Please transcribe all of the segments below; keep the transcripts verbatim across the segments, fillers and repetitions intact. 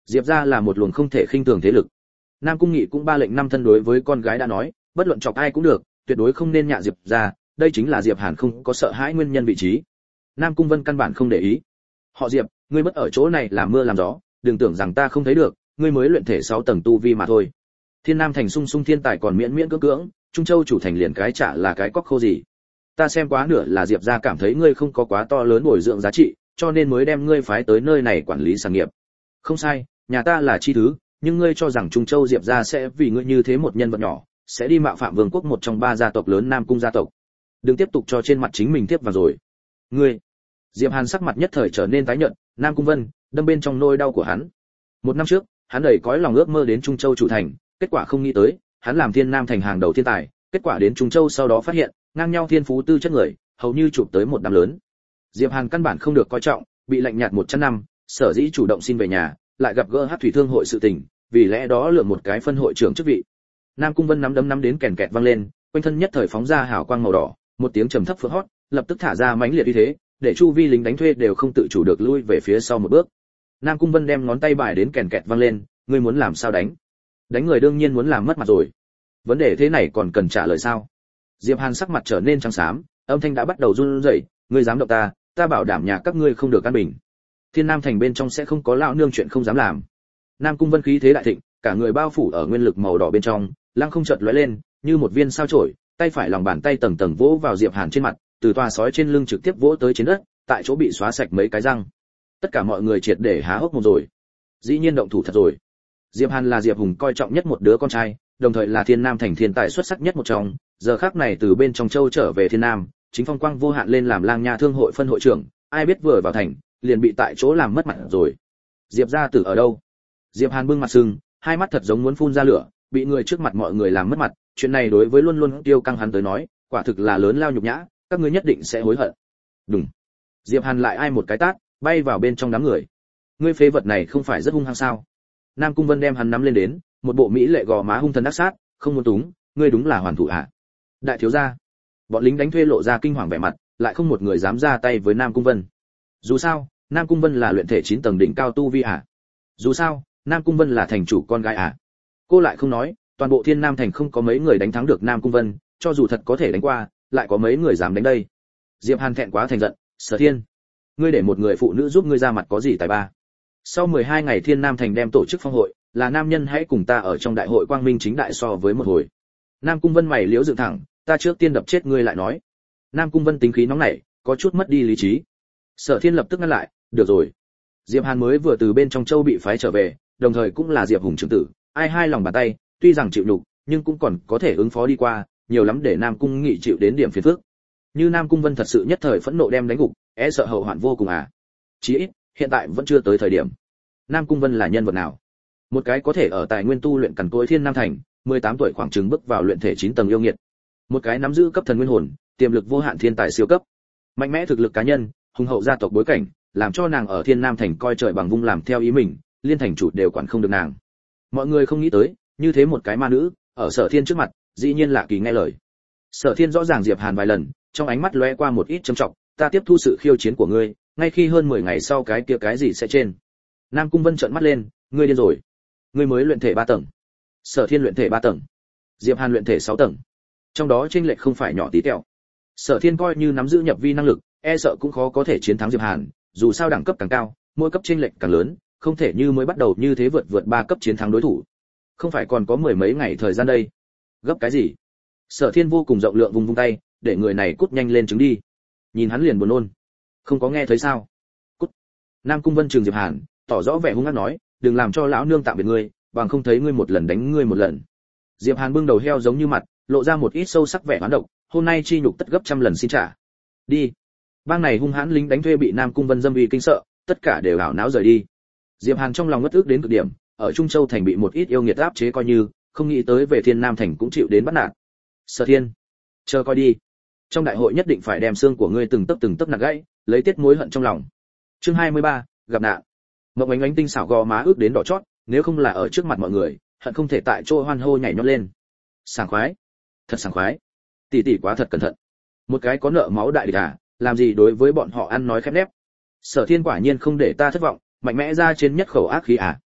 Diệp gia là một luồng không thể khinh thường thế lực. Nam Cung Nghị cũng ba lệnh năm thân đối với con gái đã nói, bất luận chọc ai cũng được, tuyệt đối không nên nhạ Diệp gia, đây chính là Diệp Hàn không có sợ hãi nguyên nhân vị trí. Nam Cung Vân căn bản không để ý. Họ Diệp, ngươi mất ở chỗ này làm mưa làm gió, đừng tưởng rằng ta không thấy được, ngươi mới luyện thể sáu tầng tu vi mà thôi. Thiên Nam thành sung sung thiên tài còn miễn miễn cưỡng cưỡng, Trung Châu chủ thành liền cái trả là cái cóc khô gì. Ta xem quá nửa là Diệp gia cảm thấy ngươi không có quá to lớn bồi dưỡng giá trị, cho nên mới đem ngươi phái tới nơi này quản lý sản nghiệp. Không sai, nhà ta là chi thứ, nhưng ngươi cho rằng Trung Châu Diệp gia sẽ vì ngươi như thế một nhân vật nhỏ, sẽ đi mạo phạm vương quốc một trong ba gia tộc lớn Nam Cung gia tộc. Đừng tiếp tục cho trên mặt chính mình tiếp vào rồi. Ngươi. Diệp Hàn sắc mặt nhất thời trở nên tái nhợt, Nam Cung Vân đâm bên trong nỗi đau của hắn. Một năm trước, hắn đầy cõi lòng ước mơ đến Trung Châu chủ thành, kết quả không nghĩ tới, hắn làm Thiên Nam thành hàng đầu thiên tài, kết quả đến Trung Châu sau đó phát hiện, ngang nhau thiên phú tư chất người, hầu như chụp tới một đám lớn. Diệp Hàn căn bản không được coi trọng, bị lạnh nhạt một trăm năm, sở dĩ chủ động xin về nhà, lại gặp gỡ Hắc Thủy Thương hội sự tình, vì lẽ đó lựa một cái phân hội trưởng chức vị. Nam Cung Vân nắm đấm nắm đến kèn kẹt vang lên, quanh thân nhất thời phóng ra hào quang màu đỏ, một tiếng trầm thấp phượng hót, lập tức thả ra mãnh liệt uy thế, để chu vi lính đánh thuê đều không tự chủ được lui về phía sau một bước. Nam Cung Vân đem ngón tay bài đến kèn kẹt vang lên, ngươi muốn làm sao đánh? Đánh người đương nhiên muốn làm mất mặt rồi. Vấn đề thế này còn cần trả lời sao? Diệp Hàn sắc mặt trở nên trắng xám, âm thanh đã bắt đầu run rẩy, ngươi dám động ta, ta bảo đảm nhà các ngươi không được an bình. Thiên Nam thành bên trong sẽ không có lão nương chuyện không dám làm. Nam Cung Vân khí thế đại thịnh, cả người bao phủ ở nguyên lực màu đỏ bên trong, lăng không chợt lóe lên, như một viên sao chổi, tay phải lòng bàn tay tầng tầng vỗ vào Diệp Hàn trên mặt, từ toa sói trên lưng trực tiếp vỗ tới trên đất, tại chỗ bị xóa sạch mấy cái răng. Tất cả mọi người triệt để há hốc mồm rồi. Dĩ nhiên động thủ thật rồi. Diệp Hàn là Diệp Hùng coi trọng nhất một đứa con trai, đồng thời là Thiên Nam thành thiên tài xuất sắc nhất một trong, giờ khắc này từ bên trong châu trở về Thiên Nam, chính phong quang vô hạn lên làm Lang Nha thương hội phân hội trưởng, ai biết vừa vào thành, liền bị tại chỗ làm mất mặt rồi. Diệp gia tử ở đâu? Diệp Hàn bưng mặt sưng, hai mắt thật giống muốn phun ra lửa, bị người trước mặt mọi người làm mất mặt, chuyện này đối với luôn luôn tiêu căng hắn tới nói, quả thực là lớn lao nhục nhã, các ngươi nhất định sẽ hối hận. Đùng. Diệp Hàn lại ai một cái tát, bay vào bên trong đám người. Ngươi phế vật này không phải rất hung hăng sao? Nam Cung Vân đem hắn nắm lên đến, một bộ mỹ lệ gò má hung thần ác sát, không muốn túng, ngươi đúng là hoàn thủ ạ. À? Đại thiếu gia. Bọn lính đánh thuê lộ ra kinh hoàng vẻ mặt, lại không một người dám ra tay với Nam Cung Vân. Dù sao, Nam Cung Vân là luyện thể chín tầng đỉnh cao tu vi ạ. À? Dù sao, Nam Cung Vân là thành chủ con gái ạ. À? Cô lại không nói, toàn bộ Thiên Nam thành không có mấy người đánh thắng được Nam Cung Vân, cho dù thật có thể đánh qua, lại có mấy người dám đánh đây. Diệp Hàn thẹn quá thành giận, Sở Thiên, ngươi để một người phụ nữ giúp ngươi ra mặt có gì tài ba? Sau mười hai ngày Thiên Nam thành đem tổ chức phong hội, là nam nhân hãy cùng ta ở trong đại hội quang minh chính đại so với một hồi. Nam Cung Vân mày liễu dựng thẳng, ta trước tiên đập chết ngươi lại nói. Nam Cung Vân tính khí nóng nảy, có chút mất đi lý trí. Sở Thiên lập tức ngăn lại, được rồi. Diệp Hàn mới vừa từ bên trong châu bị phái trở về, đồng thời cũng là Diệp Hùng trưởng tử, ai hai lòng bàn tay, tuy rằng chịu nhục, nhưng cũng còn có thể ứng phó đi qua, nhiều lắm để Nam Cung Nghị chịu đến điểm phiền phức. Như Nam Cung Vân thật sự nhất thời phẫn nộ đem đánh gục, e sợ hậu hoạn vô cùng à. Chí ít, hiện tại vẫn chưa tới thời điểm. Nam Cung Vân là nhân vật nào? Một cái có thể ở tài nguyên tu luyện cằn cỗi Thiên Nam thành, mười tám tuổi khoảng chừng bước vào luyện thể chín tầng yêu nghiệt. Một cái nắm giữ cấp thần nguyên hồn, tiềm lực vô hạn thiên tài siêu cấp. Mạnh mẽ thực lực cá nhân, hùng hậu gia tộc bối cảnh, làm cho nàng ở Thiên Nam thành coi trời bằng vung làm theo ý mình, liên thành chủ đều quản không được nàng. Mọi người không nghĩ tới, như thế một cái ma nữ, ở Sở Thiên trước mặt, dĩ nhiên là kỳ nghe lời. Sở Thiên rõ ràng Diệp Hàn vài lần, trong ánh mắt lóe qua một ít trầm trọng, ta tiếp thu sự khiêu chiến của ngươi, ngay khi hơn mười ngày sau cái kia cái gì sẽ trên. Nam Cung Vân trợn mắt lên, ngươi điên rồi. Ngươi mới luyện thể ba tầng. Sở Thiên luyện thể ba tầng. Diệp Hàn luyện thể sáu tầng. Trong đó chênh lệch không phải nhỏ tí tẹo. Sở Thiên coi như nắm giữ nhập vi năng lực, e sợ cũng khó có thể chiến thắng Diệp Hàn, dù sao đẳng cấp càng cao, mỗi cấp chênh lệch càng lớn, không thể như mới bắt đầu như thế vượt vượt ba cấp chiến thắng đối thủ. Không phải còn có mười mấy ngày thời gian đây. Gấp cái gì? Sở Thiên vô cùng rộng lượng vùng vung tay, để người này cút nhanh lên trứng đi. Nhìn hắn liền buồn nôn. Không có nghe thấy sao? Cút. Nam Cung Vân trừng Diệp Hàn, tỏ rõ vẻ hung ác nói, đừng làm cho lão nương tạm biệt ngươi, bằng không thấy ngươi một lần đánh ngươi một lần. Diệp Hàn bưng đầu heo giống như mặt, lộ ra một ít sâu sắc vẻ oán độc, hôm nay chi nhục tất gấp trăm lần xin trả. Đi. Bang này hung hãn lính đánh thuê bị Nam Cung Vân dâm uy kinh sợ, tất cả đều ảo não rời đi. Diệp Hàn trong lòng ngất ức đến cực điểm, ở Trung Châu thành bị một ít yêu nghiệt áp chế coi như, không nghĩ tới về Thiên Nam thành cũng chịu đến bắt nạt. Sở Thiên, chờ coi đi. Trong đại hội nhất định phải đem xương của ngươi từng tấc từng tấc nạt gãy, lấy tiết mối hận trong lòng. Chương hai mươi ba, gặp nạn. Mộng Ánh Ánh tinh xảo gò má ướt đến đỏ chót, nếu không là ở trước mặt mọi người, hận không thể tại chỗ hoan hô nhảy nhót lên. Sảng khoái, thật sảng khoái. Tỷ tỷ quá thật cẩn thận. Một cái có nợ máu đại địch à, làm gì đối với bọn họ ăn nói khép nép. Sở Thiên quả nhiên không để ta thất vọng, mạnh mẽ ra trên nhất khẩu ác khí à.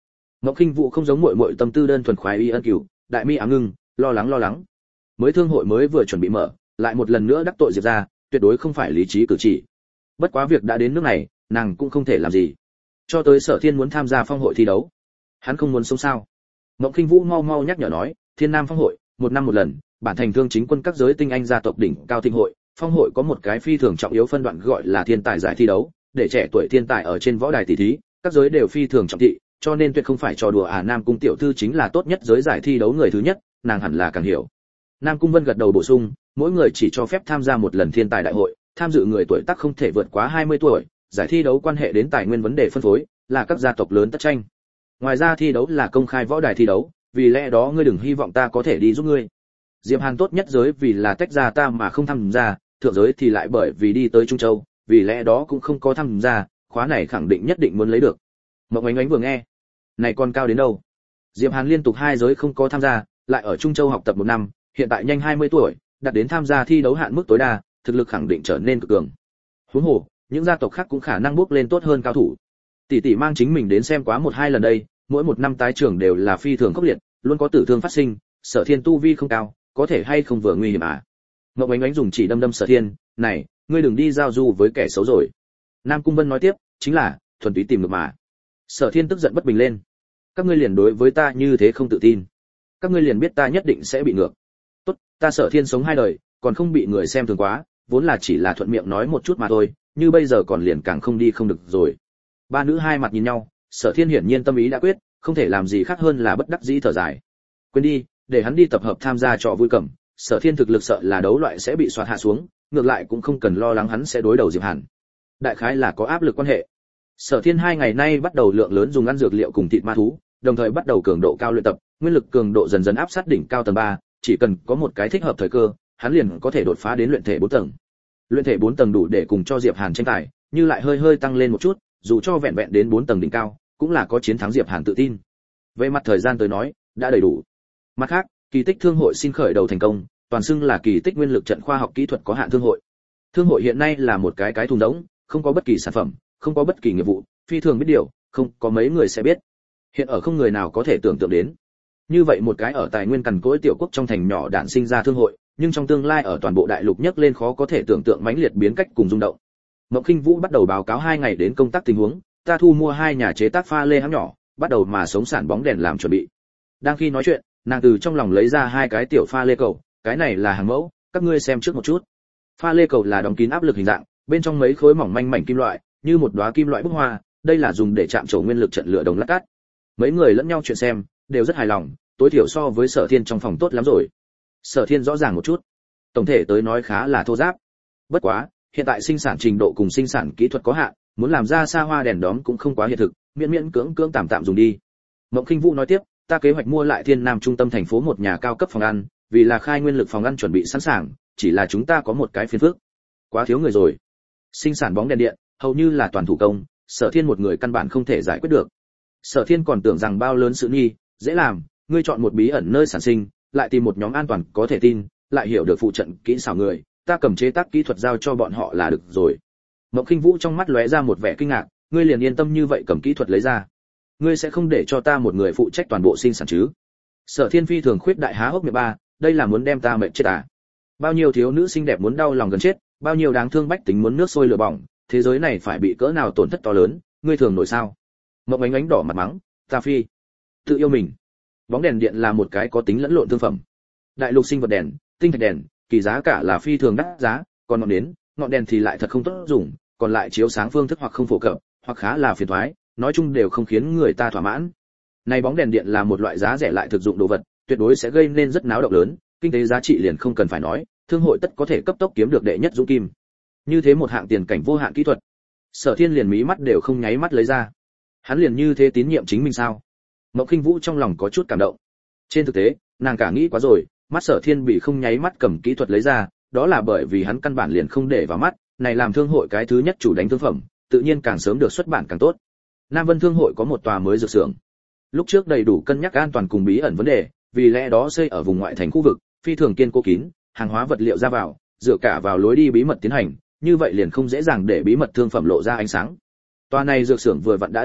Ngọc Kinh Vũ không giống muội muội tâm tư đơn thuần khoái y ân cửu, đại mi ám ngưng, lo lắng lo lắng. Mới thương hội mới vừa chuẩn bị mở, lại một lần nữa đắc tội Diệp gia, tuyệt đối không phải lý trí cử chỉ. Bất quá việc đã đến nước này, nàng cũng không thể làm gì. Cho tới Sở Thiên muốn tham gia phong hội thi đấu, hắn không muốn sống sao? Ngọc Kinh Vũ mau mau nhắc nhở nói, Thiên Nam phong hội, một năm một lần, bản thành thương chính quân các giới tinh anh gia tộc đỉnh cao thịnh hội, phong hội có một cái phi thường trọng yếu phân đoạn gọi là thiên tài giải thi đấu, để trẻ tuổi thiên tài ở trên võ đài tỷ thí, các giới đều phi thường trọng thị, cho nên tuyệt không phải trò đùa à. Nam cung tiểu thư chính là tốt nhất giới giải thi đấu người thứ nhất, nàng hẳn là càng hiểu. Nam cung Vân gật đầu bổ sung, mỗi người chỉ cho phép tham gia một lần thiên tài đại hội, tham dự người tuổi tác không thể vượt quá hai mươi tuổi, giải thi đấu quan hệ đến tài nguyên vấn đề phân phối, là các gia tộc lớn tất tranh. Ngoài ra thi đấu là công khai võ đài thi đấu, vì lẽ đó ngươi đừng hy vọng ta có thể đi giúp ngươi. Diệp Hàn tốt nhất giới vì là tách ra ta mà không tham gia, thượng giới thì lại bởi vì đi tới Trung Châu, vì lẽ đó cũng không có tham gia, khóa này khẳng định nhất định muốn lấy được. Mộng Ánh Ánh vừa nghe, này còn cao đến đâu? Diệp Hàn liên tục hai giới không có tham gia, lại ở Trung Châu học tập một năm, hiện tại nhanh hai mươi tuổi, đạt đến tham gia thi đấu hạn mức tối đa, thực lực khẳng định trở nên cực cường. Huống hồ, những gia tộc khác cũng khả năng bước lên tốt hơn cao thủ. Tỷ tỷ mang chính mình đến xem quá một hai lần đây, mỗi một năm tái trưởng đều là phi thường khốc liệt, luôn có tử thương phát sinh, Sở Thiên tu vi không cao, có thể hay không vừa nguy hiểm à? Ngọc Ánh Ánh dùng chỉ đâm đâm Sở Thiên, "Này, ngươi đừng đi giao du với kẻ xấu rồi." Nam Cung Vân nói tiếp, "Chính là, thuần túy tìm được mà." Sở Thiên tức giận bất bình lên, "Các ngươi liền đối với ta như thế không tự tin, các ngươi liền biết ta nhất định sẽ bị ngược. Tốt, ta Sở Thiên sống hai đời, còn không bị người xem thường quá, vốn là chỉ là thuận miệng nói một chút mà thôi, như bây giờ còn liền càng không đi không được rồi." Ba nữ hai mặt nhìn nhau, Sở Thiên hiển nhiên tâm ý đã quyết, không thể làm gì khác hơn là bất đắc dĩ thở dài. "Quên đi, để hắn đi tập hợp tham gia trò vui cẩm, Sở Thiên thực lực sợ là đấu loại sẽ bị xoạt hạ xuống, ngược lại cũng không cần lo lắng hắn sẽ đối đầu Diệp Hàn. Đại khái là có áp lực quan hệ." Sở Thiên hai ngày nay bắt đầu lượng lớn dùng ăn dược liệu cùng thịt ma thú, đồng thời bắt đầu cường độ cao luyện tập, nguyên lực cường độ dần dần áp sát đỉnh cao tầng ba, chỉ cần có một cái thích hợp thời cơ, hắn liền có thể đột phá đến luyện thể bốn tầng. Luyện thể bốn tầng đủ để cùng cho Diệp Hàn tranh tài, như lại hơi hơi tăng lên một chút, dù cho vẹn vẹn đến bốn tầng đỉnh cao, cũng là có chiến thắng Diệp Hàn tự tin. Về mặt thời gian tới nói, đã đầy đủ. Mặt khác, Kỳ Tích Thương hội xin khởi đầu thành công, toàn xưng là Kỳ Tích Nguyên lực trận khoa học kỹ thuật có hạn thương hội. Thương hội hiện nay là một cái cái thùng rỗng, không có bất kỳ sản phẩm, không có bất kỳ nghiệp vụ, phi thường biết điều, không có mấy người sẽ biết. Hiện ở không người nào có thể tưởng tượng đến. Như vậy một cái ở tài nguyên cằn cỗi tiểu quốc trong thành nhỏ đản sinh ra thương hội, nhưng trong tương lai ở toàn bộ đại lục nhấc lên khó có thể tưởng tượng mãnh liệt biến cách cùng rung động. Mộng Khinh Vũ bắt đầu báo cáo hai ngày đến công tác tình huống, ta thu mua hai nhà chế tác pha lê hãng nhỏ, bắt đầu mà sống sản bóng đèn làm chuẩn bị. Đang khi nói chuyện, nàng từ trong lòng lấy ra hai cái tiểu pha lê cầu, cái này là hàng mẫu, các ngươi xem trước một chút. Pha lê cầu là đóng kín áp lực hình dạng, bên trong mấy khối mỏng manh mảnh kim loại, như một đóa kim loại bức hoa, đây là dùng để chạm trổ nguyên lực trận lửa đồng lát cát. Mấy người lẫn nhau chuyện xem, đều rất hài lòng, tối thiểu so với Sở Thiên trong phòng tốt lắm rồi. Sở Thiên rõ ràng một chút, tổng thể tới nói khá là thô ráp. Bất quá, hiện tại sinh sản trình độ cùng sinh sản kỹ thuật có hạn, muốn làm ra xa hoa đèn đóm cũng không quá hiện thực, miễn miễn cưỡng cưỡng tạm tạm dùng đi. Mộng Khinh Vũ nói tiếp, ta kế hoạch mua lại Thiên Nam trung tâm thành phố một nhà cao cấp phòng ăn, vì là khai nguyên lực phòng ăn chuẩn bị sẵn sàng, chỉ là chúng ta có một cái phiền phức, quá thiếu người rồi. Sinh sản bóng đèn điện, hầu như là toàn thủ công, Sở Thiên một người căn bản không thể giải quyết được. Sở Thiên còn tưởng rằng bao lớn sự nghi, dễ làm, ngươi chọn một bí ẩn nơi sản sinh, lại tìm một nhóm an toàn có thể tin, lại hiểu được phụ trận kỹ xảo người, ta cầm chế tác kỹ thuật giao cho bọn họ là được rồi. Mộng Khinh Vũ trong mắt lóe ra một vẻ kinh ngạc, ngươi liền yên tâm như vậy cầm kỹ thuật lấy ra, ngươi sẽ không để cho ta một người phụ trách toàn bộ sinh sản chứ? Sở Thiên phi thường khuyết đại há hốc miệng ba, đây là muốn đem ta mệt chết à? Bao nhiêu thiếu nữ xinh đẹp muốn đau lòng gần chết, bao nhiêu đáng thương bách tính muốn nước sôi lửa bỏng, thế giới này phải bị cỡ nào tổn thất to lớn, ngươi thường nổi sao? Mộng Ánh Ánh đỏ mặt mắng, ta phi tự yêu mình. Bóng đèn điện là một cái có tính lẫn lộn thương phẩm. Đại lục sinh vật đèn, tinh thạch đèn, kỳ giá cả là phi thường đắt giá, còn ngọn nến, ngọn đèn thì lại thật không tốt dùng, còn lại chiếu sáng phương thức hoặc không phổ cập, hoặc khá là phiền toái, nói chung đều không khiến người ta thỏa mãn. Này bóng đèn điện là một loại giá rẻ lại thực dụng đồ vật, tuyệt đối sẽ gây nên rất náo động lớn, kinh tế giá trị liền không cần phải nói, thương hội tất có thể cấp tốc kiếm được đệ nhất dũng kim. Như thế một hạng tiền cảnh vô hạn kỹ thuật, Sở Thiên liền mí mắt đều không nháy mắt lấy ra. Hắn liền như thế tín nhiệm chính mình sao? Mộng Khinh Vũ trong lòng có chút cảm động. Trên thực tế, nàng cả nghĩ quá rồi, mắt Sở Thiên bị không nháy mắt cầm kỹ thuật lấy ra, đó là bởi vì hắn căn bản liền không để vào mắt, này làm thương hội cái thứ nhất chủ đánh thương phẩm, tự nhiên càng sớm được xuất bản càng tốt. Nam Vân thương hội có một tòa mới dược xưởng. Lúc trước đầy đủ cân nhắc an toàn cùng bí ẩn vấn đề, vì lẽ đó xây ở vùng ngoại thành khu vực, phi thường kiên cố kín, hàng hóa vật liệu ra vào, dựa cả vào lối đi bí mật tiến hành, như vậy liền không dễ dàng để bí mật thương phẩm lộ ra ánh sáng. Tòa này dược xưởng vừa vặn đã đình vận,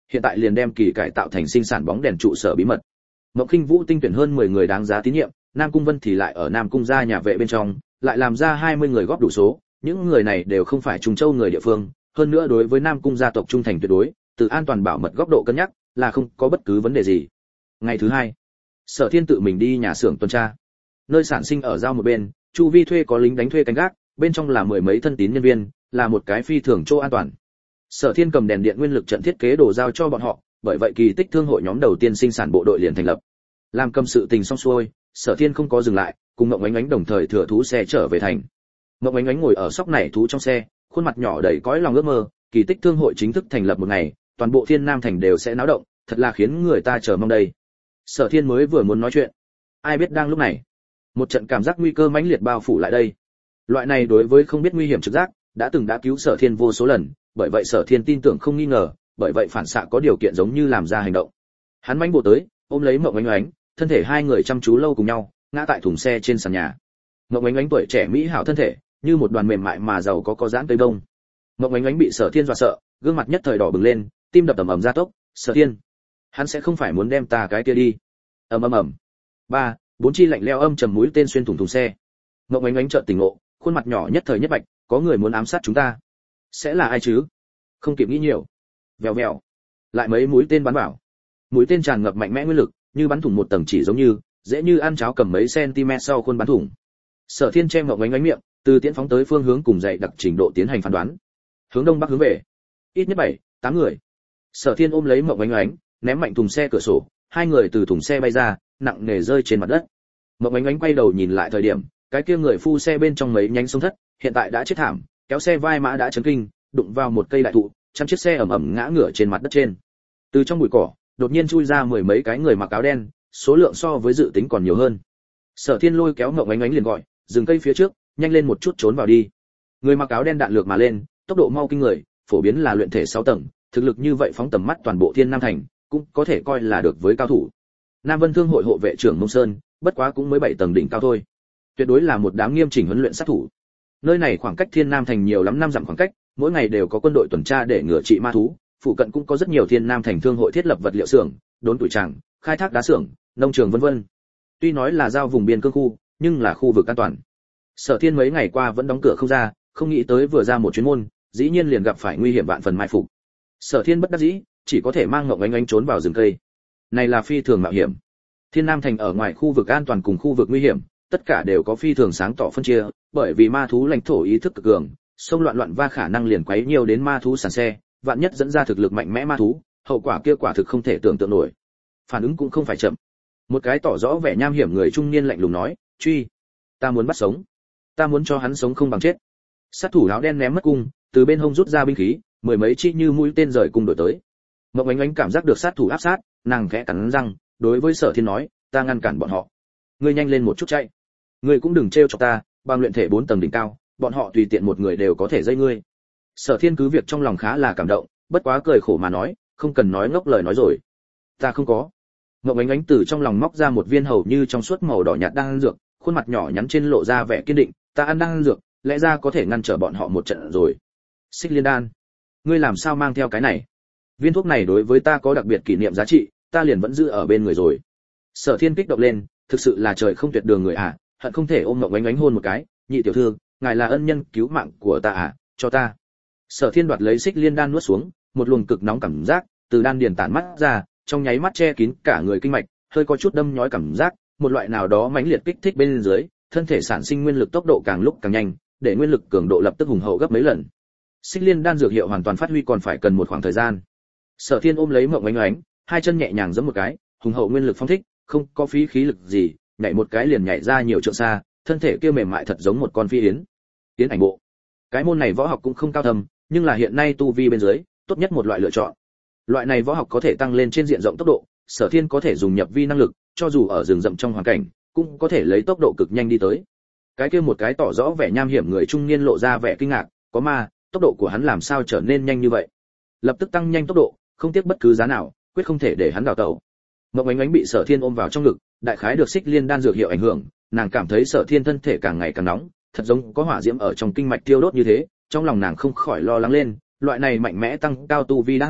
hiện tại liền đem kỳ cải tạo thành sinh sản bóng đèn trụ sở bí mật. Mộng Khinh Vũ tinh tuyển hơn mười người đáng giá tín nhiệm, Nam Cung Vân thì lại ở Nam Cung gia nhà vệ bên trong, lại làm ra hai mươi người góp đủ số, những người này đều không phải Trung Châu người địa phương, hơn nữa đối với Nam Cung gia tộc trung thành tuyệt đối, từ an toàn bảo mật góc độ cân nhắc, là không có bất cứ vấn đề gì. Ngày thứ hai, Sở Thiên tự mình đi nhà xưởng tuần tra. Nơi sản sinh ở giao một bên, chu vi thuê có lính đánh thuê canh gác, bên trong là mười mấy thân tín nhân viên, là một cái phi thường chỗ an toàn. Sở Thiên cầm đèn điện nguyên lực trận thiết kế đồ giao cho bọn họ, bởi vậy kỳ tích thương hội nhóm đầu tiên sinh sản bộ đội liền thành lập. Làm cầm sự tình xong xuôi, Sở Thiên không có dừng lại, cùng Mộng Ánh Ánh đồng thời thừa thú xe trở về thành. Mộng Ánh Ánh ngồi ở sóc nảy thú trong xe, khuôn mặt nhỏ đầy cõi lòng ước mơ, kỳ tích thương hội chính thức thành lập một ngày, toàn bộ Thiên Nam thành đều sẽ náo động, thật là khiến người ta chờ mong đây. Sở Thiên mới vừa muốn nói chuyện, ai biết đang lúc này, một trận cảm giác nguy cơ mãnh liệt bao phủ lại đây. Loại này đối với không biết nguy hiểm trực giác, đã từng đã cứu Sở Thiên vô số lần, bởi vậy Sở Thiên tin tưởng không nghi ngờ, bởi vậy phản xạ có điều kiện giống như làm ra hành động. Hắn mãnh bộ tới, ôm lấy Mộng Ánh Ánh, thân thể hai người chăm chú lâu cùng nhau, ngã tại thùng xe trên sàn nhà. Mộng Ánh Ánh tuổi trẻ mỹ hảo thân thể, như một đoàn mềm mại mà giàu có có giãn cây bông. Mộng Ánh Ánh bị Sở Thiên dọa sợ, gương mặt nhất thời đỏ bừng lên, tim đập ầm ầm gia tốc. Sở Thiên, hắn sẽ không phải muốn đem ta cái kia đi? Ầm ầm ầm. Ba, bốn chi lạnh lẽo âm trầm mũi tên xuyên thủng thùng xe. Mộng Ánh Ánh chợt tỉnh ngộ, khuôn mặt nhỏ nhất thời nhất bạch, có người muốn ám sát chúng ta. Sẽ là ai chứ? Không kịp nghĩ nhiều. Vèo vèo, lại mấy mũi tên bắn vào. Mũi tên tràn ngập mạnh mẽ nguyên lực, như bắn thủng một tầng chỉ giống như, dễ như ăn cháo cầm mấy cm sau khuôn bắn thủng. Sở Thiên che Mộng Ánh Ánh miệng, từ tiễn phóng tới phương hướng cùng dạy đặc trình độ tiến hành phán đoán. Hướng đông bắc hướng về, ít nhất bảy, tám người. Sở Thiên ôm lấy Mộng Ánh Ánh, ném mạnh thùng xe cửa sổ, hai người từ thùng xe bay ra, nặng nề rơi trên mặt đất. Mộng Ánh Ánh quay đầu nhìn lại thời điểm, cái kia người phu xe bên trong mấy nhánh sông thất, hiện tại đã chết thảm, kéo xe vai mã đã chấn kinh, đụng vào một cây đại thụ, trăm chiếc xe ầm ầm ngã ngửa trên mặt đất trên. Từ trong bụi cỏ, đột nhiên chui ra mười mấy cái người mặc áo đen, số lượng so với dự tính còn nhiều hơn. Sở Thiên lôi kéo Mộng Ánh Ánh liền gọi, dừng cây phía trước, nhanh lên một chút trốn vào đi. Người mặc áo đen đạn lược mà lên, tốc độ mau kinh người, phổ biến là luyện thể sáu tầng, thực lực như vậy phóng tầm mắt toàn bộ Thiên Nam thành, cũng có thể coi là được với cao thủ. Nam Vân Thương hội hộ vệ trưởng Mông Sơn, bất quá cũng mới bảy tầng đỉnh cao thôi. Tuyệt đối là một đám nghiêm chỉnh huấn luyện sát thủ. Nơi này khoảng cách Thiên Nam thành nhiều lắm năm dặm khoảng cách, mỗi ngày đều có quân đội tuần tra để ngừa trị ma thú, phụ cận cũng có rất nhiều Thiên Nam thành thương hội thiết lập vật liệu xưởng, đốn tuổi tràng, khai thác đá xưởng, nông trường vân vân. Tuy nói là giao vùng biên cương khu, nhưng là khu vực an toàn. Sở Thiên mấy ngày qua vẫn đóng cửa không ra, không nghĩ tới vừa ra một chuyến môn, dĩ nhiên liền gặp phải nguy hiểm vạn phần mai phục. Sở Thiên bất đắc dĩ, chỉ có thể mang Ngộng Ánh Ánh trốn vào rừng cây. Này là phi thường mạo hiểm. Thiên Nam thành ở ngoài khu vực an toàn cùng khu vực nguy hiểm, tất cả đều có phi thường sáng tỏ phân chia, bởi vì ma thú lãnh thổ ý thức cực cường, sông loạn loạn va khả năng liền quấy nhiều đến ma thú sản xe, vạn nhất dẫn ra thực lực mạnh mẽ ma thú, hậu quả kia quả thực không thể tưởng tượng nổi. Phản ứng cũng không phải chậm. Một cái tỏ rõ vẻ nham hiểm người trung niên lạnh lùng nói, "Truy, ta muốn bắt sống, ta muốn cho hắn sống không bằng chết." Sát thủ áo đen ném mất cung, từ bên hông rút ra binh khí, mười mấy chi như mũi tên rời cung đổi tới. Mộng Ánh Ánh cảm giác được sát thủ áp sát, nàng khẽ cắn răng, đối với Sở Thiên nói, "Ta ngăn cản bọn họ, ngươi nhanh lên một chút chạy. Ngươi cũng đừng trêu chọc ta, bằng luyện thể bốn tầng đỉnh cao, bọn họ tùy tiện một người đều có thể dây ngươi." Sở Thiên cứ việc trong lòng khá là cảm động, bất quá cười khổ mà nói, "Không cần nói ngốc lời nói rồi, ta không có." Mộng Ánh Ánh từ trong lòng móc ra một viên hầu như trong suốt màu đỏ nhạt đang ăn dược, khuôn mặt nhỏ nhắn trên lộ ra vẻ kiên định, "Ta ăn đang ăn dược, lẽ ra có thể ngăn trở bọn họ một trận rồi." Xích Liên đan, ngươi làm sao mang theo cái này? Viên thuốc này đối với ta có đặc biệt kỷ niệm giá trị, ta liền vẫn giữ ở bên người rồi. Sở Thiên kích động lên, thực sự là trời không tuyệt đường người à, hận không thể ôm Mộng Ánh Ánh hôn một cái, "Nhị tiểu thư, ngài là ân nhân cứu mạng của ta à, cho ta." Sở Thiên đoạt lấy Xích Liên đan nuốt xuống, một luồng cực nóng cảm giác từ đan điền tản mắt ra, trong nháy mắt che kín cả người kinh mạch, hơi có chút đâm nhói cảm giác, một loại nào đó mãnh liệt kích thích bên dưới, thân thể sản sinh nguyên lực tốc độ càng lúc càng nhanh, để nguyên lực cường độ lập tức hùng hậu gấp mấy lần. Xích Liên đan dược hiệu hoàn toàn phát huy còn phải cần một khoảng thời gian. Sở Thiên ôm lấy Mộng Ánh Ánh, hai chân nhẹ nhàng giẫm một cái, hùng hậu nguyên lực phong thích, không có phí khí lực gì, nhảy một cái liền nhảy ra nhiều trượng xa, thân thể kia mềm mại thật giống một con phi yến. Tiến ảnh bộ. Cái môn này võ học cũng không cao thâm, nhưng là hiện nay tu vi bên dưới, tốt nhất một loại lựa chọn. Loại này võ học có thể tăng lên trên diện rộng tốc độ, Sở Thiên có thể dùng nhập vi năng lực, cho dù ở rừng rậm trong hoàn cảnh, cũng có thể lấy tốc độ cực nhanh đi tới. Cái kia một cái tỏ rõ vẻ nham hiểm người trung niên lộ ra vẻ kinh ngạc, "Có ma, tốc độ của hắn làm sao trở nên nhanh như vậy?" Lập tức tăng nhanh tốc độ, không tiếc bất cứ giá nào, quyết không thể để hắn đào tẩu. Mộng Ánh Ánh bị Sở Thiên ôm vào trong ngực, đại khái được Xích Liên đan dược hiệu ảnh hưởng, nàng cảm thấy Sở Thiên thân thể càng ngày càng nóng, thật giống có hỏa diễm ở trong kinh mạch tiêu đốt như thế, trong lòng nàng không khỏi lo lắng lên, loại này mạnh mẽ tăng cao tu vi đan dược,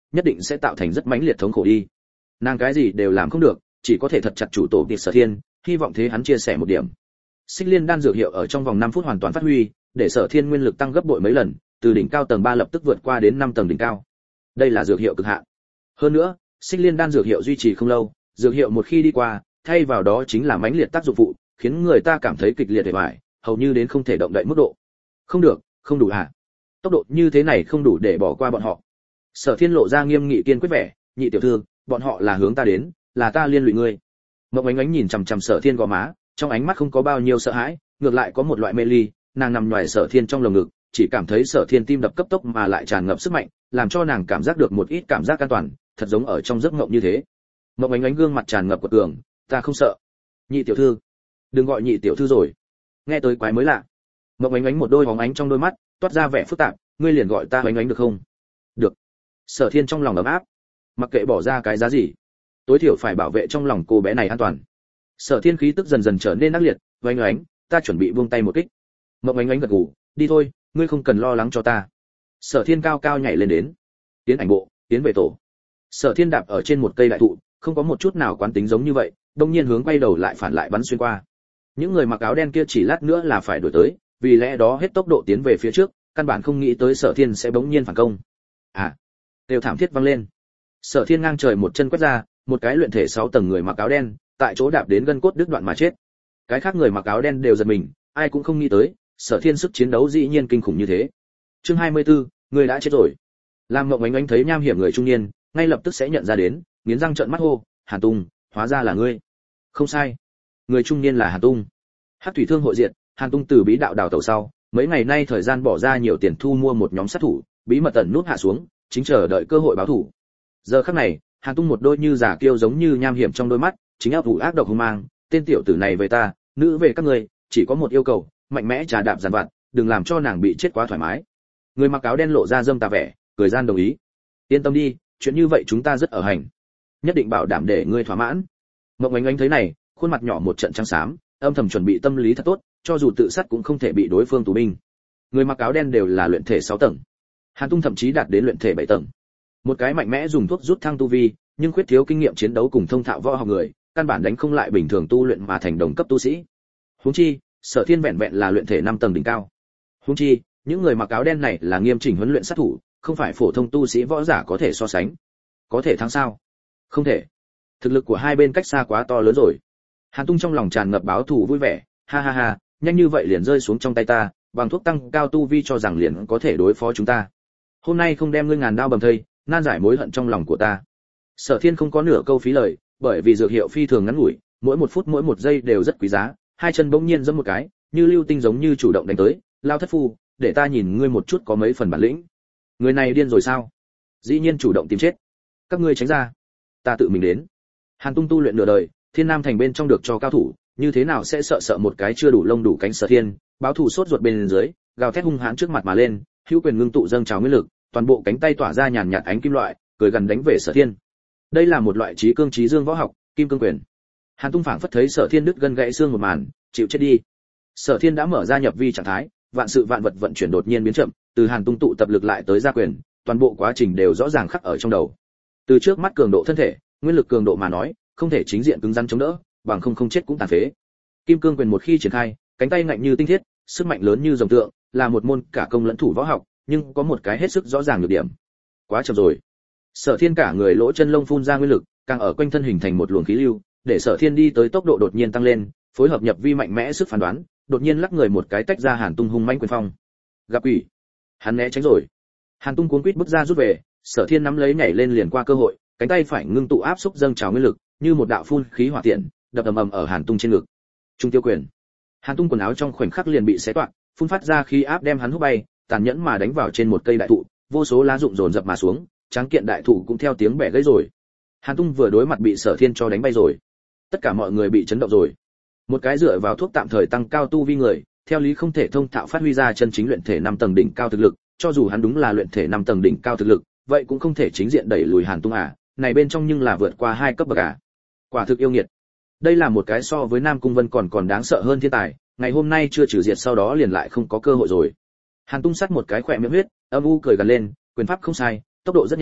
nhất định sẽ tạo thành rất mãnh liệt thống khổ đi. Nàng cái gì đều làm không được, chỉ có thể thật chặt chủ tổ tiệp Sở Thiên, hy vọng thế hắn chia sẻ một điểm. Xích Liên đan dược hiệu ở trong vòng năm phút hoàn toàn phát huy, để Sở Thiên nguyên lực tăng gấp bội mấy lần, từ đỉnh cao tầng ba lập tức vượt qua đến năm tầng đỉnh cao. Đây là dược hiệu cực hạn. Hơn nữa, Xích Liên đan dược hiệu duy trì không lâu, dược hiệu một khi đi qua, thay vào đó chính là mãnh liệt tác dụng phụ, khiến người ta cảm thấy kịch liệt để bại, hầu như đến không thể động đậy mức độ. Không được, không đủ hả? Tốc độ như thế này không đủ để bỏ qua bọn họ. Sở Thiên lộ ra nghiêm nghị kiên quyết vẻ, nhị tiểu thư, bọn họ là hướng ta đến, là ta liên lụy ngươi. Mộng Ánh Ánh nhìn chằm chằm Sở Thiên gò má, trong ánh mắt không có bao nhiêu sợ hãi, ngược lại có một loại mê ly, nàng nằm ngoài Sở Thiên trong lồng ngực, chỉ cảm thấy Sở Thiên tim đập cấp tốc mà lại tràn ngập sức mạnh, làm cho nàng cảm giác được một ít cảm giác an toàn, thật giống ở trong giấc mộng như thế. Mộng Ánh Ánh gương mặt tràn ngập quật cường, ta không sợ. Nhị tiểu thư, đừng gọi nhị tiểu thư rồi. Nghe tới quái mới lạ. Mộng Ánh Ánh một đôi bóng ánh trong đôi mắt, toát ra vẻ phức tạp, ngươi liền gọi ta Ánh Ánh được không? Được. Sở Thiên trong lòng ấm áp, mặc kệ bỏ ra cái giá gì, tối thiểu phải bảo vệ trong lòng cô bé này an toàn. Sở Thiên khí tức dần dần trở nên ác liệt, Ánh Ánh, ta chuẩn bị buông tay một kích. Mộng Ánh Ánh gật gù, đi thôi, ngươi không cần lo lắng cho ta. Sở Thiên cao cao nhảy lên đến, tiến ảnh bộ, tiến về tổ. Sở Thiên đạp ở trên một cây đại thụ, không có một chút nào quán tính giống như vậy, đột nhiên hướng quay đầu lại phản lại bắn xuyên qua. Những người mặc áo đen kia chỉ lát nữa là phải đuổi tới, vì lẽ đó hết tốc độ tiến về phía trước, căn bản không nghĩ tới Sở Thiên sẽ bỗng nhiên phản công. À, đều thảm thiết vang lên. Sở Thiên ngang trời một chân quét ra, một cái luyện thể sáu tầng người mặc áo đen, tại chỗ đạp đến gân cốt đứt đoạn mà chết. Cái khác người mặc áo đen đều giật mình, ai cũng không nghĩ tới, Sở Thiên sức chiến đấu dĩ nhiên kinh khủng như thế. Chương hai mươi tư, người đã chết rồi. Lam Mộng Ánh Ánh thấy nham hiểm người trung niên, ngay lập tức sẽ nhận ra đến, nghiến răng trợn mắt hô, Hàn Tung, hóa ra là ngươi. Không sai, người trung niên là Hàn Tung. Hắc thủy thương hội diện, Hàn Tung từ bí đạo đào tẩu sau, mấy ngày nay thời gian bỏ ra nhiều tiền thu mua một nhóm sát thủ, bí mật tẩn nút hạ xuống, chính chờ đợi cơ hội báo thù. Giờ khắc này, Hàn Tung một đôi như giả kiêu giống như nham hiểm trong đôi mắt, chính áp vụ ác độc hung mang, tên tiểu tử này về ta, nữ về các ngươi, chỉ có một yêu cầu, mạnh mẽ trà đạp giàn vặt, đừng làm cho nàng bị chết quá thoải mái. Người mặc áo đen lộ ra dâm tà vẻ, cười gian đồng ý. Yên tâm đi, chuyện như vậy chúng ta rất ở hành, nhất định bảo đảm để ngươi thỏa mãn. Mộng Ánh Ánh thấy này, khuôn mặt nhỏ một trận trắng xám, âm thầm chuẩn bị tâm lý thật tốt, cho dù tự sát cũng không thể bị đối phương tù binh. Người mặc áo đen đều là luyện thể sáu tầng, Hàn Tung thậm chí đạt đến luyện thể bảy tầng. Một cái mạnh mẽ dùng thuốc rút thăng tu vi, nhưng khuyết thiếu kinh nghiệm chiến đấu cùng thông thạo võ học người, căn bản đánh không lại bình thường tu luyện mà thành đồng cấp tu sĩ. Huống chi, Sở Thiên vẹn vẹn là luyện thể năm tầng đỉnh cao. Huống chi, những người mặc áo đen này là nghiêm chỉnh huấn luyện sát thủ, không phải phổ thông tu sĩ võ giả có thể so sánh. Có thể thắng sao? Không thể. Thực lực của hai bên cách xa quá to lớn rồi. Hàn Tung trong lòng tràn ngập báo thù vui vẻ, ha ha ha, nhanh như vậy liền rơi xuống trong tay ta, bằng thuốc tăng cao tu vi cho rằng liền có thể đối phó chúng ta. Hôm nay không đem ngươi ngàn đao bầm thây, nan giải mối hận trong lòng của ta. Sở Thiên không có nửa câu phí lời, bởi vì dược hiệu phi thường ngắn ngủi, mỗi một phút mỗi một giây đều rất quý giá, hai chân bỗng nhiên giẫm một cái, như lưu tinh giống như chủ động đánh tới, lao thất phu, để ta nhìn ngươi một chút có mấy phần bản lĩnh. Người này điên rồi sao? Dĩ nhiên chủ động tìm chết. Các ngươi tránh ra, ta tự mình đến. Hàn Tung tu luyện nửa đời, Thiên Nam thành bên trong được cho cao thủ, như thế nào sẽ sợ sợ một cái chưa đủ lông đủ cánh Sở Thiên, báo thù sốt ruột bên dưới, gào thét hung hãn trước mặt mà lên, hữu quyền ngưng tụ dâng trào nguyên lực, toàn bộ cánh tay tỏa ra nhàn nhạt ánh kim loại, cười gần đánh về Sở Thiên. Đây là một loại trí cương trí dương võ học, kim cương quyền. Hàn Tung phảng phất thấy Sở Thiên đứt gân gãy xương một màn, chịu chết đi. Sở Thiên đã mở ra nhập vi trạng thái, vạn sự vạn vật vận chuyển đột nhiên biến chậm, từ Hàn Tung tụ tập lực lại tới ra quyền, toàn bộ quá trình đều rõ ràng khắc ở trong đầu. Từ trước mắt cường độ thân thể, nguyên lực cường độ mà nói, không thể chính diện cứng rắn chống đỡ, bằng không không chết cũng tàn phế. Kim cương quyền một khi triển khai, cánh tay ngạnh như tinh thiết, sức mạnh lớn như rồng tượng, là một môn cả công lẫn thủ võ học, nhưng có một cái hết sức rõ ràng nhược điểm. Quá chậm rồi. Sở Thiên cả người lỗ chân lông phun ra nguyên lực, càng ở quanh thân hình thành một luồng khí lưu, để Sở Thiên đi tới tốc độ đột nhiên tăng lên, phối hợp nhập vi mạnh mẽ sức phán đoán, đột nhiên lắc người một cái tách ra Hàn Tung hung mãnh quyền phong. Gặp quỷ. Hắn né tránh rồi. Hàn Tung cuống quýt bước ra rút về, Sở Thiên nắm lấy nhảy lên liền qua cơ hội, cánh tay phải ngưng tụ áp xúc dâng trào nguyên lực, như một đạo phun khí hỏa tiễn, đập ầm ầm ở Hàn Tung trên ngực. Trung tiêu quyền. Hàn Tung quần áo trong khoảnh khắc liền bị xé toạc, phun phát ra khí áp đem hắn hút bay, tàn nhẫn mà đánh vào trên một cây đại thụ, vô số lá rụng dồn dập mà xuống, tráng kiện đại thụ cũng theo tiếng bẻ gãy rồi. Hàn Tung vừa đối mặt bị Sở Thiên cho đánh bay rồi. Tất cả mọi người bị chấn động rồi. Một cái dựa vào thuốc tạm thời tăng cao tu vi người, theo lý không thể thông thạo phát huy ra chân chính luyện thể năm tầng đỉnh cao thực lực, cho dù hắn đúng là luyện thể năm tầng đỉnh cao thực lực, vậy cũng không thể chính diện đẩy lùi Hàn Tung à, này bên trong nhưng là vượt qua hai cấp bậc à. Quả thực yêu nghiệt. Đây là một cái so với Nam Cung Vân còn còn đáng sợ hơn thiên tài, ngày hôm nay chưa trừ diệt sau đó liền lại không có cơ hội rồi. Hàn Tung sắt một cái khỏe miệng huyết, âm u cười gần lên, quyền pháp không sai, tốc độ rất nhanh,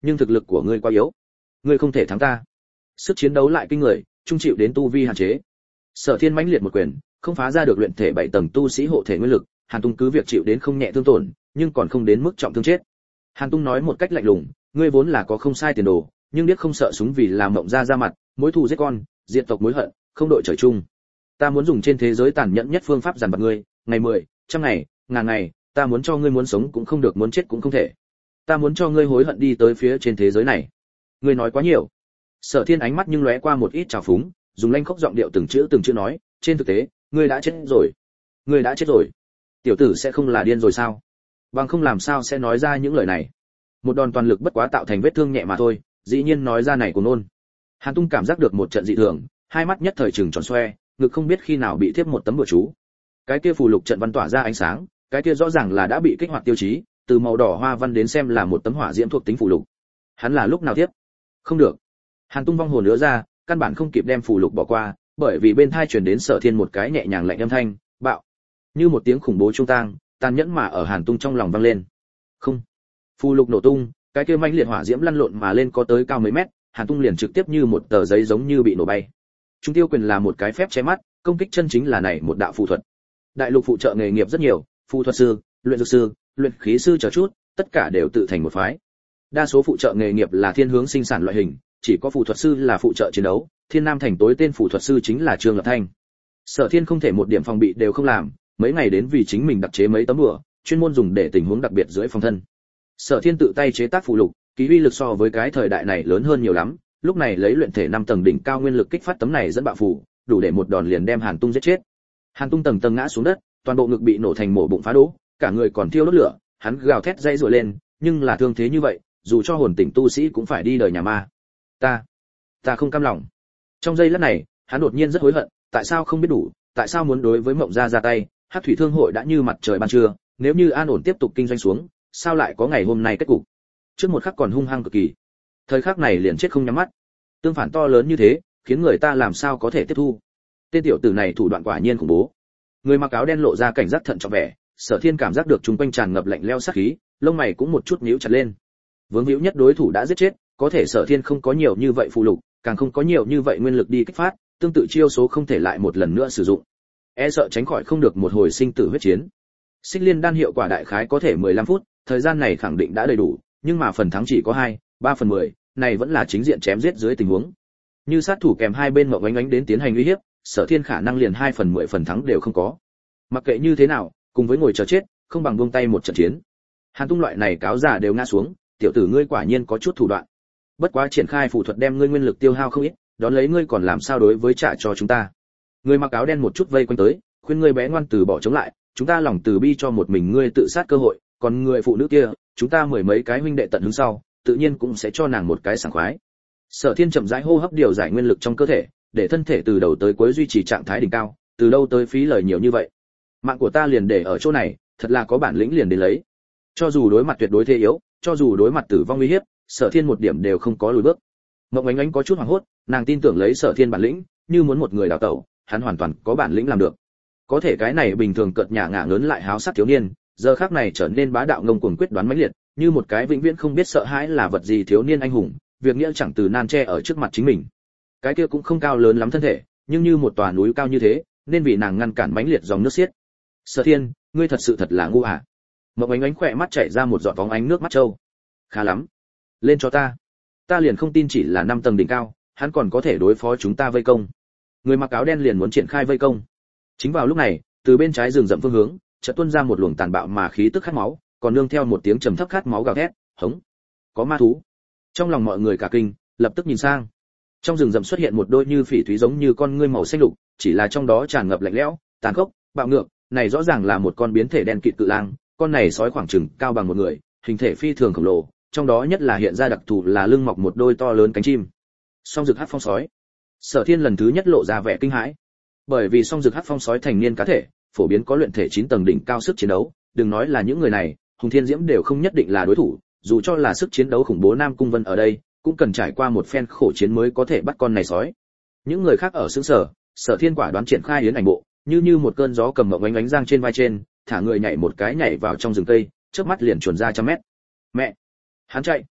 nhưng thực lực của ngươi quá yếu, ngươi không thể thắng ta. Sức chiến đấu lại kinh người, trung chịu đến tu vi hạn chế. Sở Thiên mãnh liệt một quyền, không phá ra được luyện thể bảy tầng tu sĩ hộ thể nguyên lực, Hàn Tung cứ việc chịu đến không nhẹ thương tổn, nhưng còn không đến mức trọng thương chết. Hàn Tung nói một cách lạnh lùng, ngươi vốn là có không sai tiền đồ, nhưng biết không sợ súng vì làm mộng ra ra mặt, mối thù giết con, diệt tộc mối hận, không đội trời chung. Ta muốn dùng trên thế giới tàn nhẫn nhất phương pháp giàn vặt ngươi, ngày mười, trăm ngày, ngàn ngày, ta muốn cho ngươi muốn sống cũng không được, muốn chết cũng không thể. Ta muốn cho ngươi hối hận đi tới phía trên thế giới này. Ngươi nói quá nhiều. Sở Thiên ánh mắt nhưng lóe qua một ít trào phúng, dùng lanh khốc giọng điệu từng chữ từng chữ nói, trên thực tế, ngươi đã chết rồi. Ngươi đã chết rồi. Tiểu tử sẽ không là điên rồi sao? Bằng không làm sao sẽ nói ra những lời này. Một đòn toàn lực bất quá tạo thành vết thương nhẹ mà thôi, dĩ nhiên nói ra này của nôn. Hàn Tung cảm giác được một trận dị thường, hai mắt nhất thời trừng tròn xoe, ngực không biết khi nào bị tiếp một tấm bùa chú. Cái kia phù lục trận văn tỏa ra ánh sáng, cái kia rõ ràng là đã bị kích hoạt tiêu chí, từ màu đỏ hoa văn đến xem là một tấm hỏa diễm thuộc tính phù lục. Hắn là lúc nào tiếp? Không được. Hàn Tung vong hồn nữa ra, căn bản không kịp đem phù lục bỏ qua, bởi vì bên tai truyền đến Sở Thiên một cái nhẹ nhàng lạnh âm thanh, bạo, như một tiếng khủng bố trung tang, tàn nhẫn mà ở Hàn Tung trong lòng vang lên. Không. Phù lục nổ tung, cái kia manh liệt hỏa diễm lăn lộn mà lên có tới cao mấy mét, Hàn Tung liền trực tiếp như một tờ giấy giống như bị nổ bay. Trung tiêu quyền là một cái phép che mắt, công kích chân chính là này một đạo phù thuật. Đại lục phụ trợ nghề nghiệp rất nhiều, phù thuật sư, luyện dược sư, luyện khí sư chờ chút, tất cả đều tự thành một phái. Đa số phụ trợ nghề nghiệp là thiên hướng sinh sản loại hình, chỉ có phù thuật sư là phụ trợ chiến đấu, Thiên Nam thành tối tên phù thuật sư chính là Trương Lập Thanh. Sở Thiên không thể một điểm phòng bị đều không làm, mấy ngày đến vì chính mình đặc chế mấy tấm bùa, chuyên môn dùng để tình huống đặc biệt dưới phòng thân. Sở Thiên tự tay chế tác phù lục, ký uy lực so với cái thời đại này lớn hơn nhiều lắm, lúc này lấy luyện thể năm tầng đỉnh cao nguyên lực kích phát tấm này dẫn bạo phù, đủ để một đòn liền đem Hàn Tung giết chết. Hàn Tung tầng tầng ngã xuống đất, toàn bộ ngực bị nổ thành mổ bụng phá đố, cả người còn thiêu đốt lửa, hắn gào thét dãy giụa lên, nhưng là thương thế như vậy, dù cho hồn tỉnh tu sĩ cũng phải đi đời nhà ma. Ta, ta không cam lòng. Trong giây lát này, hắn đột nhiên rất hối hận, tại sao không biết đủ, tại sao muốn đối với Mộng Gia ra tay, Hắc Thủy Thương hội đã như mặt trời ban trưa, nếu như an ổn tiếp tục kinh doanh xuống, sao lại có ngày hôm nay kết cục. Trước một khắc còn hung hăng cực kỳ, thời khắc này liền chết không nhắm mắt. Tương phản to lớn như thế, khiến người ta làm sao có thể tiếp thu. Tên tiểu tử này thủ đoạn quả nhiên khủng bố. Người mặc áo đen lộ ra cảnh giác thận trọng vẻ, Sở Thiên cảm giác được chúng quanh tràn ngập lạnh lẽo sát khí, lông mày cũng một chút nhíu chặt lên. Vướng víu nhất đối thủ đã giết chết, có thể Sở Thiên không có nhiều như vậy phù lục, càng không có nhiều như vậy nguyên lực đi kích phát, tương tự chiêu số không thể lại một lần nữa sử dụng. E sợ tránh khỏi không được một hồi sinh tử huyết chiến. Xích Liên đan hiệu quả đại khái có thể mười lăm phút, thời gian này khẳng định đã đầy đủ, nhưng mà phần thắng chỉ có hai, ba phần mười, này vẫn là chính diện chém giết dưới tình huống. Như sát thủ kèm hai bên Mộng Ánh Ánh đến tiến hành uy hiếp, Sở Thiên khả năng liền hai phần mười phần thắng đều không có. Mặc kệ như thế nào, cùng với ngồi chờ chết, không bằng buông tay một trận chiến. Hàn Tung loại này cáo giả đều ngã xuống, tiểu tử ngươi quả nhiên có chút thủ đoạn. Bất quá triển khai phù thuật đem ngươi nguyên lực tiêu hao không ít, đón lấy ngươi còn làm sao đối với trả cho chúng ta. Người mặc áo đen một chút vây quanh tới, khuyên ngươi bé ngoan từ bỏ chống lại, chúng ta lòng từ bi cho một mình ngươi tự sát cơ hội, còn người phụ nữ kia, chúng ta mười mấy cái huynh đệ tận hứng sau, tự nhiên cũng sẽ cho nàng một cái sảng khoái. Sở Thiên chậm rãi hô hấp điều giải nguyên lực trong cơ thể, để thân thể từ đầu tới cuối duy trì trạng thái đỉnh cao, từ đâu tới phí lời nhiều như vậy. Mạng của ta liền để ở chỗ này, thật là có bản lĩnh liền đến lấy. Cho dù đối mặt tuyệt đối thế yếu, cho dù đối mặt tử vong uy hiếp, Sở Thiên một điểm đều không có lùi bước. Mộng Ánh Ánh có chút hoảng hốt, nàng tin tưởng lấy Sở Thiên bản lĩnh, như muốn một người đào tẩu, hắn hoàn toàn có bản lĩnh làm được. Có thể cái này bình thường cợt nhả ngả lớn lại háo sắc thiếu niên, giờ khắc này trở nên bá đạo ngông cuồng quyết đoán mãnh liệt, như một cái vĩnh viễn không biết sợ hãi là vật gì thiếu niên anh hùng, việc nghĩa chẳng từ nan che ở trước mặt chính mình. Cái kia cũng không cao lớn lắm thân thể, nhưng như một tòa núi cao như thế, nên vì nàng ngăn cản mãnh liệt dòng nước xiết. Sở Thiên, ngươi thật sự thật là ngu à? Mộng Ánh Ánh khỏe mắt chảy ra một giọt bóng ánh nước mắt trâu. Khá lắm, lên cho ta. Ta liền không tin chỉ là năm tầng đỉnh cao, hắn còn có thể đối phó chúng ta vây công. Người mặc áo đen liền muốn triển khai vây công. Chính vào lúc này, từ bên trái rừng rậm phương hướng, chợt tuôn ra một luồng tàn bạo mà khí tức khát máu, còn nương theo một tiếng trầm thấp khát máu gào thét, hống. Có ma thú. Trong lòng mọi người cả kinh, lập tức nhìn sang. Trong rừng rậm xuất hiện một đôi như phỉ thúy giống như con ngươi màu xanh lục, chỉ là trong đó tràn ngập lạnh lẽo, tàn khốc, bạo ngược, này rõ ràng là một con biến thể đen kịt cự lang, con này sói khoảng chừng cao bằng một người, hình thể phi thường khổng lồ, trong đó nhất là hiện ra đặc thù là lưng mọc một đôi to lớn cánh chim. Song rực hắc phong sói. Sở Thiên lần thứ nhất lộ ra vẻ kinh hãi. Bởi vì song rực hắc phong sói thành niên cá thể, phổ biến có luyện thể chín tầng đỉnh cao sức chiến đấu, đừng nói là những người này, Hùng Thiên Diễm đều không nhất định là đối thủ, dù cho là sức chiến đấu khủng bố Nam Cung Vân ở đây, cũng cần trải qua một phen khổ chiến mới có thể bắt con này sói. Những người khác ở xứ sở, Sở Thiên quả đoán triển khai yến ảnh bộ, như như một cơn gió cầm mộng ánh ánh giang trên vai trên, thả người nhảy một cái nhảy vào trong rừng cây, chớp mắt liền chuồn ra trăm mét. Mẹ, hắn chạy,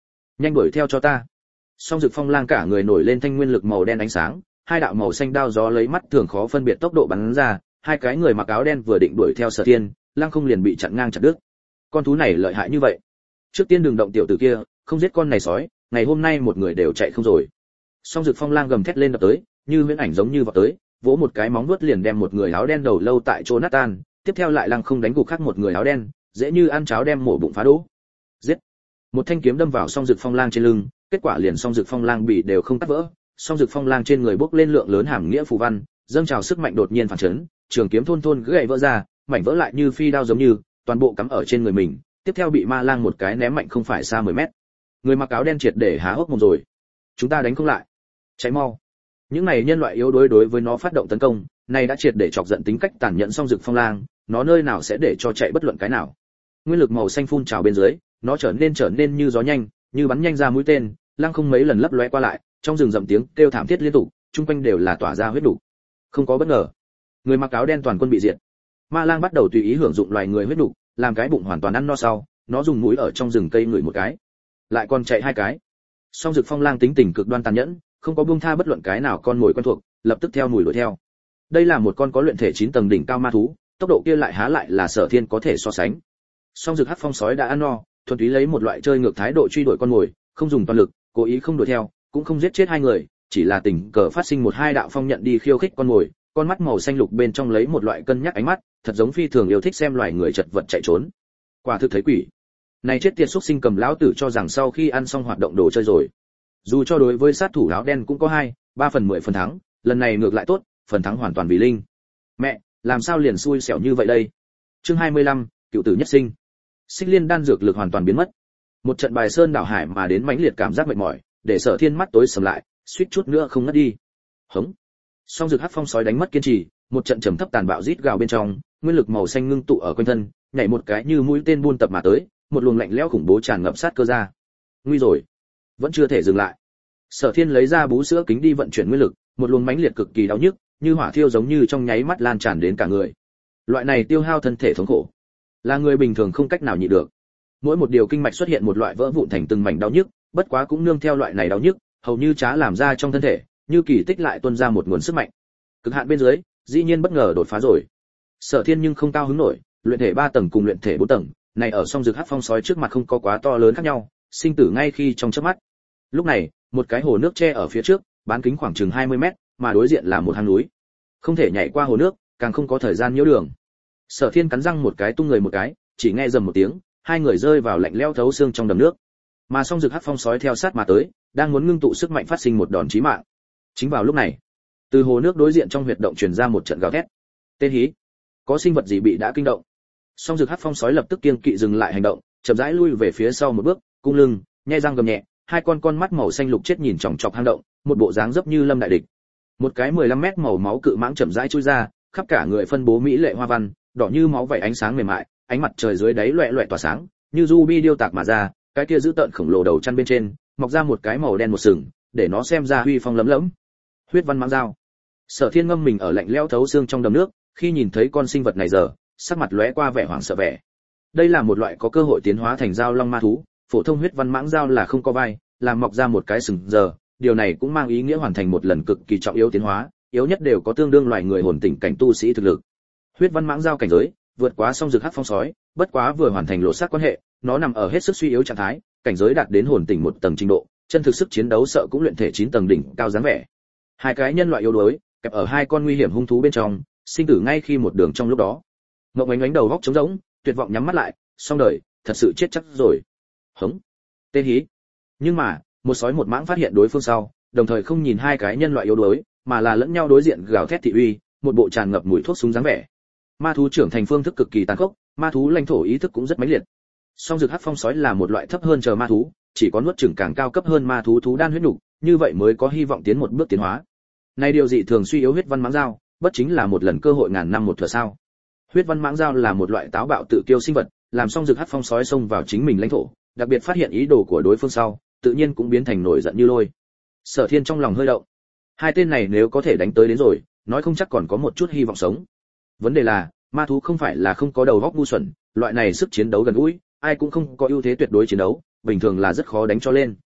nhanh đuổi theo cho ta. Song Dực Phong Lang cả người nổi lên thanh nguyên lực màu đen ánh sáng, hai đạo màu xanh đao gió lấy mắt thường khó phân biệt tốc độ bắn ra, hai cái người mặc áo đen vừa định đuổi theo Sở Thiên, Lăng Không liền bị chặn ngang chặt đứt. Con thú này lợi hại như vậy. Trước tiên đừng động tiểu tử kia, không giết con này sói, ngày hôm nay một người đều chạy không rồi. Song Dực Phong Lang gầm thét lên đập tới, như huyễn ảnh giống như vọt tới, vỗ một cái móng vuốt liền đem một người áo đen đầu lâu tại chỗ nát tan, tiếp theo lại Lăng Không đánh gục khác một người áo đen, dễ như ăn cháo đem mổ bụng phá đỗ. Giết! Một thanh kiếm đâm vào Song Dực Phong Lang trên lưng, kết quả liền Song Dực Phong Lang bị đều không cắt vỡ, Song Dực Phong Lang trên người bốc lên lượng lớn hàm nghĩa phù văn, dâng trào sức mạnh đột nhiên phản chấn, trường kiếm thôn thôn gãy vỡ ra, mảnh vỡ lại như phi đao giống như, toàn bộ cắm ở trên người mình, tiếp theo bị Ma Lang một cái ném mạnh không phải xa mười mét. Người mặc áo đen triệt để há hốc mồm rồi. Chúng ta đánh không lại. Cháy mau. Những này nhân loại yếu đuối đối với nó phát động tấn công, này đã triệt để chọc giận tính cách tàn nhẫn Song Dực Phong Lang, nó nơi nào sẽ để cho chạy bất luận cái nào. Nguyên lực màu xanh phun trào bên dưới, nó trở nên trở nên như gió nhanh, như bắn nhanh ra mũi tên, Lăng Không mấy lần lấp lóe qua lại, trong rừng rậm tiếng kêu thảm thiết liên tục, chung quanh đều là tỏa ra huyết đủ. Không có bất ngờ, người mặc áo đen toàn quân bị diệt. Ma Lang bắt đầu tùy ý hưởng dụng loài người huyết đủ, làm cái bụng hoàn toàn ăn no sau, nó dùng mũi ở trong rừng cây ngửi một cái, lại còn chạy hai cái. Song Dực Phong Lang tính tình cực đoan tàn nhẫn, không có buông tha bất luận cái nào con mồi quen thuộc, lập tức theo mùi đuổi theo. Đây là một con có luyện thể chín tầng đỉnh cao ma thú, tốc độ kia lại há lại là Sở Thiên có thể so sánh. Song Dực Hắc Phong sói đã ăn no, thuần túy lấy một loại chơi ngược thái độ truy đuổi con mồi, không dùng toàn lực, cố ý không đuổi theo, cũng không giết chết hai người, chỉ là tình cờ phát sinh một hai đạo phong nhận đi khiêu khích con mồi, con mắt màu xanh lục bên trong lấy một loại cân nhắc ánh mắt, thật giống phi thường yêu thích xem loài người chật vật chạy trốn. Quả thực thấy quỷ. Này chết tiệt xúc sinh cầm lão tử cho rằng sau khi ăn xong hoạt động đồ chơi rồi. Dù cho đối với sát thủ áo đen cũng có hai, ba phần mười phần thắng, lần này ngược lại tốt, phần thắng hoàn toàn vì linh. Mẹ, làm sao liền xui xẻo như vậy đây? Chương hai mươi lăm, cựu tử nhất sinh. Xích Liên đan dược lực hoàn toàn biến mất. Một trận bài sơn đảo hải mà đến mãnh liệt cảm giác mệt mỏi, để Sở Thiên mắt tối sầm lại, suýt chút nữa không ngất đi. Hống. Song Dực Hắc Phong sói đánh mất kiên trì, một trận trầm thấp tàn bạo rít gào bên trong, nguyên lực màu xanh ngưng tụ ở quanh thân, nhảy một cái như mũi tên buôn tập mà tới, một luồng lạnh lẽo khủng bố tràn ngập sát cơ ra. Nguy rồi, vẫn chưa thể dừng lại. Sở Thiên lấy ra bú sữa kính đi vận chuyển nguyên lực, một luồng mãnh liệt cực kỳ đau nhức, như hỏa thiêu giống như trong nháy mắt lan tràn đến cả người. Loại này tiêu hao thân thể thống khổ, là người bình thường không cách nào nhịn được. Mỗi một điều kinh mạch xuất hiện một loại vỡ vụn thành từng mảnh đau nhức, bất quá cũng nương theo loại này đau nhức, hầu như chá làm ra trong thân thể, như kỳ tích lại tuôn ra một nguồn sức mạnh. Cực hạn bên dưới, dĩ nhiên bất ngờ đột phá rồi. Sở Thiên nhưng không cao hứng nổi, luyện thể ba tầng cùng luyện thể bốn tầng, này ở Song Dực Hắc Phong sói trước mặt không có quá to lớn khác nhau, sinh tử ngay khi trong chớp mắt. Lúc này, một cái hồ nước che ở phía trước, bán kính khoảng chừng hai mươi mét, mà đối diện là một hang núi. Không thể nhảy qua hồ nước, càng không có thời gian nhiễu đường. Sở Thiên cắn răng một cái tung người một cái, chỉ nghe rầm một tiếng, hai người rơi vào lạnh lẽo thấu xương trong đầm nước. Mà Song Dực Hắc Phong sói theo sát mà tới, đang muốn ngưng tụ sức mạnh phát sinh một đòn chí mạng. Chính vào lúc này, từ hồ nước đối diện trong huyệt động truyền ra một trận gào thét. Tên hí, có sinh vật gì bị đã kinh động. Song Dực Hắc Phong sói lập tức kiêng kỵ dừng lại hành động, chậm rãi lui về phía sau một bước, cung lưng, nhe răng gầm nhẹ, hai con con mắt màu xanh lục chết nhìn chòng chọc hang động, một bộ dáng dấp như lâm đại địch. Một cái mười lăm mét màu máu cự mãng chậm rãi chui ra, khắp cả người phân bố mỹ lệ hoa văn, đỏ như máu vảy ánh sáng mềm mại, ánh mặt trời dưới đáy loẹt loẹt tỏa sáng, như ruby điêu tạc mà ra, cái kia giữ tợn khổng lồ đầu chăn bên trên, mọc ra một cái màu đen một sừng, để nó xem ra huy phong lấm lẫm. Huyết văn mãng dao. Sở Thiên ngâm mình ở lạnh lẽo thấu xương trong đầm nước, khi nhìn thấy con sinh vật này giờ, sắc mặt lóe qua vẻ hoảng sợ vẻ. Đây là một loại có cơ hội tiến hóa thành dao long ma thú, phổ thông huyết văn mãng dao là không có vai, làm mọc ra một cái sừng giờ, điều này cũng mang ý nghĩa hoàn thành một lần cực kỳ trọng yếu tiến hóa, yếu nhất đều có tương đương loài người hồn tỉnh cảnh tu sĩ thực lực. Huyết văn mãng dao cảnh giới, vượt quá Song Dực Hắc Phong sói, bất quá vừa hoàn thành lộ sát quan hệ, nó nằm ở hết sức suy yếu trạng thái, cảnh giới đạt đến hồn tỉnh một tầng trình độ, chân thực sức chiến đấu sợ cũng luyện thể chín tầng đỉnh cao dáng vẻ. Hai cái nhân loại yếu đuối, kẹp ở hai con nguy hiểm hung thú bên trong, sinh tử ngay khi một đường trong lúc đó. Ngọc Ánh Ánh đầu góc trống rỗng, tuyệt vọng nhắm mắt lại, xong đời, thật sự chết chắc rồi. Hống. Tên hí. Nhưng mà, một sói một mãng phát hiện đối phương sau, đồng thời không nhìn hai cái nhân loại yếu đuối, mà là lẫn nhau đối diện gào thét thị uy, một bộ tràn ngập mùi thuốc súng dáng vẻ. Ma thú trưởng thành phương thức cực kỳ tàn khốc, ma thú lãnh thổ ý thức cũng rất mãnh liệt. Song Dực Hắc Phong sói là một loại thấp hơn chờ ma thú, chỉ có nuốt chửng càng cao cấp hơn ma thú thú đan huyết nục, như vậy mới có hy vọng tiến một bước tiến hóa. Này điều dị thường suy yếu huyết văn mãng dao, bất chính là một lần cơ hội ngàn năm một thừa sao? Huyết văn mãng dao là một loại táo bạo tự kiêu sinh vật, làm Song Dực Hắc Phong sói xông vào chính mình lãnh thổ, đặc biệt phát hiện ý đồ của đối phương sau, tự nhiên cũng biến thành nổi giận như lôi. Sở Thiên trong lòng hơi động. Hai tên này nếu có thể đánh tới đến rồi, nói không chắc còn có một chút hy vọng sống. Vấn đề là, ma thú không phải là không có đầu óc ngu xuẩn, loại này sức chiến đấu gần gũi, ai cũng không có ưu thế tuyệt đối chiến đấu, bình thường là rất khó đánh cho lên.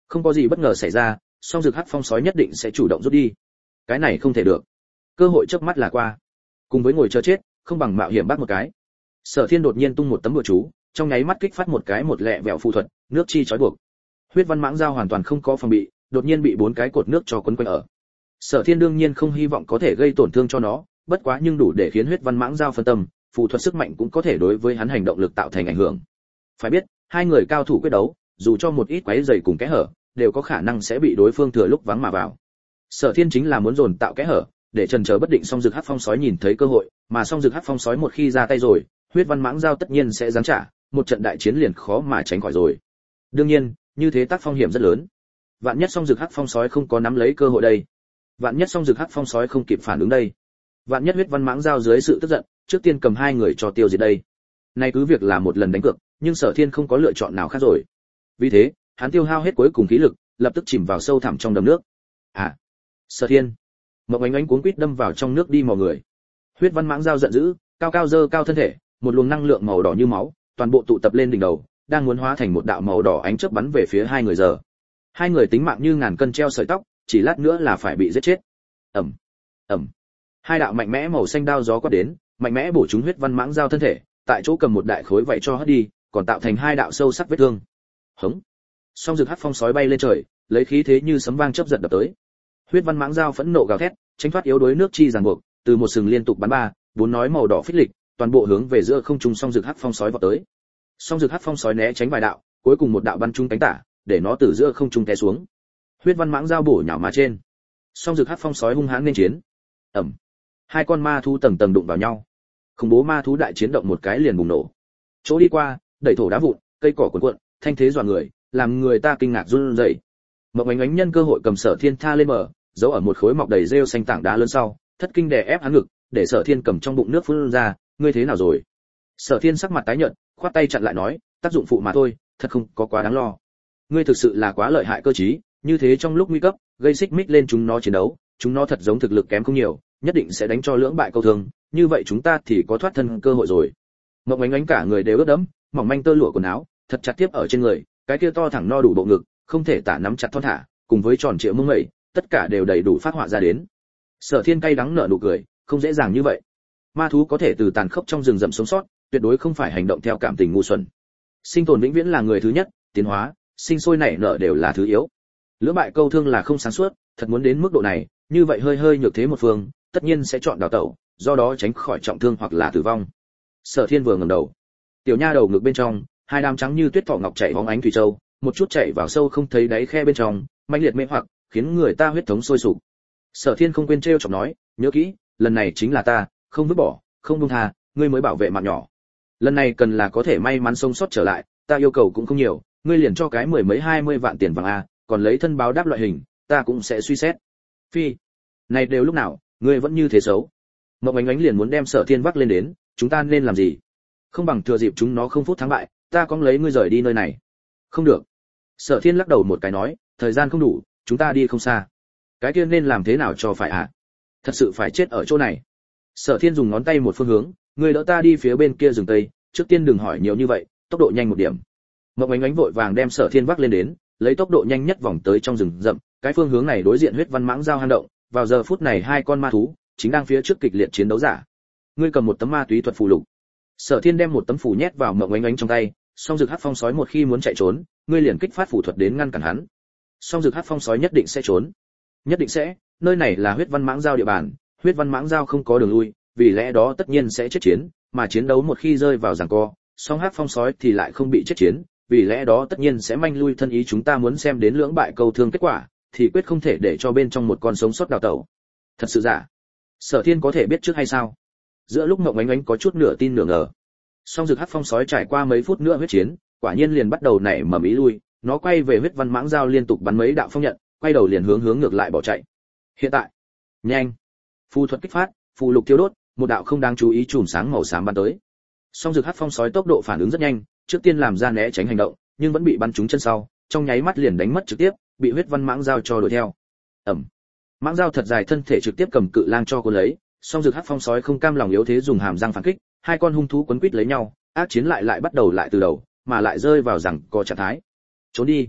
Không có gì bất ngờ xảy ra, song dược hắc phong sói nhất định sẽ chủ động rút đi. Cái này không thể được. Cơ hội chớp mắt là qua. Cùng với ngồi chờ chết, không bằng mạo hiểm bắt một cái. Sở Thiên đột nhiên tung một tấm bùa chú, trong nháy mắt kích phát một cái một lẹ vẹo phù thuật, nước chi trói buộc. Huyết văn mãng dao hoàn toàn không có phòng bị, đột nhiên bị bốn cái cột nước cho quấn quanh ở. Sở Thiên đương nhiên không hy vọng có thể gây tổn thương cho nó, bất quá nhưng đủ để khiến huyết văn mãng dao phân tâm, phù thuật sức mạnh cũng có thể đối với hắn hành động lực tạo thành ảnh hưởng. Phải biết, hai người cao thủ quyết đấu, dù cho một ít quấy rầy cùng kẽ hở, đều có khả năng sẽ bị đối phương thừa lúc vắng mà vào. Sở Thiên chính là muốn dồn tạo kẽ hở, để chần chờ bất định song dược hắc phong sói nhìn thấy cơ hội, mà song dược hắc phong sói một khi ra tay rồi, huyết văn mãng dao tất nhiên sẽ giáng trả, một trận đại chiến liền khó mà tránh khỏi rồi. Đương nhiên, như thế tác phong hiểm rất lớn. Vạn nhất song dược hắc phong sói không có nắm lấy cơ hội đây, vạn nhất song dược hắc phong sói không kịp phản ứng đây, vạn nhất huyết văn mãng dao dưới sự tức giận, trước tiên cầm hai người cho tiêu diệt đây. Nay cứ việc là một lần đánh cược, nhưng Sở Thiên không có lựa chọn nào khác rồi. Vì thế, hắn tiêu hao hết cuối cùng khí lực, lập tức chìm vào sâu thẳm trong đầm nước. À, Sở Thiên! Mộng Ánh Ánh cuống quýt đâm vào trong nước đi mò người. Huyết văn mãng dao giận dữ, cao cao dơ cao thân thể, một luồng năng lượng màu đỏ như máu, toàn bộ tụ tập lên đỉnh đầu, đang muốn hóa thành một đạo màu đỏ ánh chớp bắn về phía hai người giờ. Hai người tính mạng như ngàn cân treo sợi tóc, chỉ lát nữa là phải bị giết chết. Ầm, ầm. Hai đạo mạnh mẽ màu xanh đao gió quát đến, mạnh mẽ bổ trúng huyết văn mãng dao thân thể, tại chỗ cầm một đại khối vậy cho hất đi, còn tạo thành hai đạo sâu sắc vết thương. Hống. Song dược hắc phong sói bay lên trời, lấy khí thế như sấm vang chớp giật đập tới. Huyết văn mãng dao phẫn nộ gào thét, tránh thoát yếu đuối nước chi ràng buộc, từ một sừng liên tục bắn ba, bốn nói màu đỏ phích lịch, toàn bộ hướng về giữa không trung song dược hắc phong sói vọt tới. Song dược hắc phong sói né tránh vài đạo, cuối cùng một đạo bắn trúng cánh tả, để nó từ giữa không trung té xuống. Huyết văn mãng dao bổ nhào mà trên. Song dược hắc phong sói hung hãn nên chiến. Ầm. Hai con ma thú tầng tầng đụng vào nhau. Khủng bố ma thú đại chiến động một cái liền bùng nổ. Chỗ đi qua, đẩy thổ đá vụn, cây cỏ cuộn cuộn, thanh thế dọa người, làm người ta kinh ngạc run rẩy. Mộng Ánh Ánh nhân cơ hội cầm Sở Thiên tha lên bờ, giấu ở một khối mọc đầy rêu xanh tảng đá lớn sau, thất kinh đè ép hắn ngực, để Sở Thiên cầm trong bụng nước phun ra, ngươi thế nào rồi? Sở Thiên sắc mặt tái nhợt, khoát tay chặn lại nói, tác dụng phụ mà thôi, thật không có quá đáng lo. Ngươi thực sự là quá lợi hại cơ trí, như thế trong lúc nguy cấp, gây xích mích lên chúng nó chiến đấu, chúng nó thật giống thực lực kém không nhiều, nhất định sẽ đánh cho lưỡng bại câu thương, như vậy chúng ta thì có thoát thân cơ hội rồi. Mộng Ánh Ánh cả người đều ướt đẫm, mỏng manh tơ lụa quần áo, thật chặt tiếp ở trên người, cái kia to thẳng no đủ bộ ngực, không thể tả nắm chặt thon thả, cùng với tròn trịa mông mẩy, tất cả đều đầy đủ phát họa ra đến. Sở Thiên cay đắng nở nụ cười, không dễ dàng như vậy. Ma thú có thể từ tàn khốc trong rừng rậm sống sót, tuyệt đối không phải hành động theo cảm tình ngu xuẩn. Sinh tồn vĩnh viễn là người thứ nhất, tiến hóa, sinh sôi nảy nở đều là thứ yếu. Lưỡng bại câu thương là không sáng suốt, thật muốn đến mức độ này, như vậy hơi hơi nhược thế một phương, tất nhiên sẽ chọn đào tẩu, do đó tránh khỏi trọng thương hoặc là tử vong. Sở Thiên vừa ngẩng đầu, tiểu nha đầu ngực bên trong, hai đám trắng như tuyết thỏ ngọc chảy bóng ánh thủy châu, một chút chảy vào sâu không thấy đáy khe bên trong, mãnh liệt mê hoặc, khiến người ta huyết thống sôi sục. Sở Thiên không quên trêu chọc nói, nhớ kỹ, lần này chính là ta, không vứt bỏ, không buông tha, ngươi mới bảo vệ mạng nhỏ. Lần này cần là có thể may mắn sống sót trở lại, ta yêu cầu cũng không nhiều, ngươi liền cho cái mười mấy hai mươi vạn tiền vàng a, còn lấy thân báo đáp loại hình, ta cũng sẽ suy xét. Phi, này đều lúc nào, ngươi vẫn như thế xấu. Mộng Ánh Ánh liền muốn đem Sở Thiên vác lên đến, chúng ta nên làm gì? Không bằng thừa dịp chúng nó không phút thắng bại, ta có lấy ngươi rời đi nơi này. Không được. Sở Thiên lắc đầu một cái nói, thời gian không đủ, chúng ta đi không xa. Cái kia nên làm thế nào cho phải ạ? À? Thật sự phải chết ở chỗ này. Sở Thiên dùng ngón tay một phương hướng, ngươi đỡ ta đi phía bên kia rừng tây, trước tiên đừng hỏi nhiều như vậy, tốc độ nhanh một điểm. Mộng Ánh Ánh vội vàng đem Sở Thiên vác lên đến, lấy tốc độ nhanh nhất vòng tới trong rừng rậm, cái phương hướng này đối diện huyết văn mãng giao hang động, vào giờ phút này hai con ma thú chính đang phía trước kịch liệt chiến đấu giả. Ngươi cầm một tấm ma túy thuật phù lục. Sở Thiên đem một tấm phù nhét vào Mộng Ánh Ánh trong tay, song dược hắc phong sói một khi muốn chạy trốn, ngươi liền kích phát phù thuật đến ngăn cản hắn. Song dược hắc phong sói nhất định sẽ trốn. Nhất định sẽ, nơi này là huyết văn mãng giao địa bàn, huyết văn mãng giao không có đường lui, vì lẽ đó tất nhiên sẽ chết chiến, mà chiến đấu một khi rơi vào giằng co, song hắc phong sói thì lại không bị chết chiến, vì lẽ đó tất nhiên sẽ manh lui thân ý, chúng ta muốn xem đến lưỡng bại câu thương kết quả, thì quyết không thể để cho bên trong một con sống sót đào tẩu. Thật sự giả? Sở Thiên có thể biết trước hay sao? Giữa lúc Mộng Ánh Ánh có chút nửa tin nửa ngờ, song dược hắc phong sói trải qua mấy phút nữa huyết chiến, quả nhiên liền bắt đầu nảy mầm ý lui, nó quay về huyết văn mãng giao liên tục bắn mấy đạo phong nhận, quay đầu liền hướng hướng ngược lại bỏ chạy. Hiện tại, nhanh, phù thuật kích phát, phù lục thiêu đốt, một đạo không đáng chú ý chùm sáng màu xám bắn tới. Song dược hắc phong sói tốc độ phản ứng rất nhanh, trước tiên làm ra né tránh hành động, nhưng vẫn bị bắn trúng chân sau, trong nháy mắt liền đánh mất trực tiếp, bị huyết văn mãng giao cho đuổi theo. Ầm. Mãng giao thật dài thân thể trực tiếp cầm cự lang cho cuốn lấy, song dược hắc phong sói không cam lòng yếu thế dùng hàm răng phản kích, hai con hung thú quấn quýt lấy nhau, ác chiến lại lại bắt đầu lại từ đầu, mà lại rơi vào rằng có trạng thái. Trốn đi.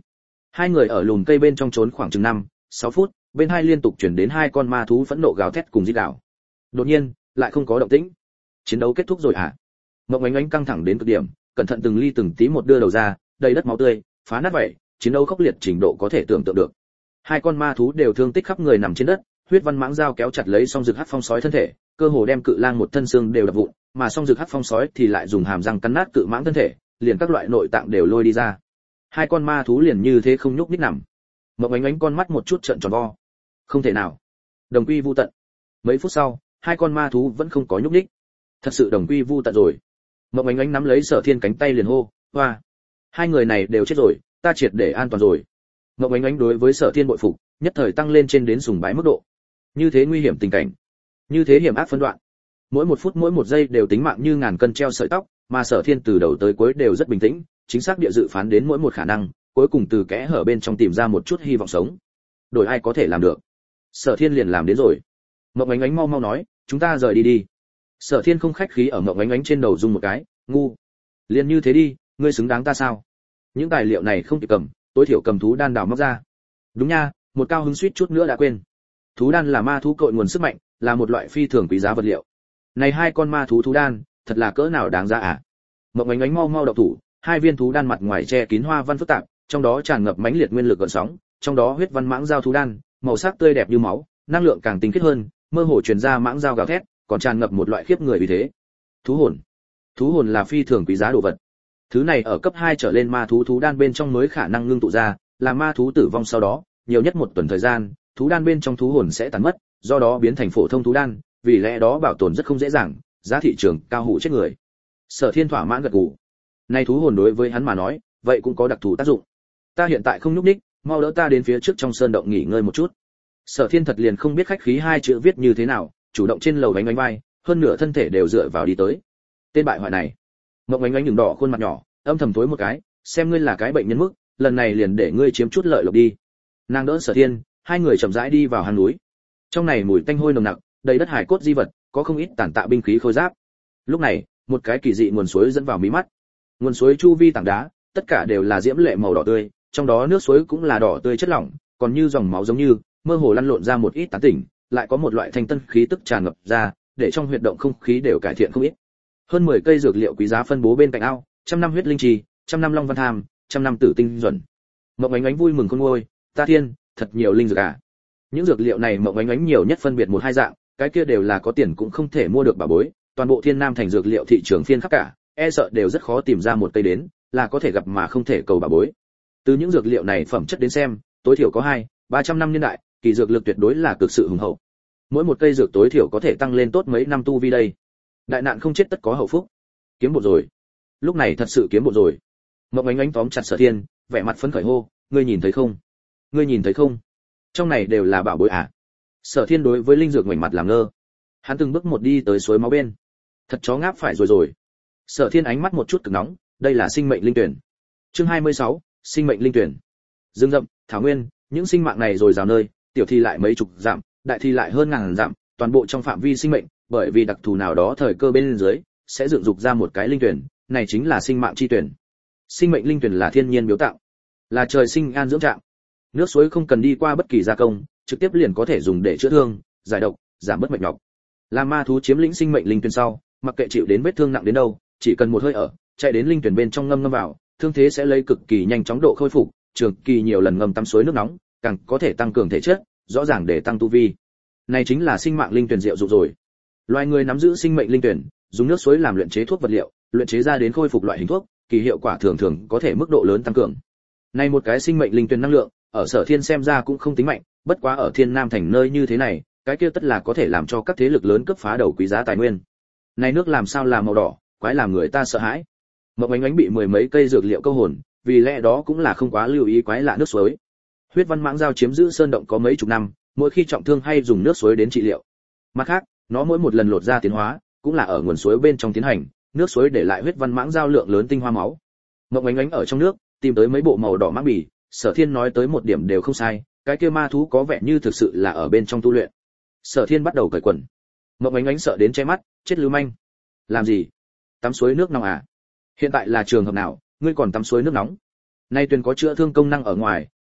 Hai người ở lùm cây bên trong trốn khoảng chừng năm, sáu phút, bên hai liên tục chuyển đến hai con ma thú phẫn nộ gào thét cùng rít gào. Đột nhiên, lại không có động tĩnh. Chiến đấu kết thúc rồi à? Mộng Ánh Ánh căng thẳng đến cực điểm, cẩn thận từng ly từng tí một đưa đầu ra, đầy đất máu tươi, phá nát vậy, chiến đấu khốc liệt trình độ có thể tưởng tượng được. Hai con ma thú đều thương tích khắp người nằm trên đất, huyết văn mãng dao kéo chặt lấy song rực hắc phong sói thân thể, cơ hồ đem cự lang một thân xương đều đập vụn, mà song rực hắc phong sói thì lại dùng hàm răng cắn nát cự mãng thân thể, liền các loại nội tạng đều lôi đi ra. Hai con ma thú liền như thế không nhúc nhích nằm. Mộng Ánh Ánh con mắt một chút trợn tròn vo. Không thể nào. Đồng quy vu tận. Mấy phút sau, hai con ma thú vẫn không có nhúc nhích. Thật sự đồng quy vu tận rồi. Mộng Ánh Ánh nắm lấy Sở Thiên cánh tay liền hô, "Hoa, hai người này đều chết rồi, ta triệt để an toàn rồi." Mộng Ánh Ánh đối với Sở Thiên bội phục, nhất thời tăng lên trên đến sùng bái mức độ. Như thế nguy hiểm tình cảnh, như thế hiểm ác phân đoạn, mỗi một phút mỗi một giây đều tính mạng như ngàn cân treo sợi tóc, mà Sở Thiên từ đầu tới cuối đều rất bình tĩnh, chính xác địa dự phán đến mỗi một khả năng, cuối cùng từ kẽ hở bên trong tìm ra một chút hy vọng sống. Đổi ai có thể làm được? Sở Thiên liền làm đến rồi. Mộng Ánh Ánh mau mau nói, "Chúng ta rời đi đi." Sở Thiên không khách khí ở Mộng Ánh Ánh trên đầu rung một cái, "Ngu, liền như thế đi, ngươi xứng đáng ta sao? Những tài liệu này không kịp cầm, tối thiểu cầm thú đan đào móc ra." Đúng nha, một cao hứng suýt chút nữa đã quên. Thú đan là ma thú cội nguồn sức mạnh, là một loại phi thường quý giá vật liệu. Này hai con ma thú thú đan, thật là cỡ nào đáng giá à? Mộng Ánh Ánh mau mau động thủ, hai viên thú đan mặt ngoài che kín hoa văn phức tạp, trong đó tràn ngập mãnh liệt nguyên lực gợn sóng, trong đó huyết văn mãng giao thú đan, màu sắc tươi đẹp như máu, năng lượng càng tinh khiết hơn, mơ hồ truyền ra mãng giao gào thét, còn tràn ngập một loại khiếp người uy thế. Thú hồn. Thú hồn là phi thường quý giá đồ vật. Thứ này ở cấp hai trở lên ma thú thú đan bên trong mới khả năng ngưng tụ ra, là ma thú tử vong sau đó, nhiều nhất một tuần thời gian, thú đan bên trong thú hồn sẽ tàn mất, do đó biến thành phổ thông thú đan, vì lẽ đó bảo tồn rất không dễ dàng, giá thị trường cao hủ chết người. Sở Thiên thỏa mãn gật gù. Này thú hồn đối với hắn mà nói, vậy cũng có đặc thù tác dụng. Ta hiện tại không nhúc nhích, mau đỡ ta đến phía trước trong sơn động nghỉ ngơi một chút. Sở Thiên thật liền không biết khách khí hai chữ viết như thế nào, chủ động trên lầu đánh đánh vai, hơn nửa thân thể đều dựa vào đi tới. Tên bại hoại này. Mộng Ánh Ánh nhường đỏ khuôn mặt nhỏ, âm thầm tối một cái, xem ngươi là cái bệnh nhân mức, lần này liền để ngươi chiếm chút lợi lộc đi. Nàng đỡ Sở Thiên, hai người chậm rãi đi vào hang núi. Trong này mùi tanh hôi nồng nặc, đầy đất hải cốt di vật, có không ít tàn tạ binh khí khôi giáp. Lúc này, một cái kỳ dị nguồn suối dẫn vào mí mắt. Nguồn suối chu vi tảng đá, tất cả đều là diễm lệ màu đỏ tươi, trong đó nước suối cũng là đỏ tươi chất lỏng, còn như dòng máu giống như, mơ hồ lăn lộn ra một ít tán tỉnh, lại có một loại thanh tân khí tức tràn ngập ra, để trong huyệt động không khí đều cải thiện không ít. Hơn mười cây dược liệu quý giá phân bố bên cạnh ao, trăm năm huyết linh trì, trăm năm long văn tham, trăm năm tử tinh duẩn. Mộng Ánh Ánh vui mừng khôn nguôi, ta thiên, thật nhiều linh dược à. Những dược liệu này Mộng Ánh Ánh nhiều nhất phân biệt một hai dạng, cái kia đều là có tiền cũng không thể mua được bà bối, toàn bộ Thiên Nam thành dược liệu thị trường phiên khắp cả, e sợ đều rất khó tìm ra một cây đến, là có thể gặp mà không thể cầu bà bối. Từ những dược liệu này phẩm chất đến xem, tối thiểu có hai, ba trăm năm niên đại, kỳ dược lực tuyệt đối là cực sự hùng hậu. Mỗi một cây dược tối thiểu có thể tăng lên tốt mấy năm tu vi đây. Đại nạn không chết tất có hậu phúc. Kiếm bộ rồi. Lúc này thật sự kiếm bộ rồi. Mộng Ánh Ánh tóm chặt Sở Thiên, vẻ mặt phấn khởi hô, ngươi nhìn thấy không? Ngươi nhìn thấy không? Trong này đều là bảo bối à? Sở Thiên đối với linh dược ngoảnh mặt làm ngơ. Hắn từng bước một đi tới suối máu bên. Thật chó ngáp phải rồi rồi. Sở Thiên ánh mắt một chút cực nóng, đây là sinh mệnh linh tuyển. Chương hai mươi sáu, sinh mệnh linh tuyển. Dương rậm, thảo nguyên, những sinh mạng này rồi rào nơi, tiểu thi lại mấy chục dặm, đại thi lại hơn ngàn dặm, toàn bộ trong phạm vi sinh mệnh, bởi vì đặc thù nào đó thời cơ bên dưới, sẽ dựng dục ra một cái linh tuyển, này chính là sinh mạng chi tuyển. Sinh mệnh linh tuyển là thiên nhiên biểu tạo, là trời sinh an dưỡng trạng. Nước suối không cần đi qua bất kỳ gia công, trực tiếp liền có thể dùng để chữa thương, giải độc, giảm bớt mệt nhọc. Là ma thú chiếm lĩnh sinh mệnh linh tuyển sau, mặc kệ chịu đến vết thương nặng đến đâu, chỉ cần một hơi ở, chạy đến linh tuyển bên trong ngâm ngâm vào, thương thế sẽ lấy cực kỳ nhanh chóng độ khôi phục, trường kỳ nhiều lần ngâm tắm suối nước nóng, càng có thể tăng cường thể chất, rõ ràng để tăng tu vi. Này chính là sinh mạng linh tuyển diệu dụng rồi. Loài người nắm giữ sinh mệnh linh tuyển, dùng nước suối làm luyện chế thuốc vật liệu, luyện chế ra đến khôi phục loại hình thuốc, kỳ hiệu quả thường thường có thể mức độ lớn tăng cường. Này một cái sinh mệnh linh tuyển năng lượng, ở Sở Thiên xem ra cũng không tính mạnh, bất quá ở Thiên Nam thành nơi như thế này, cái kia tất là có thể làm cho các thế lực lớn cướp phá đầu quý giá tài nguyên. Này nước làm sao là màu đỏ, quái làm người ta sợ hãi. Mộng Ánh Ánh bị mười mấy cây dược liệu câu hồn, vì lẽ đó cũng là không quá lưu ý quái lạ nước suối. Huyết văn mãng dao chiếm giữ sơn động có mấy chục năm, mỗi khi trọng thương hay dùng nước suối đến trị liệu. Mặt khác, nó mỗi một lần lột ra tiến hóa, cũng là ở nguồn suối bên trong tiến hành, nước suối để lại huyết văn mãng dao lượng lớn tinh hoa máu. Mộng Ánh Ánh ở trong nước, tìm tới mấy bộ màu đỏ mãng bì, Sở Thiên nói tới một điểm đều không sai, cái kia ma thú có vẻ như thực sự là ở bên trong tu luyện. Sở Thiên bắt đầu cởi quần. Mộng Ánh Ánh sợ đến che mắt, chết lưu manh. Làm gì? Tắm suối nước nóng à? Hiện tại là trường hợp nào, ngươi còn tắm suối nước nóng? Nay tuyền có chữa thương công năng ở ngoài,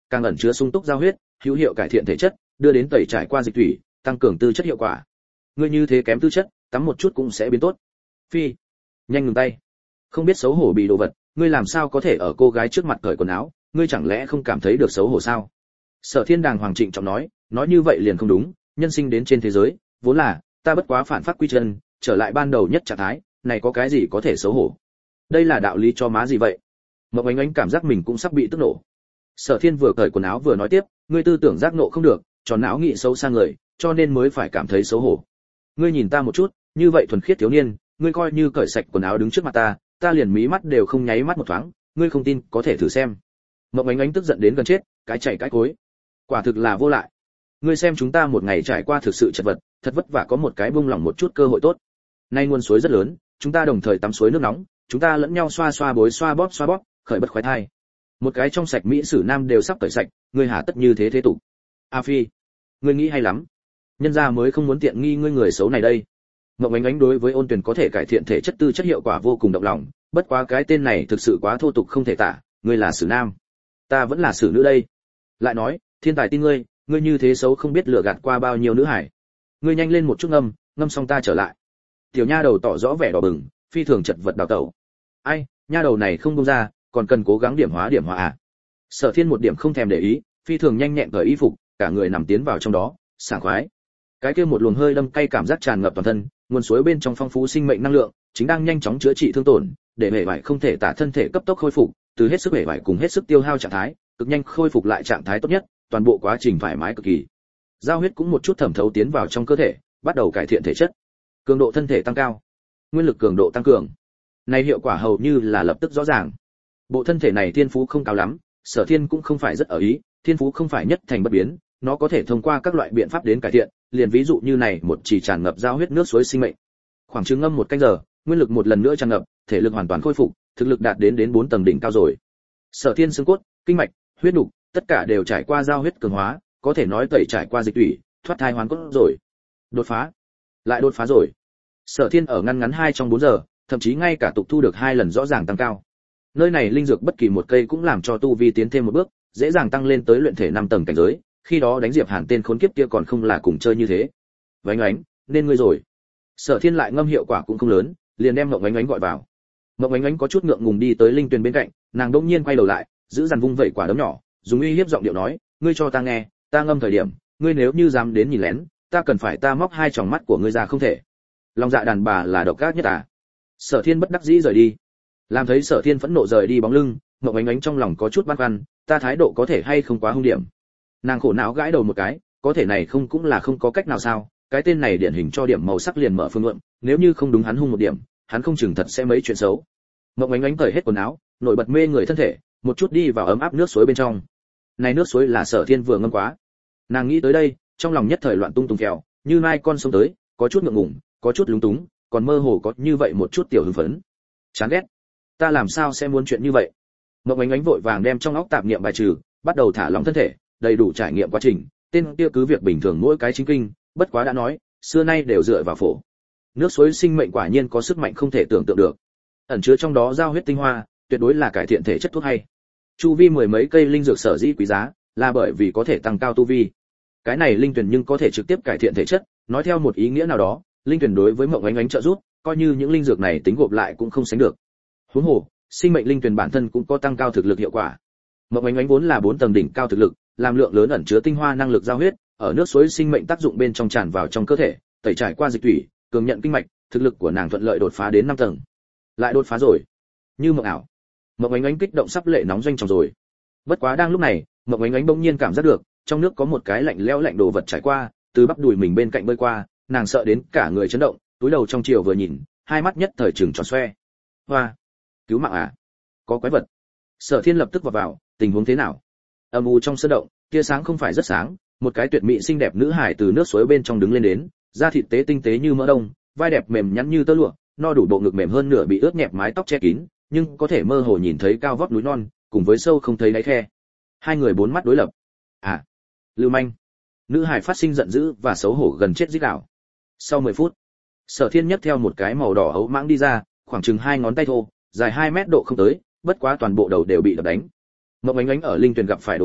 càng ẩn chứa sung túc giao huyết, hữu hiệu cải thiện thể chất, đưa đến tẩy trải qua dịch thủy, tăng cường tư chất hiệu quả. Ngươi như thế kém tư chất, tắm một chút cũng sẽ biến tốt. Phi, nhanh ngừng tay. Không biết xấu hổ bị đồ vật, ngươi làm sao có thể ở cô gái trước mặt cởi quần áo, ngươi chẳng lẽ không cảm thấy được xấu hổ sao? Sở Thiên Đàng hoàng trịnh trọng nói, nói như vậy liền không đúng, nhân sinh đến trên thế giới, vốn là ta bất quá phản pháp quy chân, trở lại ban đầu nhất trạng thái, này có cái gì có thể xấu hổ? Đây là đạo lý cho má gì vậy? Mộc Ánh Ánh cảm giác mình cũng sắp bị tức nổ. Sở Thiên vừa cởi quần áo vừa nói tiếp, ngươi tư tưởng giác nộ không được, tròn não nghĩ xấu xa người, cho nên mới phải cảm thấy xấu hổ. Ngươi nhìn ta một chút, như vậy thuần khiết thiếu niên, ngươi coi như cởi sạch quần áo đứng trước mặt ta, ta liền mí mắt đều không nháy mắt một thoáng, ngươi không tin, có thể thử xem. Mộc Ánh Ánh tức giận đến gần chết, cái chạy cái cối. Quả thực là vô lại. Ngươi xem chúng ta một ngày trải qua thực sự chật vật, thật vất vả có một cái buông lỏng một chút cơ hội tốt. Nay nguồn suối rất lớn, chúng ta đồng thời tắm suối nước nóng, chúng ta lẫn nhau xoa xoa bối xoa bóp xoa bóp, khởi bất khoái thai. Một cái trong sạch mỹ sử nam đều sắp tẩy sạch, ngươi hà tất như thế thế tục. A Phi, ngươi nghĩ hay lắm. Nhân gia mới không muốn tiện nghi ngươi người xấu này đây. Mộng Ánh Ánh đối với Ôn Tuyền có thể cải thiện thể chất tư chất hiệu quả vô cùng động lòng, bất quá cái tên này thực sự quá thô tục không thể tả, ngươi là sử nam, ta vẫn là sử nữ đây. Lại nói, thiên tài tin ngươi, ngươi như thế xấu không biết lừa gạt qua bao nhiêu nữ hải. Ngươi nhanh lên một chút ngâm, ngâm xong ta trở lại. Tiểu nha đầu tỏ rõ vẻ đỏ bừng, phi thường chật vật đào tẩu. Ai, nha đầu này không buông ra, còn cần cố gắng điểm hóa điểm hóa à? Sở Thiên một điểm không thèm để ý, phi thường nhanh nhẹn cởi y phục, cả người nằm tiến vào trong đó, sảng khoái. Cái kia một luồng hơi đâm cay cảm giác tràn ngập toàn thân, nguồn suối bên trong phong phú sinh mệnh năng lượng, chính đang nhanh chóng chữa trị thương tổn, để hệ vải không thể tả thân thể cấp tốc khôi phục, từ hết sức hệ vải cùng hết sức tiêu hao trạng thái, cực nhanh khôi phục lại trạng thái tốt nhất, toàn bộ quá trình thoải mái cực kỳ. Giao huyết cũng một chút thẩm thấu tiến vào trong cơ thể, bắt đầu cải thiện thể chất, cường độ thân thể tăng cao, nguyên lực cường độ tăng cường. Này hiệu quả hầu như là lập tức rõ ràng. Bộ thân thể này thiên phú không cao lắm, Sở Thiên cũng không phải rất ở ý, thiên phú không phải nhất thành bất biến, nó có thể thông qua các loại biện pháp đến cải thiện, liền ví dụ như này một chỉ tràn ngập giao huyết nước suối sinh mệnh. Khoảng chừng ngâm một canh giờ, nguyên lực một lần nữa tràn ngập, thể lực hoàn toàn khôi phục, thực lực đạt đến đến bốn tầng đỉnh cao rồi. Sở Thiên xương cốt, kinh mạch, huyết nục, tất cả đều trải qua giao huyết cường hóa, có thể nói tẩy trải qua dịch thủy, thoát thai hoàn cốt rồi. Đột phá, lại đột phá rồi. Sở Thiên ở ngăn ngắn hai trong bốn giờ, thậm chí ngay cả tục thu được hai lần rõ ràng tăng cao. Nơi này linh dược bất kỳ một cây cũng làm cho tu vi tiến thêm một bước, dễ dàng tăng lên tới luyện thể năm tầng cảnh giới, khi đó đánh Diệp Hàn tên khốn kiếp kia còn không là cùng chơi như thế. Vánh Ánh, nên ngươi rồi. Sở Thiên lại ngâm hiệu quả cũng không lớn, liền đem Mộng Vánh Ánh gọi vào. Mộng Vánh Ánh có chút ngượng ngùng đi tới linh tuyền bên cạnh, nàng đột nhiên quay đầu lại, giữ dằn vung vẩy quả đấm nhỏ, dùng uy hiếp giọng điệu nói, ngươi cho ta nghe, ta ngâm thời điểm, ngươi nếu như dám đến nhìn lén, ta cần phải ta móc hai tròng mắt của ngươi ra không thể. Lòng dạ đàn bà là độc ác nhất à? Sở Thiên bất đắc dĩ rời đi. Làm thấy Sở Thiên phẫn nộ rời đi bóng lưng, Mộng Ánh Ánh trong lòng có chút băn khoăn, ta thái độ có thể hay không quá hung điểm. Nàng khổ não gãi đầu một cái, có thể này không cũng là không có cách nào sao, cái tên này điển hình cho điểm màu sắc liền mở phương luận, nếu như không đúng hắn hung một điểm, hắn không chừng thật sẽ mấy chuyện xấu. Mộng Ánh Ánh cởi hết quần áo, nổi bật mê người thân thể, một chút đi vào ấm áp nước suối bên trong. Này nước suối là Sở Thiên vừa ngâm quá. Nàng nghĩ tới đây, trong lòng nhất thời loạn tung tung phèo, như mai con sông tới, có chút ngượng ngùng, có chút lúng túng, còn mơ hồ có như vậy một chút tiểu hưng phấn. Chán ghét. Ta làm sao sẽ muốn chuyện như vậy? Mộng Ánh Ánh vội vàng đem trong óc tạp niệm bài trừ, bắt đầu thả lỏng thân thể, đầy đủ trải nghiệm quá trình, tên kia cứ việc bình thường mỗi cái chính kinh, bất quá đã nói, xưa nay đều dựa vào phổ. Nước suối sinh mệnh quả nhiên có sức mạnh không thể tưởng tượng được. Ẩn chứa trong đó giao huyết tinh hoa, tuyệt đối là cải thiện thể chất thuốc hay. Chu vi mười mấy cây linh dược sở dĩ quý giá, là bởi vì có thể tăng cao tu vi. Cái này linh tuyển nhưng có thể trực tiếp cải thiện thể chất, nói theo một ý nghĩa nào đó, linh tuyển đối với Mộng Ánh Ánh trợ giúp, coi như những linh dược này tính gộp lại cũng không sánh được. Huống hồ, sinh mệnh linh tuyển bản thân cũng có tăng cao thực lực hiệu quả. Mộng Ánh Ánh vốn là bốn tầng đỉnh cao thực lực, làm lượng lớn ẩn chứa tinh hoa năng lực giao huyết, ở nước suối sinh mệnh tác dụng bên trong tràn vào trong cơ thể, tẩy trải qua dịch thủy, cường nhận kinh mạch, thực lực của nàng thuận lợi đột phá đến năm tầng. Lại đột phá rồi. Như mộng ảo. Mộng Ánh Ánh kích động sắp lệ nóng doanh trọng rồi. Bất quá đang lúc này, Mộng Ánh Ánh bỗng nhiên cảm giác được, trong nước có một cái lạnh lẽo lạnh đồ vật trải qua, từ bắp đùi mình bên cạnh bơi qua, nàng sợ đến cả người chấn động, túi đầu trong chiều vừa nhìn, hai mắt nhất thời trừng tròn xoe. Hoa, cứu mạng à? Có quái vật. Sở Thiên lập tức vào vào, tình huống thế nào? Âm u trong sơn động, tia sáng không phải rất sáng, một cái tuyệt mỹ xinh đẹp nữ hải từ nước suối bên trong đứng lên đến, da thịt tế tinh tế như mỡ đông, vai đẹp mềm nhắn như tơ lụa, no đủ bộ ngực mềm hơn nửa bị ướt nhẹp mái tóc che kín, nhưng có thể mơ hồ nhìn thấy cao vóc núi non, cùng với sâu không thấy đáy khe. Hai người bốn mắt đối lập. À, lưu manh. Nữ hải phát sinh giận dữ và xấu hổ gần chết rít gào. Sau mười phút, Sở Thiên nhấc theo một cái màu đỏ ấu mãng đi ra, khoảng chừng hai ngón tay thô, dài hai mét độ không tới, bất quá toàn bộ đầu đều bị đập đánh. Mộng Ánh Ánh ở linh tuyển gặp phải đồ vật,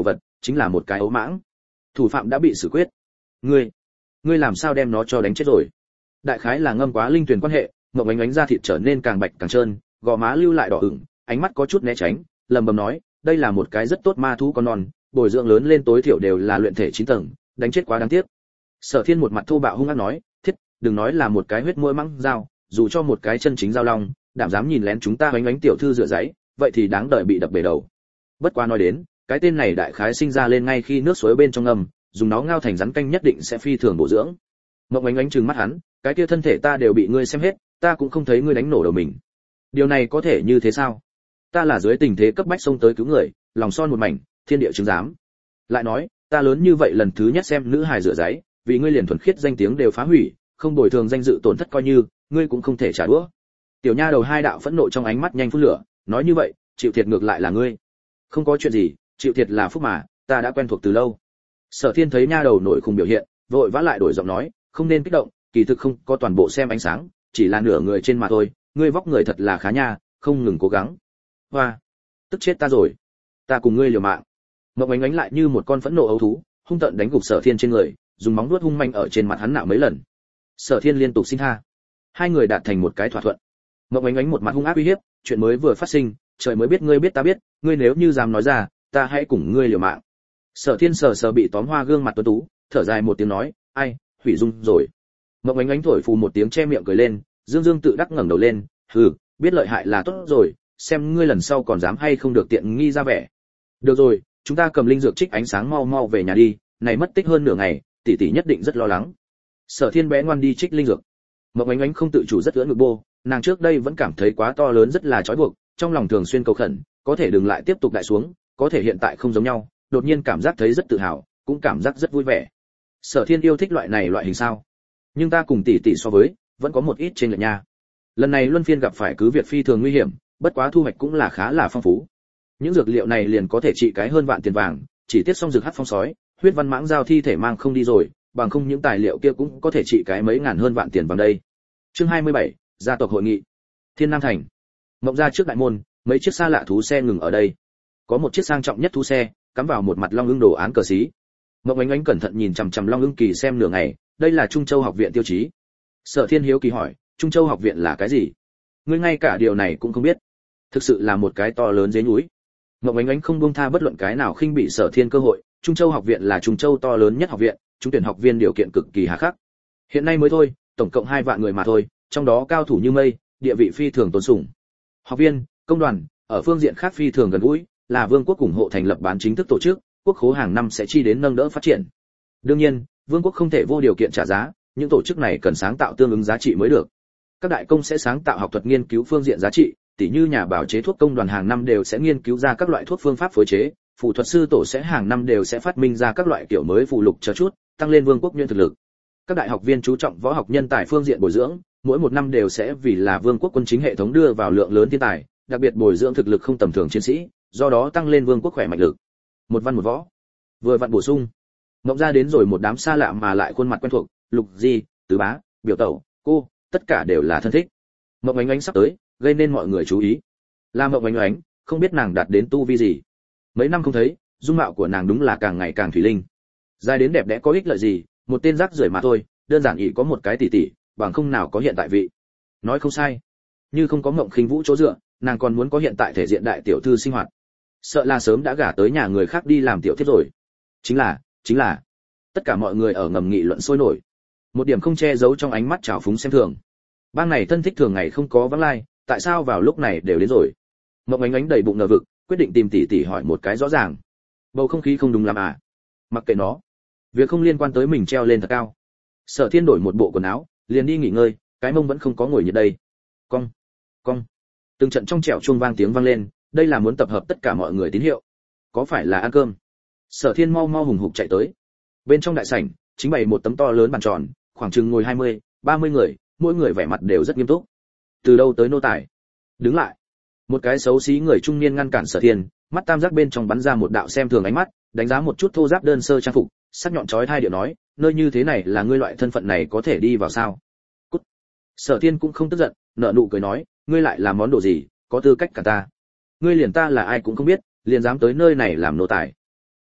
chính là một cái ấu mãng. Thủ phạm đã bị xử quyết. Ngươi, ngươi làm sao đem nó cho đánh chết rồi? Đại khái là ngâm quá linh tuyển quan hệ, Mộng Ánh Ánh da thịt trở nên càng bạch càng trơn, gò má lưu lại đỏ ửng, ánh mắt có chút né tránh, lầm bầm nói, đây là một cái rất tốt ma thú con non, bồi dưỡng lớn lên tối thiểu đều là luyện thể chín tầng, đánh chết quá đáng tiếc. Sở Thiên một mặt thô bạo hung ác nói, thiết, đừng nói là một cái huyết mũi măng dao, dù cho một cái chân chính dao long, đảm dám nhìn lén chúng ta Ánh Ánh tiểu thư rửa giấy, vậy thì đáng đợi bị đập bể đầu. Bất quá nói đến, cái tên này đại khái sinh ra lên ngay khi nước suối bên trong ngầm, dùng nó ngao thành rắn canh nhất định sẽ phi thường bổ dưỡng. Mộng Ánh Ánh trừng mắt hắn, cái kia thân thể ta đều bị ngươi xem hết, ta cũng không thấy ngươi đánh nổ đầu mình. Điều này có thể như thế sao? Ta là dưới tình thế cấp bách xông tới cứu người, lòng son một mảnh, thiên địa chứng giám. Lại nói, ta lớn như vậy lần thứ nhất xem nữ hài rửa giấy, vì ngươi liền thuần khiết danh tiếng đều phá hủy, không bồi thường danh dự tổn thất coi như, ngươi cũng không thể trả đũa. Tiểu nha đầu hai đạo phẫn nộ trong ánh mắt nhanh phun lửa, nói như vậy, chịu thiệt ngược lại là ngươi. Không có chuyện gì, chịu thiệt là phúc mà, ta đã quen thuộc từ lâu. Sở Thiên thấy nha đầu nổi khùng biểu hiện, vội vã lại đổi giọng nói, không nên kích động, kỳ thực không có toàn bộ xem ánh sáng, chỉ là nửa người trên mà thôi, ngươi vóc người thật là khá nha, không ngừng cố gắng. Hoa, tức chết ta rồi, ta cùng ngươi liều mạng. Mộng Ánh Ánh lại như một con phẫn nộ ấu thú, hung tợn đánh gục Sở Thiên trên người, dùng móng vuốt hung manh ở trên mặt hắn nạo mấy lần. Sở Thiên liên tục xin tha, hai người đạt thành một cái thỏa thuận. Mộng Ánh Ánh một mặt hung ác uy hiếp, chuyện mới vừa phát sinh, trời mới biết ngươi biết ta biết, ngươi nếu như dám nói ra, ta hãy cùng ngươi liều mạng. Sở Thiên sờ sờ bị tóm hoa gương mặt tuấn tú, thở dài một tiếng nói, ai, hủy dung rồi. Mộng Ánh Ánh thổi phù một tiếng che miệng cười lên, dương dương tự đắc ngẩng đầu lên, hừ, biết lợi hại là tốt rồi, xem ngươi lần sau còn dám hay không được tiện nghi ra vẻ. Được rồi, chúng ta cầm linh dược trích ánh sáng mau mau về nhà đi, này mất tích hơn nửa ngày, tỷ tỷ nhất định rất lo lắng. Sở Thiên bé ngoan đi trích linh dược. Mộng Ánh Ánh không tự chủ rất ưỡn ngực bô, nàng trước đây vẫn cảm thấy quá to lớn rất là trói buộc, trong lòng thường xuyên cầu khẩn, có thể đừng lại tiếp tục đại xuống, có thể hiện tại không giống nhau, đột nhiên cảm giác thấy rất tự hào, cũng cảm giác rất vui vẻ. Sở Thiên yêu thích loại này loại hình sao? Nhưng ta cùng tỷ tỷ so với, vẫn có một ít trên lệch nha. Lần này luân phiên gặp phải cứ việc phi thường nguy hiểm, bất quá thu hoạch cũng là khá là phong phú. Những dược liệu này liền có thể trị cái hơn vạn tiền vàng, chỉ tiếc xong dược hắc phong sói, huyết văn mãng giao thi thể mang không đi rồi, bằng không những tài liệu kia cũng có thể trị cái mấy ngàn hơn vạn tiền vàng đây. Chương hai mươi bảy, gia tộc hội nghị. Thiên Nam thành. Mộng gia trước đại môn, mấy chiếc xa lạ thú xe ngừng ở đây. Có một chiếc sang trọng nhất thú xe, cắm vào một mặt long ưng đồ án cờ xí. Mộng Ánh Ánh cẩn thận nhìn chằm chằm long ưng kỳ xem nửa ngày, đây là Trung Châu học viện tiêu chí. Sở Thiên hiếu kỳ hỏi, Trung Châu học viện là cái gì? Ngươi ngay cả điều này cũng không biết. Thực sự là một cái to lớn dế núi. Mộng Ánh Ánh không buông tha bất luận cái nào khinh bị Sở Thiên cơ hội, Trung Châu học viện là Trung Châu to lớn nhất học viện, trúng tuyển học viên điều kiện cực kỳ hà khắc. Hiện nay mới thôi, tổng cộng hai vạn người mà thôi, trong đó cao thủ như mây, địa vị phi thường tôn sủng. Học viên, công đoàn, ở phương diện khác phi thường gần gũi, là vương quốc ủng hộ thành lập bán chính thức tổ chức, quốc khố hàng năm sẽ chi đến nâng đỡ phát triển. Đương nhiên, vương quốc không thể vô điều kiện trả giá, những tổ chức này cần sáng tạo tương ứng giá trị mới được. Các đại công sẽ sáng tạo học thuật nghiên cứu phương diện giá trị, tỉ như nhà bảo chế thuốc công đoàn hàng năm đều sẽ nghiên cứu ra các loại thuốc phương pháp phối chế, phù thuật sư tổ sẽ hàng năm đều sẽ phát minh ra các loại kiểu mới phù lục chờ chút, tăng lên vương quốc nhân thực lực. Các đại học viên chú trọng võ học nhân tài phương diện bồi dưỡng, mỗi một năm đều sẽ vì là vương quốc quân chính hệ thống đưa vào lượng lớn thiên tài, đặc biệt bồi dưỡng thực lực không tầm thường chiến sĩ, do đó tăng lên vương quốc khỏe mạnh lực. Một văn một võ, vừa vặn bổ sung. Ngộng ra đến rồi một đám xa lạ mà lại khuôn mặt quen thuộc, Lục Di, Tứ Bá, Biểu Tẩu, cô, tất cả đều là thân thích. Mộng Ánh Ánh sắp tới, gây nên mọi người chú ý. Là Mộng Ánh Ánh, không biết nàng đạt đến tu vi gì. Mấy năm không thấy, dung mạo của nàng đúng là càng ngày càng thủy linh. Dài đến đẹp đẽ có ích lợi gì, một tên rác rưởi mà thôi, đơn giản ỷ có một cái tỷ tỷ, bằng không nào có hiện tại vị. Nói không sai. Như không có Mộng Khinh Vũ chỗ dựa, nàng còn muốn có hiện tại thể diện đại tiểu thư sinh hoạt. Sợ là sớm đã gả tới nhà người khác đi làm tiểu thiếp rồi. Chính là, chính là. Tất cả mọi người ở ngầm nghị luận sôi nổi. Một điểm không che giấu trong ánh mắt trào phúng xem thường. Bang này thân thích thường ngày không có vắng lai, tại sao vào lúc này đều đến rồi? Mộng Ánh Ánh đầy bụng ngờ vực, quyết định tìm tỷ tỷ hỏi một cái rõ ràng. Bầu không khí không đúng lắm à? Mặc kệ nó, việc không liên quan tới mình treo lên thật cao. Sở Thiên đổi một bộ quần áo, liền đi nghỉ ngơi, cái mông vẫn không có ngồi nhiệt đây. Cong, cong. Từng trận trong trẻo chuông vang tiếng vang lên, đây là muốn tập hợp tất cả mọi người tín hiệu. Có phải là ăn cơm? Sở Thiên mau mau hùng hục chạy tới. Bên trong đại sảnh, chính bày một tấm to lớn bàn tròn, khoảng chừng ngồi hai mươi, ba mươi người, mỗi người vẻ mặt đều rất nghiêm túc. Từ đâu tới nô tài? Đứng lại. Một cái xấu xí người trung niên ngăn cản Sở Thiên, mắt tam giác bên trong bắn ra một đạo xem thường ánh mắt, đánh giá một chút thô ráp đơn sơ trang phục, sắc nhọn chói tai điệu nói, nơi như thế này là ngươi loại thân phận này có thể đi vào sao? Cút. Sở Thiên cũng không tức giận, nở nụ cười nói, ngươi lại làm món đồ gì, có tư cách cả ta? Ngươi liền ta là ai cũng không biết, liền dám tới nơi này làm nô tài.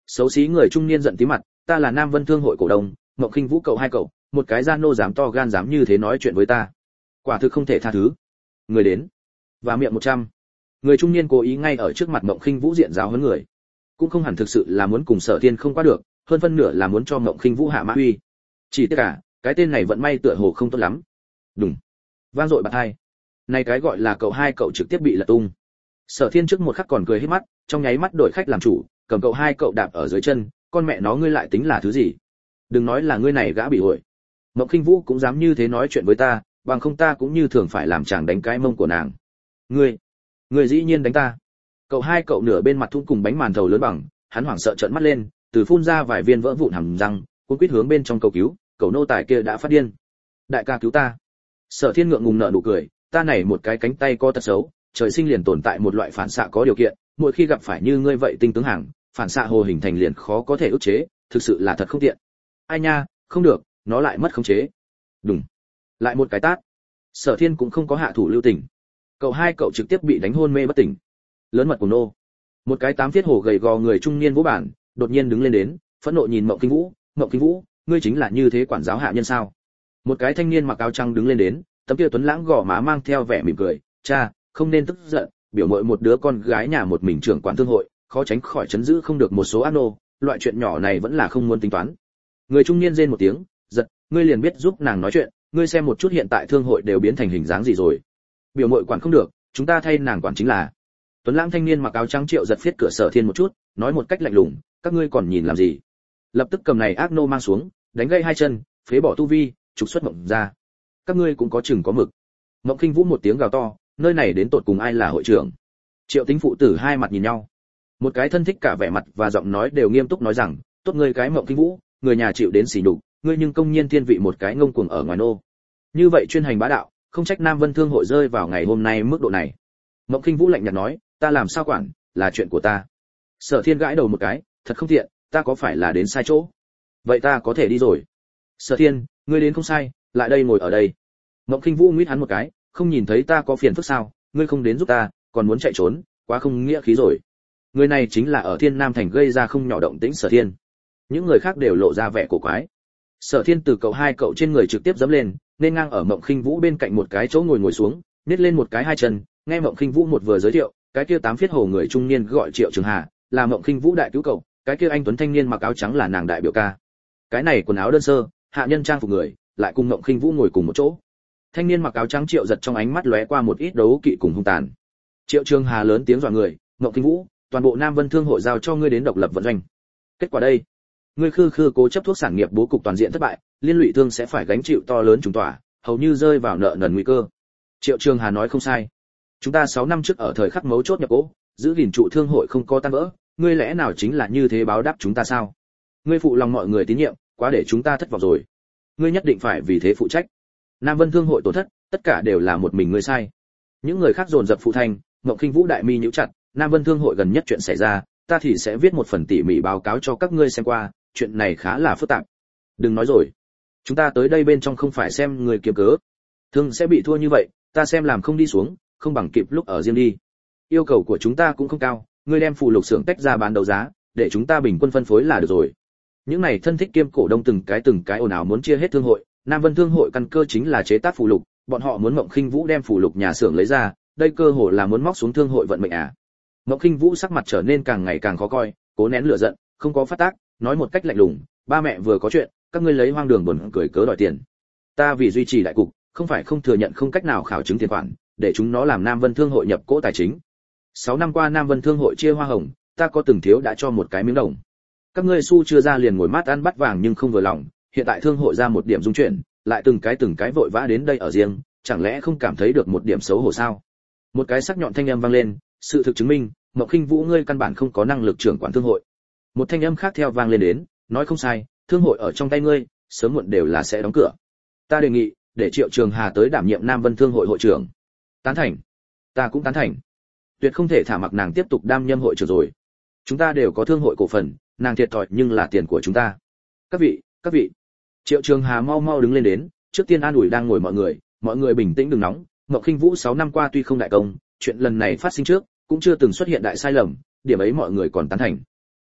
Xấu xí người trung niên giận tí mặt, ta là Nam Vân Thương hội cổ đông, Mộng Khinh Vũ cậu hai cậu, một cái gian nô dám to gan dám như thế nói chuyện với ta, quả thực không thể tha thứ. Người đến, và miệng một trăm. Người trung niên cố ý ngay ở trước mặt Mộng Khinh Vũ diện giáo huấn người, cũng không hẳn thực sự là muốn cùng Sở Thiên không qua được, hơn phân nửa là muốn cho Mộng Khinh Vũ hạ mã uy. Chỉ tất cả, cái tên này vận may tựa hồ không tốt lắm. Đùng, vang dội bạt hai. Này cái gọi là cậu hai cậu trực tiếp bị lật tung. Sở Thiên trước một khắc còn cười hết mắt, trong nháy mắt đổi khách làm chủ, cầm cậu hai cậu đạp ở dưới chân, con mẹ nó ngươi lại tính là thứ gì? Đừng nói là ngươi này gã bị ổi. Mộng Khinh Vũ cũng dám như thế nói chuyện với ta, bằng không ta cũng như thường phải làm chàng đánh cái mông của nàng. Ngươi, ngươi dĩ nhiên đánh ta. Cậu hai cậu nửa bên mặt thun cùng bánh màn thầu lớn bằng, hắn hoảng sợ trợn mắt lên, từ phun ra vài viên vỡ vụn hàm răng, cuống quýt hướng bên trong cầu cứu, cậu nô tài kia đã phát điên. Đại ca cứu ta. Sở Thiên ngượng ngùng nở nụ cười, ta này một cái cánh tay có tật xấu, trời sinh liền tồn tại một loại phản xạ có điều kiện, mỗi khi gặp phải như ngươi vậy tinh tướng hàng, phản xạ hồ hình thành liền khó có thể ức chế, thực sự là thật không tiện. Ai nha, không được, nó lại mất khống chế. Đùng, lại một cái tát. Sở Thiên cũng không có hạ thủ lưu tình, cậu hai cậu trực tiếp bị đánh hôn mê bất tỉnh. Lớn mật của nô. Một cái tám thiết hổ gầy gò người trung niên vũ bản, đột nhiên đứng lên đến, phẫn nộ nhìn Mộng Khinh Vũ, Mộng Khinh Vũ, ngươi chính là như thế quản giáo hạ nhân sao? Một cái thanh niên mặc áo trắng đứng lên đến, tấm kia tuấn lãng gò má mang theo vẻ mỉm cười, cha, không nên tức giận, biểu muội một đứa con gái nhà một mình trưởng quản thương hội, khó tránh khỏi chấn giữ không được một số ác nô, loại chuyện nhỏ này vẫn là không muốn tính toán. Người trung niên rên một tiếng, giật, ngươi liền biết giúp nàng nói chuyện, ngươi xem một chút hiện tại thương hội đều biến thành hình dáng gì rồi. Biểu muội quản không được, chúng ta thay nàng quản chính là. Tuấn lãng thanh niên mặc áo trắng Triệu giật phiết cửa Sở Thiên một chút, nói một cách lạnh lùng, các ngươi còn nhìn làm gì? Lập tức cầm này ác nô mang xuống, đánh gãy hai chân, phế bỏ tu vi, trục xuất Mộng ra. Các ngươi cũng có chừng có mực. Mộng Khinh Vũ một tiếng gào to, nơi này đến tột cùng ai là hội trưởng? Triệu Tính phụ tử hai mặt nhìn nhau. Một cái thân thích cả vẻ mặt và giọng nói đều nghiêm túc nói rằng, tốt ngươi cái Mộng Khinh Vũ, người nhà chịu đến sỉ nhục, ngươi nhưng công nhiên thiên vị một cái ngông cuồng ở ngoài nô. Như vậy chuyên hành bá đạo, không trách Nam Vân Thương hội rơi vào ngày hôm nay mức độ này. Mộng Khinh Vũ lạnh nhạt nói, ta làm sao quản, là chuyện của ta. Sở Thiên gãi đầu một cái, thật không tiện, ta có phải là đến sai chỗ? Vậy ta có thể đi rồi. Sở Thiên, ngươi đến không sai, lại đây ngồi ở đây. Mộng Khinh Vũ nguyết hắn một cái, không nhìn thấy ta có phiền phức sao, ngươi không đến giúp ta, còn muốn chạy trốn, quá không nghĩa khí rồi. Người này chính là ở Thiên Nam thành gây ra không nhỏ động tĩnh Sở Thiên. Những người khác đều lộ ra vẻ cổ quái. Sở Thiên từ cậu hai cậu trên người trực tiếp giẫm lên, nên ngang ở Mộng Khinh Vũ bên cạnh một cái chỗ ngồi ngồi xuống, nhét lên một cái hai chân, nghe Mộng Khinh Vũ một vừa giới thiệu, cái kia tám phiết hồ người trung niên gọi Triệu Trường Hà, là Mộng Khinh Vũ đại cứu cậu, cái kia anh tuấn thanh niên mặc áo trắng là nàng đại biểu ca. Cái này quần áo đơn sơ, hạ nhân trang phục người, lại cùng Mộng Khinh Vũ ngồi cùng một chỗ. Thanh niên mặc áo trắng Triệu giật trong ánh mắt lóe qua một ít đấu kỵ cùng hung tàn. Triệu Trường Hà lớn tiếng dọa người, Mộng Khinh Vũ, toàn bộ Nam Vân Thương hội giao cho ngươi đến độc lập vận doanh. Kết quả đây, ngươi khư khư cố chấp thuốc sản nghiệp bố cục toàn diện thất bại, liên lụy thương sẽ phải gánh chịu to lớn trùng tỏa, hầu như rơi vào nợ nần nguy cơ. Triệu Trường Hà nói không sai. Chúng ta sáu năm trước ở thời khắc mấu chốt nhập cố, giữ gìn trụ thương hội không có tan vỡ, ngươi lẽ nào chính là như thế báo đáp chúng ta sao? Ngươi phụ lòng mọi người tín nhiệm, quá để chúng ta thất vọng rồi. Ngươi nhất định phải vì thế phụ trách. Nam Vân Thương hội tổn thất, tất cả đều là một mình ngươi sai. Những người khác dồn dập phụ thanh, Mộng Khinh Vũ đại mi nhíu chặt, Nam Vân Thương hội gần nhất chuyện xảy ra, ta thì sẽ viết một phần tỉ mỉ báo cáo cho các ngươi xem qua, chuyện này khá là phức tạp. Đừng nói rồi, chúng ta tới đây bên trong không phải xem người kiếm cớ. Thương sẽ bị thua như vậy, ta xem làm không đi xuống, không bằng kịp lúc ở riêng đi. Yêu cầu của chúng ta cũng không cao, ngươi đem phụ lục xưởng tách ra bán đấu giá, để chúng ta bình quân phân phối là được rồi. Những này thân thích kiêm cổ đông từng cái từng cái ồn ào muốn chia hết thương hội, Nam Vân Thương hội căn cơ chính là chế tác phụ lục, bọn họ muốn Mộng Khinh Vũ đem phụ lục nhà xưởng lấy ra, đây cơ hồ là muốn móc xuống thương hội vận mệnh à. Mộng Khinh Vũ sắc mặt trở nên càng ngày càng khó coi, cố nén lửa giận, không có phát tác, nói một cách lạnh lùng, ba mẹ vừa có chuyện, các ngươi lấy hoang đường buồn cười cớ đòi tiền. Ta vì duy trì đại cục, không phải không thừa nhận không cách nào khảo chứng tiền khoản, để chúng nó làm Nam Vân Thương hội nhập cỗ tài chính. Sáu năm qua Nam Vân Thương hội chia hoa hồng, ta có từng thiếu đã cho một cái miếng đồng. Các ngươi xu chưa ra liền ngồi mát ăn bắt vàng nhưng không vừa lòng, hiện tại thương hội ra một điểm dung chuyển, lại từng cái từng cái vội vã đến đây ở riêng, chẳng lẽ không cảm thấy được một điểm xấu hổ sao? Một cái sắc nhọn thanh âm vang lên, sự thực chứng minh, Mộng Khinh Vũ ngươi căn bản không có năng lực trưởng quản thương hội. Một thanh âm khác theo vang lên đến, nói không sai, thương hội ở trong tay ngươi, sớm muộn đều là sẽ đóng cửa. Ta đề nghị, để Triệu Trường Hà tới đảm nhiệm Nam Vân Thương hội hội trưởng. Tán thành. Ta cũng tán thành. Tuyệt không thể thả mặc nàng tiếp tục đam nhâm hội trưởng rồi. Chúng ta đều có thương hội cổ phần, nàng thiệt thòi nhưng là tiền của chúng ta. Các vị, các vị. Triệu Trường Hà mau mau đứng lên đến, trước tiên an ủi đang ngồi mọi người, mọi người bình tĩnh đừng nóng, Mộng Khinh Vũ sáu năm qua tuy không đại công, chuyện lần này phát sinh trước, cũng chưa từng xuất hiện đại sai lầm, điểm ấy mọi người còn tán thành.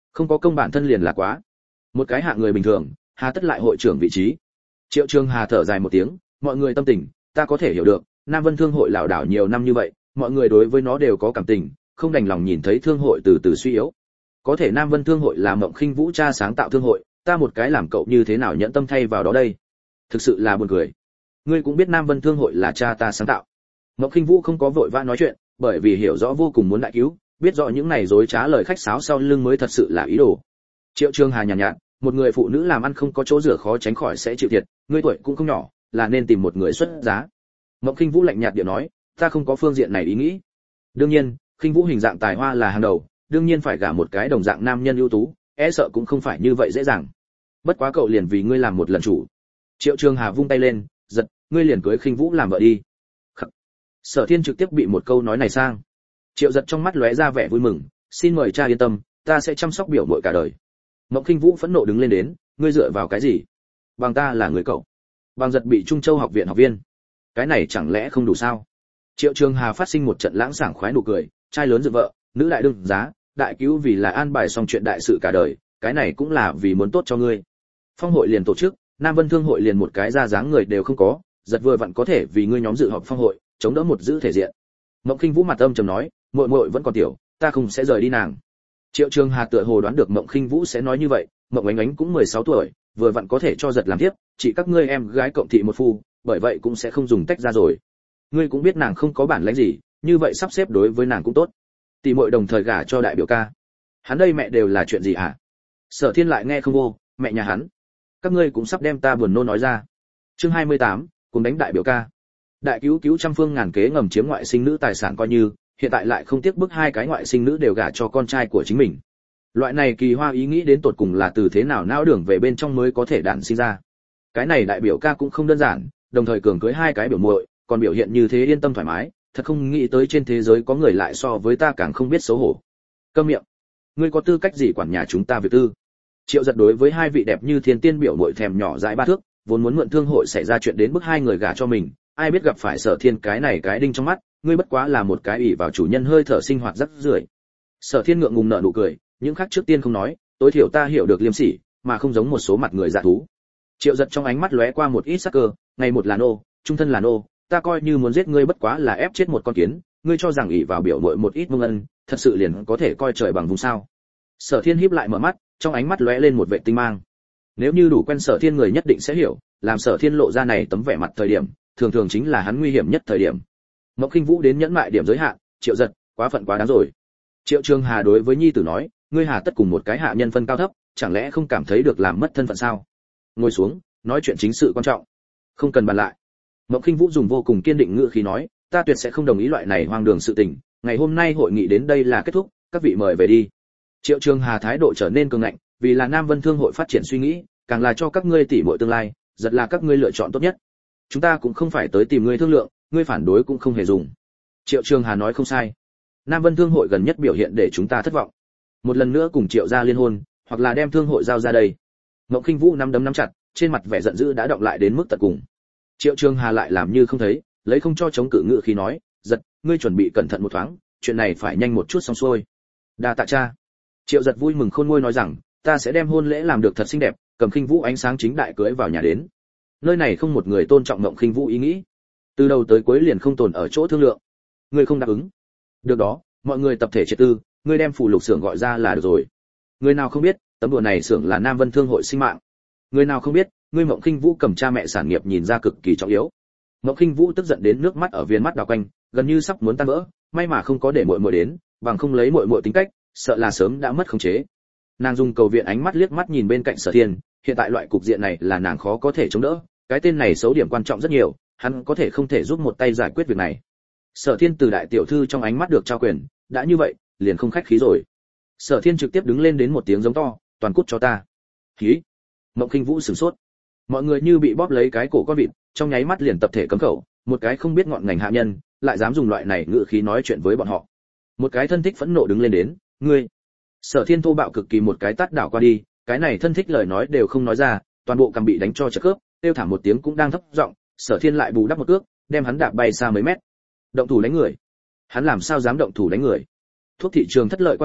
Không có công bản thân liền là quá. Một cái hạng người bình thường, hà tất lại hội trưởng vị trí. Triệu Trường Hà thở dài một tiếng, mọi người tâm tình, ta có thể hiểu được, Nam Vân Thương hội lảo đảo nhiều năm như vậy, mọi người đối với nó đều có cảm tình, không đành lòng nhìn thấy thương hội từ từ suy yếu. Có thể Nam Vân Thương hội là Mộng Khinh Vũ cha sáng tạo thương hội, ta một cái làm cậu như thế nào nhẫn tâm thay vào đó đây? Thực sự là buồn cười. Ngươi cũng biết Nam Vân Thương hội là cha ta sáng tạo. Mộng Khinh Vũ không có vội vã nói chuyện, bởi vì hiểu rõ vô cùng muốn đại cứu, biết rõ những này dối trá lời khách sáo sau lưng mới thật sự là ý đồ. Triệu Trường Hà nhàn nhạt, nhạt, một người phụ nữ làm ăn không có chỗ rửa khó tránh khỏi sẽ chịu thiệt, ngươi tuổi cũng không nhỏ, là nên tìm một người xuất giá. Mộng Khinh Vũ lạnh nhạt điệu nói, ta không có phương diện này ý nghĩ. Đương nhiên, Khinh Vũ hình dạng tài hoa là hàng đầu, đương nhiên phải gả một cái đồng dạng nam nhân ưu tú, e sợ cũng không phải như vậy dễ dàng. Bất quá cậu liền vì ngươi làm một lần chủ. Triệu Trường Hà vung tay lên, giật, ngươi liền cưới Khinh Vũ làm vợ đi. Khắc. Sở Thiên trực tiếp bị một câu nói này sang. Triệu Giật trong mắt lóe ra vẻ vui mừng, xin mời cha yên tâm, ta sẽ chăm sóc biểu muội cả đời. Mộng Khinh Vũ phẫn nộ đứng lên đến, ngươi dựa vào cái gì? Bằng ta là người cậu. Bằng Giật bị Trung Châu học viện học viên. Cái này chẳng lẽ không đủ sao? Triệu Trường Hà phát sinh một trận lãng sảng khoái nụ cười, trai lớn dựng vợ, nữ đại đương giá, đại cứu vì là an bài xong chuyện đại sự cả đời, cái này cũng là vì muốn tốt cho ngươi. Phong hội liền tổ chức, Nam Vân Thương hội liền một cái ra dáng người đều không có, Giật vừa vặn có thể vì ngươi nhóm dự họp phong hội, chống đỡ một giữ thể diện. Mộng Khinh Vũ mặt âm trầm nói, muội muội vẫn còn tiểu, ta không sẽ rời đi nàng. Triệu Trường Hà tựa hồ đoán được Mộng Khinh Vũ sẽ nói như vậy, Mộng Ánh Ánh cũng mười sáu tuổi, vừa vặn có thể cho Giật làm tiếp, chỉ các ngươi em gái cộng thị một phu, bởi vậy cũng sẽ không dùng tách ra rồi. Ngươi cũng biết nàng không có bản lĩnh gì, như vậy sắp xếp đối với nàng cũng tốt. Tỷ muội đồng thời gả cho đại biểu ca. Hắn đây mẹ đều là chuyện gì hả? Sở Thiên lại nghe không vô, mẹ nhà hắn. Các ngươi cũng sắp đem ta buồn nôn nói ra. Chương hai mươi tám, cùng đánh đại biểu ca. Đại cứu cứu trăm phương ngàn kế ngầm chiếm ngoại sinh nữ tài sản coi như, hiện tại lại không tiếc bức hai cái ngoại sinh nữ đều gả cho con trai của chính mình. Loại này kỳ hoa ý nghĩ đến tột cùng là từ thế nào não đường về bên trong mới có thể đản sinh ra. Cái này đại biểu ca cũng không đơn giản, đồng thời cường cưới hai cái biểu muội, còn biểu hiện như thế yên tâm thoải mái, thật không nghĩ tới trên thế giới có người lại so với ta càng không biết xấu hổ. Câm miệng. Ngươi có tư cách gì quản nhà chúng ta việc tư? Triệu Giật đối với hai vị đẹp như thiên tiên biểu muội thèm nhỏ dãi ba thước, vốn muốn mượn thương hội xảy ra chuyện đến bức hai người gả cho mình, ai biết gặp phải Sở Thiên cái này cái đinh trong mắt, ngươi bất quá là một cái ủy vào chủ nhân hơi thở sinh hoạt rất rưởi. Sở Thiên ngượng ngùng nở nụ cười, những khác trước tiên không nói, tối thiểu ta hiểu được liêm sỉ, mà không giống một số mặt người dạ thú. Triệu Giật trong ánh mắt lóe qua một ít sắc cơ, ngày một là nô, trung thân là nô, ta coi như muốn giết ngươi bất quá là ép chết một con kiến, ngươi cho rằng ỷ vào biểu muội một ít vung ân, thật sự liền có thể coi trời bằng vùng sao? Sở Thiên híp lại mở mắt, trong ánh mắt lóe lên một vệt tinh mang. Nếu như đủ quen Sở Thiên người nhất định sẽ hiểu, làm Sở Thiên lộ ra này tấm vẻ mặt thời điểm, thường thường chính là hắn nguy hiểm nhất thời điểm. Mộng Khinh Vũ đến nhẫn mại điểm giới hạn, Triệu Giật, quá phận quá đáng rồi. Triệu Trường Hà đối với nhi tử nói, ngươi hà tất cùng một cái hạ nhân phân cao thấp, chẳng lẽ không cảm thấy được làm mất thân phận sao? Ngồi xuống, nói chuyện chính sự quan trọng. Không cần bàn lại. Mộng Khinh Vũ dùng vô cùng kiên định ngữ khí nói, ta tuyệt sẽ không đồng ý loại này hoang đường sự tình, ngày hôm nay hội nghị đến đây là kết thúc, các vị mời về đi. Triệu Trường Hà thái độ trở nên cường ngạnh, vì là Nam Vân Thương hội phát triển suy nghĩ, càng là cho các ngươi tỷ muội tương lai, giật là các ngươi lựa chọn tốt nhất. Chúng ta cũng không phải tới tìm ngươi thương lượng, ngươi phản đối cũng không hề dùng. Triệu Trường Hà nói không sai. Nam Vân Thương hội gần nhất biểu hiện để chúng ta thất vọng. Một lần nữa cùng Triệu gia liên hôn, hoặc là đem thương hội giao ra đây. Mộng Khinh Vũ nắm đấm nắm chặt, trên mặt vẻ giận dữ đã đọng lại đến mức tận cùng. Triệu Trường Hà lại làm như không thấy, lấy không cho chống cự ngự khí nói, giật, ngươi chuẩn bị cẩn thận một thoáng, chuyện này phải nhanh một chút xong xuôi. Đa tạ cha. Triệu Giật vui mừng khôn nguôi nói rằng, ta sẽ đem hôn lễ làm được thật xinh đẹp, cầm Khinh Vũ ánh sáng chính đại cưới vào nhà đến. Nơi này không một người tôn trọng Mộng Khinh Vũ ý nghĩ, từ đầu tới cuối liền không tồn ở chỗ thương lượng. Ngươi không đáp ứng? Được đó, mọi người tập thể triệt tư, ngươi đem phù lục xưởng gọi ra là được rồi. Người nào không biết, tấm đùa này xưởng là Nam Vân Thương hội sinh mạng. Người nào không biết, ngươi Mộng Khinh Vũ cầm cha mẹ sản nghiệp nhìn ra cực kỳ trọng yếu. Mộng Khinh Vũ tức giận đến nước mắt ở viên mắt đào quanh, gần như sắp muốn tan vỡ, may mà không có để muội muội đến, bằng không lấy muội muội tính cách, sợ là sớm đã mất khống chế. Nàng dùng cầu viện ánh mắt liếc mắt nhìn bên cạnh Sở Thiên, hiện tại loại cục diện này là nàng khó có thể chống đỡ, cái tên này xấu điểm quan trọng rất nhiều, hắn có thể không thể giúp một tay giải quyết việc này. Sở Thiên từ đại tiểu thư trong ánh mắt được trao quyền, đã như vậy, liền không khách khí rồi. Sở Thiên trực tiếp đứng lên đến một tiếng giống to, toàn cút cho ta. Khí. Mộng Khinh Vũ sửng sốt. Mọi người như bị bóp lấy cái cổ con vịt, trong nháy mắt liền tập thể cấm khẩu, một cái không biết ngọn ngành hạ nhân, lại dám dùng loại này ngữ khí nói chuyện với bọn họ. Một cái thân thích phẫn nộ đứng lên đến, ngươi. Sở Thiên thô bạo cực kỳ một cái tát đảo qua đi, cái này thân thích lời nói đều không nói ra, toàn bộ cầm bị đánh cho chật khớp, tiêu thảm một tiếng cũng đang thấp giọng, Sở Thiên lại bù đắp một cước, đem hắn đạp bay xa mấy mét. Động thủ đánh người? Hắn làm sao dám động thủ đánh người? Thuốc thị trường thất lợi quan hệ,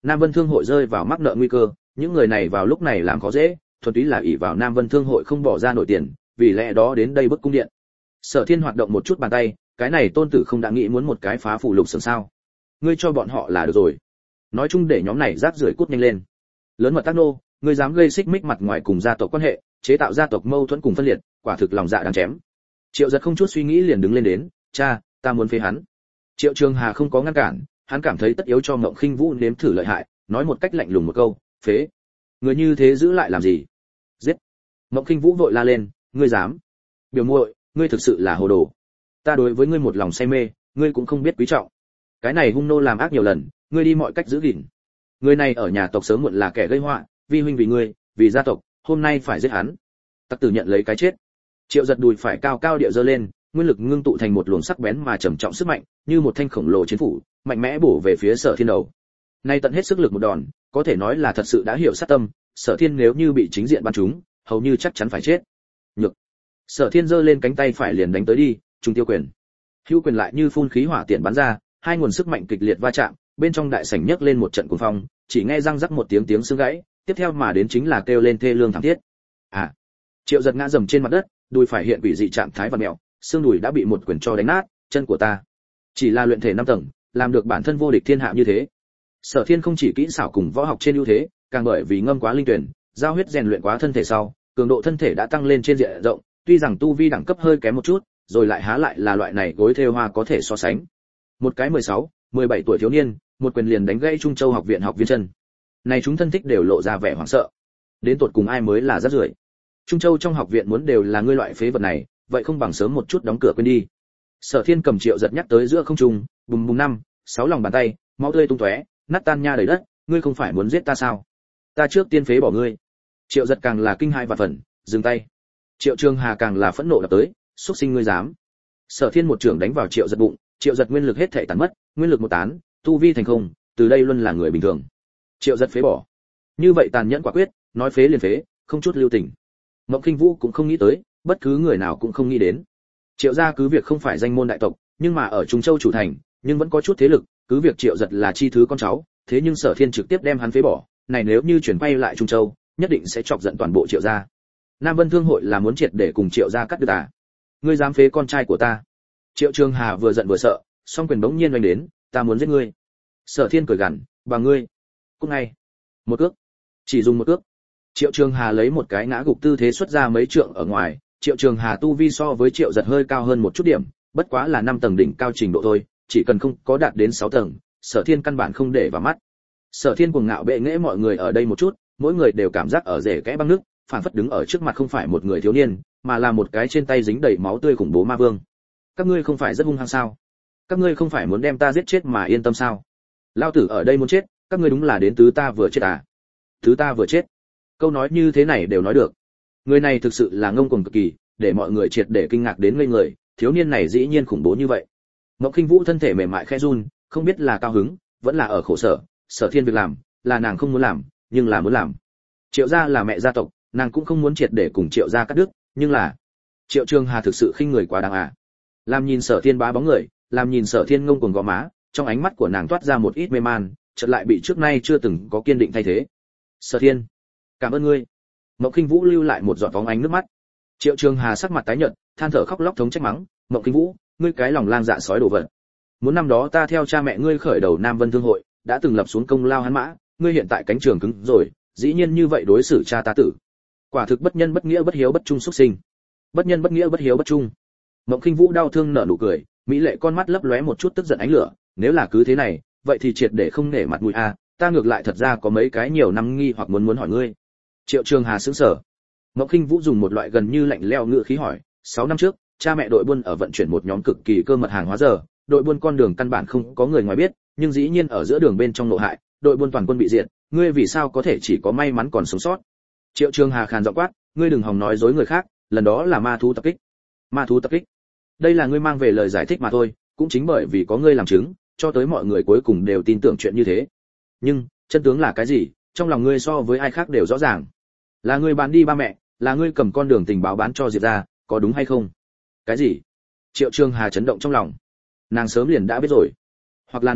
Nam Vân Thương hội rơi vào mắc nợ nguy cơ, những người này vào lúc này làm khó dễ, thuần túy là ỷ vào Nam Vân Thương hội không bỏ ra nổi tiền, vì lẽ đó đến đây bức cung điện. Sở Thiên hoạt động một chút bàn tay, cái này tôn tử không đã nghĩ muốn một cái phá phủ lục sừng sao? Ngươi cho bọn họ là được rồi. Nói chung để nhóm này rác rưởi cút nhanh lên. Lớn mật tác nô, ngươi dám gây xích mích mặt ngoài cùng gia tộc quan hệ, chế tạo gia tộc mâu thuẫn cùng phân liệt, quả thực lòng dạ đáng chém. Triệu Giật không chút suy nghĩ liền đứng lên đến, cha, ta muốn phế hắn. Triệu Trường Hà không có ngăn cản, hắn cảm thấy tất yếu cho Mộng Khinh Vũ nếm thử lợi hại, nói một cách lạnh lùng một câu, phế. Người như thế giữ lại làm gì? Giết. Mộng Khinh Vũ vội la lên, ngươi dám? Biểu muội, ngươi thực sự là hồ đồ. Ta đối với ngươi một lòng say mê, ngươi cũng không biết quý trọng. Cái này hung nô làm ác nhiều lần, ngươi đi mọi cách giữ gìn. Người này ở nhà tộc sớm muộn là kẻ gây họa, vi huynh vì ngươi, vì gia tộc, hôm nay phải giết hắn. Tặc tử nhận lấy cái chết. Triệu Giật đùi phải cao cao địa giơ lên, nguyên lực ngưng tụ thành một luồng sắc bén mà trầm trọng sức mạnh, như một thanh khổng lồ chiến phủ, mạnh mẽ bổ về phía Sở Thiên đầu. Nay tận hết sức lực một đòn, có thể nói là thật sự đã hiểu sát tâm, Sở Thiên nếu như bị chính diện bắn trúng, hầu như chắc chắn phải chết. Nhược. Sở Thiên giơ lên cánh tay phải liền đánh tới đi, trùng tiêu quyền. Hữu quyền lại như phun khí hỏa tiện bắn ra, hai nguồn sức mạnh kịch liệt va chạm, bên trong đại sảnh nhấc lên một trận cuồng phong, chỉ nghe răng rắc một tiếng tiếng xương gãy, tiếp theo mà đến chính là kêu lên thê lương thảm thiết. À. Triệu Giật ngã rầm trên mặt đất, đùi phải hiện quỷ dị trạng thái vặn mèo, xương đùi đã bị một quyền cho đánh nát, chân của ta chỉ là luyện thể năm tầng, làm được bản thân vô địch thiên hạ như thế. Sở Thiên không chỉ kỹ xảo cùng võ học trên ưu thế, càng bởi vì ngâm quá linh tuyển, giao huyết rèn luyện quá thân thể sau, cường độ thân thể đã tăng lên trên diện rộng, tuy rằng tu vi đẳng cấp hơi kém một chút, rồi lại há lại là loại này gối thêu hoa có thể so sánh. Một cái mười sáu, mười bảy tuổi thiếu niên, một quyền liền đánh gãy Trung Châu học viện học viên chân. Này chúng thân thích đều lộ ra vẻ hoảng sợ. Đến tột cùng ai mới là rác rưởi? Trung Châu trong học viện muốn đều là ngươi loại phế vật này, vậy không bằng sớm một chút đóng cửa quên đi. Sở Thiên cầm Triệu Giật nhắc tới giữa không trung, bùm bùm năm, sáu lòng bàn tay, máu tươi tung tóe, nát tan nha đầy đất, ngươi không phải muốn giết ta sao? Ta trước tiên phế bỏ ngươi. Triệu Giật càng là kinh hai và phần, dừng tay. Triệu Trường Hà càng là phẫn nộ đập tới, xúc sinh ngươi dám. Sở Thiên một trường đánh vào Triệu Giật bụng, Triệu Giật nguyên lực hết thảy tán mất, nguyên lực một tán, tu vi thành không, từ đây luôn là người bình thường. Triệu Giật phế bỏ. Như vậy tàn nhẫn quả quyết, nói phế liền phế, không chút lưu tình. Mộng Khinh Vũ cũng không nghĩ tới, bất cứ người nào cũng không nghĩ đến. Triệu gia cứ việc không phải danh môn đại tộc, nhưng mà ở Trung Châu chủ thành, nhưng vẫn có chút thế lực, cứ việc Triệu Giật là chi thứ con cháu, thế nhưng Sở Thiên trực tiếp đem hắn phế bỏ, này nếu như chuyển quay lại Trung Châu, nhất định sẽ chọc giận toàn bộ Triệu gia. Nam Vân Thương hội là muốn triệt để cùng Triệu gia cắt đứt à? Ngươi dám phế con trai của ta? Triệu Trường Hà vừa giận vừa sợ, song quyền bỗng nhiên oanh đến, ta muốn giết ngươi. Sở Thiên cười gằn, bà ngươi, cút ngay. Một cước, chỉ dùng một cước. Triệu Trường Hà lấy một cái ngã gục tư thế xuất ra mấy trượng ở ngoài, Triệu Trường Hà tu vi so với Triệu Giật hơi cao hơn một chút điểm, bất quá là năm tầng đỉnh cao trình độ thôi, chỉ cần không có đạt đến sáu tầng, Sở Thiên căn bản không để vào mắt. Sở Thiên cuồng ngạo bệ nghệ mọi người ở đây một chút, mỗi người đều cảm giác ở rễ kẽ băng nước, phản phất đứng ở trước mặt không phải một người thiếu niên, mà là một cái trên tay dính đầy máu tươi khủng bố ma vương. Các ngươi không phải rất hung hăng sao? Các ngươi không phải muốn đem ta giết chết mà yên tâm sao? Lao tử ở đây muốn chết, các ngươi đúng là đến tứ ta vừa chết à? Tứ ta vừa chết. Câu nói như thế này đều nói được. Người này thực sự là ngông cuồng cực kỳ, để mọi người triệt để kinh ngạc đến ngây người, thiếu niên này dĩ nhiên khủng bố như vậy. Mộng Khinh Vũ thân thể mềm mại khẽ run, không biết là cao hứng, vẫn là ở khổ sở, Sở Thiên việc làm, là nàng không muốn làm, nhưng là muốn làm. Triệu gia là mẹ gia tộc, nàng cũng không muốn triệt để cùng Triệu gia cắt đứt, nhưng là Triệu Trường Hà thực sự khinh người quá đáng à. Làm nhìn Sở Thiên bá bóng người, làm nhìn Sở Thiên ngông cuồng gò má, trong ánh mắt của nàng toát ra một ít mê man, chợt lại bị trước nay chưa từng có kiên định thay thế. Sở Thiên, cảm ơn ngươi. Mộng Khinh Vũ lưu lại một giọt phóng ánh nước mắt. Triệu Trường Hà sắc mặt tái nhợt, than thở khóc lóc thống trách mắng, Mộng Khinh Vũ, ngươi cái lòng lang dạ sói đồ vật. Muốn năm đó ta theo cha mẹ ngươi khởi đầu Nam Vân Thương hội, đã từng lập xuống công lao hắn mã, ngươi hiện tại cánh trường cứng rồi, dĩ nhiên như vậy đối xử cha ta tử. Quả thực bất nhân bất nghĩa bất hiếu bất trung xuất sinh. Bất nhân bất nghĩa bất hiếu bất trung. Mộng Khinh Vũ đau thương nở nụ cười, mỹ lệ con mắt lấp lóe một chút tức giận ánh lửa, nếu là cứ thế này, vậy thì triệt để không nể mặt mũi a, ta ngược lại thật ra có mấy cái nhiều năm nghi hoặc muốn muốn hỏi ngươi. Triệu Trường Hà sững sờ. Mộng Khinh Vũ dùng một loại gần như lạnh lẽo ngữ khí hỏi, sáu năm trước, cha mẹ đội buôn ở vận chuyển một nhóm cực kỳ cơ mật hàng hóa giờ, đội buôn con đường căn bản không có người ngoài biết, nhưng dĩ nhiên ở giữa đường bên trong nộ hại, đội buôn toàn quân bị diệt, ngươi vì sao có thể chỉ có may mắn còn sống sót? Triệu Trường Hà khàn giọng quát, ngươi đừng hòng nói dối người khác, lần đó là ma thú tập kích. Ma thú tập kích? Đây là ngươi mang về lời giải thích mà thôi, cũng chính bởi vì có ngươi làm chứng, cho tới mọi người cuối cùng đều tin tưởng chuyện như thế. Nhưng, chân tướng là cái gì, trong lòng ngươi so với ai khác đều rõ ràng. Là ngươi bán đi ba mẹ, là ngươi cầm con đường tình báo bán cho Diệp gia, có đúng hay không? Cái gì? Triệu Trường Hà chấn động trong lòng. Nàng sớm liền đã biết rồi. Hoặc là nói,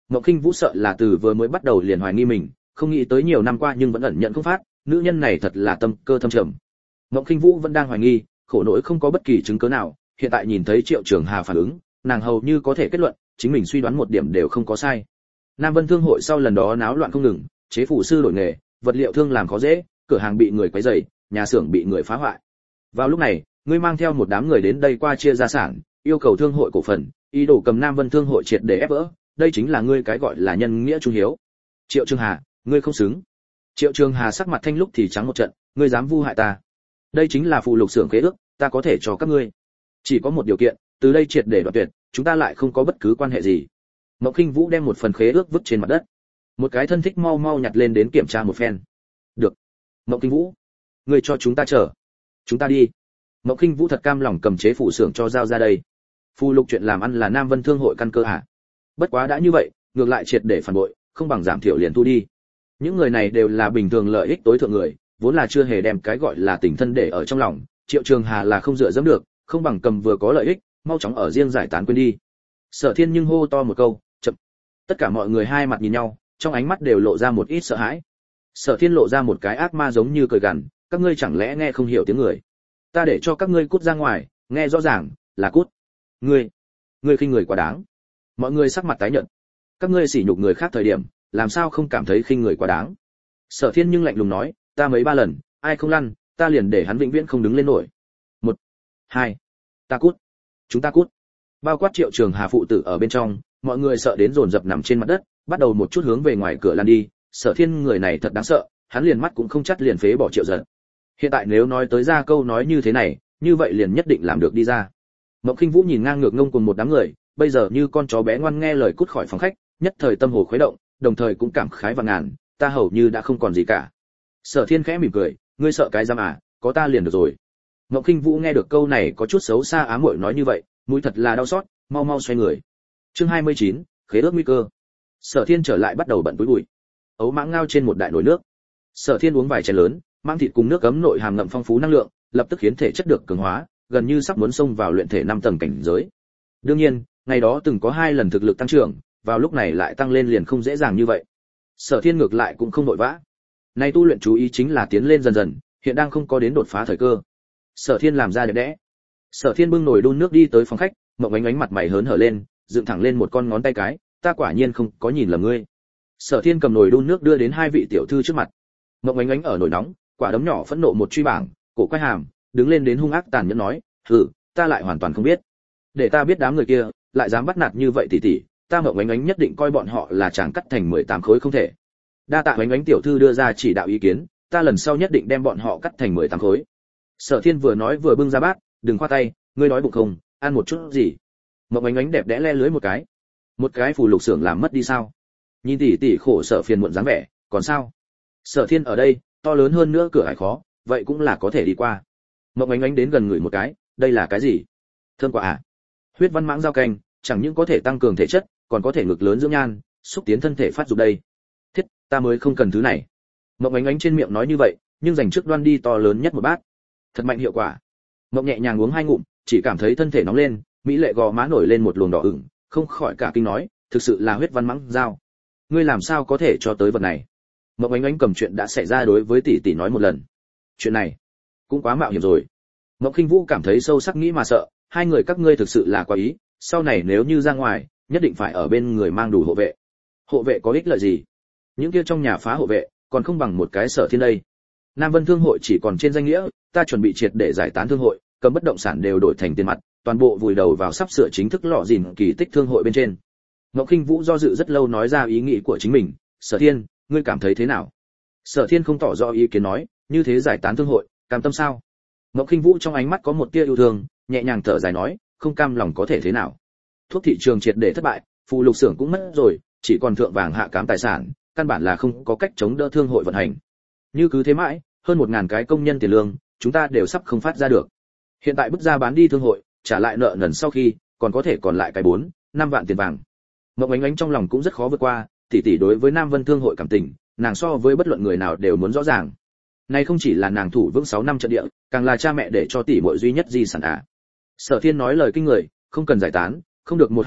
Ngọc Kinh Vũ sợ là từ vừa mới bắt đầu liền hoài nghi mình, không nghĩ tới nhiều năm qua nhưng vẫn ẩn nhận không phát, nữ nhân này thật là tâm cơ thâm trầm. Ngọc Kinh Vũ vẫn đang hoài nghi, khổ nỗi không có bất kỳ chứng cứ nào, hiện tại nhìn thấy Triệu Trường Hà phản ứng, nàng hầu như có thể kết luận, chính mình suy đoán một điểm đều không có sai. Nam Vân Thương hội sau lần đó náo loạn không ngừng, chế phủ sư đổi nghề, vật liệu thương làm khó dễ, cửa hàng bị người quấy rầy, nhà xưởng bị người phá hoại. Vào lúc này, ngươi mang theo một đám người đến đây qua chia gia sản, yêu cầu thương hội cổ phần, ý đồ cầm Nam Vân Thương hội triệt để ép vỡ, đây chính là ngươi cái gọi là nhân nghĩa trung hiếu. Triệu Trường Hà, ngươi không xứng. Triệu Trường Hà sắc mặt thanh lúc thì trắng một trận, ngươi dám vu hại ta. Đây chính là phụ lục xưởng khế ước, ta có thể cho các ngươi. Chỉ có một điều kiện, từ đây triệt để đoạn tuyệt, chúng ta lại không có bất cứ quan hệ gì. Mộng Kinh Vũ đem một phần khế ước vứt trên mặt đất. Một cái thân thích mau mau nhặt lên đến kiểm tra một phen. Được. Mộng Kinh Vũ, ngươi cho chúng ta chờ. Chúng ta đi. Mộng Kinh Vũ thật cam lòng cầm chế phủ xưởng cho giao ra đây. Phụ lục chuyện làm ăn là Nam Vân Thương hội căn cơ à? Bất quá đã như vậy, ngược lại triệt để phản bội, không bằng giảm thiểu liền thu đi. Những người này đều là bình thường lợi ích tối thượng người, vốn là chưa hề đem cái gọi là tình thân để ở trong lòng, Triệu Trường Hà là không dựa dẫm được, không bằng cầm vừa có lợi ích, mau chóng ở riêng giải tán quên đi. Sở Thiên nhưng hô to một câu, chậm. Tất cả mọi người hai mặt nhìn nhau, trong ánh mắt đều lộ ra một ít sợ hãi. Sở Thiên lộ ra một cái ác ma giống như cười gằn, các ngươi chẳng lẽ nghe không hiểu tiếng người? Ta để cho các ngươi cút ra ngoài, nghe rõ ràng, là cút. Ngươi, ngươi khinh người quá đáng. Mọi người sắc mặt tái nhợt. Các ngươi sỉ nhục người khác thời điểm, làm sao không cảm thấy khinh người quá đáng? Sở Thiên nhưng lạnh lùng nói, ta mấy ba lần, ai không lăn, ta liền để hắn vĩnh viễn không đứng lên nổi. Một, hai, ta cút, chúng ta cút. Bao quát Triệu Trường Hà phụ tử ở bên trong, mọi người sợ đến dồn dập nằm trên mặt đất, bắt đầu một chút hướng về ngoài cửa lan đi. Sở Thiên người này thật đáng sợ, hắn liền mắt cũng không chắt liền phế bỏ Triệu Giật. Hiện tại nếu nói tới ra câu nói như thế này, như vậy liền nhất định làm được đi ra. Mộng Kinh Vũ nhìn ngang ngược ngông cùng một đám người, bây giờ như con chó bé ngoan nghe lời cút khỏi phòng khách, nhất thời tâm hồ khuấy động, đồng thời cũng cảm khái vạn ngàn, ta hầu như đã không còn gì cả. Sở Thiên khẽ mỉm cười, ngươi sợ cái giam à, có ta liền được rồi. Mộng Kinh Vũ nghe được câu này có chút xấu xa ám muội nói như vậy, mũi thật là đau xót, mau mau xoay người. Chương hai mươi chín, khế ước nguy cơ. Sở Thiên trở lại bắt đầu bận túi bụi. Ấu mãng ngao trên một đại nồi nước. Sở Thiên uống vài chén lớn, mang thịt cùng nước ấm nội hàm ngậm phong phú năng lượng, lập tức khiến thể chất được cường hóa, gần như sắp muốn xông vào luyện thể năm tầng cảnh giới. Đương nhiên, ngày đó từng có hai lần thực lực tăng trưởng, vào lúc này lại tăng lên liền không dễ dàng như vậy. Sở Thiên ngược lại cũng không vội vã. Nay tu luyện chú ý chính là tiến lên dần dần, hiện đang không có đến đột phá thời cơ. Sở Thiên làm ra đẹp đẽ. Sở Thiên bưng nồi đun nước đi tới phòng khách, Mộng Ánh Ánh mặt mày hớn hở lên, dựng thẳng lên một con ngón tay cái, ta quả nhiên không có nhìn lầm ngươi. Sở Thiên cầm nồi đun nước đưa đến hai vị tiểu thư trước mặt. Mộng Ánh Ánh ở nồi nóng, quả đấm nhỏ phẫn nộ một truy bảng, cổ quay hàm, đứng lên đến hung ác tàn nhẫn nói, "Hừ, ta lại hoàn toàn không biết. Để ta biết đám người kia, lại dám bắt nạt như vậy tỷ tỷ, ta Mộng Ánh Ánh nhất định coi bọn họ là chàng cắt thành mười tám khối không thể." Đa tạ Ánh Ánh tiểu thư đưa ra chỉ đạo ý kiến, ta lần sau nhất định đem bọn họ cắt thành mười tám khối. Sở Thiên vừa nói vừa bưng ra bát, đừng khoa tay, ngươi nói bụng không, ăn một chút gì. Mộng Ánh Ánh đẹp đẽ le lưới một cái. Một cái phù lục xưởng làm mất đi sao? Nhìn tỷ tỷ khổ sở phiền muộn dáng vẻ, còn sao? Sở Thiên ở đây, to lớn hơn nữa cửa ải khó, vậy cũng là có thể đi qua. Mộng Ánh Ánh đến gần người một cái, đây là cái gì? Thơm quả à? Huyết văn mãng rau canh, chẳng những có thể tăng cường thể chất, còn có thể ngực lớn dưỡng nhan, xúc tiến thân thể phát dục đây. Thiết, ta mới không cần thứ này. Mộng Ánh Ánh trên miệng nói như vậy, nhưng dành trước đoan đi to lớn nhất một bát. Thật mạnh hiệu quả. Mộng nhẹ nhàng uống hai ngụm, chỉ cảm thấy thân thể nóng lên, mỹ lệ gò má nổi lên một luồng đỏ ửng, không khỏi cả kinh nói, thực sự là huyết văn mãng dao. Ngươi làm sao có thể cho tới vật này? Mộng Ánh Ánh cầm chuyện đã xảy ra đối với tỷ tỷ nói một lần. Chuyện này cũng quá mạo hiểm rồi. Mộng Kinh Vũ cảm thấy sâu sắc nghĩ mà sợ, hai người các ngươi thực sự là quá ý, sau này nếu như ra ngoài, nhất định phải ở bên người mang đủ hộ vệ. Hộ vệ có ích lợi gì? Những kia trong nhà phá hộ vệ, còn không bằng một cái Sở Thiên đây. Nam Vân Thương hội chỉ còn trên danh nghĩa, ta chuẩn bị triệt để giải tán thương hội, cầm bất động sản đều đổi thành tiền mặt, toàn bộ vùi đầu vào sắp sửa chính thức lọ gìn kỳ tích thương hội bên trên. Ngọc Kinh Vũ do dự rất lâu nói ra ý nghĩ của chính mình, Sở Thiên, ngươi cảm thấy thế nào? Sở Thiên không tỏ rõ ý kiến nói, như thế giải tán thương hội, cam tâm sao? Ngọc Kinh Vũ trong ánh mắt có một tia yêu thương, nhẹ nhàng thở dài nói, không cam lòng có thể thế nào? Thuốc thị trường triệt để thất bại, phù lục xưởng cũng mất rồi, chỉ còn thượng vàng hạ cám tài sản, căn bản là không có cách chống đỡ thương hội vận hành. Như cứ thế mãi, hơn một ngàn cái công nhân tiền lương, chúng ta đều sắp không phát ra được. Hiện tại bức ra bán đi thương hội, trả lại nợ nần sau khi, còn có thể còn lại cái bốn, năm vạn tiền vàng. Mộng Ánh Ánh trong lòng cũng rất khó vượt qua, tỷ tỷ đối với Nam Vân Thương hội cảm tình, nàng so với bất luận người nào đều muốn rõ ràng. Này không chỉ là nàng thủ vững sáu năm trận địa, càng là cha mẹ để cho tỷ muội duy nhất di sản à. Sở Thiên nói lời kinh người, không cần giải tán, không được một hai năm,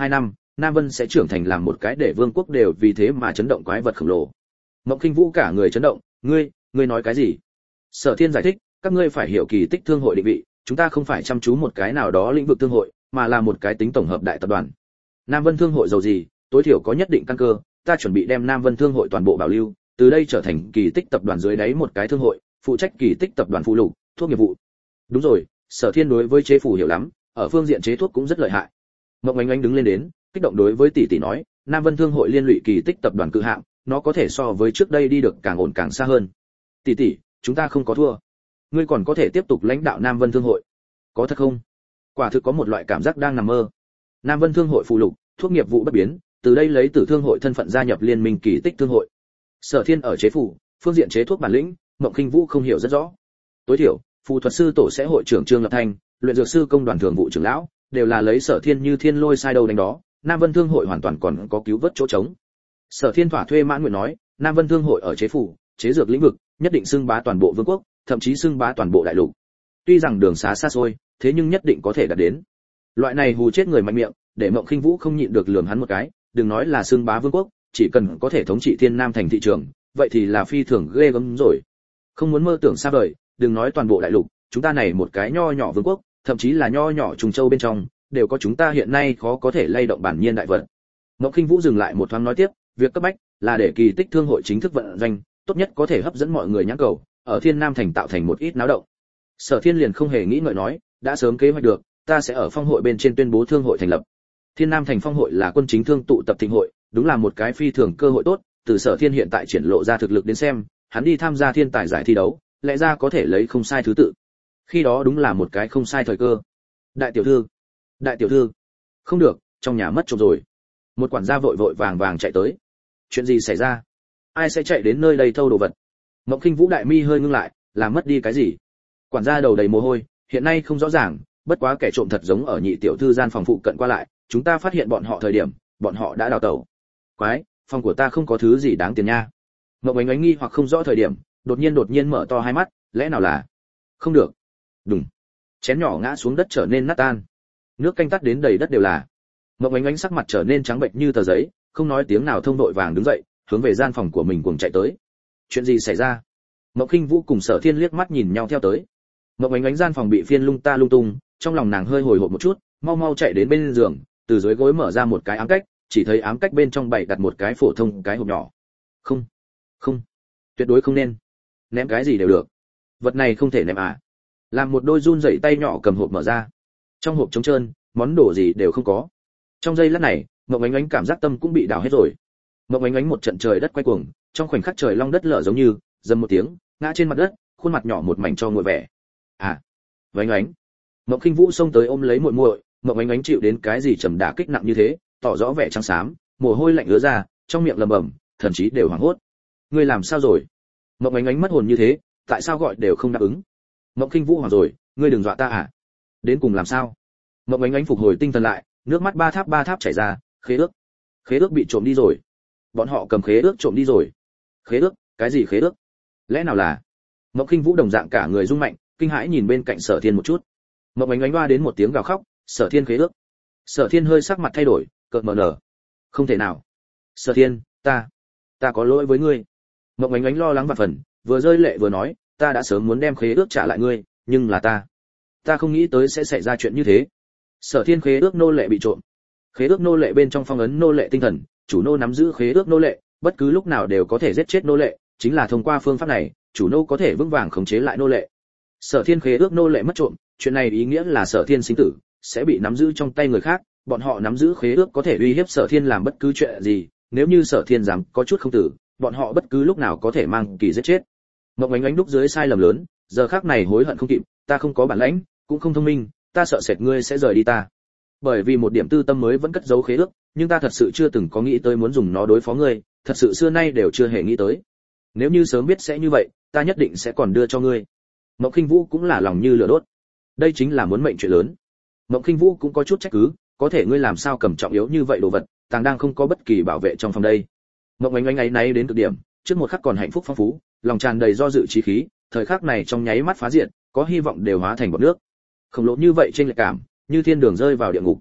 Nam Vân sẽ trưởng thành làm một cái để vương quốc đều vì thế mà chấn động quái vật khổng lồ. Mộng Khinh Vũ cả người chấn động, "Ngươi, ngươi nói cái gì?" Sở Thiên giải thích, "Các ngươi phải hiểu kỳ tích thương hội định vị, chúng ta không phải chăm chú một cái nào đó lĩnh vực thương hội, mà là một cái tính tổng hợp đại tập đoàn. Nam Vân thương hội giàu gì, tối thiểu có nhất định căn cơ, ta chuẩn bị đem Nam Vân thương hội toàn bộ bảo lưu, từ đây trở thành kỳ tích tập đoàn dưới đáy một cái thương hội, phụ trách kỳ tích tập đoàn phụ lục, thuốc nghiệp vụ." Đúng rồi, Sở Thiên đối với chế phủ hiểu lắm, ở phương diện chế thuốc cũng rất lợi hại. Mộng Ánh Ánh đứng lên đến, kích động đối với tỷ tỷ nói, Nam Vân thương hội liên lụy kỳ tích tập đoàn cự hạng, nó có thể so với trước đây đi được càng ổn càng xa hơn. Tỷ tỷ, chúng ta không có thua. Ngươi còn có thể tiếp tục lãnh đạo Nam Vân thương hội. Có thật không? Quả thực có một loại cảm giác đang nằm mơ. Nam Vân thương hội phụ lục, thuốc nghiệp vụ bất biến, từ đây lấy Tử thương hội thân phận gia nhập liên minh kỳ tích thương hội. Sở Thiên ở chế phủ, phương diện chế thuốc bản lĩnh, Mộng Khinh Vũ không hiểu rất rõ. Tối thiểu, phù thuật sư tổ sẽ hội trưởng Trương Lập Thành, luyện dược sư công đoàn thường vụ trưởng lão, đều là lấy Sở Thiên như thiên lôi sai đầu đánh đó, Nam Vân thương hội hoàn toàn còn có cứu vớt chỗ trống. Sở Thiên thỏa thuê mãn nguyện nói, Nam Vân thương hội ở chế phủ, chế dược lĩnh vực, nhất định xưng bá toàn bộ vương quốc, thậm chí xưng bá toàn bộ đại lục. Tuy rằng đường xá xa xôi, thế nhưng nhất định có thể đạt đến. Loại này hù chết người mạnh miệng, để Mộng Khinh Vũ không nhịn được lườm hắn một cái, đừng nói là xưng bá vương quốc, chỉ cần có thể thống trị Thiên Nam thành thị trường, vậy thì là phi thường ghê gớm rồi. Không muốn mơ tưởng xa vời, đừng nói toàn bộ đại lục, chúng ta này một cái nho nhỏ vương quốc, thậm chí là nho nhỏ trùng châu bên trong, đều có chúng ta hiện nay khó có thể lay động bản nhiên đại vật. Mộng Khinh Vũ dừng lại một thoáng nói tiếp, việc cấp bách là để kỳ tích thương hội chính thức vận doanh, tốt nhất có thể hấp dẫn mọi người nhãn cầu, ở Thiên Nam thành tạo thành một ít náo động. Sở Thiên liền không hề nghĩ ngợi nói, đã sớm kế hoạch được, ta sẽ ở phong hội bên trên tuyên bố thương hội thành lập. Thiên Nam thành phong hội là quân chính thương tụ tập thịnh hội, đúng là một cái phi thường cơ hội tốt, từ Sở Thiên hiện tại triển lộ ra thực lực đến xem, hắn đi tham gia thiên tài giải thi đấu, lẽ ra có thể lấy không sai thứ tự. Khi đó đúng là một cái không sai thời cơ. Đại tiểu thư, đại tiểu thư, không được, trong nhà mất trộm rồi. Một quản gia vội vội vàng vàng chạy tới. Chuyện gì xảy ra? Ai sẽ chạy đến nơi đây thâu đồ vật? Mộng Khinh Vũ đại mi hơi ngưng lại, làm mất đi cái gì? Quản gia đầu đầy mồ hôi, hiện nay không rõ ràng, bất quá kẻ trộm thật giống ở nhị tiểu thư gian phòng phụ cận qua lại, chúng ta phát hiện bọn họ thời điểm, bọn họ đã đào tẩu. Quái, phòng của ta không có thứ gì đáng tiền nha. Mộng Ánh Ánh nghi hoặc không rõ thời điểm, đột nhiên đột nhiên mở to hai mắt, lẽ nào là? Không được. Đùng. Chén nhỏ ngã xuống đất trở nên nát tan. Nước canh tắt đến đầy đất đều là. Mộng Ánh Ánh sắc mặt trở nên trắng bệch như tờ giấy, không nói tiếng nào thông đội vàng đứng dậy, hướng về gian phòng của mình cuồng chạy tới. Chuyện gì xảy ra? Mộng Khinh Vũ cùng Sở Thiên liếc mắt nhìn nhau theo tới. Mộng Ánh Ánh gian phòng bị phiên lung ta lung tung, trong lòng nàng hơi hồi hộp một chút, mau mau chạy đến bên giường, từ dưới gối mở ra một cái ám cách, chỉ thấy ám cách bên trong bày đặt một cái phổ thông cái hộp nhỏ. Không, không, tuyệt đối không nên. Ném cái gì đều được. Vật này không thể ném à? Làm một đôi run rẩy tay nhỏ cầm hộp mở ra. Trong hộp trống trơn, món đồ gì đều không có. Trong giây lát này, Mộng Ánh Ánh cảm giác tâm cũng bị đảo hết rồi. Mộng Ánh Ánh một trận trời đất quay cuồng, trong khoảnh khắc trời long đất lở giống như, dầm một tiếng, ngã trên mặt đất, khuôn mặt nhỏ một mảnh cho nguội vẻ. À, Ánh Ánh. Mộng Khinh Vũ xông tới ôm lấy muội muội, Mộng Ánh Ánh chịu đến cái gì trầm đả kích nặng như thế, tỏ rõ vẻ trắng xám, mồ hôi lạnh ứa ra, trong miệng lẩm bẩm, thần chí đều hoảng hốt. Ngươi làm sao rồi? Mộng Ánh Ánh mất hồn như thế, tại sao gọi đều không đáp ứng? Mộng Khinh Vũ hoảng rồi, ngươi đừng dọa ta à? Đến cùng làm sao? Mộng Ánh Ánh phục hồi tinh thần lại, nước mắt ba tháp ba tháp chảy ra, khế ước. Khế ước bị trộm đi rồi. Bọn họ cầm khế ước trộm đi rồi. Khế ước? Cái gì khế ước? Lẽ nào là? Mộng Khinh Vũ đồng dạng cả người rung mạnh, kinh hãi nhìn bên cạnh Sở Thiên một chút. Mộng Ánh Ánh oa đến một tiếng gào khóc, Sở Thiên khế ước. Sở Thiên hơi sắc mặt thay đổi, cợt mờ nở. Không thể nào. Sở Thiên, ta, ta có lỗi với ngươi. Mộng Ánh Ánh lo lắng vạn phần, vừa rơi lệ vừa nói, ta đã sớm muốn đem khế ước trả lại ngươi, nhưng là ta, ta không nghĩ tới sẽ xảy ra chuyện như thế. Sở Thiên khế ước nô lệ bị trộm. Khế ước nô lệ bên trong phong ấn nô lệ tinh thần, chủ nô nắm giữ khế ước nô lệ, bất cứ lúc nào đều có thể giết chết nô lệ, chính là thông qua phương pháp này, chủ nô có thể vững vàng khống chế lại nô lệ. Sở Thiên khế ước nô lệ mất trộm, chuyện này ý nghĩa là Sở Thiên sinh tử sẽ bị nắm giữ trong tay người khác, bọn họ nắm giữ khế ước có thể uy hiếp Sở Thiên làm bất cứ chuyện gì, nếu như Sở Thiên dám có chút không tử, bọn họ bất cứ lúc nào có thể mang kỳ giết chết. Mộng Ánh Ánh đúc dưới sai lầm lớn, giờ khắc này hối hận không kịp, ta không có bản lĩnh, cũng không thông minh, ta sợ sệt ngươi sẽ rời đi ta. Bởi vì một điểm tư tâm mới vẫn cất giấu khế ước, nhưng ta thật sự chưa từng có nghĩ tới muốn dùng nó đối phó ngươi, thật sự xưa nay đều chưa hề nghĩ tới. Nếu như sớm biết sẽ như vậy, ta nhất định sẽ còn đưa cho ngươi. Mộng Khinh Vũ cũng là lòng như lửa đốt. Đây chính là muốn mệnh chuyện lớn. Mộng Khinh Vũ cũng có chút trách cứ, có thể ngươi làm sao cầm trọng yếu như vậy đồ vật, tàng đang không có bất kỳ bảo vệ trong phòng đây. Mộng Ánh Ánh ấy náy đến cực điểm, trước một khắc còn hạnh phúc phong phú, lòng tràn đầy do dự chí khí, thời khắc này trong nháy mắt phá diện, có hy vọng đều hóa thành bọt nước. Khổng lồ như vậy trên lệch cảm, như thiên đường rơi vào địa ngục.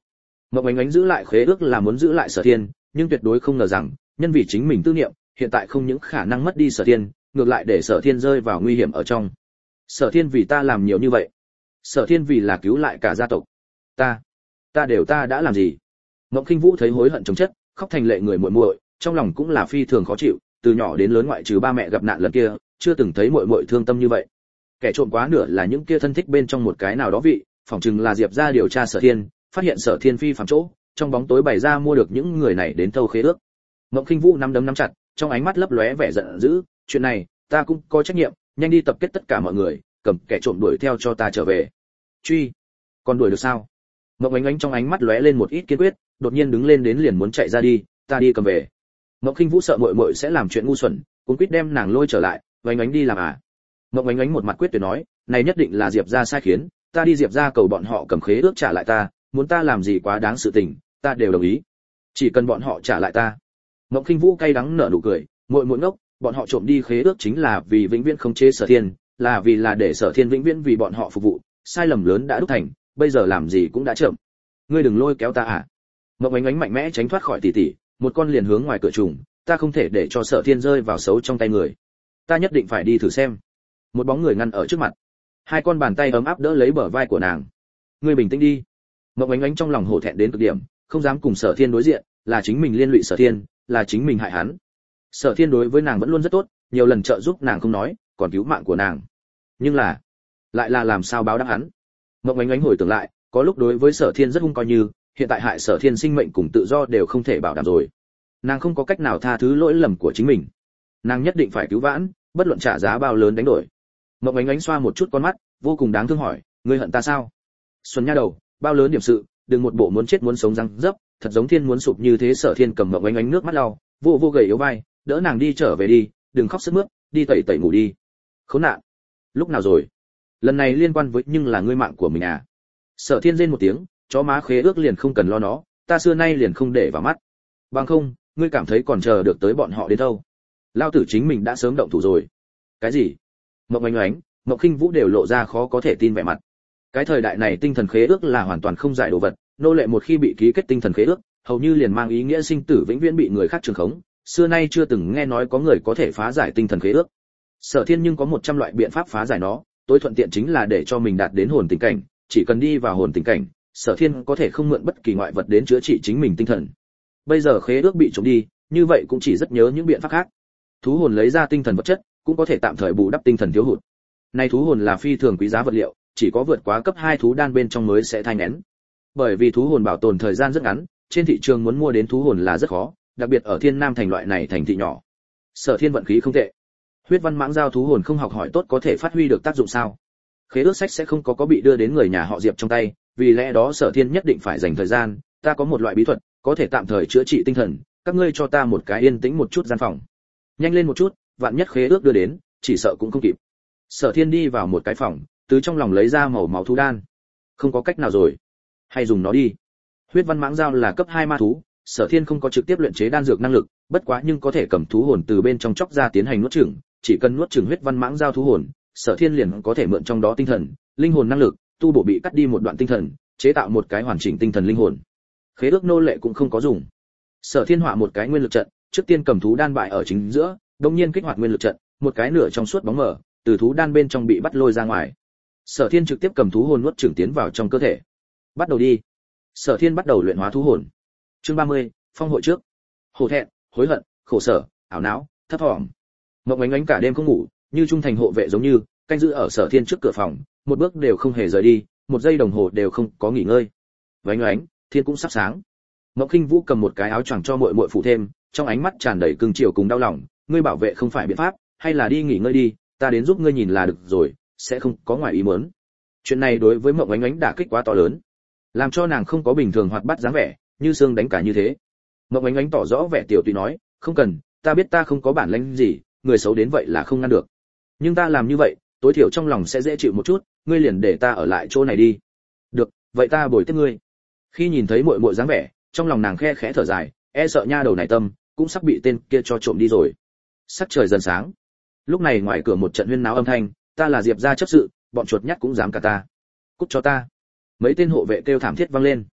Mộng Ánh Ánh giữ lại khế ước là muốn giữ lại Sở Thiên, nhưng tuyệt đối không ngờ rằng, nhân vì chính mình tư niệm, hiện tại không những khả năng mất đi Sở Thiên, ngược lại để Sở Thiên rơi vào nguy hiểm ở trong. Sở Thiên vì ta làm nhiều như vậy, Sở Thiên vì là cứu lại cả gia tộc, ta, ta đều ta đã làm gì? Mộng Khinh Vũ thấy hối hận chồng chất, khóc thành lệ người muội muội, trong lòng cũng là phi thường khó chịu, từ nhỏ đến lớn ngoại trừ ba mẹ gặp nạn lần kia, chưa từng thấy muội muội thương tâm như vậy. Kẻ trộm quá nửa là những kia thân thích bên trong một cái nào đó vị, phỏng chừng là Diệp gia điều tra Sở Thiên, phát hiện Sở Thiên phi phàm chỗ, trong bóng tối bày ra mua được những người này đến thâu khế ước. Mộng Khinh Vũ nắm đấm nắm chặt, trong ánh mắt lấp lóe vẻ giận dữ, chuyện này, ta cũng có trách nhiệm, nhanh đi tập kết tất cả mọi người, cầm kẻ trộm đuổi theo cho ta trở về. Truy, còn đuổi được sao? Mộng Ánh Ánh trong ánh mắt lóe lên một ít kiên quyết, đột nhiên đứng lên đến liền muốn chạy ra đi, ta đi cầm về. Mộng Khinh Vũ sợ muội muội sẽ làm chuyện ngu xuẩn, cuống quýt đem nàng lôi trở lại, Ánh Ánh đi làm à? Mộng Ánh Ánh một mặt quyết tuyệt nói, này nhất định là Diệp gia sai khiến, ta đi Diệp gia cầu bọn họ cầm khế ước trả lại ta, muốn ta làm gì quá đáng sự tình, ta đều đồng ý. Chỉ cần bọn họ trả lại ta. Mộng Khinh Vũ cay đắng nở nụ cười, muội muội ngốc, bọn họ trộm đi khế ước chính là vì vĩnh viễn khống chế Sở Thiên, là vì là để Sở Thiên vĩnh viễn vì bọn họ phục vụ, sai lầm lớn đã đúc thành, bây giờ làm gì cũng đã chậm. Ngươi đừng lôi kéo ta à? Mộng Ánh Ánh mạnh mẽ tránh thoát khỏi tỷ tỷ, một con liền hướng ngoài cửa trùng, ta không thể để cho Sở Thiên rơi vào xấu trong tay người. Ta nhất định phải đi thử xem. Một bóng người ngăn ở trước mặt, hai con bàn tay ấm áp đỡ lấy bờ vai của nàng. Ngươi bình tĩnh đi. Mộng Ánh Ánh trong lòng hổ thẹn đến cực điểm, không dám cùng Sở Thiên đối diện, là chính mình liên lụy Sở Thiên, là chính mình hại hắn. Sở Thiên đối với nàng vẫn luôn rất tốt, nhiều lần trợ giúp nàng không nói, còn cứu mạng của nàng. Nhưng là, lại là làm sao báo đáp hắn? Mộng Ánh Ánh hồi tưởng lại, có lúc đối với Sở Thiên rất hung coi như, hiện tại hại Sở Thiên sinh mệnh cùng tự do đều không thể bảo đảm rồi. Nàng không có cách nào tha thứ lỗi lầm của chính mình. Nàng nhất định phải cứu vãn, bất luận trả giá bao lớn đánh đổi. Mộng Ánh Ánh xoa một chút con mắt, vô cùng đáng thương hỏi, ngươi hận ta sao? Xuân nha đầu, bao lớn điểm sự, đừng một bộ muốn chết muốn sống răng dấp, thật giống thiên muốn sụp như thế. Sở Thiên cầm Mộng Ánh Ánh nước mắt lau, vô vô gầy yếu vai, đỡ nàng đi trở về đi, đừng khóc sướt mướt, đi tẩy tẩy ngủ đi. Khốn nạn, lúc nào rồi? Lần này liên quan với nhưng là ngươi mạng của mình à? Sở Thiên rên một tiếng, chó má khế ước liền không cần lo nó, ta xưa nay liền không để vào mắt. Bằng không, ngươi cảm thấy còn chờ được tới bọn họ đến đâu? Lao tử chính mình đã sớm động thủ rồi. Cái gì? Mộng Ánh Ánh, Mộng Khinh Vũ đều lộ ra khó có thể tin vẻ mặt. Cái thời đại này tinh thần khế ước là hoàn toàn không giải đồ vật, nô lệ một khi bị ký kết tinh thần khế ước, hầu như liền mang ý nghĩa sinh tử vĩnh viễn bị người khác trường khống, xưa nay chưa từng nghe nói có người có thể phá giải tinh thần khế ước. Sở Thiên nhưng có một trăm loại biện pháp phá giải nó, tối thuận tiện chính là để cho mình đạt đến hồn tình cảnh, chỉ cần đi vào hồn tình cảnh, Sở Thiên có thể không mượn bất kỳ ngoại vật đến chữa trị chính mình tinh thần. Bây giờ khế ước bị trộm đi, như vậy cũng chỉ rất nhớ những biện pháp khác. Thú hồn lấy ra tinh thần vật chất, cũng có thể tạm thời bù đắp tinh thần thiếu hụt. Này thú hồn là phi thường quý giá vật liệu, chỉ có vượt quá cấp hai thú đan bên trong mới sẽ thai nghén. Bởi vì thú hồn bảo tồn thời gian rất ngắn, trên thị trường muốn mua đến thú hồn là rất khó, đặc biệt ở Thiên Nam thành loại này thành thị nhỏ. Sở Thiên vận khí không tệ. Huyết văn mãng giao thú hồn không học hỏi tốt có thể phát huy được tác dụng sao? Khế ước sách sẽ không có có bị đưa đến người nhà họ Diệp trong tay, vì lẽ đó Sở Thiên nhất định phải dành thời gian, ta có một loại bí thuật, có thể tạm thời chữa trị tinh thần, các ngươi cho ta một cái yên tĩnh một chút gian phòng. Nhanh lên một chút, vạn nhất khế ước đưa đến, chỉ sợ cũng không kịp. Sở Thiên đi vào một cái phòng, từ trong lòng lấy ra màu máu thú đan. Không có cách nào rồi, hay dùng nó đi. Huyết văn mãng giao là cấp hai ma thú, Sở Thiên không có trực tiếp luyện chế đan dược năng lực, bất quá nhưng có thể cầm thú hồn từ bên trong chóc ra tiến hành nuốt chửng, chỉ cần nuốt chửng huyết văn mãng giao thú hồn, Sở Thiên liền có thể mượn trong đó tinh thần, linh hồn năng lực, tu bổ bị cắt đi một đoạn tinh thần, chế tạo một cái hoàn chỉnh tinh thần linh hồn. Khế ước nô lệ cũng không có dùng. Sở Thiên họa một cái nguyên lực trận, trước tiên cầm thú đan bại ở chính giữa, đột nhiên kích hoạt nguyên lực trận, một cái nửa trong suốt bóng mờ, từ thú đan bên trong bị bắt lôi ra ngoài. Sở Thiên trực tiếp cầm thú hồn nuốt chửng tiến vào trong cơ thể. Bắt đầu đi. Sở Thiên bắt đầu luyện hóa thú hồn. Chương ba mươi, phong hội trước. Hổ thẹn, hối hận, khổ sở, ảo não, thấp thỏm. Mộng Ánh Ánh cả đêm không ngủ, như trung thành hộ vệ giống như, canh giữ ở Sở Thiên trước cửa phòng, một bước đều không hề rời đi, một giây đồng hồ đều không có nghỉ ngơi. Vánh Ánh, thiên cũng sắp sáng. Mộng Khinh Vũ cầm một cái áo choàng cho muội muội phủ thêm, trong ánh mắt tràn đầy cương chiều cùng đau lòng, ngươi bảo vệ không phải biện pháp, hay là đi nghỉ ngơi đi, ta đến giúp ngươi nhìn là được rồi, sẽ không có ngoài ý muốn. Chuyện này đối với Mộng Ánh Ánh đả kích quá to lớn, làm cho nàng không có bình thường hoạt bát dáng vẻ, như xương đánh cả như thế. Mộng Ánh Ánh tỏ rõ vẻ tiểu tùy nói, không cần, ta biết ta không có bản lĩnh gì, người xấu đến vậy là không ngăn được, nhưng ta làm như vậy, tối thiểu trong lòng sẽ dễ chịu một chút, ngươi liền để ta ở lại chỗ này đi. Được, vậy ta bồi tiếp ngươi. Khi nhìn thấy muội muội dáng vẻ, trong lòng nàng khe khẽ thở dài, e sợ nha đầu này tâm cũng sắp bị tên kia cho trộm đi rồi. Sắc trời dần sáng, lúc này ngoài cửa một trận huyên náo âm thanh, ta là Diệp gia chấp sự, bọn chuột nhắt cũng dám cả ta, cút cho ta. Mấy tên hộ vệ kêu thảm thiết vang lên.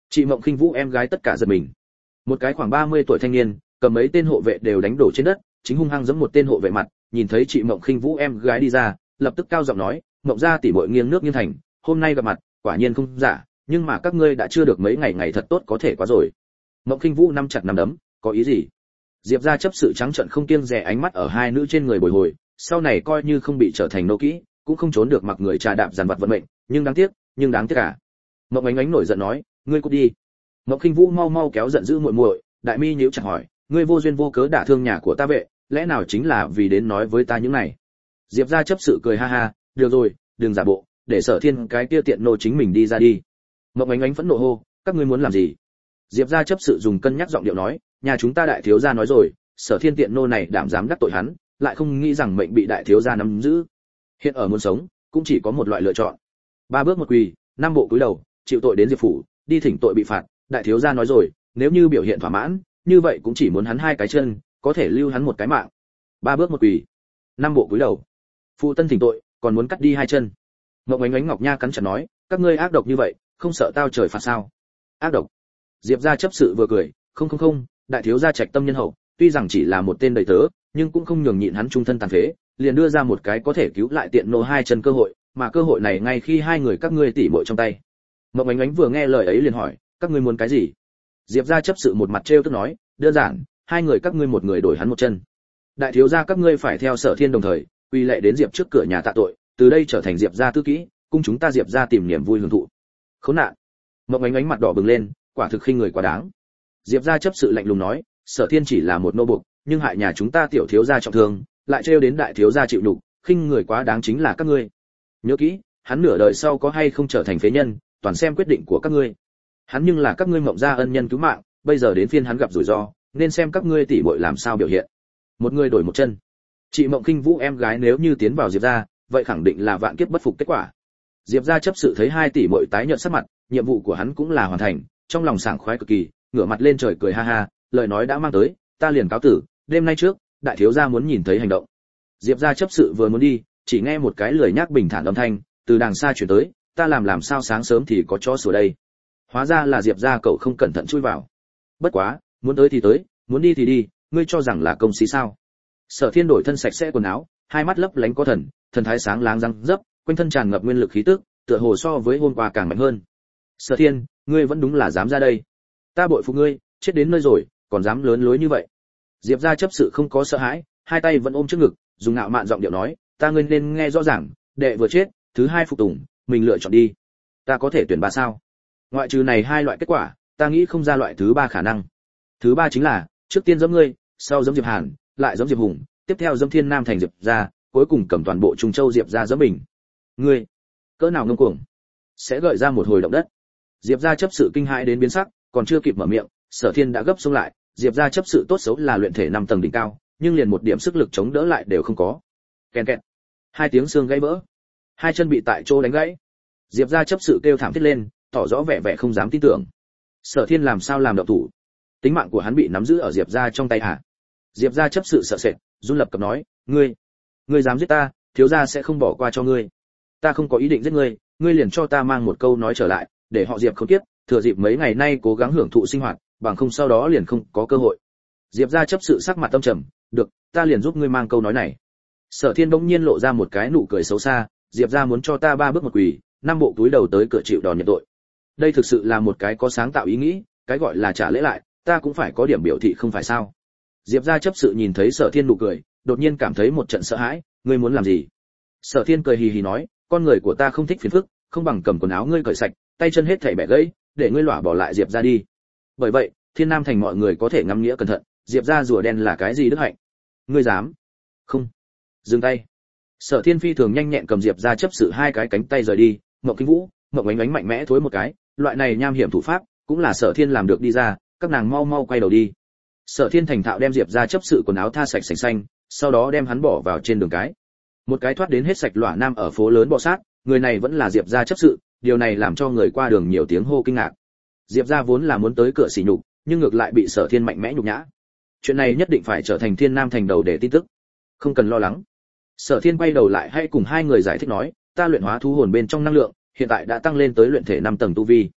Chị Mộng Khinh Vũ em gái tất cả giật mình. Một cái khoảng ba mươi tuổi thanh niên, cầm mấy tên hộ vệ đều đánh đổ trên đất, chính hung hăng giẫm một tên hộ vệ mặt, nhìn thấy chị Mộng Khinh Vũ em gái đi ra, lập tức cao giọng nói, "Mộng gia tỷ muội nghiêng nước nghiêng thành, hôm nay gặp mặt, quả nhiên không giả, nhưng mà các ngươi đã chưa được mấy ngày ngày thật tốt có thể quá rồi." Mộng Khinh Vũ nắm chặt nắm đấm, có ý gì? Diệp gia chấp sự trắng trợn không kiêng dè ánh mắt ở hai nữ trên người bồi hồi, sau này coi như không bị trở thành nô kỹ, cũng không trốn được mặc người trà đạp giàn vật vận mệnh, nhưng đáng tiếc, nhưng đáng tiếc cả. Mộng Ánh Ánh nổi giận nói, "Ngươi cút đi." Mộng Khinh Vũ mau mau kéo giận giữ muội muội, đại mi nhíu chặt hỏi, "Ngươi vô duyên vô cớ đả thương nhà của ta vệ, lẽ nào chính là vì đến nói với ta những này?" Diệp gia chấp sự cười ha ha, "Được rồi, đừng giả bộ, để Sở Thiên cái kia tiện nô chính mình đi ra đi." Mộng Ánh Ánh phẫn nộ hô, "Các ngươi muốn làm gì?" Diệp gia chấp sự dùng cân nhắc giọng điệu nói, "Nhà chúng ta đại thiếu gia nói rồi, Sở Thiên tiện nô này đảm dám đắc tội hắn, lại không nghĩ rằng mệnh bị đại thiếu gia nắm giữ. Hiện ở muốn sống, cũng chỉ có một loại lựa chọn. Ba bước một quỳ, năm bộ cúi đầu, chịu tội đến Diệp phủ, đi thỉnh tội bị phạt, đại thiếu gia nói rồi, nếu như biểu hiện thỏa mãn, như vậy cũng chỉ muốn hắn hai cái chân, có thể lưu hắn một cái mạng. Ba bước một quỳ, năm bộ cúi đầu. Phụ tân thỉnh tội, còn muốn cắt đi hai chân." Ngọc Ánh Ánh Ngọc Nha cắn chặt nói, "Các ngươi ác độc như vậy, không sợ tao trời phạt sao?" Ác độc? Diệp gia chấp sự vừa cười, "Không không không, đại thiếu gia trạch tâm nhân hậu, tuy rằng chỉ là một tên đầy tớ, nhưng cũng không nhường nhịn hắn trung thân tàn phế, liền đưa ra một cái có thể cứu lại tiện nô hai chân cơ hội, mà cơ hội này ngay khi hai người các ngươi tỉ muội trong tay." Mộng Ánh Ánh vừa nghe lời ấy liền hỏi, "Các ngươi muốn cái gì?" Diệp gia chấp sự một mặt trêu tức nói, "Đơn giản, hai người các ngươi một người đổi hắn một chân. Đại thiếu gia các ngươi phải theo Sở Thiên đồng thời, quy lệ đến Diệp trước cửa nhà tạ tội, từ đây trở thành Diệp gia tư kỹ, cùng chúng ta Diệp gia tìm niềm vui hưởng thụ." Khốn nạn. Mộng Ánh Ánh mặt đỏ bừng lên, quả thực khinh người quá đáng. Diệp gia chấp sự lạnh lùng nói, Sở Thiên chỉ là một nô buộc, nhưng hại nhà chúng ta tiểu thiếu gia trọng thương, lại trêu đến đại thiếu gia chịu nhục, khinh người quá đáng chính là các ngươi. Nhớ kỹ, hắn nửa đời sau có hay không trở thành phế nhân, toàn xem quyết định của các ngươi. Hắn nhưng là các ngươi Mộng gia ân nhân cứu mạng, bây giờ đến phiên hắn gặp rủi ro, nên xem các ngươi tỷ muội làm sao biểu hiện. Một người đổi một chân. Chị Mộng Khinh Vũ em gái nếu như tiến vào Diệp gia, vậy khẳng định là vạn kiếp bất phục kết quả. Diệp gia chấp sự thấy hai tỷ muội tái nhợt sắc mặt, nhiệm vụ của hắn cũng là hoàn thành, trong lòng sảng khoái cực kỳ, ngửa mặt lên trời cười ha ha, lời nói đã mang tới, ta liền cáo tử, đêm nay trước, đại thiếu gia muốn nhìn thấy hành động. Diệp gia chấp sự vừa muốn đi, chỉ nghe một cái lười nhác bình thản âm thanh từ đằng xa truyền tới, ta làm làm sao sáng sớm thì có chó sủa đây. Hóa ra là Diệp gia cậu không cẩn thận chui vào. Bất quá, muốn tới thì tới, muốn đi thì đi, ngươi cho rằng là công sĩ sao? Sở Thiên đổi thân sạch sẽ quần áo, hai mắt lấp lánh có thần, thần thái sáng láng răng dấp, quanh thân tràn ngập nguyên lực khí tức, tựa hồ so với hôm qua càng mạnh hơn. Sở Thiên, ngươi vẫn đúng là dám ra đây. Ta bội phục ngươi, chết đến nơi rồi, còn dám lớn lối như vậy. Diệp gia chấp sự không có sợ hãi, hai tay vẫn ôm trước ngực, dùng ngạo mạn giọng điệu nói, ta ngươi nên nghe rõ ràng, đệ vừa chết, thứ hai phục tùng, mình lựa chọn đi. Ta có thể tuyển ba sao? Ngoại trừ này hai loại kết quả, ta nghĩ không ra loại thứ ba khả năng. Thứ ba chính là, trước tiên giẫm ngươi, sau giẫm Diệp Hàn, lại giẫm Diệp Hùng, tiếp theo giẫm Thiên Nam thành Diệp gia, cuối cùng cầm toàn bộ Trung Châu Diệp gia giẫm mình. Ngươi, cỡ nào ngông cuồng, sẽ gợi ra một hồi động đất. Diệp gia chấp sự kinh hãi đến biến sắc, còn chưa kịp mở miệng, Sở Thiên đã gấp xông lại, Diệp gia chấp sự tốt xấu là luyện thể năm tầng đỉnh cao, nhưng liền một điểm sức lực chống đỡ lại đều không có. Kèn kẹt. Hai tiếng xương gãy vỡ, hai chân bị tại chỗ đánh gãy. Diệp gia chấp sự kêu thảm thiết lên, tỏ rõ vẻ vẻ không dám tin tưởng. Sở Thiên làm sao làm động thủ? Tính mạng của hắn bị nắm giữ ở Diệp gia trong tay hả? Diệp gia chấp sự sợ sệt, run lập cập nói, ngươi, ngươi dám giết ta, thiếu gia sẽ không bỏ qua cho ngươi. Ta không có ý định giết ngươi, ngươi liền cho ta mang một câu nói trở lại, để họ Diệp không tiếp, thừa dịp mấy ngày nay cố gắng hưởng thụ sinh hoạt, bằng không sau đó liền không có cơ hội. Diệp gia chấp sự sắc mặt tâm trầm, được, ta liền giúp ngươi mang câu nói này. Sở Thiên bỗng nhiên lộ ra một cái nụ cười xấu xa, Diệp gia muốn cho ta ba bước một quỳ, năm bộ túi đầu tới cửa chịu đòn nhận tội. Đây thực sự là một cái có sáng tạo ý nghĩ, cái gọi là trả lễ lại, ta cũng phải có điểm biểu thị không phải sao? Diệp gia chấp sự nhìn thấy Sở Thiên nụ cười, đột nhiên cảm thấy một trận sợ hãi, ngươi muốn làm gì? Sở Thiên cười hì hì nói, con người của ta không thích phiền phức, không bằng cầm quần áo ngươi cởi sạch, tay chân hết thảy bẻ gãy, để ngươi lỏa bỏ lại Diệp gia đi. Bởi vậy, Thiên Nam thành mọi người có thể ngắm nghĩa cẩn thận, Diệp gia rùa đen là cái gì đức hạnh? Ngươi dám? Không. Dừng tay. Sở Thiên phi thường nhanh nhẹn cầm Diệp gia chấp sự hai cái cánh tay rời đi, Ngọc Kinh Vũ, Ngọc Ánh Ánh mạnh mẽ thối một cái, loại này nham hiểm thủ pháp, cũng là Sở Thiên làm được đi ra, các nàng mau mau quay đầu đi. Sở Thiên thành thạo đem Diệp gia chấp sự quần áo tha sạch sành xanh, sau đó đem hắn bỏ vào trên đường cái. Một cái thoát đến hết sạch lỏa nam ở phố lớn bò sát, người này vẫn là Diệp gia chấp sự, điều này làm cho người qua đường nhiều tiếng hô kinh ngạc. Diệp gia vốn là muốn tới cửa sỉ nhục, nhưng ngược lại bị Sở Thiên mạnh mẽ nhục nhã. Chuyện này nhất định phải trở thành Thiên Nam thành đầu để tin tức. Không cần lo lắng. Sở Thiên quay đầu lại hay cùng hai người giải thích nói, ta luyện hóa thú hồn bên trong năng lượng, hiện tại đã tăng lên tới luyện thể năm tầng tu vi.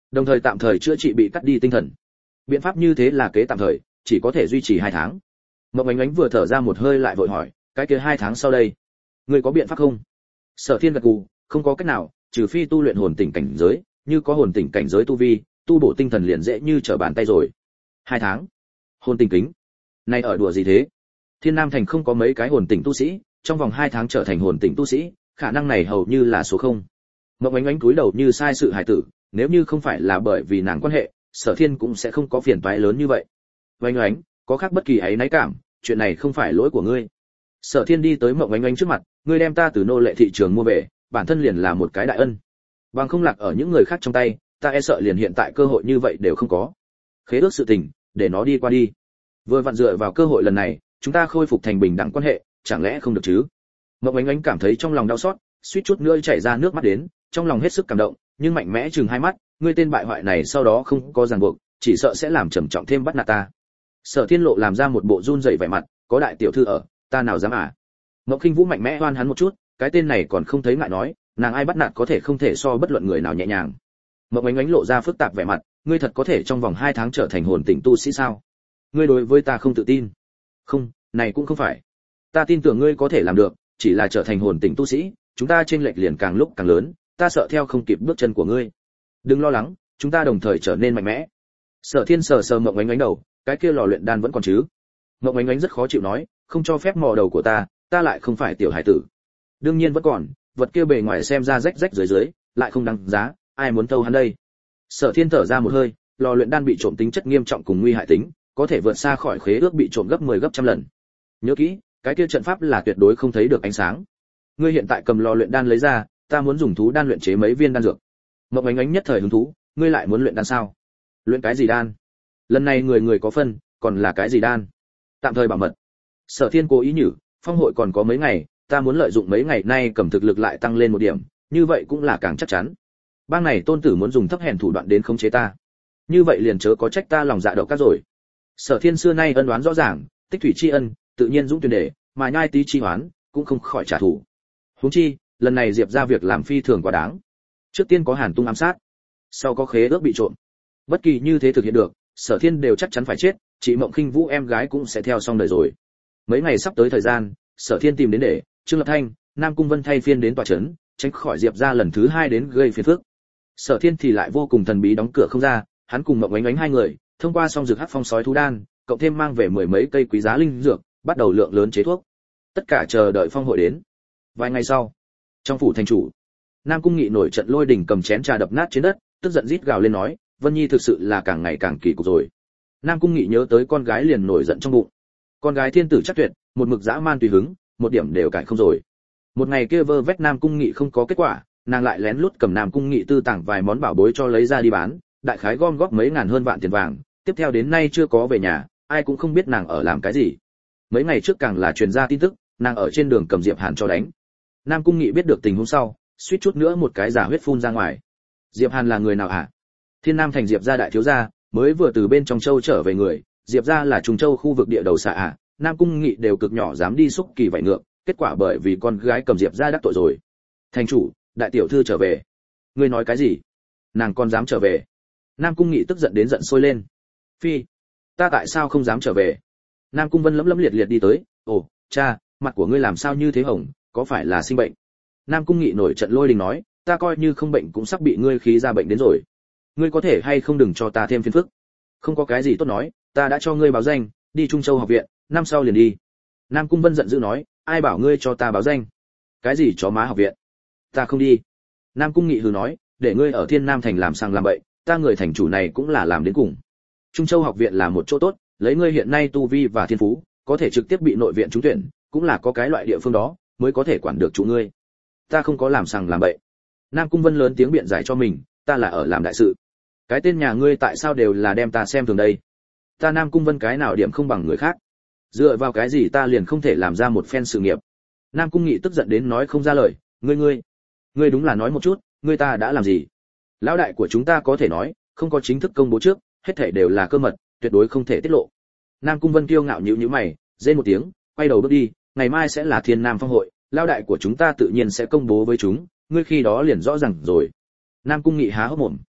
đồng thời tạm thời chữa trị bị cắt đi tinh thần. Biện pháp như thế là kế tạm thời, chỉ có thể duy trì hai tháng. Mộng Ánh Ánh vừa thở ra một hơi lại vội hỏi, cái kia hai tháng sau đây, ngươi có biện pháp không? Sở Thiên gật gù, không có cách nào, trừ phi tu luyện hồn tỉnh cảnh giới, như có hồn tỉnh cảnh giới tu vi, tu bổ tinh thần liền dễ như trở bàn tay rồi. Hai tháng? Hồn tỉnh kính? Này ở đùa gì thế? Thiên Nam thành không có mấy cái hồn tỉnh tu sĩ, trong vòng hai tháng trở thành hồn tỉnh tu sĩ, khả năng này hầu như là số không. Mộng Ánh Ánh cúi đầu như sai sự hài tử, nếu như không phải là bởi vì nàng quan hệ, Sở Thiên cũng sẽ không có phiền toái lớn như vậy. Ánh Ánh, có khác bất kỳ ấy náy cảm, chuyện này không phải lỗi của ngươi. Sở Thiên đi tới Mộng Ánh Ánh trước mặt, ngươi đem ta từ nô lệ thị trường mua về, bản thân liền là một cái đại ân. Bằng không lạc ở những người khác trong tay, ta e sợ liền hiện tại cơ hội như vậy đều không có. Khế ước sự tình, để nó đi qua đi. Vừa vặn dựa vào cơ hội lần này, chúng ta khôi phục thành bình đẳng quan hệ, chẳng lẽ không được chứ? Mộng Ánh Ánh cảm thấy trong lòng đau xót, suýt chút nữa chảy ra nước mắt đến, trong lòng hết sức cảm động, nhưng mạnh mẽ chừng hai mắt, ngươi tên bại hoại này sau đó không có ràng buộc, chỉ sợ sẽ làm trầm trọng thêm bắt nạt ta. Sở Thiên Lộ làm ra một bộ run rẩy vẻ mặt, có đại tiểu thư ở, ta nào dám à? Mộng Khinh Vũ mạnh mẽ oan hắn một chút, cái tên này còn không thấy ngại nói, nàng ai bắt nạt có thể không thể so bất luận người nào nhẹ nhàng. Mộng Ánh Ánh lộ ra phức tạp vẻ mặt, ngươi thật có thể trong vòng hai tháng trở thành hồn tỉnh tu sĩ sao? Ngươi đối với ta không tự tin? Không, này cũng không phải. Ta tin tưởng ngươi có thể làm được, chỉ là trở thành hồn tỉnh tu sĩ, chúng ta chênh lệch liền càng lúc càng lớn, ta sợ theo không kịp bước chân của ngươi. Đừng lo lắng, chúng ta đồng thời trở nên mạnh mẽ. Sở Thiên sờ sờ Mộng Ánh Ánh đầu, cái kia lò luyện đan vẫn còn chứ? Mộng Ánh Ánh rất khó chịu nói, không cho phép mò đầu của ta, ta lại không phải tiểu hải tử. Đương nhiên vẫn còn, vật kia bề ngoài xem ra rách rách dưới dưới, lại không đáng giá, ai muốn thâu hắn đây? Sở Thiên thở ra một hơi, lò luyện đan bị trộm tính chất nghiêm trọng cùng nguy hại tính, có thể vượt xa khỏi khế ước bị trộm gấp mười gấp trăm lần. Nhớ kỹ, cái kia trận pháp là tuyệt đối không thấy được ánh sáng. Ngươi hiện tại cầm lò luyện đan lấy ra, ta muốn dùng thú đan luyện chế mấy viên đan dược. Mộng Ánh Ánh nhất thời hứng thú, ngươi lại muốn luyện đan sao? Luyện cái gì đan? Lần này người người có phân, còn là cái gì đan? Tạm thời bảo mật. Sở Thiên cố ý nhử, phong hội còn có mấy ngày, ta muốn lợi dụng mấy ngày nay cầm thực lực lại tăng lên một điểm, như vậy cũng là càng chắc chắn. Bang này tôn tử muốn dùng thấp hèn thủ đoạn đến khống chế ta, như vậy liền chớ có trách ta lòng dạ độc các rồi. Sở Thiên xưa nay ân oán rõ ràng, tích thủy tri ân, tự nhiên dũng tuyển để, mà nhai tí chi oán, cũng không khỏi trả thù. Huống chi, lần này Diệp ra việc làm phi thường quá đáng. Trước tiên có Hàn Tung ám sát, sau có khế ước bị trộm. Bất kỳ như thế thực hiện được, Sở Thiên đều chắc chắn phải chết, chị Mộng Khinh Vũ em gái cũng sẽ theo xong đời rồi. Mấy ngày sắp tới thời gian, Sở Thiên tìm đến để Trương Lập Thanh, Nam Cung Vân thay phiên đến tòa trấn, tránh khỏi Diệp ra lần thứ hai đến gây phiền phức. Sở Thiên thì lại vô cùng thần bí đóng cửa không ra, hắn cùng Mộng Ánh Ánh hai người, thông qua xong dược hắc phong sói thú đan, cộng thêm mang về mười mấy cây quý giá linh dược, bắt đầu lượng lớn chế thuốc. Tất cả chờ đợi phong hội đến. Vài ngày sau, trong phủ thành chủ, Nam Cung Nghị nổi trận lôi đình cầm chén trà đập nát trên đất, tức giận rít gào lên nói, Vân Nhi thực sự là càng ngày càng kỳ cục rồi. Nam Cung Nghị nhớ tới con gái liền nổi giận trong bụng. Con gái thiên tử chắc tuyệt, một mực dã man tùy hứng, một điểm đều cải không rồi. Một ngày kia vơ vét Nam Cung Nghị không có kết quả, nàng lại lén lút cầm Nam Cung Nghị tư tàng vài món bảo bối cho lấy ra đi bán, đại khái gom góp mấy ngàn hơn vạn tiền vàng, tiếp theo đến nay chưa có về nhà, ai cũng không biết nàng ở làm cái gì. Mấy ngày trước càng là truyền ra tin tức, nàng ở trên đường cầm Diệp Hàn cho đánh. Nam Cung Nghị biết được tình huống sau, suýt chút nữa một cái giả huyết phun ra ngoài. Diệp Hàn là người nào hả? Thiên Nam thành Diệp gia đại thiếu gia, mới vừa từ bên trong châu trở về người, Diệp gia là Trung Châu khu vực địa đầu xạ ạ, Nam Cung Nghị đều cực nhỏ dám đi xúc kỳ vảy ngược, kết quả bởi vì con gái cầm Diệp gia đắc tội rồi. Thành chủ, đại tiểu thư trở về. Ngươi nói cái gì? Nàng còn dám trở về? Nam Cung Nghị tức giận đến giận sôi lên. Phi, ta tại sao không dám trở về? Nam Cung Vân lấm lấm liệt liệt đi tới, ồ, cha, mặt của ngươi làm sao như thế hồng, có phải là sinh bệnh? Nam Cung Nghị nổi trận lôi đình nói, ta coi như không bệnh cũng sắp bị ngươi khí ra bệnh đến rồi. Ngươi có thể hay không đừng cho ta thêm phiền phức? Không có cái gì tốt nói, ta đã cho ngươi báo danh, đi Trung Châu học viện, năm sau liền đi. Nam Cung Vân giận dữ nói, ai bảo ngươi cho ta báo danh? Cái gì chó má học viện? Ta không đi. Nam Cung Nghị hừ nói, để ngươi ở Thiên Nam thành làm sang làm bậy, ta người thành chủ này cũng là làm đến cùng. Trung Châu học viện là một chỗ tốt, lấy ngươi hiện nay tu vi và thiên phú, có thể trực tiếp bị nội viện trúng tuyển, cũng là có cái loại địa phương đó, mới có thể quản được chủ ngươi. Ta không có làm sằng làm bậy. Nam Cung Vân lớn tiếng biện giải cho mình, ta là ở làm đại sự. Cái tên nhà ngươi tại sao đều là đem ta xem thường đây? Ta Nam Cung Vân cái nào điểm không bằng người khác? Dựa vào cái gì ta liền không thể làm ra một phen sự nghiệp? Nam Cung Nghị tức giận đến nói không ra lời, ngươi ngươi, ngươi đúng là nói một chút, ngươi ta đã làm gì? Lão đại của chúng ta có thể nói, không có chính thức công bố trước, hết thảy đều là cơ mật, tuyệt đối không thể tiết lộ. Nam Cung Vân kiêu ngạo nhíu nhíu mày, rên một tiếng, quay đầu bước đi, ngày mai sẽ là Thiên Nam Phong hội, lão đại của chúng ta tự nhiên sẽ công bố với chúng, ngươi khi đó liền rõ ràng rồi. Nam Cung Nghị há hốc mồm.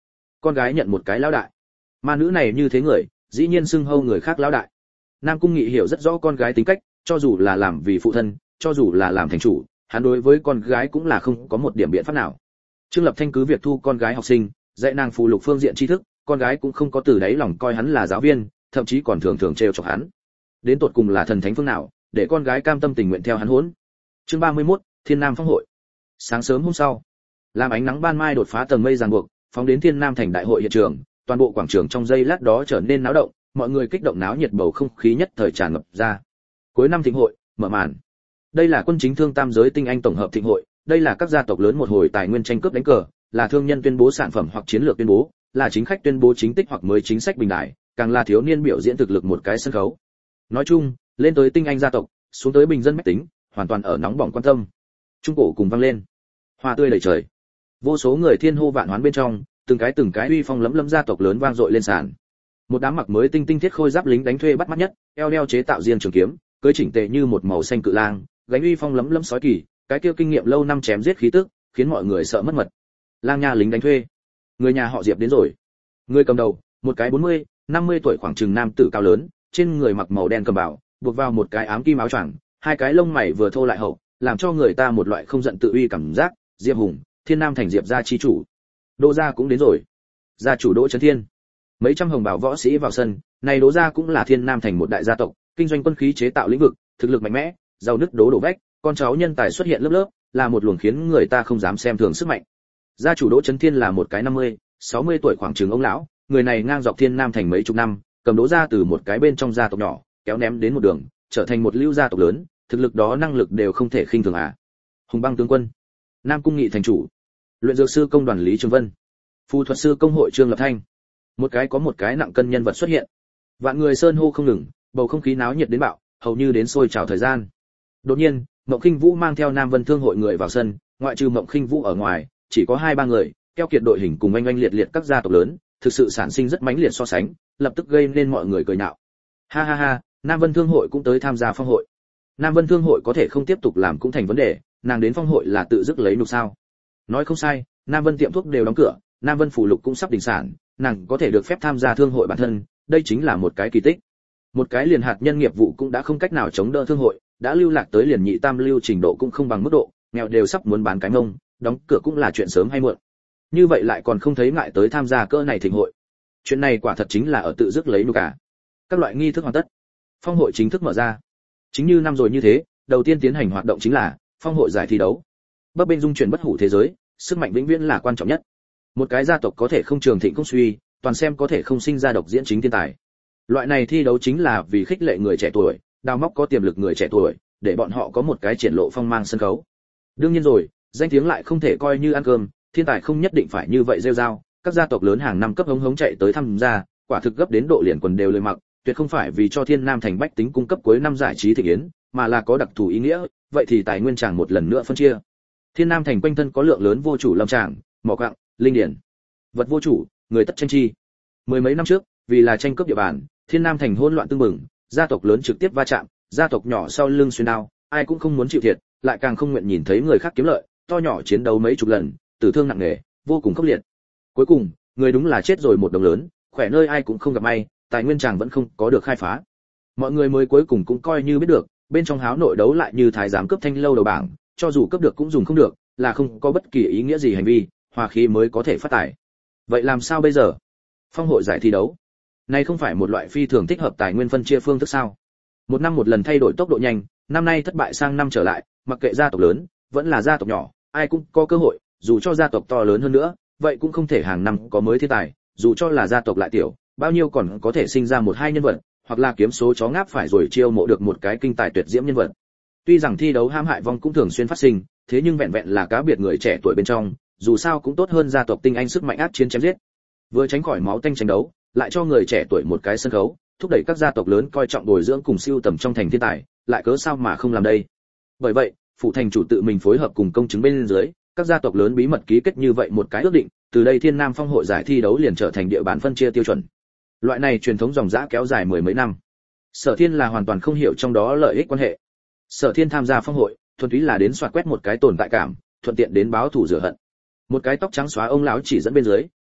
con gái nhận một cái lão đại. Ma nữ này như thế người, dĩ nhiên xưng hô người khác lão đại. Nam Cung Nghị hiểu rất rõ con gái tính cách, cho dù là làm vì phụ thân, cho dù là làm thành chủ, hắn đối với con gái cũng là không có một điểm biện pháp nào. Trương Lập Thanh cứ việc thu con gái học sinh, dạy nàng phù lục phương diện tri thức, con gái cũng không có từ đáy lòng coi hắn là giáo viên, thậm chí còn thường thường trêu chọc hắn. Đến tột cùng là thần thánh phương nào, để con gái cam tâm tình nguyện theo hắn hỗn. Chương ba mươi mốt, Thiên Nam Phong hội. Sáng sớm hôm sau, làm ánh nắng ban mai đột phá tầng mây ràng buộc, phóng đến Thiên Nam thành đại hội hiện trường, toàn bộ quảng trường trong giây lát đó trở nên náo động, mọi người kích động náo nhiệt, bầu không khí nhất thời tràn ngập ra. Cuối năm thịnh hội, mở màn. Đây là quân chính thương tam giới tinh anh tổng hợp thịnh hội, đây là các gia tộc lớn một hồi tài nguyên tranh cướp đánh cờ, là thương nhân tuyên bố sản phẩm hoặc chiến lược tuyên bố, là chính khách tuyên bố chính tích hoặc mới chính sách bình đại, càng là thiếu niên biểu diễn thực lực một cái sân khấu. Nói chung, lên tới tinh anh gia tộc, xuống tới bình dân mách tính, hoàn toàn ở nóng bỏng quan tâm. Trung cổ cùng vang lên, hoa tươi đầy trời. Vô số người thiên hô vạn hoán bên trong, từng cái từng cái uy phong lẫm lẫm gia tộc lớn vang dội lên sàn. Một đám mặc mới tinh tinh thiết khôi giáp lính đánh thuê bắt mắt nhất, eo đeo chế tạo riêng trường kiếm, cưỡi chỉnh tề như một màu xanh cự lang, gánh uy phong lẫm lẫm sói kỳ, cái kia kinh nghiệm lâu năm chém giết khí tức, khiến mọi người sợ mất mật. Lang nha lính đánh thuê, người nhà họ Diệp đến rồi. Người cầm đầu, một cái bốn mươi, năm mươi tuổi khoảng chừng nam tử cao lớn, trên người mặc màu đen cầm bảo, buộc vào một cái ám kim áo choàng, hai cái lông mày vừa thô lại hậu, làm cho người ta một loại không giận tự uy cảm giác. Diệp Hùng, Thiên Nam thành Diệp gia chi chủ. Đỗ gia cũng đến rồi. Gia chủ Đỗ Chấn Thiên. Mấy trăm hồng bào võ sĩ vào sân, này Đỗ gia cũng là Thiên Nam thành một đại gia tộc, kinh doanh quân khí chế tạo lĩnh vực, thực lực mạnh mẽ, giàu nứt đố đổ vách, con cháu nhân tài xuất hiện lớp lớp, là một luồng khiến người ta không dám xem thường sức mạnh. Gia chủ Đỗ Chấn Thiên là một cái năm mươi, sáu mươi tuổi khoảng chừng ông lão, người này ngang dọc Thiên Nam thành mấy chục năm, cầm Đỗ gia từ một cái bên trong gia tộc nhỏ, kéo ném đến một đường, trở thành một lưu gia tộc lớn, thực lực đó năng lực đều không thể khinh thường à. Hùng Băng tướng quân, Nam Cung Nghị thành chủ, luyện dược sư công đoàn Lý Trường Vân, phù thuật sư công hội Trương Lập Thanh. Một cái có một cái nặng cân nhân vật xuất hiện. Vạn người sơn hô không ngừng, bầu không khí náo nhiệt đến bạo, hầu như đến sôi trào thời gian. Đột nhiên, Mộng Khinh Vũ mang theo Nam Vân Thương hội người vào sân, ngoại trừ Mộng Khinh Vũ ở ngoài, chỉ có hai ba người, keo kiệt đội hình cùng oanh oanh liệt liệt các gia tộc lớn, thực sự sản sinh rất mãnh liệt so sánh, lập tức gây nên mọi người cười nhạo. Ha ha ha, Nam Vân Thương hội cũng tới tham gia phong hội. Nam Vân Thương hội có thể không tiếp tục làm cũng thành vấn đề, nàng đến phong hội là tự dứt lấy nhục sao? Nói không sai, Nam Vân tiệm thuốc đều đóng cửa, Nam Vân phủ lục cũng sắp đình sản, nàng có thể được phép tham gia thương hội bản thân, đây chính là một cái kỳ tích. Một cái liền hạt nhân nghiệp vụ cũng đã không cách nào chống đỡ thương hội, đã lưu lạc tới liền nhị tam lưu trình độ cũng không bằng mức độ, nghèo đều sắp muốn bán cái mông, đóng cửa cũng là chuyện sớm hay muộn. Như vậy lại còn không thấy ngại tới tham gia cỡ này thịnh hội. Chuyện này quả thật chính là ở tự dứt lấy nhục cả. Các loại nghi thức hoàn tất, phong hội chính thức mở ra. Chính như năm rồi như thế, đầu tiên tiến hành hoạt động chính là phong hội giải thi đấu. Bấp bênh dung chuyển bất hủ thế giới, sức mạnh vĩnh viễn là quan trọng nhất. Một cái gia tộc có thể không trường thịnh không suy, toàn xem có thể không sinh ra độc diễn chính thiên tài. Loại này thi đấu chính là vì khích lệ người trẻ tuổi, đào móc có tiềm lực người trẻ tuổi, để bọn họ có một cái triển lộ phong mang sân khấu. Đương nhiên rồi, danh tiếng lại không thể coi như ăn cơm, thiên tài không nhất định phải như vậy rêu rao, các gia tộc lớn hàng năm cấp hống hống chạy tới tham gia, quả thực gấp đến độ liền quần đều lười mặc, tuyệt không phải vì cho Thiên Nam thành bách tính cung cấp cuối năm giải trí thịnh yến, mà là có đặc thù ý nghĩa, vậy thì tài nguyên tràng một lần nữa phân chia. Thiên Nam thành quanh thân có lượng lớn vô chủ lâm tràng, mỏ quặng, linh điển. Vật vô chủ, người tất tranh chi. Mười mấy năm trước, vì là tranh cướp địa bàn, Thiên Nam thành hỗn loạn tương mừng, gia tộc lớn trực tiếp va chạm, gia tộc nhỏ sau lưng xuyên đao, ai cũng không muốn chịu thiệt, lại càng không nguyện nhìn thấy người khác kiếm lợi, to nhỏ chiến đấu mấy chục lần, tử thương nặng nề, vô cùng khốc liệt. Cuối cùng, người đúng là chết rồi một đồng lớn, khỏe nơi ai cũng không gặp may, tài nguyên chàng vẫn không có được khai phá. Mọi người mới cuối cùng cũng coi như biết được, bên trong háo nội đấu lại như thái giám cướp thanh lâu đầu bảng, cho dù cướp được cũng dùng không được, là không có bất kỳ ý nghĩa gì hành vi, hòa khí mới có thể phát tài. Vậy làm sao bây giờ? Phong hội giải thi đấu, này không phải một loại phi thường thích hợp tài nguyên phân chia phương thức sao? Một năm một lần thay đổi tốc độ nhanh, năm nay thất bại sang năm trở lại, mặc kệ gia tộc lớn, vẫn là gia tộc nhỏ, ai cũng có cơ hội, dù cho gia tộc to lớn hơn nữa, vậy cũng không thể hàng năm có mới thiên tài, dù cho là gia tộc lại tiểu, bao nhiêu còn có thể sinh ra một hai nhân vật, hoặc là kiếm số chó ngáp phải rồi chiêu mộ được một cái kinh tài tuyệt diễm nhân vật. Tuy rằng thi đấu hãm hại vong cũng thường xuyên phát sinh, thế nhưng vẹn vẹn là cá biệt người trẻ tuổi bên trong, dù sao cũng tốt hơn gia tộc tinh anh sức mạnh ác chiến chém giết. Vừa tránh khỏi máu tanh tranh đấu, lại cho người trẻ tuổi một cái sân khấu, thúc đẩy các gia tộc lớn coi trọng bồi dưỡng cùng siêu tầm trong thành thiên tài, lại cớ sao mà không làm đây. Bởi vậy, phụ thành chủ tự mình phối hợp cùng công chứng bên dưới, các gia tộc lớn bí mật ký kết như vậy một cái ước định, từ đây Thiên Nam Phong hội giải thi đấu liền trở thành địa bàn phân chia tiêu chuẩn. Loại này truyền thống dòng dã kéo dài mười mấy năm. Sở Thiên là hoàn toàn không hiểu trong đó lợi ích quan hệ. Sở Thiên tham gia phong hội, thuần túy là đến soạt quét một cái tồn tại cảm, thuận tiện đến báo thù rửa hận. Một cái tóc trắng xóa ông lão chỉ dẫn bên dưới,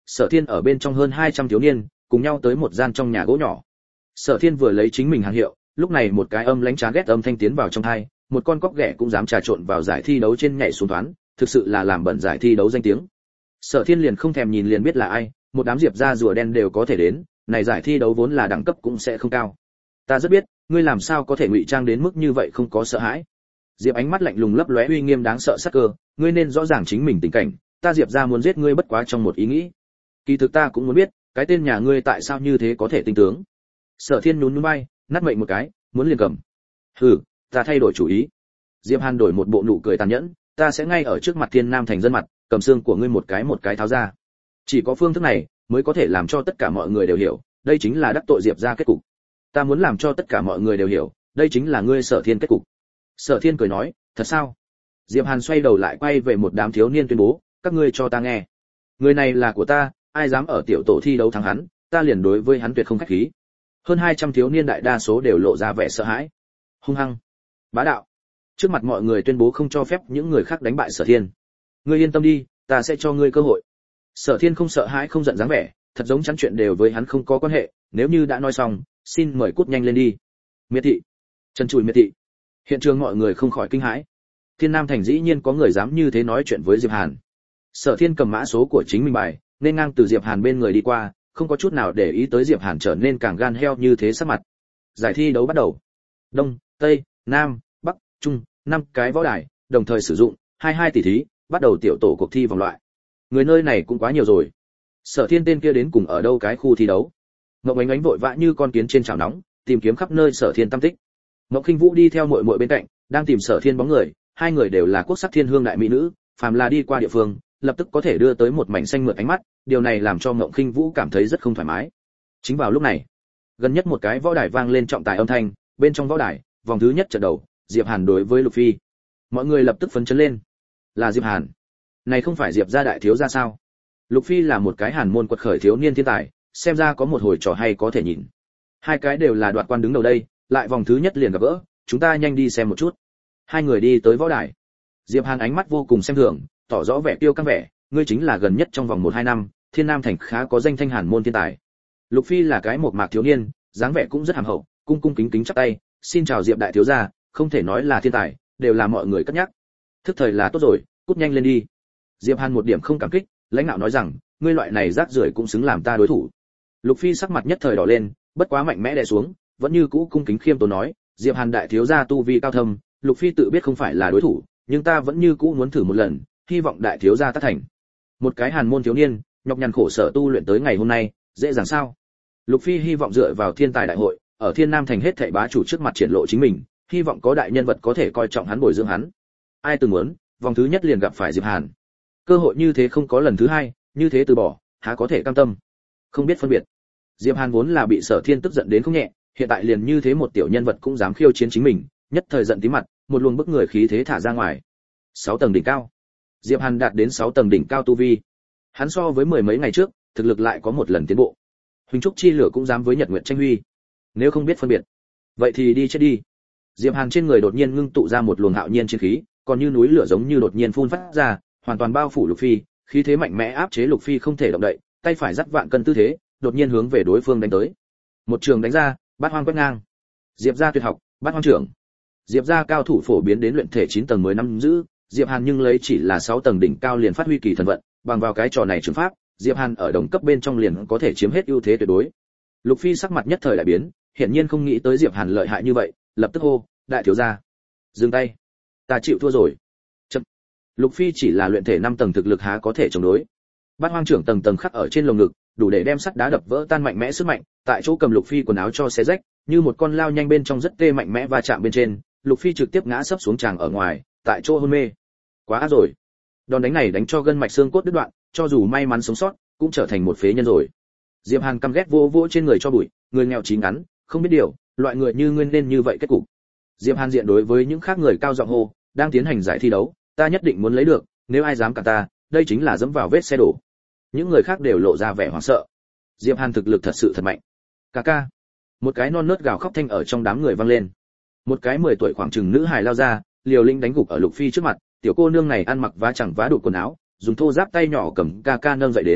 Sở Thiên ở bên trong hơn hai trăm thiếu niên, cùng nhau tới một gian trong nhà gỗ nhỏ. Sở Thiên vừa lấy chính mình hàng hiệu, lúc này một cái âm lãnh chán ghét âm thanh tiến vào trong tai, một con cóc ghẻ cũng dám trà trộn vào giải thi đấu trên nhảy xuống thoán, thực sự là làm bẩn giải thi đấu danh tiếng. Sở Thiên liền không thèm nhìn liền biết là ai, một đám diệp gia rùa đen đều có thể đến, này giải thi đấu vốn là đẳng cấp cũng sẽ không cao. Ta rất biết, ngươi làm sao có thể ngụy trang đến mức như vậy không có sợ hãi. Diệp ánh mắt lạnh lùng lấp lóe uy nghiêm đáng sợ sắc cơ, ngươi nên rõ ràng chính mình tình cảnh, ta Diệp gia muốn giết ngươi bất quá trong một ý nghĩ. Kỳ thực ta cũng muốn biết, cái tên nhà ngươi tại sao như thế có thể tinh tướng. Sở Thiên nhún nhún vai, nát mệnh một cái, muốn liền cầm. Hừ, ta thay đổi chủ ý. Diệp Hàn đổi một bộ nụ cười tàn nhẫn, ta sẽ ngay ở trước mặt Thiên Nam thành dân mặt, cầm xương của ngươi một cái một cái tháo ra. Chỉ có phương thức này mới có thể làm cho tất cả mọi người đều hiểu, đây chính là đắc tội Diệp gia kết cục. Ta muốn làm cho tất cả mọi người đều hiểu, đây chính là ngươi Sở Thiên kết cục. Sở Thiên cười nói, thật sao? Diệp Hàn xoay đầu lại quay về một đám thiếu niên tuyên bố, các ngươi cho ta nghe. Người này là của ta, ai dám ở tiểu tổ thi đấu thắng hắn, ta liền đối với hắn tuyệt không khách khí. Hơn hai trăm thiếu niên đại đa số đều lộ ra vẻ sợ hãi. Hung hăng, bá đạo. Trước mặt mọi người tuyên bố không cho phép những người khác đánh bại Sở Thiên. Ngươi yên tâm đi, ta sẽ cho ngươi cơ hội. Sở Thiên không sợ hãi không giận dáng vẻ, thật giống chắn chuyện đều với hắn không có quan hệ, nếu như đã nói xong, xin mời cút nhanh lên đi. Miệt thị, trần trụi miệt thị. Hiện trường mọi người không khỏi kinh hãi. Thiên Nam thành dĩ nhiên có người dám như thế nói chuyện với Diệp Hàn. Sở Thiên cầm mã số của chính mình bài, nên ngang từ Diệp Hàn bên người đi qua, không có chút nào để ý tới Diệp Hàn trở nên càng gan heo như thế sắc mặt. Giải thi đấu bắt đầu. Đông, Tây, Nam, Bắc, Trung, năm cái võ đài, đồng thời sử dụng hai mươi hai tỷ thí, bắt đầu tiểu tổ cuộc thi vòng loại. Người nơi này cũng quá nhiều rồi. Sở Thiên tên kia đến cùng ở đâu cái khu thi đấu? Ngọc Ánh Ánh vội vã như con kiến trên chảo nóng, tìm kiếm khắp nơi Sở Thiên tâm tích. Ngọc Khinh Vũ đi theo muội muội bên cạnh, đang tìm Sở Thiên bóng người, hai người đều là quốc sắc thiên hương đại mỹ nữ, phàm là đi qua địa phương, lập tức có thể đưa tới một mảnh xanh mượt ánh mắt, điều này làm cho Ngọc Khinh Vũ cảm thấy rất không thoải mái. Chính vào lúc này, gần nhất một cái võ đài vang lên trọng tài âm thanh, bên trong võ đài, vòng thứ nhất trận đầu, Diệp Hàn đối với Lục Phi. Mọi người lập tức phấn chấn lên. Là Diệp Hàn. Này không phải Diệp gia đại thiếu gia sao? Lục Phi là một cái hàn môn quật khởi thiếu niên thiên tài, xem ra có một hồi trò hay có thể nhìn. Hai cái đều là đoạt quan đứng đầu đây, lại vòng thứ nhất liền gặp gỡ, chúng ta nhanh đi xem một chút. Hai người đi tới võ đài. Diệp Hàn ánh mắt vô cùng xem thường, tỏ rõ vẻ tiêu căng vẻ, ngươi chính là gần nhất trong vòng một hai năm, Thiên Nam thành khá có danh thanh hàn môn thiên tài. Lục Phi là cái một mạc thiếu niên, dáng vẻ cũng rất hàm hậu, cung cung kính kính chắp tay, xin chào Diệp đại thiếu gia, không thể nói là thiên tài, đều là mọi người cất nhắc. Thức thời là tốt rồi, cút nhanh lên đi. Diệp Hàn một điểm không cảm kích, lãnh đạo nói rằng, ngươi loại này rác rưởi cũng xứng làm ta đối thủ. Lục Phi sắc mặt nhất thời đỏ lên, bất quá mạnh mẽ đè xuống, vẫn như cũ cung kính khiêm tốn nói, Diệp Hàn đại thiếu gia tu vi cao thâm, Lục Phi tự biết không phải là đối thủ, nhưng ta vẫn như cũ muốn thử một lần, hy vọng đại thiếu gia tác thành. Một cái hàn môn thiếu niên, nhọc nhằn khổ sở tu luyện tới ngày hôm nay, dễ dàng sao? Lục Phi hy vọng dựa vào thiên tài đại hội, ở Thiên Nam thành hết thảy bá chủ trước mặt triển lộ chính mình, hy vọng có đại nhân vật có thể coi trọng hắn bồi dưỡng hắn. Ai từng muốn, vòng thứ nhất liền gặp phải Diệp Hàn. Cơ hội như thế không có lần thứ hai, như thế từ bỏ, há có thể cam tâm. Không biết phân biệt. Diệp Hàn vốn là bị Sở Thiên tức giận đến không nhẹ, hiện tại liền như thế một tiểu nhân vật cũng dám khiêu chiến chính mình, nhất thời giận tím mặt, một luồng bức người khí thế thả ra ngoài. Sáu tầng đỉnh cao. Diệp Hàn đạt đến sáu tầng đỉnh cao tu vi. Hắn so với mười mấy ngày trước, thực lực lại có một lần tiến bộ. Huỳnh trúc chi lửa cũng dám với Nhật Nguyệt tranh huy. Nếu không biết phân biệt, vậy thì đi chết đi. Diệp Hàn trên người đột nhiên ngưng tụ ra một luồng hạo nhiên chiến khí, còn như núi lửa giống như đột nhiên phun phát ra, hoàn toàn bao phủ Lục Phi, khí thế mạnh mẽ áp chế Lục Phi không thể động đậy, tay phải dắt vạn cân tư thế, đột nhiên hướng về đối phương đánh tới. Một trường đánh ra, bát hoang quét ngang. Diệp gia tuyệt học, bát hoang trưởng. Diệp gia cao thủ phổ biến đến luyện thể chín tầng mới nắm giữ, Diệp Hàn nhưng lấy chỉ là sáu tầng đỉnh cao liền phát huy kỳ thần vận, bằng vào cái trò này trường pháp, Diệp Hàn ở đồng cấp bên trong liền có thể chiếm hết ưu thế tuyệt đối. Lục Phi sắc mặt nhất thời đại biến, hiển nhiên không nghĩ tới Diệp Hàn lợi hại như vậy, lập tức hô, đại thiếu gia, dừng tay, ta chịu thua rồi. Chậm. Lục Phi chỉ là luyện thể năm tầng thực lực há có thể chống đối. Bát hoang trưởng tầng tầng khắc ở trên lồng ngực, đủ để đem sắt đá đập vỡ tan mạnh mẽ sức mạnh, tại chỗ cầm Lục Phi quần áo cho xé rách, như một con lao nhanh bên trong rất tê mạnh mẽ va chạm bên trên, Lục Phi trực tiếp ngã sấp xuống tràng ở ngoài, tại chỗ hôn mê. Quá ác rồi. Đòn đánh này đánh cho gân mạch xương cốt đứt đoạn, cho dù may mắn sống sót, cũng trở thành một phế nhân rồi. Diệp Hàn căm ghét vô vô trên người cho bụi, người nghèo chín ngắn, không biết điều, loại người như ngươi nên như vậy kết cục. Diệp Hàn diện đối với những khác người cao giọng hô, đang tiến hành giải thi đấu, ta nhất định muốn lấy được, nếu ai dám cản ta, đây chính là dẫm vào vết xe đổ. Những người khác đều lộ ra vẻ hoảng sợ. Diệp Hàn thực lực thật sự thật mạnh. Ca ca. Một cái non nớt gào khóc thanh ở trong đám người vang lên. Một cái mười tuổi khoảng chừng nữ hài lao ra, liều lĩnh đánh gục ở Lục Phi trước mặt, tiểu cô nương này ăn mặc vá chẳng vá đủ quần áo, dùng thô giáp tay nhỏ cầm ca ca nâng dậy đến,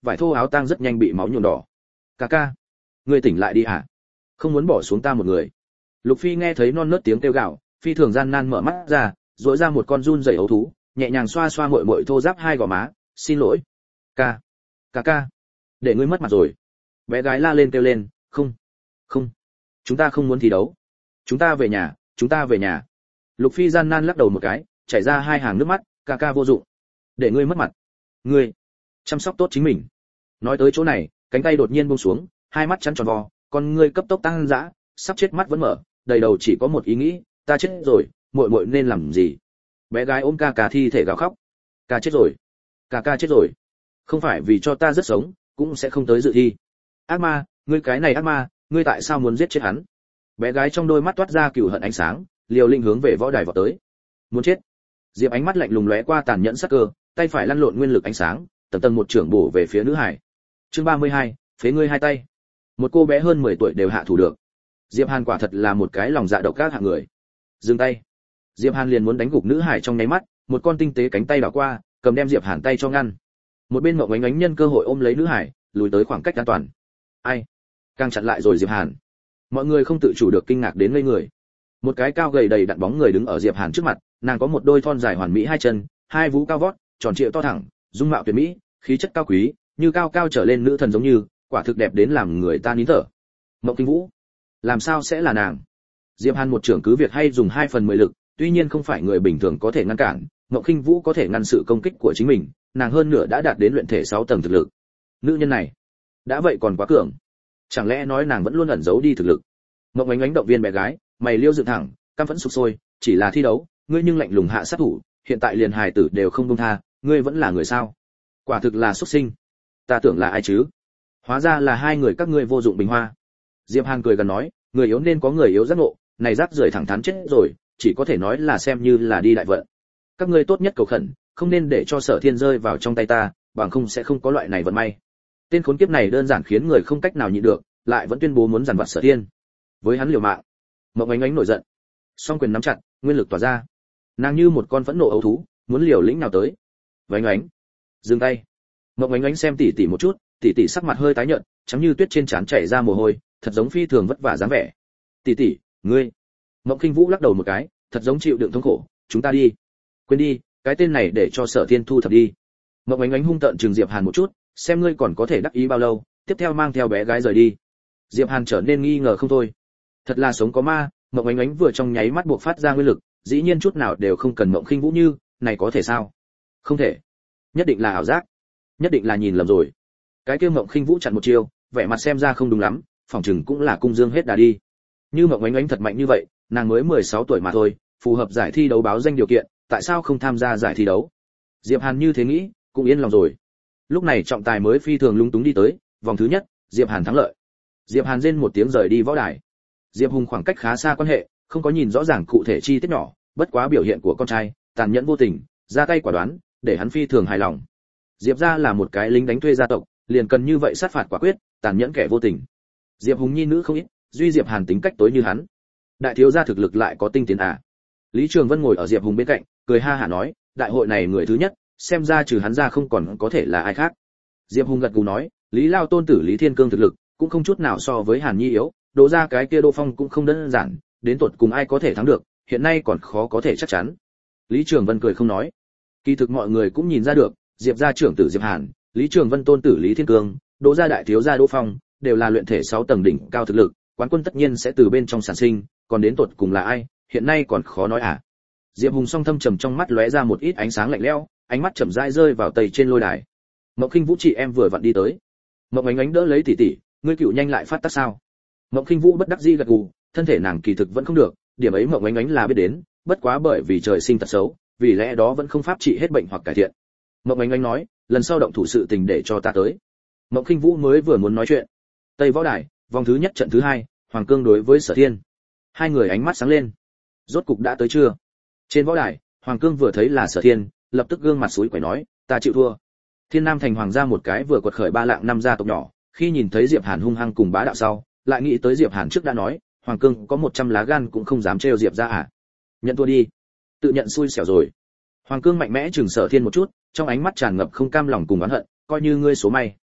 vải thô áo tang rất nhanh bị máu nhuộm đỏ. Ca ca, ngươi tỉnh lại đi hả? Không muốn bỏ xuống ta một người. Lục Phi nghe thấy non nớt tiếng kêu gào, phi thường gian nan mở mắt ra, rỗi ra một con run rẩy ấu thú, nhẹ nhàng xoa xoa muội muội thô ráp hai gò má, xin lỗi. Ca, ca ca, để ngươi mất mặt rồi. Bé gái la lên kêu lên, không, không, chúng ta không muốn thi đấu, chúng ta về nhà, chúng ta về nhà. Lục Phi gian nan lắc đầu một cái, chảy ra hai hàng nước mắt, ca ca vô dụng, để ngươi mất mặt, ngươi chăm sóc tốt chính mình. Nói tới chỗ này, cánh tay đột nhiên buông xuống, hai mắt chắn tròn vo, con ngươi cấp tốc tăng dã, sắp chết mắt vẫn mở, đầy đầu chỉ có một ý nghĩ, ta chết rồi, muội muội nên làm gì? Bé gái ôm ca ca thi thể gào khóc, ca chết rồi, ca ca chết rồi, không phải vì cho ta rất sống, cũng sẽ không tới dự thi. Ác ma, ngươi cái này ác ma, ngươi tại sao muốn giết chết hắn? Bé gái trong đôi mắt toát ra cừu hận ánh sáng, liều linh hướng về võ đài vọt tới. Muốn chết. Diệp ánh mắt lạnh lùng lóe qua tàn nhẫn sắc cơ, tay phải lăn lộn nguyên lực ánh sáng, tầng tầng một trưởng bổ về phía nữ hải. Chương ba mươi hai, phế ngươi hai tay. Một cô bé hơn mười tuổi đều hạ thủ được. Diệp Hàn quả thật là một cái lòng dạ độc ác hạng người. Dừng tay. Diệp Hàn liền muốn đánh gục nữ hải trong nháy mắt, một con tinh tế cánh tay đảo qua, cầm đem Diệp Hàn tay cho ngăn. Một bên Mộng Ánh Ánh nhân cơ hội ôm lấy nữ hải, lùi tới khoảng cách an toàn. Ai? Càng chặn lại rồi Diệp Hàn. Mọi người không tự chủ được kinh ngạc đến ngây người. Một cái cao gầy đầy đặn bóng người đứng ở Diệp Hàn trước mặt, nàng có một đôi thon dài hoàn mỹ hai chân, hai vú cao vót, tròn trịa to thẳng, dung mạo tuyệt mỹ, khí chất cao quý, như cao cao trở lên nữ thần giống như, quả thực đẹp đến làm người ta nín thở. Mộng Kinh Vũ, làm sao sẽ là nàng? Diệp Hàn một trưởng cứ việc hay dùng hai phần mười lực, tuy nhiên không phải người bình thường có thể ngăn cản, Mộng Kinh Vũ có thể ngăn sự công kích của chính mình, nàng hơn nửa đã đạt đến luyện thể sáu tầng thực lực. Nữ nhân này, đã vậy còn quá cường. Chẳng lẽ nói nàng vẫn luôn ẩn giấu đi thực lực? Mộng Ánh Ánh động viên bé gái, mày liêu dựng thẳng, căm phẫn sục sôi, chỉ là thi đấu, ngươi nhưng lạnh lùng hạ sát thủ, hiện tại liền hài tử đều không buông tha, ngươi vẫn là người sao? Quả thực là xuất sinh. Ta tưởng là ai chứ? Hóa ra là hai người các ngươi vô dụng bình hoa. Diệp Hàn cười gần nói, người yếu nên có người yếu giác ngộ, này rác rưởi thẳng thắn chết rồi, chỉ có thể nói là xem như là đi đại vận. Các ngươi tốt nhất cầu khẩn, không nên để cho Sở Thiên rơi vào trong tay ta, bằng không sẽ không có loại này vận may. Tên khốn kiếp này đơn giản khiến người không cách nào nhịn được, lại vẫn tuyên bố muốn giàn vặt Sở Thiên. Với hắn liều mạng. Mộng Ánh Ánh nổi giận, song quyền nắm chặt, nguyên lực tỏa ra. Nàng như một con phẫn nộ ấu thú, muốn liều lĩnh nào tới. Vánh Ánh, dừng tay. Mộng Ánh Ánh xem tỷ tỷ một chút, tỷ tỷ sắc mặt hơi tái nhợt, trắng như tuyết trên trán chảy ra mồ hôi, thật giống phi thường vất vả dáng vẻ. Tỷ tỷ, ngươi. Mộng Kinh Vũ lắc đầu một cái, thật giống chịu đựng thống khổ, chúng ta đi. Quên đi, cái tên này để cho Sở Thiên thu thập đi. Mộng Ánh Ánh hung tợn trừng Diệp Hàn một chút, xem ngươi còn có thể đắc ý bao lâu, tiếp theo mang theo bé gái rời đi. Diệp Hàn trở nên nghi ngờ không thôi. Thật là sống có ma, Mộng Ánh Ánh vừa trong nháy mắt buộc phát ra nguyên lực, dĩ nhiên chút nào đều không cần Mộng Khinh Vũ như, này có thể sao? Không thể. Nhất định là ảo giác. Nhất định là nhìn lầm rồi. Cái kia Mộng Khinh Vũ chặn một chiêu, vẻ mặt xem ra không đúng lắm, phỏng chừng cũng là cung dương hết đà đi. Như Mộng Ánh Ánh thật mạnh như vậy, nàng mới mười sáu tuổi mà thôi, phù hợp giải thi đấu báo danh điều kiện, tại sao không tham gia giải thi đấu? Diệp Hàn như thế nghĩ, cũng yên lòng rồi. Lúc này trọng tài mới phi thường lung túng đi tới, vòng thứ nhất, Diệp Hàn thắng lợi. Diệp Hàn rên một tiếng rời đi võ đài. Diệp Hùng khoảng cách khá xa quan hệ, không có nhìn rõ ràng cụ thể chi tiết nhỏ, bất quá biểu hiện của con trai, tàn nhẫn vô tình, ra tay quả đoán, để hắn phi thường hài lòng. Diệp gia là một cái lính đánh thuê gia tộc, liền cần như vậy sát phạt quả quyết, tàn nhẫn kẻ vô tình. Diệp Hùng nhi nữ không ít, duy Diệp Hàn tính cách tối như hắn. Đại thiếu gia thực lực lại có tinh tiến à? Lý Trường Vân ngồi ở Diệp Hùng bên cạnh, cười ha hả nói, đại hội này người thứ nhất, xem ra trừ hắn ra không còn có thể là ai khác. Diệp Hùng gật gù nói, Lý Lao tôn tử Lý Thiên Cương thực lực cũng không chút nào so với Hàn Nhi yếu, đổ ra cái kia Đỗ Phong cũng không đơn giản, đến tột cùng ai có thể thắng được, hiện nay còn khó có thể chắc chắn. Lý Trường Vân cười không nói. Kỳ thực mọi người cũng nhìn ra được, Diệp gia trưởng tử Diệp Hàn, Lý Trường Vân tôn tử Lý Thiên Cương, Đỗ gia đại thiếu gia Đỗ Phong, đều là luyện thể sáu tầng đỉnh cao thực lực, quán quân tất nhiên sẽ từ bên trong sản sinh, còn đến tột cùng là ai, hiện nay còn khó nói à. Diệp Hùng song thâm trầm trong mắt lóe ra một ít ánh sáng lạnh lẽo, ánh mắt chậm rãi rơi vào tây trên lôi đài. Mộng Khinh Vũ chị em vừa vặn đi tới. Mộng Ánh Ánh đỡ lấy tỷ tỷ, ngươi cựu nhanh lại phát tác sao? Mộng Khinh Vũ bất đắc dĩ gật gù, thân thể nàng kỳ thực vẫn không được, điểm ấy Mộng Ánh Ánh là biết đến, bất quá bởi vì trời sinh tật xấu, vì lẽ đó vẫn không pháp trị hết bệnh hoặc cải thiện. Mộng Ánh Ánh nói, lần sau động thủ sự tình để cho ta tới. Mộng Khinh Vũ mới vừa muốn nói chuyện. Tây võ đài, vòng thứ nhất trận thứ hai, Hoàng Cương đối với Sở Thiên. Hai người ánh mắt sáng lên. Rốt cục đã tới chưa? Trên võ đài, Hoàng Cương vừa thấy là Sở Thiên, lập tức gương mặt sủi quẩy nói, ta chịu thua. Thiên Nam thành hoàng gia một cái vừa quật khởi ba lạng năm gia tộc nhỏ, khi nhìn thấy Diệp Hàn hung hăng cùng bá đạo sau, lại nghĩ tới Diệp Hàn trước đã nói, Hoàng Cương có một trăm lá gan cũng không dám trêu Diệp gia à? Nhận thua đi, tự nhận xui xẻo rồi. Hoàng Cương mạnh mẽ chừng Sở Thiên một chút, trong ánh mắt tràn ngập không cam lòng cùng oán hận, coi như ngươi số may.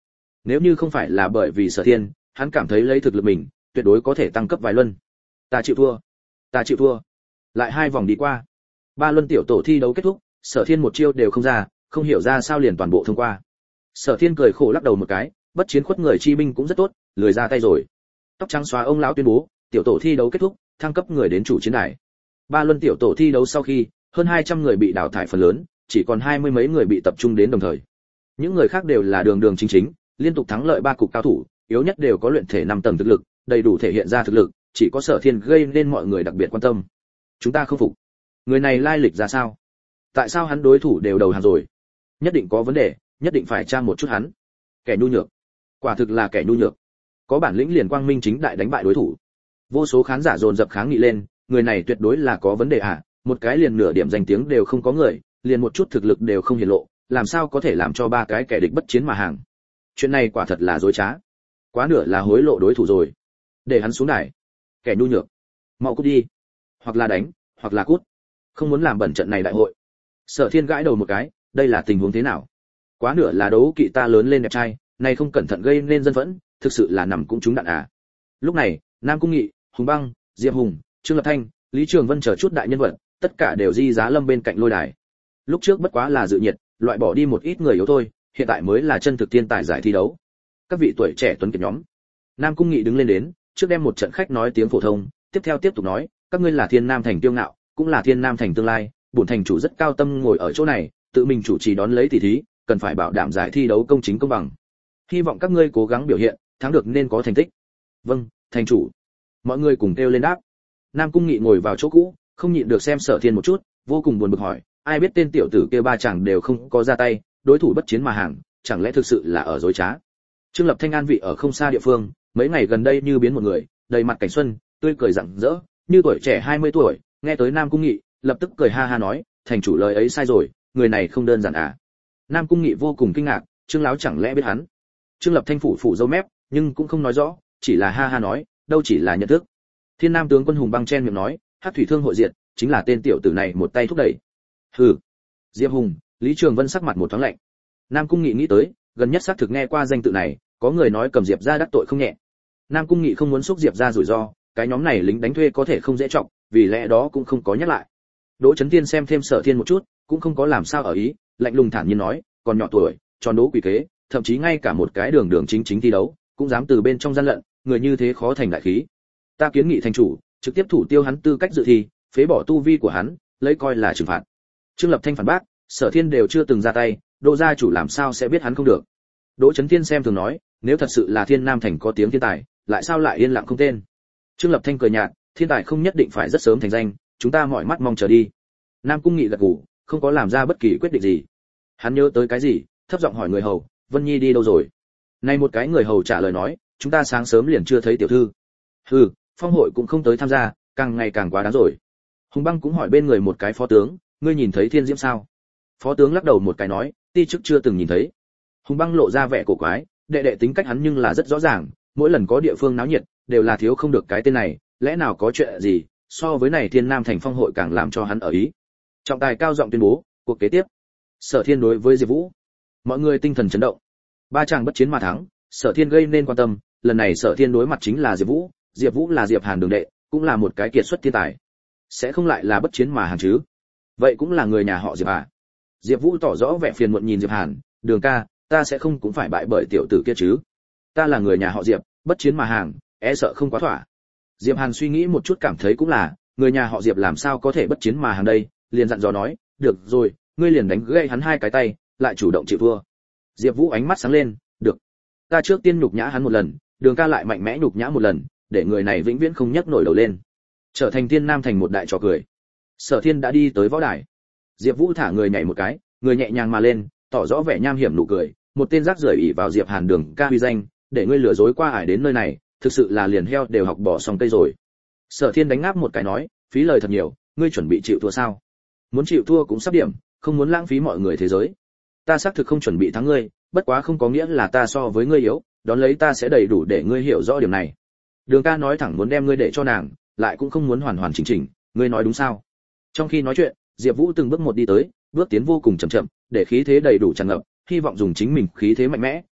Nếu như không phải là bởi vì Sở Thiên, hắn cảm thấy lấy thực lực mình, tuyệt đối có thể tăng cấp vài luân. Ta chịu thua, ta chịu thua. Lại hai vòng đi qua, ba luân tiểu tổ thi đấu kết thúc, Sở Thiên một chiêu đều không ra, không hiểu ra sao liền toàn bộ thông qua. Sở Thiên cười khổ lắc đầu một cái, bất chiến khuất người chi binh cũng rất tốt, lười ra tay rồi. Tóc trắng xóa ông lão tuyên bố, tiểu tổ thi đấu kết thúc, thăng cấp người đến chủ chiến đài. Ba luân tiểu tổ thi đấu sau khi, hơn hai trăm người bị đào thải phần lớn, chỉ còn hai mươi mấy người bị tập trung đến đồng thời. Những người khác đều là đường đường chính chính, liên tục thắng lợi ba cục cao thủ, yếu nhất đều có luyện thể năm tầng thực lực, đầy đủ thể hiện ra thực lực, chỉ có Sở Thiên gây nên mọi người đặc biệt quan tâm. Chúng ta không phục. Người này lai lịch ra sao? Tại sao hắn đối thủ đều đầu hàng rồi? Nhất định có vấn đề, nhất định phải tra một chút hắn. Kẻ nhu nhược. Quả thực là kẻ nhu nhược. Có bản lĩnh liền quang minh chính đại đánh bại đối thủ. Vô số khán giả dồn dập kháng nghị lên, người này tuyệt đối là có vấn đề à, một cái liền nửa điểm danh tiếng đều không có người, liền một chút thực lực đều không hiển lộ, làm sao có thể làm cho ba cái kẻ địch bất chiến mà hàng. Chuyện này quả thật là dối trá. Quá nửa là hối lộ đối thủ rồi. Để hắn xuống đài. Kẻ nhu nhược. Mau cút đi. Hoặc là đánh, hoặc là cút. Không muốn làm bẩn trận này đại hội. Sở Thiên gãi đầu một cái, đây là tình huống thế nào? Quá nửa là đấu kỵ ta lớn lên đẹp trai, này không cẩn thận gây nên dân vẫn, thực sự là nằm cũng trúng đạn à. Lúc này, Nam Cung Nghị, Hùng Băng, Diệp Hùng, Trương Lập Thanh, Lý Trường Vân chờ chút đại nhân vật, tất cả đều di giá lâm bên cạnh lôi đài. Lúc trước bất quá là dự nhiệt, loại bỏ đi một ít người yếu thôi, hiện tại mới là chân thực thiên tài giải thi đấu. Các vị tuổi trẻ tuấn kiệt nhóm. Nam Cung Nghị đứng lên đến, trước đem một trận khách nói tiếng phổ thông, tiếp theo tiếp tục nói, các ngươi là Thiên Nam thành tiêu ngạo, cũng là Thiên Nam thành tương lai, bổn thành chủ rất cao tâm ngồi ở chỗ này, tự mình chủ trì đón lấy tỷ thí, cần phải bảo đảm giải thi đấu công chính công bằng. Hy vọng các ngươi cố gắng biểu hiện, thắng được nên có thành tích. Vâng, thành chủ. Mọi người cùng kêu lên đáp. Nam Cung Nghị ngồi vào chỗ cũ, không nhịn được xem Sở Thiên một chút, vô cùng buồn bực hỏi, ai biết tên tiểu tử kia ba chàng đều không có ra tay, đối thủ bất chiến mà hàng, chẳng lẽ thực sự là ở dối trá? Trương Lập Thanh an vị ở không xa địa phương, mấy ngày gần đây như biến một người, đầy mặt cảnh xuân, tươi cười rạng rỡ, như tuổi trẻ hai mươi tuổi, nghe tới Nam Cung Nghị, lập tức cười ha ha nói, thành chủ lời ấy sai rồi, người này không đơn giản à? Nam Cung Nghị vô cùng kinh ngạc, Trương lão chẳng lẽ biết hắn? Trương Lập Thanh phủ phủ râu mép, nhưng cũng không nói rõ, chỉ là ha ha nói, đâu chỉ là nhận thức. Thiên Nam tướng quân Hùng Băng chen miệng nói, Hắc thủy thương hội diệt, chính là tên tiểu tử này một tay thúc đẩy. Hừ. Diệp Hùng, Lý Trường Vân sắc mặt một thoáng lạnh. Nam Cung Nghị nghĩ tới, gần nhất xác thực nghe qua danh tự này, có người nói cầm Diệp gia đắc tội không nhẹ. Nam Cung Nghị không muốn xúc Diệp gia rủi ro, cái nhóm này lính đánh thuê có thể không dễ trọng, vì lẽ đó cũng không có nhắc lại. Đỗ Chấn Thiên xem thêm Sở Thiên một chút, cũng không có làm sao ở ý, lạnh lùng thản nhiên nói, còn nhỏ tuổi, tròn đố quỷ kế, thậm chí ngay cả một cái đường đường chính chính thi đấu, cũng dám từ bên trong gian lận, người như thế khó thành đại khí. Ta kiến nghị thành chủ, trực tiếp thủ tiêu hắn tư cách dự thi, phế bỏ tu vi của hắn, lấy coi là trừng phạt. Trương Lập Thanh phản bác, Sở Thiên đều chưa từng ra tay, Đỗ gia chủ làm sao sẽ biết hắn không được. Đỗ Chấn Thiên xem thường nói, nếu thật sự là Thiên Nam thành có tiếng thiên tài, lại sao lại yên lặng không tên. Trương Lập Thanh cười nhạt, thiên tài không nhất định phải rất sớm thành danh, chúng ta mỏi mắt mong chờ đi. Nam Cung Nghị gật gù, không có làm ra bất kỳ quyết định gì. Hắn nhớ tới cái gì, thấp giọng hỏi người hầu, Vân Nhi đi đâu rồi? Nay một cái người hầu trả lời nói, chúng ta sáng sớm liền chưa thấy tiểu thư. Hừ, phong hội cũng không tới tham gia, càng ngày càng quá đáng rồi. Hùng Băng cũng hỏi bên người một cái phó tướng, ngươi nhìn thấy Thiên Diễm sao? Phó tướng lắc đầu một cái nói, ti chức chưa từng nhìn thấy. Hùng Băng lộ ra vẻ cổ quái, đệ đệ tính cách hắn nhưng là rất rõ ràng, mỗi lần có địa phương náo nhiệt, đều là thiếu không được cái tên này, lẽ nào có chuyện gì? So với này Thiên Nam thành phong hội càng làm cho hắn ở ý. Trọng tài cao giọng tuyên bố, cuộc kế tiếp. Sở Thiên đối với Diệp Vũ. Mọi người tinh thần chấn động. Ba chàng bất chiến mà thắng, Sở Thiên gây nên quan tâm, lần này Sở Thiên đối mặt chính là Diệp Vũ, Diệp Vũ là Diệp Hàn đường đệ, cũng là một cái kiệt xuất thiên tài. Sẽ không lại là bất chiến mà hàng chứ? Vậy cũng là người nhà họ Diệp à? Diệp Vũ tỏ rõ vẻ phiền muộn nhìn Diệp Hàn, "Đường ca, ta sẽ không cũng phải bại bởi tiểu tử kia chứ? Ta là người nhà họ Diệp, bất chiến mà hàng, e sợ không quá thỏa." Diệp Hàn suy nghĩ một chút cảm thấy cũng là, người nhà họ Diệp làm sao có thể bất chiến mà hàng đây, liền dặn dò nói, "Được rồi, ngươi liền đánh gãy hắn hai cái tay, lại chủ động chịu thua." Diệp Vũ ánh mắt sáng lên, "Được. Ta trước tiên nhục nhã hắn một lần, Đường ca lại mạnh mẽ nhục nhã một lần, để người này vĩnh viễn không nhấc nổi đầu lên." Trở thành Thiên Nam thành một đại trò cười. Sở Thiên đã đi tới võ đài. Diệp Vũ thả người nhảy một cái, người nhẹ nhàng mà lên, tỏ rõ vẻ nham hiểm nụ cười, một tên rác rưởi ỷ vào Diệp Hàn Đường ca uy danh, để ngươi lừa dối qua ải đến nơi này, thực sự là liền heo đều học bỏ xong cây rồi. Sở Thiên đánh ngáp một cái nói, phí lời thật nhiều, ngươi chuẩn bị chịu thua sao? Muốn chịu thua cũng sắp điểm, không muốn lãng phí mọi người thế giới. Ta xác thực không chuẩn bị thắng ngươi, bất quá không có nghĩa là ta so với ngươi yếu, đón lấy ta sẽ đầy đủ để ngươi hiểu rõ điểm này. Đường ca nói thẳng muốn đem ngươi để cho nàng, lại cũng không muốn hoàn hoàn chỉnh chỉnh, ngươi nói đúng sao? Trong khi nói chuyện, Diệp Vũ từng bước một đi tới, bước tiến vô cùng chậm chậm, để khí thế đầy đủ tràn ngập, hy vọng dùng chính mình khí thế mạnh mẽ,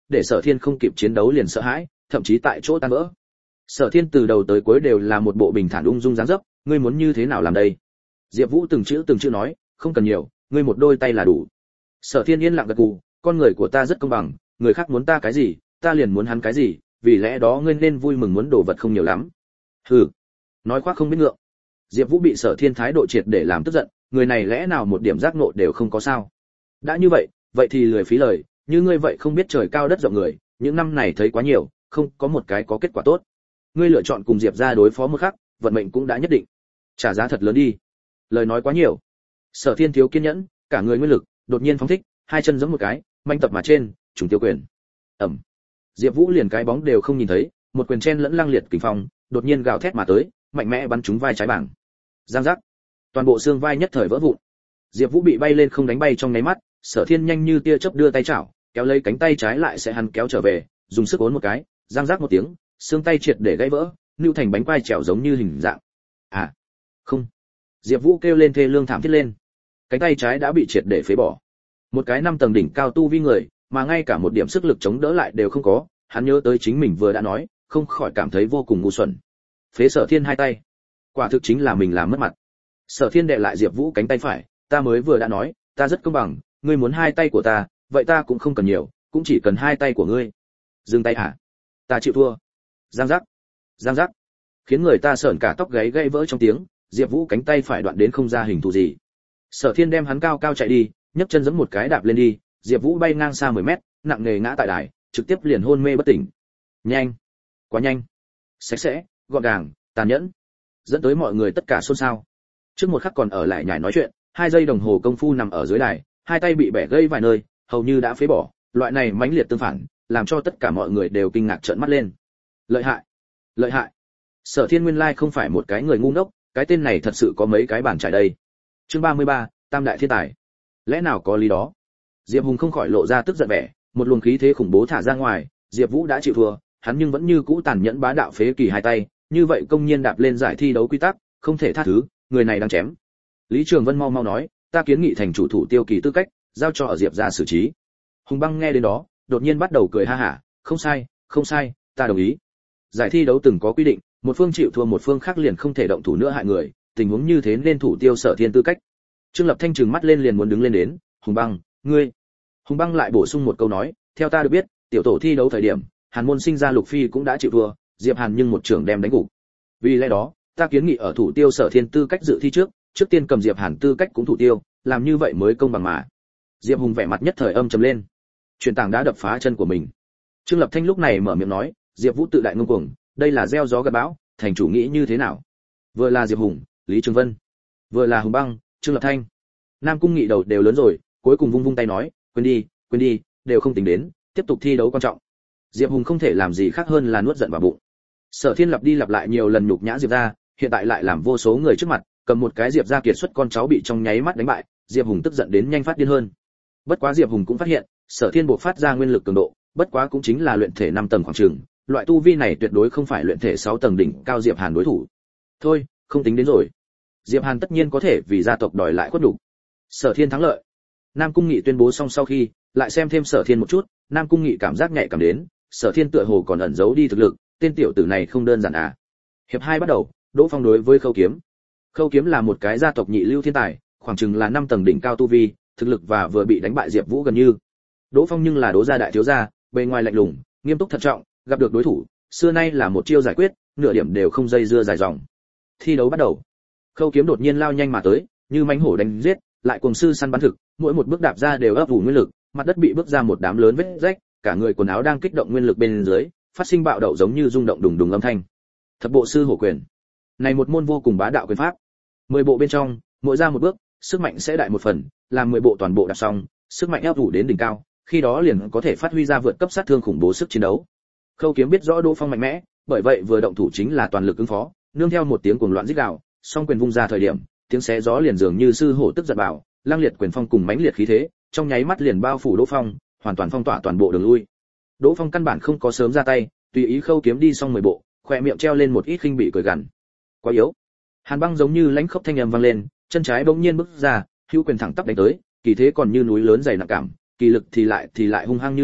để Sở Thiên không kịp chiến đấu liền sợ hãi, thậm chí tại chỗ tan vỡ. Sở Thiên từ đầu tới cuối đều là một bộ bình thản ung dung dáng dấp, ngươi muốn như thế nào làm đây? Diệp Vũ từng chữ từng chữ nói, không cần nhiều, ngươi một đôi tay là đủ. Sở Thiên yên lặng gật gù, con người của ta rất công bằng, người khác muốn ta cái gì, ta liền muốn hắn cái gì, vì lẽ đó ngươi nên vui mừng muốn đồ vật không nhiều lắm. Hừ, nói khoác không biết ngượng. Diệp Vũ bị Sở Thiên thái độ triệt để làm tức giận, người này lẽ nào một điểm giác ngộ đều không có sao? Đã như vậy, vậy thì lười phí lời, như ngươi vậy không biết trời cao đất rộng người, những năm này thấy quá nhiều, không có một cái có kết quả tốt. Ngươi lựa chọn cùng Diệp gia đối phó một khắc, vận mệnh cũng đã nhất định. Trả giá thật lớn đi. Lời nói quá nhiều. Sở Thiên thiếu kiên nhẫn, cả người nguyên lực đột nhiên phóng thích, hai chân giẫm một cái, manh tập mà trên, trùng tiêu quyền. Ầm. Diệp Vũ liền cái bóng đều không nhìn thấy, một quyền chen lẫn lăng liệt kình phong, đột nhiên gào thét mà tới, mạnh mẽ bắn trúng vai trái bảng. Giang giác. Toàn bộ xương vai nhất thời vỡ vụn. Diệp Vũ bị bay lên không đánh bay trong nháy mắt, Sở Thiên nhanh như tia chớp đưa tay chảo, kéo lấy cánh tay trái lại sẽ hắn kéo trở về, dùng sức ốn một cái, giang giác một tiếng, xương tay triệt để gãy vỡ, nưu thành bánh quai trèo giống như hình dạng. À, không. Diệp Vũ kêu lên thê lương thảm thiết lên. Cánh tay trái đã bị triệt để phế bỏ. Một cái năm tầng đỉnh cao tu vi người, mà ngay cả một điểm sức lực chống đỡ lại đều không có, hắn nhớ tới chính mình vừa đã nói, không khỏi cảm thấy vô cùng ngu xuẩn. Phế Sở Thiên hai tay, quả thực chính là mình làm mất mặt. Sở Thiên đè lại Diệp Vũ cánh tay phải, ta mới vừa đã nói, ta rất công bằng, ngươi muốn hai tay của ta, vậy ta cũng không cần nhiều, cũng chỉ cần hai tay của ngươi. Dừng tay hả? Ta chịu thua. Giang giác, giang giác, khiến người ta sởn cả tóc gáy gãy vỡ trong tiếng, Diệp Vũ cánh tay phải đoạn đến không ra hình thù gì. Sở Thiên đem hắn cao cao chạy đi, nhấc chân giẫm một cái đạp lên đi, Diệp Vũ bay ngang xa mười mét, nặng nề ngã tại đài, trực tiếp liền hôn mê bất tỉnh. Nhanh, quá nhanh, sạch sẽ, gọn gàng, tàn nhẫn, dẫn tới mọi người tất cả xôn xao. Trước một khắc còn ở lại nhảy nói chuyện, hai giây đồng hồ công phu nằm ở dưới đài, hai tay bị bẻ gãy vài nơi, hầu như đã phế bỏ, loại này mãnh liệt tương phản, làm cho tất cả mọi người đều kinh ngạc trợn mắt lên. Lợi hại, lợi hại. Sở Thiên nguyên lai không phải một cái người ngu ngốc, cái tên này thật sự có mấy cái bản trải đây. Chương ba mươi ba, Tam đại thiên tài. Lẽ nào có lý đó? Diệp Hùng không khỏi lộ ra tức giận vẻ, một luồng khí thế khủng bố thả ra ngoài, Diệp Vũ đã chịu thua, hắn nhưng vẫn như cũ tàn nhẫn bá đạo phế kỳ hai tay, như vậy công nhiên đạp lên giải thi đấu quy tắc, không thể tha thứ, người này đang chém. Lý Trường Vân mau mau nói, ta kiến nghị thành chủ thủ tiêu kỳ tư cách, giao cho ở Diệp gia xử trí. Hùng Băng nghe đến đó, đột nhiên bắt đầu cười ha hả, không sai, không sai, ta đồng ý. Giải thi đấu từng có quy định, một phương chịu thua một phương khác liền không thể động thủ nữa hại người, tình huống như thế nên thủ tiêu Sở Thiên tư cách. Trương Lập Thanh trừng mắt lên liền muốn đứng lên đến, Hùng Băng, ngươi. Hùng Băng lại bổ sung một câu nói, theo ta được biết, tiểu tổ thi đấu thời điểm, Hàn Môn sinh ra Lục Phi cũng đã chịu thua, Diệp Hàn nhưng một trưởng đem đánh gục. Vì lẽ đó, ta kiến nghị ở thủ tiêu Sở Thiên tư cách dự thi trước, trước tiên cầm Diệp Hàn tư cách cũng thủ tiêu, làm như vậy mới công bằng mà. Diệp Hùng vẻ mặt nhất thời âm trầm lên. Truyền tảng đã đập phá chân của mình. Trương Lập Thanh lúc này mở miệng nói, Diệp Vũ tự đại ngông cuồng, đây là gieo gió gặt bão, thành chủ nghĩ như thế nào? Vừa là Diệp Hùng, Lý Trường Vân, vừa là Hùng Băng, Trương Lập Thanh. Nam Cung Nghị đầu đều lớn rồi, cuối cùng vung vung tay nói, quên đi, quên đi, đều không tính đến, tiếp tục thi đấu quan trọng. Diệp Hùng không thể làm gì khác hơn là nuốt giận vào bụng. Sở Thiên lặp đi lặp lại nhiều lần nhục nhã Diệp gia, hiện tại lại làm vô số người trước mặt, cầm một cái Diệp gia kiệt xuất con cháu bị trong nháy mắt đánh bại, Diệp Hùng tức giận đến nhanh phát điên hơn. Bất quá Diệp Hùng cũng phát hiện, Sở Thiên bộc phát ra nguyên lực cường độ, bất quá cũng chính là luyện thể năm tầng khoảng chừng, loại tu vi này tuyệt đối không phải luyện thể sáu tầng đỉnh cao Diệp Hàn đối thủ. Thôi, không tính đến rồi. Diệp Hàn tất nhiên có thể vì gia tộc đòi lại khuất đủ. Sở Thiên thắng lợi. Nam Cung Nghị tuyên bố xong sau khi, lại xem thêm Sở Thiên một chút, Nam Cung Nghị cảm giác nhạy cảm đến, Sở Thiên tựa hồ còn ẩn giấu đi thực lực, tên tiểu tử này không đơn giản à. Hiệp hai bắt đầu, Đỗ Phong đối với Khâu Kiếm. Khâu Kiếm là một cái gia tộc nhị lưu thiên tài, khoảng chừng là năm tầng đỉnh cao tu vi, thực lực và vừa bị đánh bại Diệp Vũ gần như. Đỗ Phong nhưng là Đỗ gia đại thiếu gia, bề ngoài lạnh lùng, nghiêm túc thận trọng, gặp được đối thủ, xưa nay là một chiêu giải quyết, nửa điểm đều không dây dưa dài dòng. Thi đấu bắt đầu. Khâu Kiếm đột nhiên lao nhanh mà tới, như mãnh hổ đánh giết, lại cuồng sư săn bắn thực, mỗi một bước đạp ra đều ấp ủ nguyên lực, mặt đất bị bước ra một đám lớn vết rách, cả người quần áo đang kích động nguyên lực bên dưới, phát sinh bạo động giống như rung động đùng đùng âm thanh. Thập bộ sư hổ quyền. Này một môn vô cùng bá đạo quyền pháp. Mười bộ bên trong, mỗi ra một bước, sức mạnh sẽ đại một phần, làm mười bộ toàn bộ đạp xong, sức mạnh áp ủ đến đỉnh cao, khi đó liền có thể phát huy ra vượt cấp sát thương khủng bố sức chiến đấu. Khâu Kiếm biết rõ Đỗ Phong mạnh mẽ, bởi vậy vừa động thủ chính là toàn lực ứng phó, nương theo một tiếng cuồng loạn rít gào, song quyền vung ra thời điểm, tiếng xé gió liền dường như sư hổ tức giận bảo, lang liệt quyền phong cùng mãnh liệt khí thế, trong nháy mắt liền bao phủ Đỗ Phong, hoàn toàn phong tỏa toàn bộ đường lui. Đỗ Phong căn bản không có sớm ra tay, tùy ý Khâu Kiếm đi xong mười bộ, khóe miệng treo lên một ít khinh bị cười gằn. Quá yếu. Hàn Băng giống như lãnh khốc thanh âm vang lên, chân trái bỗng nhiên bước ra, hữu quyền thẳng tắp đánh tới, kỳ thế còn như núi lớn dày nặng cảm, kỳ lực thì lại thì lại hung hăng như lửa,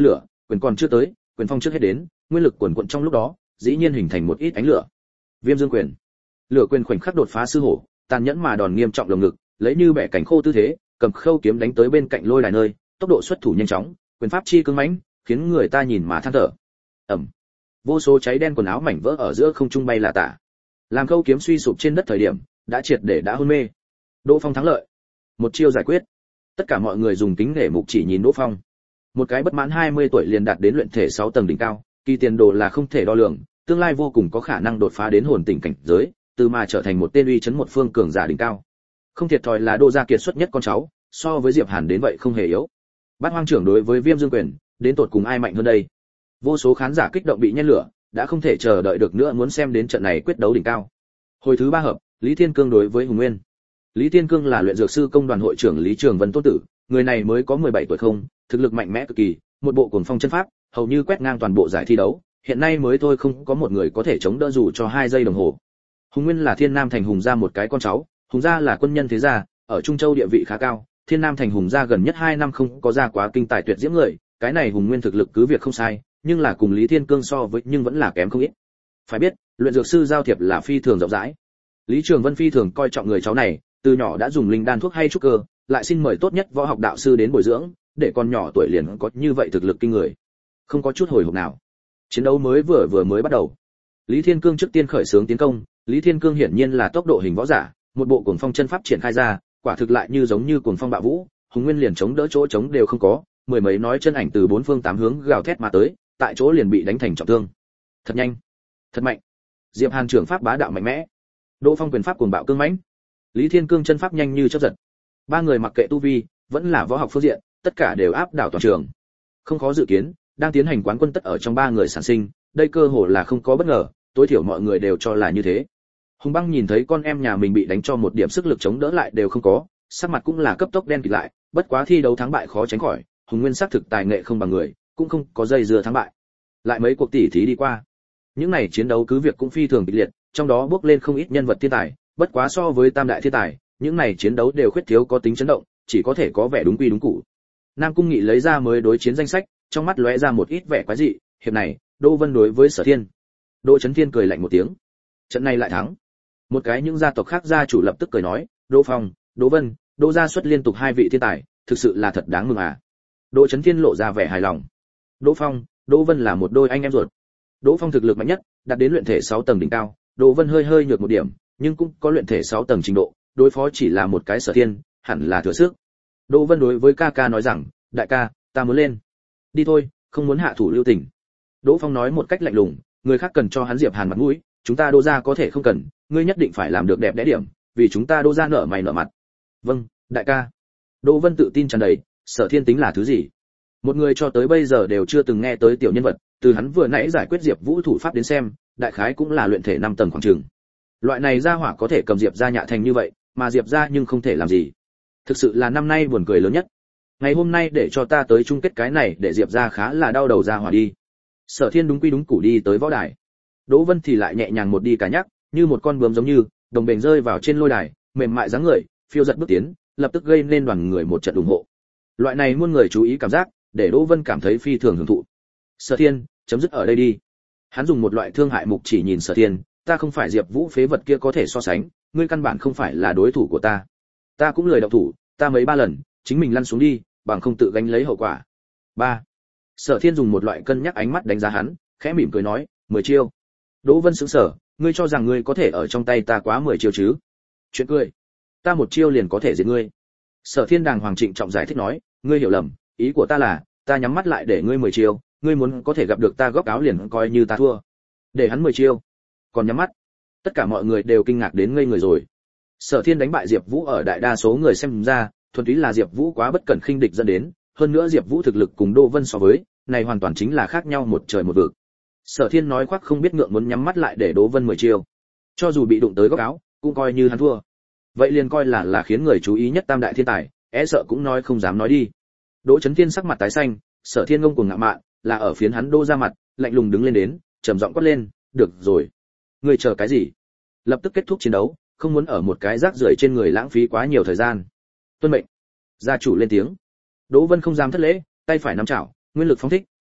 quyền còn chưa tới, quyền phong trước hết đến, nguyên lực quần quật trong lúc đó, dĩ nhiên hình thành một ít ánh lửa. Viêm Dương quyền. Lửa quyền khoảnh khắc đột phá sư hổ, tàn nhẫn mà đòn nghiêm trọng lồng ngực, lấy như bẻ cảnh khô tư thế, cầm khâu kiếm đánh tới bên cạnh lôi đài nơi, tốc độ xuất thủ nhanh chóng, quyền pháp chi cứng mãnh, khiến người ta nhìn mà than thở. Ầm. Vô số cháy đen quần áo mảnh vỡ ở giữa không trung bay là tả. Làm khâu kiếm suy sụp trên đất thời điểm, đã triệt để đã hôn mê. Đỗ Phong thắng lợi. Một chiêu giải quyết. Tất cả mọi người dùng kính nể mục chỉ nhìn Đỗ Phong. Một cái bất mãn hai mươi tuổi liền đạt đến luyện thể sáu tầng đỉnh cao, kỳ tiền đồ là không thể đo lường, tương lai vô cùng có khả năng đột phá đến hồn tỉnh cảnh giới, từ mà trở thành một tên uy chấn một phương cường giả đỉnh cao. Không thiệt thòi là Đỗ gia kiệt xuất nhất con cháu, so với Diệp Hàn đến vậy không hề yếu. Bát Hoang trưởng đối với Viêm Dương quyền, đến tột cùng ai mạnh hơn đây? Vô số khán giả kích động bị nhen lửa, đã không thể chờ đợi được nữa muốn xem đến trận này quyết đấu đỉnh cao. Hồi thứ ba hợp, Lý Thiên Cương đối với Hùng Nguyên. Lý Thiên Cương là luyện dược sư công đoàn hội trưởng Lý Trường Vân tôn tử, người này mới có mười bảy tuổi không, thực lực mạnh mẽ cực kỳ, một bộ cuồng phong chân pháp, hầu như quét ngang toàn bộ giải thi đấu, hiện nay mới thôi không có một người có thể chống đỡ dù cho hai giây đồng hồ. Hùng Nguyên là Thiên Nam thành Hùng gia một cái con cháu, Hùng gia là quân nhân thế gia, ở Trung Châu địa vị khá cao, Thiên Nam thành Hùng gia gần nhất hai năm không có ra quá kinh tài tuyệt diễm người, cái này Hùng Nguyên thực lực cứ việc không sai, nhưng là cùng Lý Thiên Cương so với nhưng vẫn là kém không ít. Phải biết, luyện dược sư giao thiệp là phi thường rộng rãi. Lý Trường Vân phi thường coi trọng người cháu này, từ nhỏ đã dùng linh đan thuốc hay trúc cơ, lại xin mời tốt nhất võ học đạo sư đến bồi dưỡng, để con nhỏ tuổi liền có như vậy thực lực kinh người. Không có chút hồi hộp nào. Chiến đấu mới vừa vừa mới bắt đầu. Lý Thiên Cương trước tiên khởi xướng tiến công, Lý Thiên Cương hiển nhiên là tốc độ hình võ giả, một bộ cuồng phong chân pháp triển khai ra, quả thực lại như giống như cuồng phong bạo vũ, Hùng Nguyên liền chống đỡ chỗ chống đều không có, mười mấy nói chân ảnh từ bốn phương tám hướng gào thét mà tới, tại chỗ liền bị đánh thành trọng thương. Thật nhanh, thật mạnh. Diệp Hàn trưởng pháp bá đạo mạnh mẽ, Đỗ Phong quyền pháp cuồng bạo cương mãnh, Lý Thiên Cương chân pháp nhanh như chớp giật. Ba người mặc kệ tu vi, vẫn là võ học phương diện, tất cả đều áp đảo toàn trường. Không khó dự kiến, đang tiến hành quán quân tất ở trong ba người sản sinh, đây cơ hội là không có bất ngờ, tối thiểu mọi người đều cho là như thế. Hùng Băng nhìn thấy con em nhà mình bị đánh cho một điểm sức lực chống đỡ lại đều không có, sắc mặt cũng là cấp tốc đen kịt lại, bất quá thi đấu thắng bại khó tránh khỏi, Hùng Nguyên xác thực tài nghệ không bằng người, cũng không có dây dưa thắng bại. Lại mấy cuộc tỉ thí đi qua, những này chiến đấu cứ việc cũng phi thường kịch liệt, trong đó bước lên không ít nhân vật thiên tài, bất quá so với tam đại thiên tài, những này chiến đấu đều khuyết thiếu có tính chấn động, chỉ có thể có vẻ đúng quy đúng cũ. Nam Cung Nghị lấy ra mới đối chiến danh sách, trong mắt lóe ra một ít vẻ quái dị, hiệp này, Đỗ Vân đối với Sở Thiên. Đỗ Chấn Thiên cười lạnh một tiếng. Trận này lại thắng. Một cái những gia tộc khác gia chủ lập tức cười nói, Đỗ Phong, Đỗ Vân, Đỗ gia xuất liên tục hai vị thiên tài, thực sự là thật đáng mừng à. Đỗ Chấn Thiên lộ ra vẻ hài lòng. Đỗ Phong, Đỗ Vân là một đôi anh em ruột. Đỗ Phong thực lực mạnh nhất, đạt đến luyện thể sáu tầng đỉnh cao, Đỗ Vân hơi hơi nhược một điểm, nhưng cũng có luyện thể sáu tầng trình độ, đối phó chỉ là một cái Sở Thiên, hẳn là thừa sức. Đỗ Vân đối với ca ca nói rằng, đại ca, ta muốn lên. Đi thôi, không muốn hạ thủ lưu tình. Đỗ Phong nói một cách lạnh lùng, người khác cần cho hắn Diệp Hàn mặt mũi, chúng ta Đỗ gia có thể không cần, ngươi nhất định phải làm được đẹp đẽ điểm, vì chúng ta Đỗ gia nợ mày nợ mặt. Vâng, đại ca. Đỗ Vân tự tin tràn đầy, Sở Thiên tính là thứ gì? Một người cho tới bây giờ đều chưa từng nghe tới tiểu nhân vật, từ hắn vừa nãy giải quyết Diệp Vũ thủ pháp đến xem, đại khái cũng là luyện thể năm tầng khoảng chừng. Loại này gia hỏa có thể cầm Diệp gia nhạ thành như vậy, mà Diệp gia nhưng không thể làm gì. Thực sự là năm nay buồn cười lớn nhất. Ngày hôm nay để cho ta tới chung kết cái này để Diệp gia khá là đau đầu ra hỏa đi. Sở Thiên đúng quy đúng củ đi tới võ đài. Đỗ Vân thì lại nhẹ nhàng một đi cả nhắc, như một con bướm giống như, đồng bền rơi vào trên lôi đài, mềm mại dáng người, phiêu giật bước tiến, lập tức gây nên đoàn người một trận ủng hộ. Loại này muôn người chú ý cảm giác, để Đỗ Vân cảm thấy phi thường hưởng thụ. Sở Thiên, chấm dứt ở đây đi. Hắn dùng một loại thương hại mục chỉ nhìn Sở Thiên, ta không phải Diệp Vũ phế vật kia có thể so sánh, ngươi căn bản không phải là đối thủ của ta. Ta cũng lười động thủ, ta mấy ba lần, chính mình lăn xuống đi, bằng không tự gánh lấy hậu quả. Ba. Sở Thiên dùng một loại cân nhắc ánh mắt đánh giá hắn, khẽ mỉm cười nói, mười chiêu. Đỗ Vân sững sờ, ngươi cho rằng ngươi có thể ở trong tay ta quá mười chiêu chứ? Chuyện cười. Ta một chiêu liền có thể giết ngươi. Sở Thiên đàng hoàng trịnh trọng giải thích nói, ngươi hiểu lầm, ý của ta là, ta nhắm mắt lại để ngươi mười chiêu, ngươi muốn có thể gặp được ta góc áo liền coi như ta thua. Để hắn mười chiêu, còn nhắm mắt. Tất cả mọi người đều kinh ngạc đến ngây người rồi. Sở Thiên đánh bại Diệp Vũ ở đại đa số người xem ra, thuần túy là Diệp Vũ quá bất cẩn khinh địch dẫn đến, hơn nữa Diệp Vũ thực lực cùng Đỗ Vân so với, này hoàn toàn chính là khác nhau một trời một vực. Sở Thiên nói khoác không biết ngượng muốn nhắm mắt lại để Đỗ Vân mười chiêu. Cho dù bị đụng tới góc áo, cũng coi như hắn thua. Vậy liền coi là là khiến người chú ý nhất tam đại thiên tài, e sợ cũng nói không dám nói đi. Đỗ Chấn Thiên sắc mặt tái xanh, Sở Thiên ngông cuồng ngạo mạn, là ở phiến hắn Đỗ ra mặt, lạnh lùng đứng lên đến, trầm giọng quát lên, "Được rồi, ngươi chờ cái gì? Lập tức kết thúc chiến đấu, không muốn ở một cái rác rưởi trên người lãng phí quá nhiều thời gian." Tuân mệnh. Gia chủ lên tiếng. Đỗ Vân không dám thất lễ, tay phải nắm chảo, nguyên lực phóng thích,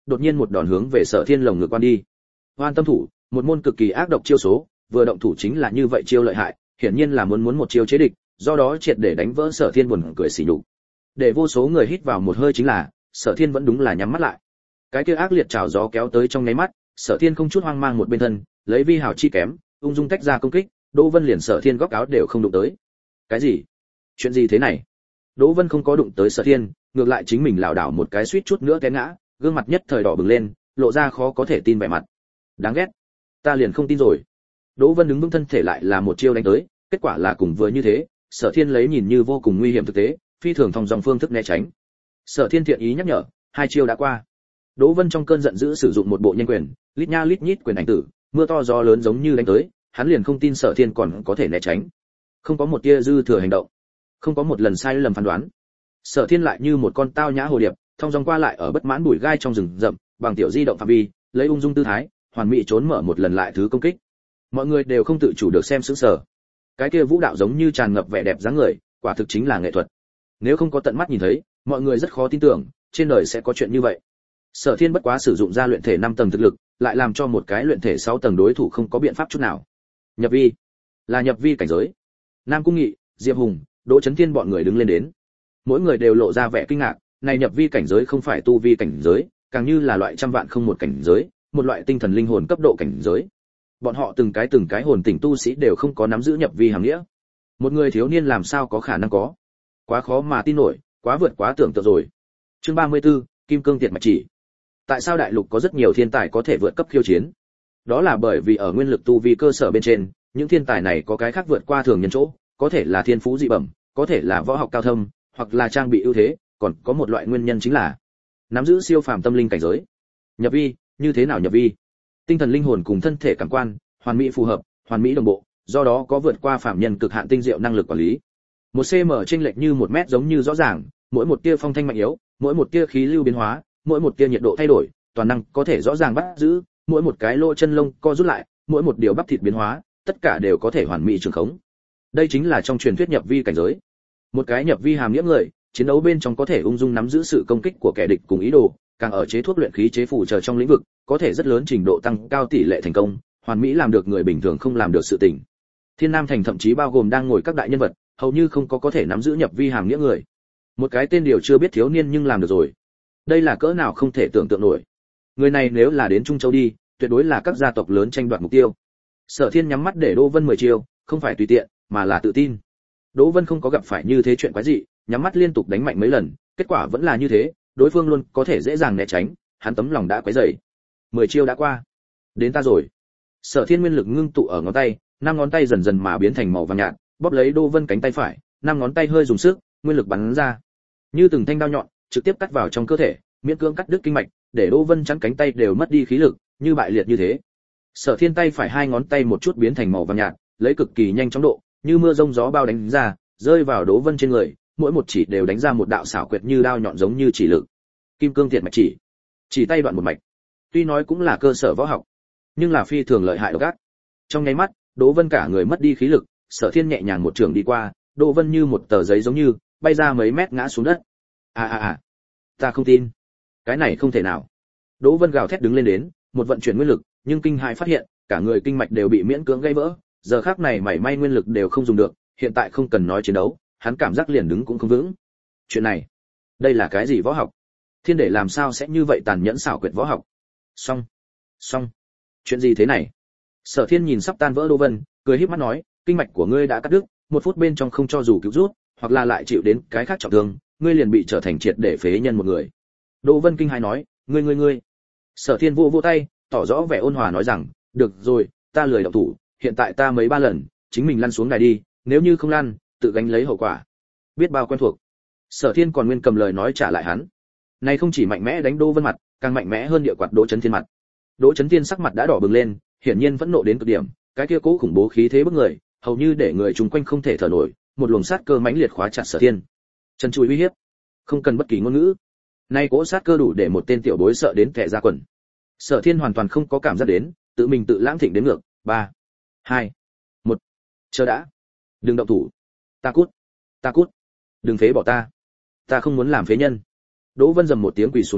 đột nhiên một đòn hướng về Sở Thiên lồng ngực quan đi. Hoan tâm thủ, một môn cực kỳ ác độc chiêu số, vừa động thủ chính là như vậy chiêu lợi hại, hiển nhiên là muốn muốn một chiêu chế địch, do đó triệt để đánh vỡ Sở Thiên buồn cười xỉ nhục. Để vô số người hít vào một hơi chính là, Sở Thiên vẫn đúng là nhắm mắt lại. Cái kia ác liệt trào gió kéo tới trong nháy mắt, Sở Thiên không chút hoang mang một bên thân, lấy vi hào chi kém, ung dung tách ra công kích, Đỗ Vân liền Sở Thiên góc áo đều không đụng tới. Cái gì? Chuyện gì thế này? Đỗ Vân không có đụng tới Sở Thiên, ngược lại chính mình lảo đảo một cái suýt chút nữa té ngã, gương mặt nhất thời đỏ bừng lên, lộ ra khó có thể tin vẻ mặt. Đáng ghét, ta liền không tin rồi. Đỗ Vân đứng vững thân thể lại là một chiêu đánh tới, kết quả là cùng vừa như thế, Sở Thiên lấy nhìn như vô cùng nguy hiểm thực tế, phi thường thông dòng phương thức né tránh. Sở Thiên thiện ý nhắc nhở, hai chiêu đã qua. Đỗ Vân trong cơn giận dữ sử dụng một bộ nhanh quyền, lít nha lít nhít quyền ảnh tử, mưa to gió lớn giống như đánh tới, hắn liền không tin Sở Thiên còn có thể né tránh. Không có một tia dư thừa hành động, không có một lần sai lầm phán đoán. Sở Thiên lại như một con tao nhã hồ điệp, thông dong qua lại ở bất mãn bụi gai trong rừng rậm, bằng tiểu di động phạm vi, lấy ung dung tư thái, hoàn mỹ trốn mở một lần lại thứ công kích. Mọi người đều không tự chủ được xem sững sờ. Cái kia vũ đạo giống như tràn ngập vẻ đẹp dáng người, quả thực chính là nghệ thuật. Nếu không có tận mắt nhìn thấy, mọi người rất khó tin tưởng, trên đời sẽ có chuyện như vậy. Sở Thiên bất quá sử dụng ra luyện thể năm tầng thực lực, lại làm cho một cái luyện thể sáu tầng đối thủ không có biện pháp chút nào. Nhập vi, là nhập vi cảnh giới. Nam Cung Nghị, Diệp Hùng, Đỗ Chấn Thiên bọn người đứng lên đến. Mỗi người đều lộ ra vẻ kinh ngạc, này nhập vi cảnh giới không phải tu vi cảnh giới, càng như là loại trăm vạn không một cảnh giới, một loại tinh thần linh hồn cấp độ cảnh giới. Bọn họ từng cái từng cái hồn tỉnh tu sĩ đều không có nắm giữ nhập vi hàm nghĩa. Một người thiếu niên làm sao có khả năng có? Quá khó mà tin nổi, quá vượt quá tưởng tượng rồi. Chương ba mươi tư, Kim Cương Tiệt Mạch Chỉ. Tại sao đại lục có rất nhiều thiên tài có thể vượt cấp khiêu chiến? Đó là bởi vì ở nguyên lực tu vi cơ sở bên trên, những thiên tài này có cái khác vượt qua thường nhân chỗ, có thể là thiên phú dị bẩm, có thể là võ học cao thâm, hoặc là trang bị ưu thế, còn có một loại nguyên nhân chính là nắm giữ siêu phàm tâm linh cảnh giới. Nhập vi, như thế nào nhập vi? Tinh thần linh hồn cùng thân thể cảm quan, hoàn mỹ phù hợp, hoàn mỹ đồng bộ, do đó có vượt qua phàm nhân cực hạn tinh diệu năng lực quản lý. Một cm chênh lệch như một mét giống như rõ ràng, mỗi một tia phong thanh mạnh yếu, mỗi một tia khí lưu biến hóa, mỗi một tia nhiệt độ thay đổi, toàn năng có thể rõ ràng bắt giữ, mỗi một cái lỗ chân lông co rút lại, mỗi một điều bắp thịt biến hóa, tất cả đều có thể hoàn mỹ trường khống. Đây chính là trong truyền thuyết nhập vi cảnh giới. Một cái nhập vi hàm nghĩa người, chiến đấu bên trong có thể ung dung nắm giữ sự công kích của kẻ địch cùng ý đồ, càng ở chế thuốc luyện khí chế phù chờ trong lĩnh vực, có thể rất lớn trình độ tăng cao tỷ lệ thành công, hoàn mỹ làm được người bình thường không làm được sự tình. Thiên Nam thành thậm chí bao gồm đang ngồi các đại nhân vật, hầu như không có có thể nắm giữ nhập vi hàm nghĩa người. Một cái tên điều chưa biết thiếu niên nhưng làm được rồi. Đây là cỡ nào không thể tưởng tượng nổi. Người này nếu là đến Trung Châu đi, tuyệt đối là các gia tộc lớn tranh đoạt mục tiêu. Sở Thiên nhắm mắt để Đỗ Vân mười chiêu, không phải tùy tiện, mà là tự tin. Đỗ Vân không có gặp phải như thế chuyện quái dị, nhắm mắt liên tục đánh mạnh mấy lần, kết quả vẫn là như thế, đối phương luôn có thể dễ dàng né tránh, hắn tấm lòng đã quấy rầy. mười chiêu đã qua, đến ta rồi. Sở Thiên nguyên lực ngưng tụ ở ngón tay, năm ngón tay dần dần mà biến thành màu vàng nhạt, bóp lấy Đỗ Vân cánh tay phải, năm ngón tay hơi dùng sức, nguyên lực bắn ra, như từng thanh đao nhọn, trực tiếp cắt vào trong cơ thể, miễn cưỡng cắt đứt kinh mạch, để Đỗ Vân chắn cánh tay đều mất đi khí lực, như bại liệt như thế. Sở Thiên tay phải hai ngón tay một chút biến thành màu vàng nhạt, lấy cực kỳ nhanh chóng độ, như mưa rông gió bao đánh ra, rơi vào Đỗ Vân trên người, mỗi một chỉ đều đánh ra một đạo xảo quyệt như đao nhọn giống như chỉ lực. Kim Cương Tiệt Mạch Chỉ, chỉ tay đoạn một mạch. Tuy nói cũng là cơ sở võ học, nhưng là phi thường lợi hại độc ác. Trong nháy mắt, Đỗ Vân cả người mất đi khí lực, Sở Thiên nhẹ nhàng một trường đi qua, Đỗ Vân như một tờ giấy giống như bay ra mấy mét ngã xuống đất. À à à, ta không tin, cái này không thể nào. Đỗ Vân gào thét đứng lên đến, một vận chuyển nguyên lực, nhưng kinh hãi phát hiện, cả người kinh mạch đều bị miễn cưỡng gãy vỡ, giờ khắc này mảy may nguyên lực đều không dùng được, hiện tại không cần nói chiến đấu, hắn cảm giác liền đứng cũng không vững. Chuyện này, đây là cái gì võ học? Thiên để làm sao sẽ như vậy tàn nhẫn xảo quyệt võ học? Xong, xong, chuyện gì thế này? Sở Thiên nhìn sắp tan vỡ Đỗ Vân, cười híp mắt nói, kinh mạch của ngươi đã cắt đứt, một phút bên trong không cho dù cứu rút, hoặc là lại chịu đến cái khác trọng thương, ngươi liền bị trở thành triệt để phế nhân một người. Đỗ Vân kinh hãi nói, ngươi ngươi ngươi. Sở Thiên vô vô tay, tỏ rõ vẻ ôn hòa nói rằng, được rồi, ta lười động thủ, hiện tại ta mấy ba lần, chính mình lăn xuống đài đi, nếu như không lăn, tự gánh lấy hậu quả. Biết bao quen thuộc. Sở Thiên còn nguyên cầm lời nói trả lại hắn. Này không chỉ mạnh mẽ đánh Đỗ Vân mặt, càng mạnh mẽ hơn địa quạt Đỗ Chấn Thiên mặt. Đỗ Chấn Thiên sắc mặt đã đỏ bừng lên, hiển nhiên vẫn nộ đến cực điểm, cái kia cố khủng bố khí thế bức người, hầu như để người chúng quanh không thể thở nổi, một luồng sát cơ mãnh liệt khóa chặt Sở Thiên. Chân chui uy hiếp, không cần bất kỳ ngôn ngữ. Nay cố sát cơ đủ để một tên tiểu bối sợ đến tè ra quần. Sở Thiên hoàn toàn không có cảm giác đến, tự mình tự lãng thịnh đến ngược, ba, hai, một. Chờ đã. Đừng động thủ. Ta cút. Ta cút. Đừng phế bỏ ta. Ta không muốn làm phế nhân. Đỗ Vân dầm một tiếng quỳ xuống đến,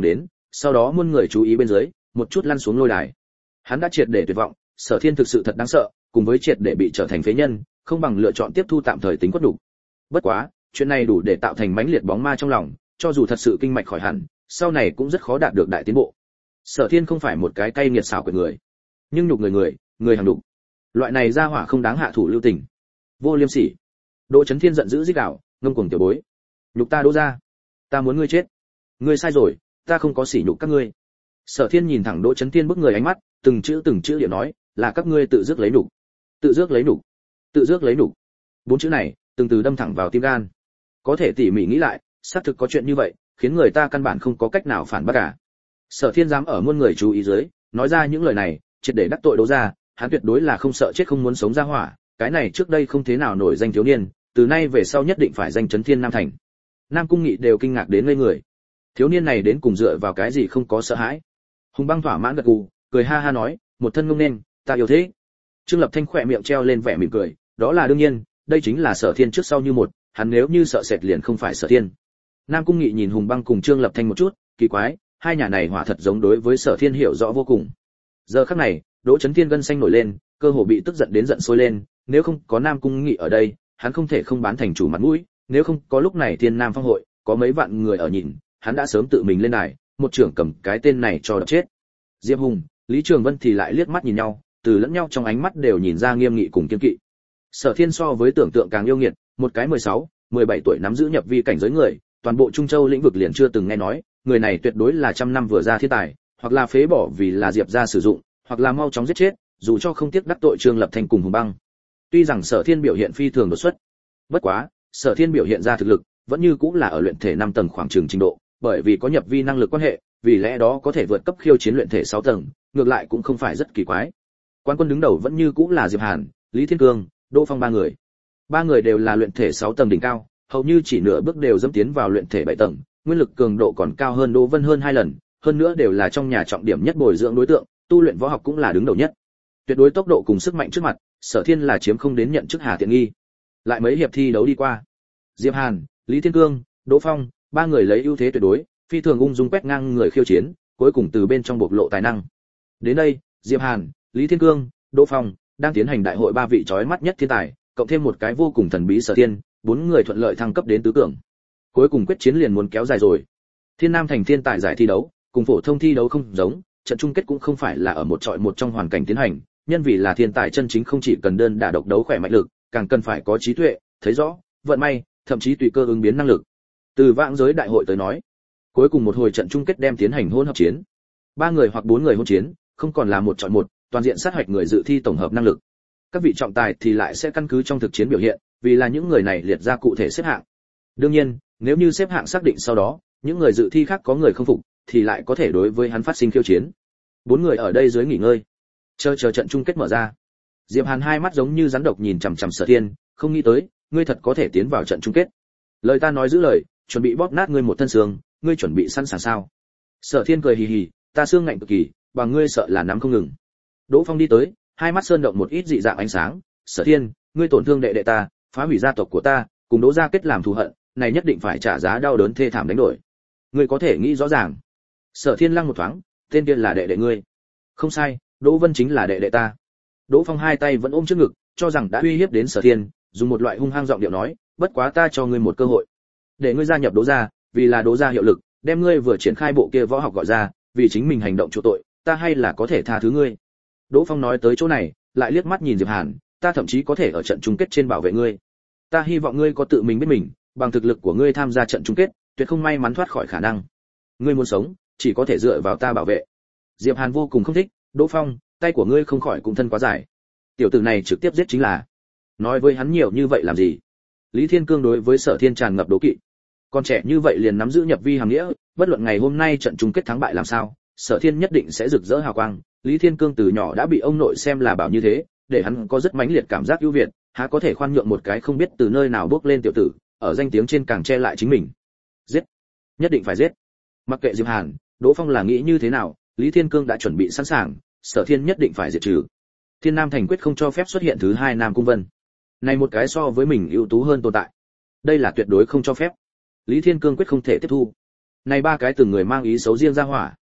sau đó muôn người chú ý bên dưới một chút lăn xuống lôi đài. Hắn đã triệt để tuyệt vọng, Sở Thiên thực sự thật đáng sợ, cùng với triệt để bị trở thành phế nhân, không bằng lựa chọn tiếp thu tạm thời tính quất đủ. Bất quá, chuyện này đủ để tạo thành mãnh liệt bóng ma trong lòng, cho dù thật sự kinh mạch khỏi hẳn, sau này cũng rất khó đạt được đại tiến bộ. Sở Thiên không phải một cái cay nghiệt xảo quyệt người, nhưng nhục người người, người hàng đục. Loại này ra hỏa không đáng hạ thủ lưu tình. Vô liêm sỉ. Đỗ Chấn Thiên giận dữ rít gào, ngông cuồng tiểu bối. Nhục ta Đỗ gia, ta muốn ngươi chết. Ngươi sai rồi, ta không có sỉ nhục các ngươi. Sở Thiên nhìn thẳng Đỗ Chấn Thiên bức người ánh mắt, từng chữ từng chữ điệu nói, là các ngươi tự rước lấy nhục. Tự rước lấy nhục. Tự rước lấy nhục. Bốn chữ này, từng từ đâm thẳng vào tim gan. Có thể tỉ mỉ nghĩ lại, xác thực có chuyện như vậy, khiến người ta căn bản không có cách nào phản bác cả. Sở Thiên dám ở muôn người chú ý dưới, nói ra những lời này, triệt để đắc tội Đỗ gia, hắn tuyệt đối là không sợ chết không muốn sống ra hỏa, cái này trước đây không thế nào nổi danh thiếu niên, từ nay về sau nhất định phải danh chấn Thiên Nam thành. Nam Cung Nghị đều kinh ngạc đến ngây người. Thiếu niên này đến cùng dựa vào cái gì không có sợ hãi? Hùng Băng thỏa mãn gật gù, cười ha ha nói, một thân ngông nên, ta yêu thế. Trương Lập Thanh khỏe miệng treo lên vẻ mỉm cười, đó là đương nhiên, đây chính là Sở Thiên trước sau như một, hắn nếu như sợ sệt liền không phải Sở Thiên. Nam Cung Nghị nhìn Hùng Băng cùng Trương Lập Thanh một chút, kỳ quái, hai nhà này hỏa thật giống đối với Sở Thiên hiểu rõ vô cùng. Giờ khắc này, Đỗ Chấn Thiên gân xanh nổi lên, cơ hồ bị tức giận đến giận sôi lên, nếu không có Nam Cung Nghị ở đây, hắn không thể không bán thành chủ mặt mũi, nếu không có lúc này Thiên Nam Phong hội, có mấy vạn người ở nhìn, hắn đã sớm tự mình lên đài, một trưởng cầm cái tên này cho đập chết. Diệp Hùng, Lý Trường Vân thì lại liếc mắt nhìn nhau, từ lẫn nhau trong ánh mắt đều nhìn ra nghiêm nghị cùng kiên kỵ. Sở Thiên so với tưởng tượng càng yêu nghiệt, một cái mười sáu, mười bảy tuổi nắm giữ nhập vi cảnh giới người, toàn bộ Trung Châu lĩnh vực liền chưa từng nghe nói, người này tuyệt đối là trăm năm vừa ra thiên tài, hoặc là phế bỏ vì là Diệp gia sử dụng, hoặc là mau chóng giết chết, dù cho không tiếc đắc tội Trương Lập Thành cùng Hùng Băng. Tuy rằng Sở Thiên biểu hiện phi thường đột xuất, bất quá, Sở Thiên biểu hiện ra thực lực, vẫn như cũng là ở luyện thể năm tầng khoảng trường trình độ, bởi vì có nhập vi năng lực quan hệ, vì lẽ đó có thể vượt cấp khiêu chiến luyện thể sáu tầng, ngược lại cũng không phải rất kỳ quái. Quan quân đứng đầu vẫn như cũng là Diệp Hàn, Lý Thiên Cương, Đỗ Phong ba người. Ba người đều là luyện thể sáu tầng đỉnh cao, hầu như chỉ nửa bước đều dẫm tiến vào luyện thể bảy tầng, nguyên lực cường độ còn cao hơn Đỗ Vân hơn hai lần, hơn nữa đều là trong nhà trọng điểm nhất bồi dưỡng đối tượng, tu luyện võ học cũng là đứng đầu nhất. Tuyệt đối tốc độ cùng sức mạnh trước mặt, Sở Thiên là chiếm không đến nhận chức hà tiện nghi. Lại mấy hiệp thi đấu đi qua, Diệp Hàn, Lý Thiên Cương, Đỗ Phong, ba người lấy ưu thế tuyệt đối, phi thường ung dung quét ngang người khiêu chiến, cuối cùng từ bên trong bộc lộ tài năng. Đến đây, Diệp Hàn, Lý Thiên Cương, Đỗ Phong đang tiến hành đại hội ba vị chói mắt nhất thiên tài, cộng thêm một cái vô cùng thần bí Sở Thiên, bốn người thuận lợi thăng cấp đến tứ cường. Cuối cùng quyết chiến liền muốn kéo dài rồi. Thiên Nam thành thiên tài giải thi đấu, cùng phổ thông thi đấu không giống, trận chung kết cũng không phải là ở một trọi một trong hoàn cảnh tiến hành, nhân vì là thiên tài chân chính không chỉ cần đơn đả độc đấu khỏe mạnh lực, càng cần phải có trí tuệ, thấy rõ, vận may, thậm chí tùy cơ ứng biến năng lực. Từ vãng giới đại hội tới nói, cuối cùng một hồi trận chung kết đem tiến hành hỗn hợp chiến. Ba người hoặc bốn người hỗn chiến, không còn là một chọi một, toàn diện sát hoạch người dự thi tổng hợp năng lực. Các vị trọng tài thì lại sẽ căn cứ trong thực chiến biểu hiện, vì là những người này liệt ra cụ thể xếp hạng. Đương nhiên, nếu như xếp hạng xác định sau đó, những người dự thi khác có người không phục, thì lại có thể đối với hắn phát sinh khiêu chiến. Bốn người ở đây dưới nghỉ ngơi, chờ chờ trận chung kết mở ra. Diệp Hàn hai mắt giống như rắn độc nhìn chằm chằm Sở Thiên, không nghĩ tới, ngươi thật có thể tiến vào trận chung kết. Lời ta nói giữ lời, chuẩn bị bóp nát ngươi một thân xương, ngươi chuẩn bị sẵn sàng sao? Sở Thiên cười hì hì, ta xương ngạnh cực kỳ, bằng ngươi sợ là nắm không ngừng. Đỗ Phong đi tới, hai mắt sơn động một ít dị dạng ánh sáng, Sở Thiên, ngươi tổn thương đệ đệ ta, phá hủy gia tộc của ta, cùng Đỗ gia kết làm thù hận, này nhất định phải trả giá đau đớn thê thảm đánh đổi. Ngươi có thể nghĩ rõ ràng. Sở Thiên lăng một thoáng, tên kia là đệ đệ ngươi. Không sai, Đỗ Vân chính là đệ đệ ta. Đỗ Phong hai tay vẫn ôm trước ngực, cho rằng đã uy hiếp đến Sở Thiên, dùng một loại hung hăng giọng điệu nói, bất quá ta cho ngươi một cơ hội, để ngươi gia nhập Đỗ gia, vì là Đỗ gia hiệu lực, đem ngươi vừa triển khai bộ kia võ học gọi ra, vì chính mình hành động chỗ tội, ta hay là có thể tha thứ ngươi. Đỗ Phong nói tới chỗ này, lại liếc mắt nhìn Diệp Hàn, ta thậm chí có thể ở trận chung kết trên bảo vệ ngươi. Ta hy vọng ngươi có tự mình biết mình, bằng thực lực của ngươi tham gia trận chung kết, tuyệt không may mắn thoát khỏi khả năng. Ngươi muốn sống, chỉ có thể dựa vào ta bảo vệ. Diệp Hàn vô cùng không thích, Đỗ Phong, tay của ngươi không khỏi cũng thân quá dài. Tiểu tử này trực tiếp giết chính là. Nói với hắn nhiều như vậy làm gì? Lý Thiên Cương đối với Sở Thiên tràn ngập đố kỵ. Con trẻ như vậy liền nắm giữ nhập vi hàm nghĩa, bất luận ngày hôm nay trận chung kết thắng bại làm sao, Sở Thiên nhất định sẽ rực rỡ hào quang. Lý Thiên Cương từ nhỏ đã bị ông nội xem là bảo như thế, để hắn có rất mãnh liệt cảm giác ưu việt, há có thể khoan nhượng một cái không biết từ nơi nào bước lên tiểu tử, ở danh tiếng trên càng che lại chính mình. Giết, nhất định phải giết. Mặc kệ Diệp Hàn, Đỗ Phong là nghĩ như thế nào, Lý Thiên Cương đã chuẩn bị sẵn sàng, Sở Thiên nhất định phải diệt trừ. Thiên Nam thành quyết không cho phép xuất hiện thứ hai Nam Cung Vân. Này một cái so với mình ưu tú hơn tồn tại. Đây là tuyệt đối không cho phép. Lý Thiên Cương quyết không thể tiếp thu. Này ba cái từng người mang ý xấu riêng ra hỏa,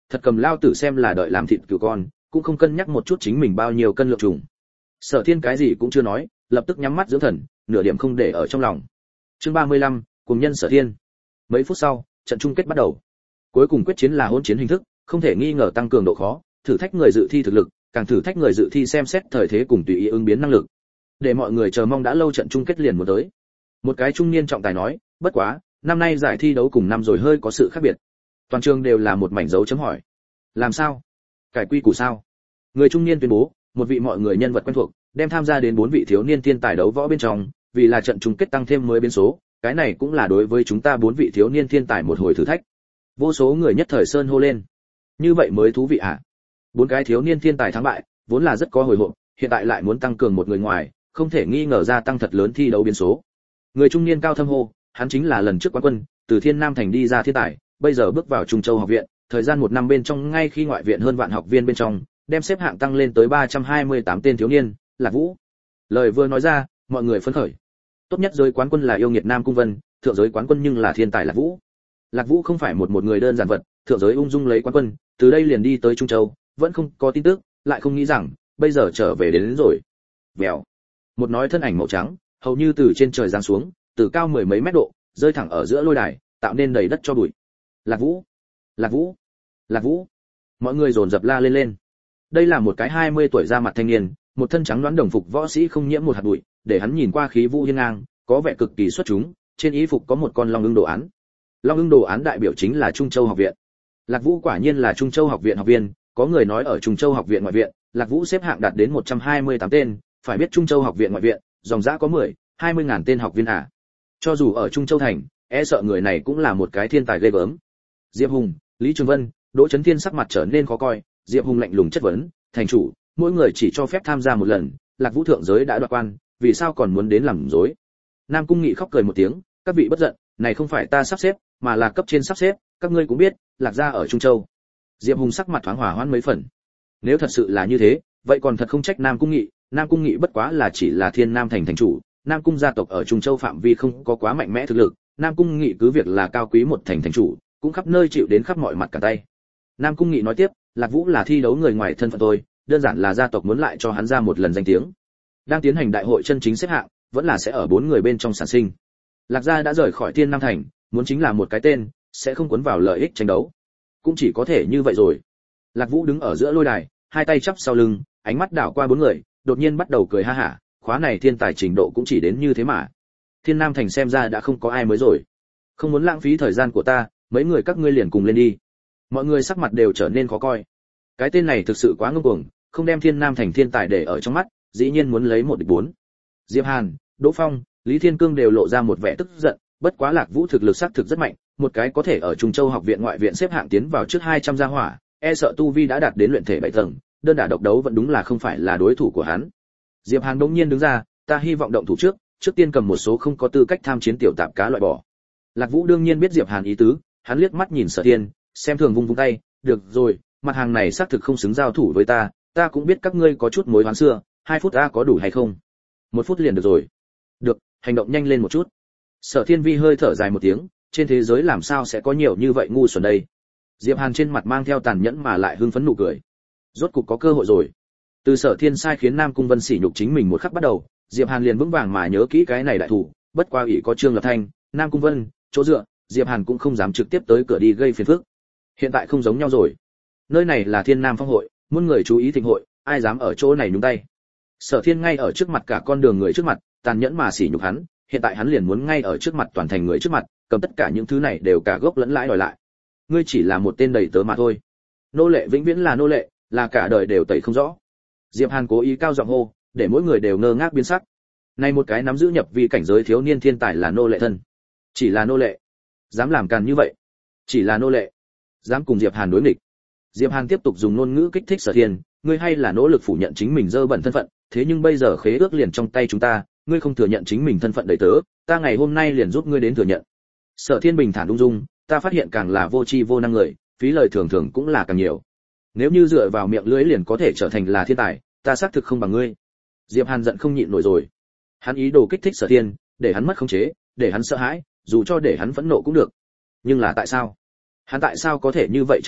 thật cầm lao tử xem là đợi làm thịt cừu con, cũng không cân nhắc một chút chính mình bao nhiêu cân lượng trùng. Sở Thiên cái gì cũng chưa nói, lập tức nhắm mắt dưỡng thần, nửa điểm không để ở trong lòng. Chương ba mươi lăm, cùng nhân Sở Thiên. Mấy phút sau, trận chung kết bắt đầu. Cuối cùng quyết chiến là hỗn chiến hình thức, không thể nghi ngờ tăng cường độ khó, thử thách người dự thi thực lực, càng thử thách người dự thi xem xét thời thế cùng tùy ý ứng biến năng lực. Để mọi người chờ mong đã lâu trận chung kết liền muốn tới. Một cái trung niên trọng tài nói, bất quá, năm nay giải thi đấu cùng năm rồi hơi có sự khác biệt. Toàn trường đều là một mảnh dấu chấm hỏi. Làm sao? Cải quy củ sao? Người trung niên tuyên bố, một vị mọi người nhân vật quen thuộc, đem tham gia đến bốn vị thiếu niên thiên tài đấu võ bên trong, vì là trận chung kết tăng thêm mới biến số, cái này cũng là đối với chúng ta bốn vị thiếu niên thiên tài một hồi thử thách. Vô số người nhất thời sơn hô lên. Như vậy mới thú vị ạ. Bốn cái thiếu niên thiên tài thắng bại, vốn là rất có hồi hộp, hiện tại lại muốn tăng cường một người ngoài, không thể nghi ngờ gia tăng thật lớn thi đấu biến số. Người trung niên cao thâm hô, hắn chính là lần trước quán quân, từ Thiên Nam thành đi ra thiên tài, bây giờ bước vào Trung Châu học viện, thời gian một năm bên trong ngay khi ngoại viện hơn vạn học viên bên trong, đem xếp hạng tăng lên tới ba trăm hai mươi tám tên thiếu niên, Lạc Vũ. Lời vừa nói ra, mọi người phấn khởi. Tốt nhất giới quán quân là yêu nghiệt Nam Cung Vân, thượng giới quán quân nhưng là thiên tài Lạc Vũ. Lạc Vũ không phải một một người đơn giản vật, thượng giới ung dung lấy quán quân, từ đây liền đi tới Trung Châu, vẫn không có tin tức, lại không nghĩ rằng bây giờ trở về đến, đến rồi. Vèo. Một nói thân ảnh màu trắng, hầu như từ trên trời giáng xuống, từ cao mười mấy mét độ, rơi thẳng ở giữa lôi đài, tạo nên đầy đất cho bụi. Lạc Vũ, Lạc Vũ, Lạc Vũ. Mọi người dồn dập la lên lên. Đây là một cái hai mươi tuổi ra mặt thanh niên, một thân trắng đoán đồng phục võ sĩ không nhiễm một hạt bụi, để hắn nhìn qua khí vũ hiên ngang, có vẻ cực kỳ xuất chúng, trên y phục có một con long ưng đồ án. Long ưng đồ án đại biểu chính là Trung Châu học viện. Lạc Vũ quả nhiên là Trung Châu học viện học viên, có người nói ở Trung Châu học viện ngoại viện, Lạc Vũ xếp hạng đạt đến một trăm hai mươi tám tên, phải biết Trung Châu học viện ngoại viện, dòng dã có mười, hai mươi ngàn tên học viên à. Cho dù ở Trung Châu thành, e sợ người này cũng là một cái thiên tài ghê gớm. Diệp Hùng, Lý Trường Vân, Đỗ Chấn Thiên sắc mặt trở nên khó coi, Diệp Hùng lạnh lùng chất vấn, "Thành chủ, mỗi người chỉ cho phép tham gia một lần, Lạc Vũ thượng giới đã đoạt quan, vì sao còn muốn đến làm rối?" Nam Cung Nghị khóc cười một tiếng, "Các vị bất giận, này không phải ta sắp xếp, mà là cấp trên sắp xếp, các ngươi cũng biết, Lạc gia ở Trung Châu." Diệp Hùng sắc mặt thoáng hòa hoãn mấy phần. Nếu thật sự là như thế, vậy còn thật không trách Nam Cung Nghị, Nam Cung Nghị bất quá là chỉ là Thiên Nam thành thành chủ, Nam Cung gia tộc ở Trung Châu phạm vi không có quá mạnh mẽ thực lực, Nam Cung Nghị cứ việc là cao quý một thành thành chủ, cũng khắp nơi chịu đến khắp mọi mặt cả tay. Nam Cung Nghị nói tiếp, Lạc Vũ là thi đấu người ngoài thân phận tôi, đơn giản là gia tộc muốn lại cho hắn ra một lần danh tiếng. Đang tiến hành đại hội chân chính xếp hạng, vẫn là sẽ ở bốn người bên trong sản sinh. Lạc gia đã rời khỏi Thiên Nam thành, muốn chính là một cái tên, sẽ không cuốn vào lợi ích tranh đấu. Cũng chỉ có thể như vậy rồi. Lạc Vũ đứng ở giữa lôi đài, hai tay chắp sau lưng, ánh mắt đảo qua bốn người, đột nhiên bắt đầu cười ha hả, khóa này thiên tài trình độ cũng chỉ đến như thế mà. Thiên Nam thành xem ra đã không có ai mới rồi. Không muốn lãng phí thời gian của ta, mấy người các ngươi liền cùng lên đi. Mọi người sắc mặt đều trở nên khó coi. Cái tên này thực sự quá ngông cuồng, không đem Thiên Nam thành thiên tài để ở trong mắt, dĩ nhiên muốn lấy một địch bốn. Diệp Hàn, Đỗ Phong, Lý Thiên Cương đều lộ ra một vẻ tức giận, bất quá Lạc Vũ thực lực xác thực rất mạnh, một cái có thể ở Trung Châu học viện ngoại viện xếp hạng tiến vào trước hai trăm gia hỏa, e sợ tu vi đã đạt đến luyện thể bảy tầng, đơn đả độc đấu vẫn đúng là không phải là đối thủ của hắn. Diệp Hàn đột nhiên đứng ra, ta hy vọng động thủ trước, trước tiên cầm một số không có tư cách tham chiến tiểu tạp cá loại bỏ. Lạc Vũ đương nhiên biết Diệp Hàn ý tứ, hắn liếc mắt nhìn Sở Thiên, xem thường vung vung tay, được rồi, mặt hàng này xác thực không xứng giao thủ với ta, ta cũng biết các ngươi có chút mối oán xưa, hai phút ta có đủ hay không? Một phút liền được rồi. Được, hành động nhanh lên một chút. Sở Thiên Vi hơi thở dài một tiếng, trên thế giới làm sao sẽ có nhiều như vậy ngu xuẩn đây? Diệp Hàn trên mặt mang theo tàn nhẫn mà lại hưng phấn nụ cười. Rốt cục có cơ hội rồi. Từ Sở Thiên sai khiến Nam Cung Vân sỉ nhục chính mình một khắc bắt đầu, Diệp Hàn liền vững vàng mà nhớ kỹ cái này đại thủ, bất qua ủy có Trương Lập Thanh, Nam Cung Vân, chỗ dựa, Diệp Hàn cũng không dám trực tiếp tới cửa đi gây phiền phức. Hiện tại không giống nhau rồi. Nơi này là Thiên Nam Phong hội, muôn người chú ý thịnh hội, ai dám ở chỗ này nhúng tay. Sở Thiên ngay ở trước mặt cả con đường người trước mặt, tàn nhẫn mà sỉ nhục hắn, hiện tại hắn liền muốn ngay ở trước mặt toàn thành người trước mặt, cầm tất cả những thứ này đều cả gốc lẫn lãi đòi lại. Ngươi chỉ là một tên đầy tớ mà thôi. Nô lệ vĩnh viễn là nô lệ, là cả đời đều tẩy không rõ. Diệp Hàn cố ý cao giọng hô, để mỗi người đều ngơ ngác biến sắc. Này một cái nắm giữ nhập vi cảnh giới thiếu niên thiên tài là nô lệ thân, chỉ là nô lệ, dám làm càn như vậy, chỉ là nô lệ, dám cùng Diệp Hàn đối nghịch. Diệp Hàn tiếp tục dùng ngôn ngữ kích thích Sở Thiên, ngươi hay là nỗ lực phủ nhận chính mình dơ bẩn thân phận, thế nhưng bây giờ khế ước liền trong tay chúng ta, ngươi không thừa nhận chính mình thân phận đầy tớ, ta ngày hôm nay liền giúp ngươi đến thừa nhận. Sở Thiên bình thản ung dung, ta phát hiện càng là vô tri vô năng người, phí lời thường thường cũng là càng nhiều. Nếu như dựa vào miệng lưỡi liền có thể trở thành là thiên tài, ta xác thực không bằng ngươi. Diệp Hàn giận không nhịn nổi rồi. Hắn ý đồ kích thích Sở Thiên, để hắn mất khống chế, để hắn sợ hãi, dù cho để hắn phẫn nộ cũng được. Nhưng là tại sao? Hắn tại sao có thể như vậy trấn tĩnh,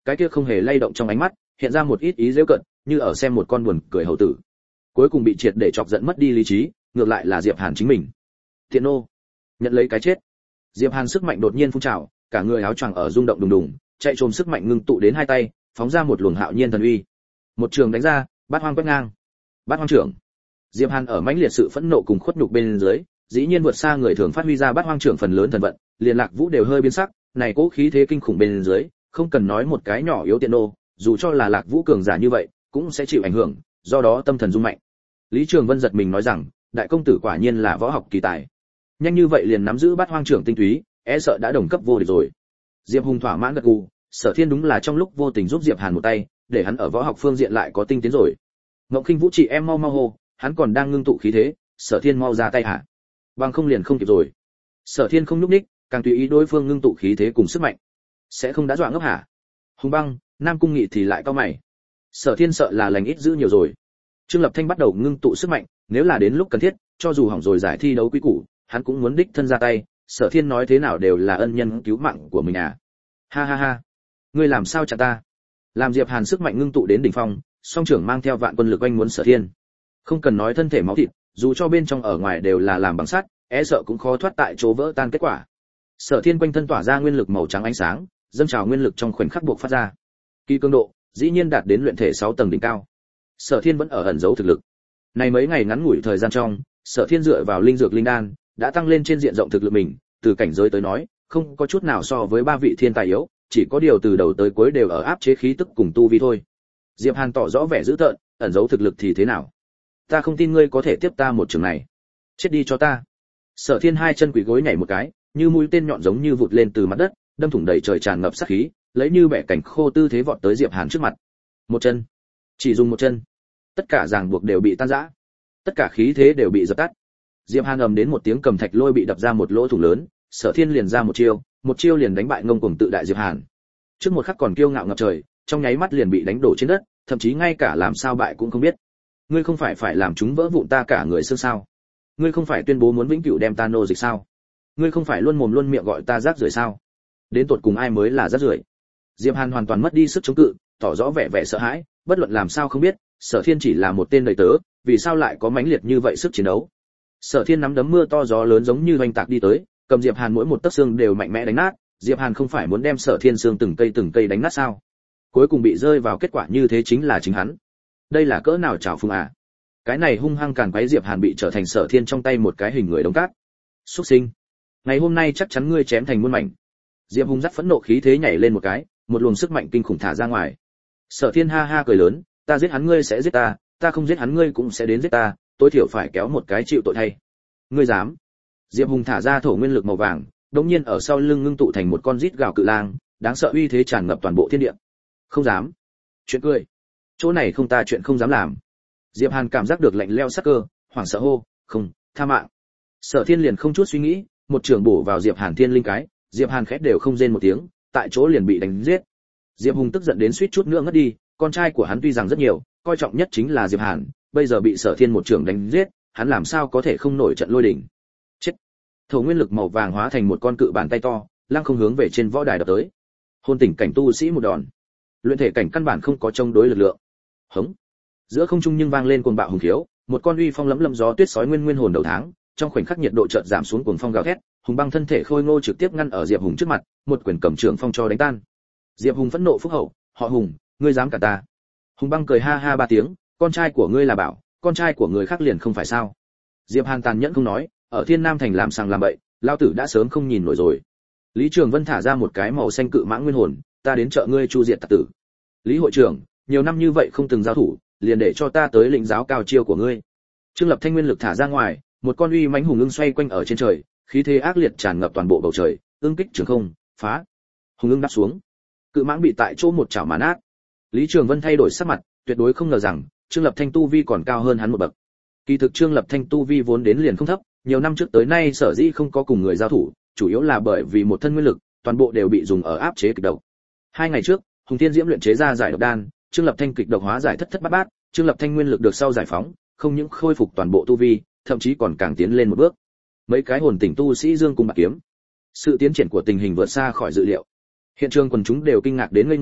cái kia không hề lay động trong ánh mắt hiện ra một ít ý giễu cận, như ở xem một con buồn cười hầu tử. Cuối cùng bị triệt để chọc giận mất đi lý trí, ngược lại là Diệp Hàn chính mình. Tiện nô, nhận lấy cái chết. Diệp Hàn sức mạnh đột nhiên phun trào, cả người áo choàng ở rung động đùng đùng, chạy trồm sức mạnh ngưng tụ đến hai tay, phóng ra một luồng hạo nhiên thần uy. Một trường đánh ra, bát hoang quét ngang. Bát hoang trưởng. Diệp Hàn ở mãnh liệt sự phẫn nộ cùng khuất nhục bên dưới, dĩ nhiên vượt xa người thường phát huy ra bát hoang trưởng phần lớn thần vận, liền Lạc Vũ đều hơi biến sắc, này cố khí thế kinh khủng bên dưới, không cần nói một cái nhỏ yếu tiện nô, dù cho là Lạc Vũ cường giả như vậy, cũng sẽ chịu ảnh hưởng, do đó tâm thần rung mạnh. Lý Trường Vân giật mình nói rằng, đại công tử quả nhiên là võ học kỳ tài. Nhanh như vậy liền nắm giữ bát hoang trưởng tinh túy, e sợ đã đồng cấp vô địch rồi. Diệp Hùng thỏa mãn gật gù, Sở Thiên đúng là trong lúc vô tình giúp Diệp Hàn một tay, để hắn ở võ học phương diện lại có tinh tiến rồi. Ngộng Khinh Vũ chị em mau mau hô, hắn còn đang ngưng tụ khí thế, Sở Thiên mau ra tay hả? Bằng không liền không kịp rồi. Sở Thiên không nhúc nhích, càng tùy ý đối phương ngưng tụ khí thế cùng sức mạnh. Sẽ không đã dọa ngốc hả? Hùng Băng, Nam Cung Nghị thì lại cau mày. Sở Thiên sợ là lành ít giữ nhiều rồi. Trương Lập Thanh bắt đầu ngưng tụ sức mạnh, nếu là đến lúc cần thiết, cho dù hỏng rồi giải thi đấu quý củ, hắn cũng muốn đích thân ra tay, Sở Thiên nói thế nào đều là ân nhân cứu mạng của mình à. Ha ha ha, ngươi làm sao chặn ta? Làm Diệp Hàn sức mạnh ngưng tụ đến đỉnh phong, song trưởng mang theo vạn quân lực oanh muốn Sở Thiên. Không cần nói thân thể máu thịt, dù cho bên trong ở ngoài đều là làm bằng sắt, e sợ cũng khó thoát tại chỗ vỡ tan kết quả. Sở Thiên quanh thân tỏa ra nguyên lực màu trắng ánh sáng, dâng trào nguyên lực trong khoảnh khắc buộc phát ra. Kỳ cường độ, dĩ nhiên đạt đến luyện thể sáu tầng đỉnh cao. Sở Thiên vẫn ở ẩn giấu thực lực. Này mấy ngày ngắn ngủi thời gian trong, Sở Thiên dựa vào linh dược linh đan, đã tăng lên trên diện rộng thực lực mình, từ cảnh giới tới nói, không có chút nào so với ba vị thiên tài yếu, chỉ có điều từ đầu tới cuối đều ở áp chế khí tức cùng tu vi thôi. Diệp Hàn tỏ rõ vẻ dữ tợn, ẩn giấu thực lực thì thế nào? Ta không tin ngươi có thể tiếp ta một trường này. Chết đi cho ta. Sở Thiên hai chân quỳ gối nhảy một cái, như mũi tên nhọn giống như vụt lên từ mặt đất, đâm thủng đầy trời tràn ngập sát khí, lấy như bẻ cảnh khô tư thế vọt tới Diệp Hàn trước mặt. Một chân, chỉ dùng một chân, tất cả ràng buộc đều bị tan rã, tất cả khí thế đều bị dập tắt. Diệp Hàn ầm đến một tiếng cầm thạch lôi bị đập ra một lỗ thủng lớn, Sở Thiên liền ra một chiêu, một chiêu liền đánh bại ngông cuồng tự đại Diệp Hàn. Trước một khắc còn kiêu ngạo ngập trời, trong nháy mắt liền bị đánh đổ trên đất, thậm chí ngay cả làm sao bại cũng không biết. Ngươi không phải phải làm chúng vỡ vụn ta cả người xương sao? Ngươi không phải tuyên bố muốn vĩnh cửu đem ta nô dịch sao? Ngươi không phải luôn mồm luôn miệng gọi ta rác rưởi sao? Đến tột cùng ai mới là rác rưởi? Diệp Hàn hoàn toàn mất đi sức chống cự, tỏ rõ vẻ vẻ sợ hãi, bất luận làm sao không biết, Sở Thiên chỉ là một tên đầy tớ, vì sao lại có mãnh liệt như vậy sức chiến đấu? Sở Thiên nắm đấm mưa to gió lớn giống như hoành tạc đi tới, cầm Diệp Hàn mỗi một tấc xương đều mạnh mẽ đánh nát, Diệp Hàn không phải muốn đem Sở Thiên xương từng cây từng cây đánh nát sao? Cuối cùng bị rơi vào kết quả như thế chính là chính hắn. Đây là cỡ nào trào phúng à? Cái này hung hăng càn quấy Diệp Hàn bị trở thành Sở Thiên trong tay một cái hình người đống cát. Súc sinh, ngày hôm nay chắc chắn ngươi chém thành muôn mảnh. Diệp Hùng dắt phẫn nộ khí thế nhảy lên một cái, một luồng sức mạnh kinh khủng thả ra ngoài. Sở Thiên ha ha cười lớn, ta giết hắn ngươi sẽ giết ta, ta không giết hắn ngươi cũng sẽ đến giết ta, tối thiểu phải kéo một cái chịu tội thay. Ngươi dám? Diệp Hùng thả ra thổ nguyên lực màu vàng, đột nhiên ở sau lưng ngưng tụ thành một con rít gào cự lang, đáng sợ uy thế tràn ngập toàn bộ thiên địa. Không dám? Chuyện cười. Chỗ này không ta chuyện không dám làm. Diệp Hàn cảm giác được lạnh lẽo sắc cơ, hoảng sợ hô, "Không, tha mạng." Sở Thiên liền không chút suy nghĩ, một trường bổ vào Diệp Hàn thiên linh cái, Diệp Hàn khẽ đều không rên một tiếng, tại chỗ liền bị đánh giết. Diệp Hùng tức giận đến suýt chút nữa ngất đi, con trai của hắn tuy rằng rất nhiều, coi trọng nhất chính là Diệp Hàn, bây giờ bị Sở Thiên một trường đánh giết, hắn làm sao có thể không nổi trận lôi đình. Chết. Thổ nguyên lực màu vàng hóa thành một con cự bàn tay to, lăng không hướng về trên võ đài đập tới. Hôn tỉnh cảnh tu sĩ một đòn. Luyện thể cảnh căn bản không có chống đối lực lượng. Hống. Giữa không trung nhưng vang lên cuồng bạo hùng khiếu, một con uy phong lẫm lẫm gió tuyết sói nguyên nguyên hồn đầu tháng, trong khoảnh khắc nhiệt độ chợt giảm xuống cuồng phong gào thét, Hùng Băng thân thể khôi ngô trực tiếp ngăn ở Diệp Hùng trước mặt, một quyền cầm trưởng phong cho đánh tan. Diệp Hùng phẫn nộ phúc hậu, "Họ Hùng, ngươi dám cả ta?" Hùng Băng cười ha ha ba tiếng, "Con trai của ngươi là bảo, con trai của người khác liền không phải sao?" Diệp Hàn tàn nhẫn không nói, ở Thiên Nam thành làm sàng làm bậy, lão tử đã sớm không nhìn nổi rồi. Lý Trường Vân thả ra một cái màu xanh cự mãng nguyên hồn, "Ta đến trợ ngươi chu diệt tặc tử." Lý hội trưởng, nhiều năm như vậy không từng giao thủ, liền để cho ta tới lĩnh giáo cao chiêu của ngươi. Trương Lập Thanh nguyên lực thả ra ngoài, một con uy mãnh hùng ưng xoay quanh ở trên trời, khí thế ác liệt tràn ngập toàn bộ bầu trời, ưng kích trường không, phá. Hùng ưng đáp xuống, cự mãng bị tại chỗ một chảo mà nát. Lý Trường Vân thay đổi sắc mặt, tuyệt đối không ngờ rằng Trương Lập Thanh tu vi còn cao hơn hắn một bậc. Kỳ thực Trương Lập Thanh tu vi vốn đến liền không thấp, nhiều năm trước tới nay sở dĩ không có cùng người giao thủ, chủ yếu là bởi vì một thân nguyên lực, toàn bộ đều bị dùng ở áp chế kịch độc. Hai ngày trước, Hùng Thiên Diễm luyện chế ra giải độc đan, Trương Lập Thanh kịch độc hóa giải thất thất bát bát, Trương Lập Thanh nguyên lực được sau giải phóng, không những khôi phục toàn bộ tu vi, thậm chí còn càng tiến lên một bước. Mấy cái hồn tỉnh tu sĩ dương cùng bạc kiếm. Sự tiến triển của tình hình vượt xa khỏi dự liệu. Hiện trường quần chúng đều kinh ngạc đến ngây người,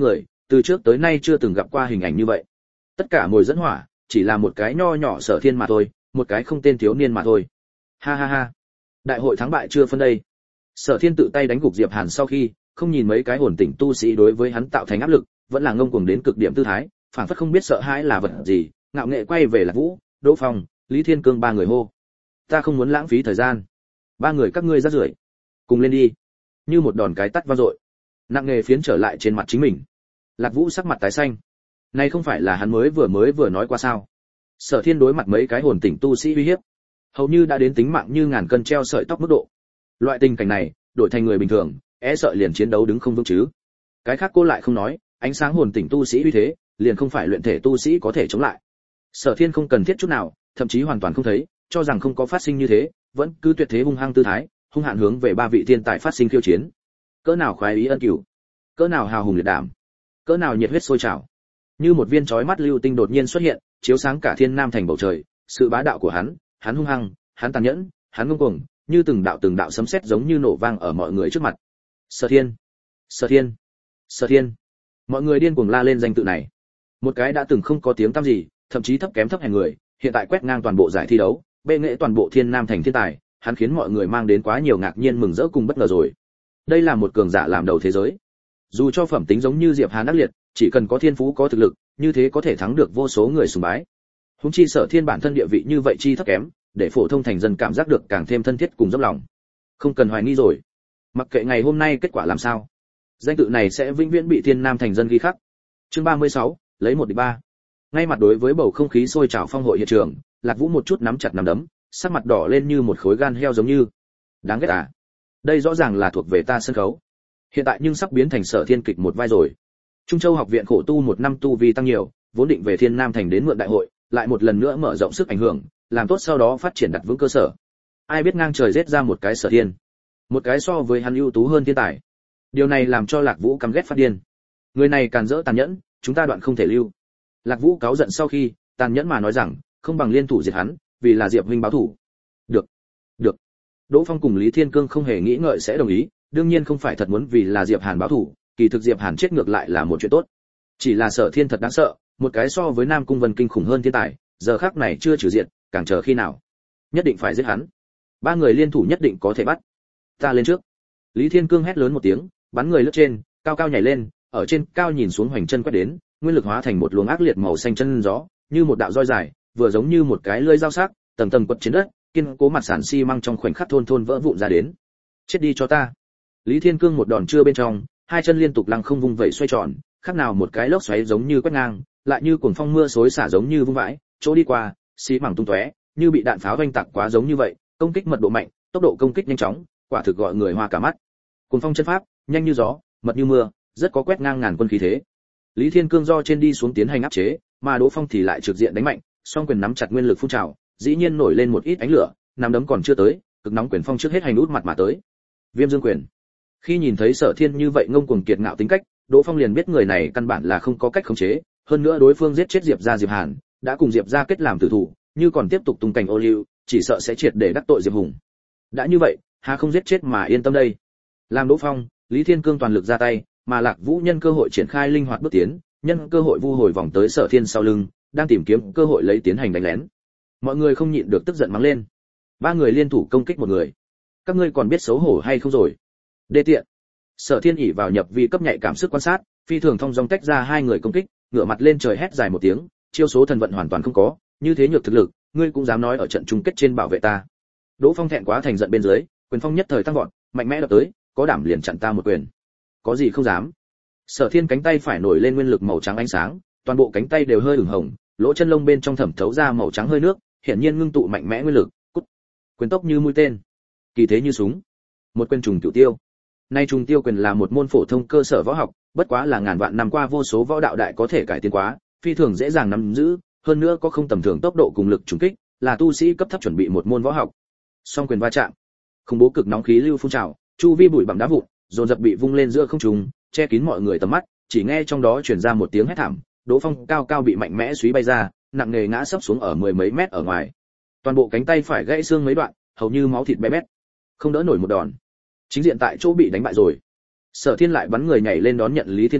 từ trước tới nay chưa từng gặp qua hình ảnh như vậy. Tất cả mồi dẫn hỏa chỉ là một cái nho nhỏ Sở Thiên mà thôi, một cái không tên thiếu niên mà thôi. Ha ha ha. Đại hội thắng bại chưa phân đây. Sở Thiên tự tay đánh gục Diệp Hàn sau khi, không nhìn mấy cái hồn tỉnh tu sĩ đối với hắn tạo thành áp lực, vẫn là ngông cuồng đến cực điểm tư thái, phảng phất không biết sợ hãi là vật gì, ngạo nghệ quay về Lạc Vũ, Đỗ Phong, Lý Thiên Cương ba người hô. Ta không muốn lãng phí thời gian. Ba người các ngươi rác rưởi, cùng lên đi. Như một đòn cái tát vang dội, nặng nghề phiến trở lại trên mặt chính mình. Lạc Vũ sắc mặt tái xanh. Này không phải là hắn mới vừa mới vừa nói qua sao? Sở Thiên đối mặt mấy cái hồn tỉnh tu sĩ uy hiếp, hầu như đã đến tính mạng như ngàn cân treo sợi tóc mức độ. Loại tình cảnh này, đổi thành người bình thường, e sợ liền chiến đấu đứng không vững chứ. Cái khác cô lại không nói, ánh sáng hồn tỉnh tu sĩ uy thế, liền không phải luyện thể tu sĩ có thể chống lại. Sở Thiên không cần thiết chút nào, thậm chí hoàn toàn không thấy, cho rằng không có phát sinh như thế, vẫn cứ tuyệt thế hung hăng tư thái, hung hạn hướng về ba vị thiên tài phát sinh khiêu chiến. Cỡ nào khoái ý ân cửu, cỡ nào hào hùng liệt đảm, cỡ nào nhiệt huyết sôi trào. Như một viên chói mắt lưu tinh đột nhiên xuất hiện, chiếu sáng cả thiên nam thành bầu trời, sự bá đạo của hắn, hắn hung hăng, hắn tàn nhẫn, hắn ngông cuồng, như từng đạo từng đạo sấm sét giống như nổ vang ở mọi người trước mặt. Sở Thiên, Sở Thiên, Sở Thiên. Mọi người điên cuồng la lên danh tự này. Một cái đã từng không có tiếng tăm gì, thậm chí thấp kém thấp hèn người, hiện tại quét ngang toàn bộ giải thi đấu, bệ nghệ toàn bộ thiên nam thành thiên tài, hắn khiến mọi người mang đến quá nhiều ngạc nhiên mừng rỡ cùng bất ngờ rồi. Đây là một cường giả làm đầu thế giới. Dù cho phẩm tính giống như Diệp Hàn ác liệt, chỉ cần có thiên phú có thực lực, như thế có thể thắng được vô số người sùng bái. Huống chi Sở Thiên bản thân địa vị như vậy chi thấp kém, để phổ thông thành dân cảm giác được càng thêm thân thiết cùng dốc lòng. Không cần hoài nghi rồi. Mặc kệ ngày hôm nay kết quả làm sao, danh tự này sẽ vĩnh viễn bị thiên nam thành dân ghi khắc. Chương ba mươi sáu, lấy một địch ba. Ngay mặt đối với bầu không khí sôi trào phong hội hiện trường, Lạc Vũ một chút nắm chặt nắm đấm, sắc mặt đỏ lên như một khối gan heo giống như. Đáng ghét à? Đây rõ ràng là thuộc về ta sân khấu. Hiện tại nhưng sắp biến thành Sở Thiên kịch một vai rồi. Trung Châu học viện khổ tu một năm tu vi tăng nhiều, vốn định về Thiên Nam thành đến mượn đại hội, lại một lần nữa mở rộng sức ảnh hưởng, làm tốt sau đó phát triển đặt vững cơ sở. Ai biết ngang trời giết ra một cái Sở Thiên, một cái so với hắn ưu tú hơn thiên tài. Điều này làm cho Lạc Vũ căm ghét phát điên. Người này càn rỡ tàn nhẫn, chúng ta đoạn không thể lưu. Lạc Vũ cáu giận sau khi, tàn nhẫn mà nói rằng, không bằng liên thủ diệt hắn, vì là Diệp huynh báo thù. Được, được. Đỗ Phong cùng Lý Thiên Cương không hề nghĩ ngợi sẽ đồng ý, đương nhiên không phải thật muốn vì là Diệp Hàn báo thù, kỳ thực Diệp Hàn chết ngược lại là một chuyện tốt. Chỉ là Sở Thiên thật đáng sợ, một cái so với Nam Cung Vân kinh khủng hơn thiên tài, giờ khắc này chưa trừ diệt, càng chờ khi nào. Nhất định phải giết hắn. Ba người liên thủ nhất định có thể bắt. Ta lên trước. Lý Thiên Cương hét lớn một tiếng, bắn người lướt trên, cao cao nhảy lên, ở trên cao nhìn xuống hoành chân quét đến, nguyên lực hóa thành một luồng ác liệt màu xanh chân gió, như một đạo roi dài, vừa giống như một cái lưỡi dao sắc, tầng tầng quật trên đất, kiên cố mặt sàn xi măng trong khoảnh khắc thôn thôn vỡ vụn ra đến. Chết đi cho ta. Lý Thiên Cương một đòn chưa bên trong, hai chân liên tục lăng không vung vẩy xoay tròn, khác nào một cái lốc xoáy giống như quét ngang, lại như cuồng phong mưa xối xả giống như vung vãi, chỗ đi qua, xi măng tung tóe, như bị đạn pháo vanh tạc quá giống như vậy, công kích mật độ mạnh, tốc độ công kích nhanh chóng, quả thực gọi người hoa cả mắt. Cuồng phong chân pháp, nhanh như gió, mật như mưa, rất có quét ngang ngàn quân khí thế. Lý Thiên Cương do trên đi xuống tiến hành áp chế, mà Đỗ Phong thì lại trực diện đánh mạnh, song quyền nắm chặt nguyên lực phun trào, dĩ nhiên nổi lên một ít ánh lửa, nắm đấm còn chưa tới, cực nóng quyền phong trước hết hành út mặt mà tới. Viêm Dương quyền. Khi nhìn thấy Sở Thiên như vậy ngông cuồng kiệt ngạo tính cách, Đỗ Phong liền biết người này căn bản là không có cách khống chế, hơn nữa đối phương giết chết Diệp gia Diệp Hàn, đã cùng Diệp gia kết làm tử thủ, như còn tiếp tục tung cảnh ô liu, chỉ sợ sẽ triệt để đắc tội Diệp Hùng. Đã như vậy, hà không giết chết mà yên tâm đây. Làm Đỗ Phong, Lý Thiên Cương toàn lực ra tay, mà Lạc Vũ nhân cơ hội triển khai linh hoạt bước tiến, nhân cơ hội vu hồi vòng tới Sở Thiên sau lưng, đang tìm kiếm cơ hội lấy tiến hành đánh lén. Mọi người không nhịn được tức giận mắng lên. Ba người liên thủ công kích một người, các ngươi còn biết xấu hổ hay không rồi? Đê tiện. Sở Thiên ỉ vào nhập vi cấp nhạy cảm sức quan sát, phi thường thông dong tách ra hai người công kích, ngửa mặt lên trời hét dài một tiếng, chiêu số thần vận hoàn toàn không có, như thế nhược thực lực, ngươi cũng dám nói ở trận chung kết trên bảo vệ ta? Đỗ Phong thẹn quá thành giận bên dưới, quyền phong nhất thời tăng vọt, mạnh mẽ đập tới, có đảm liền chặn ta một quyền. Có gì không dám. Sở Thiên cánh tay phải nổi lên nguyên lực màu trắng ánh sáng, toàn bộ cánh tay đều hơi ửng hồng, lỗ chân lông bên trong thẩm thấu ra màu trắng hơi nước, hiển nhiên ngưng tụ mạnh mẽ nguyên lực, cút. Quyền tốc như mũi tên, kỳ thế như súng. Một quyền trùng cửu tiêu. Nay trùng tiêu quyền là một môn phổ thông cơ sở võ học, bất quá là ngàn vạn năm qua vô số võ đạo đại có thể cải tiến quá, phi thường dễ dàng nắm giữ, hơn nữa có không tầm thường tốc độ cùng lực trùng kích, là tu sĩ cấp thấp chuẩn bị một môn võ học. Song quyền va chạm, khủng bố cực nóng khí lưu phun trào, chu vi bụi bặm đá vụn, dồn dập bị vung lên giữa không trung, che kín mọi người tầm mắt, chỉ nghe trong đó truyền ra một tiếng hét thảm, Đỗ Phong cao cao bị mạnh mẽ suý bay ra, nặng nề ngã sấp xuống ở mười mấy mét ở ngoài. Toàn bộ cánh tay phải gãy xương mấy đoạn, hầu như máu thịt bé bét, không đỡ nổi một đòn. Chính diện tại chỗ bị đánh bại rồi. Sở Thiên lại bắn người nhảy lên đón nhận Lý Thiên Cương,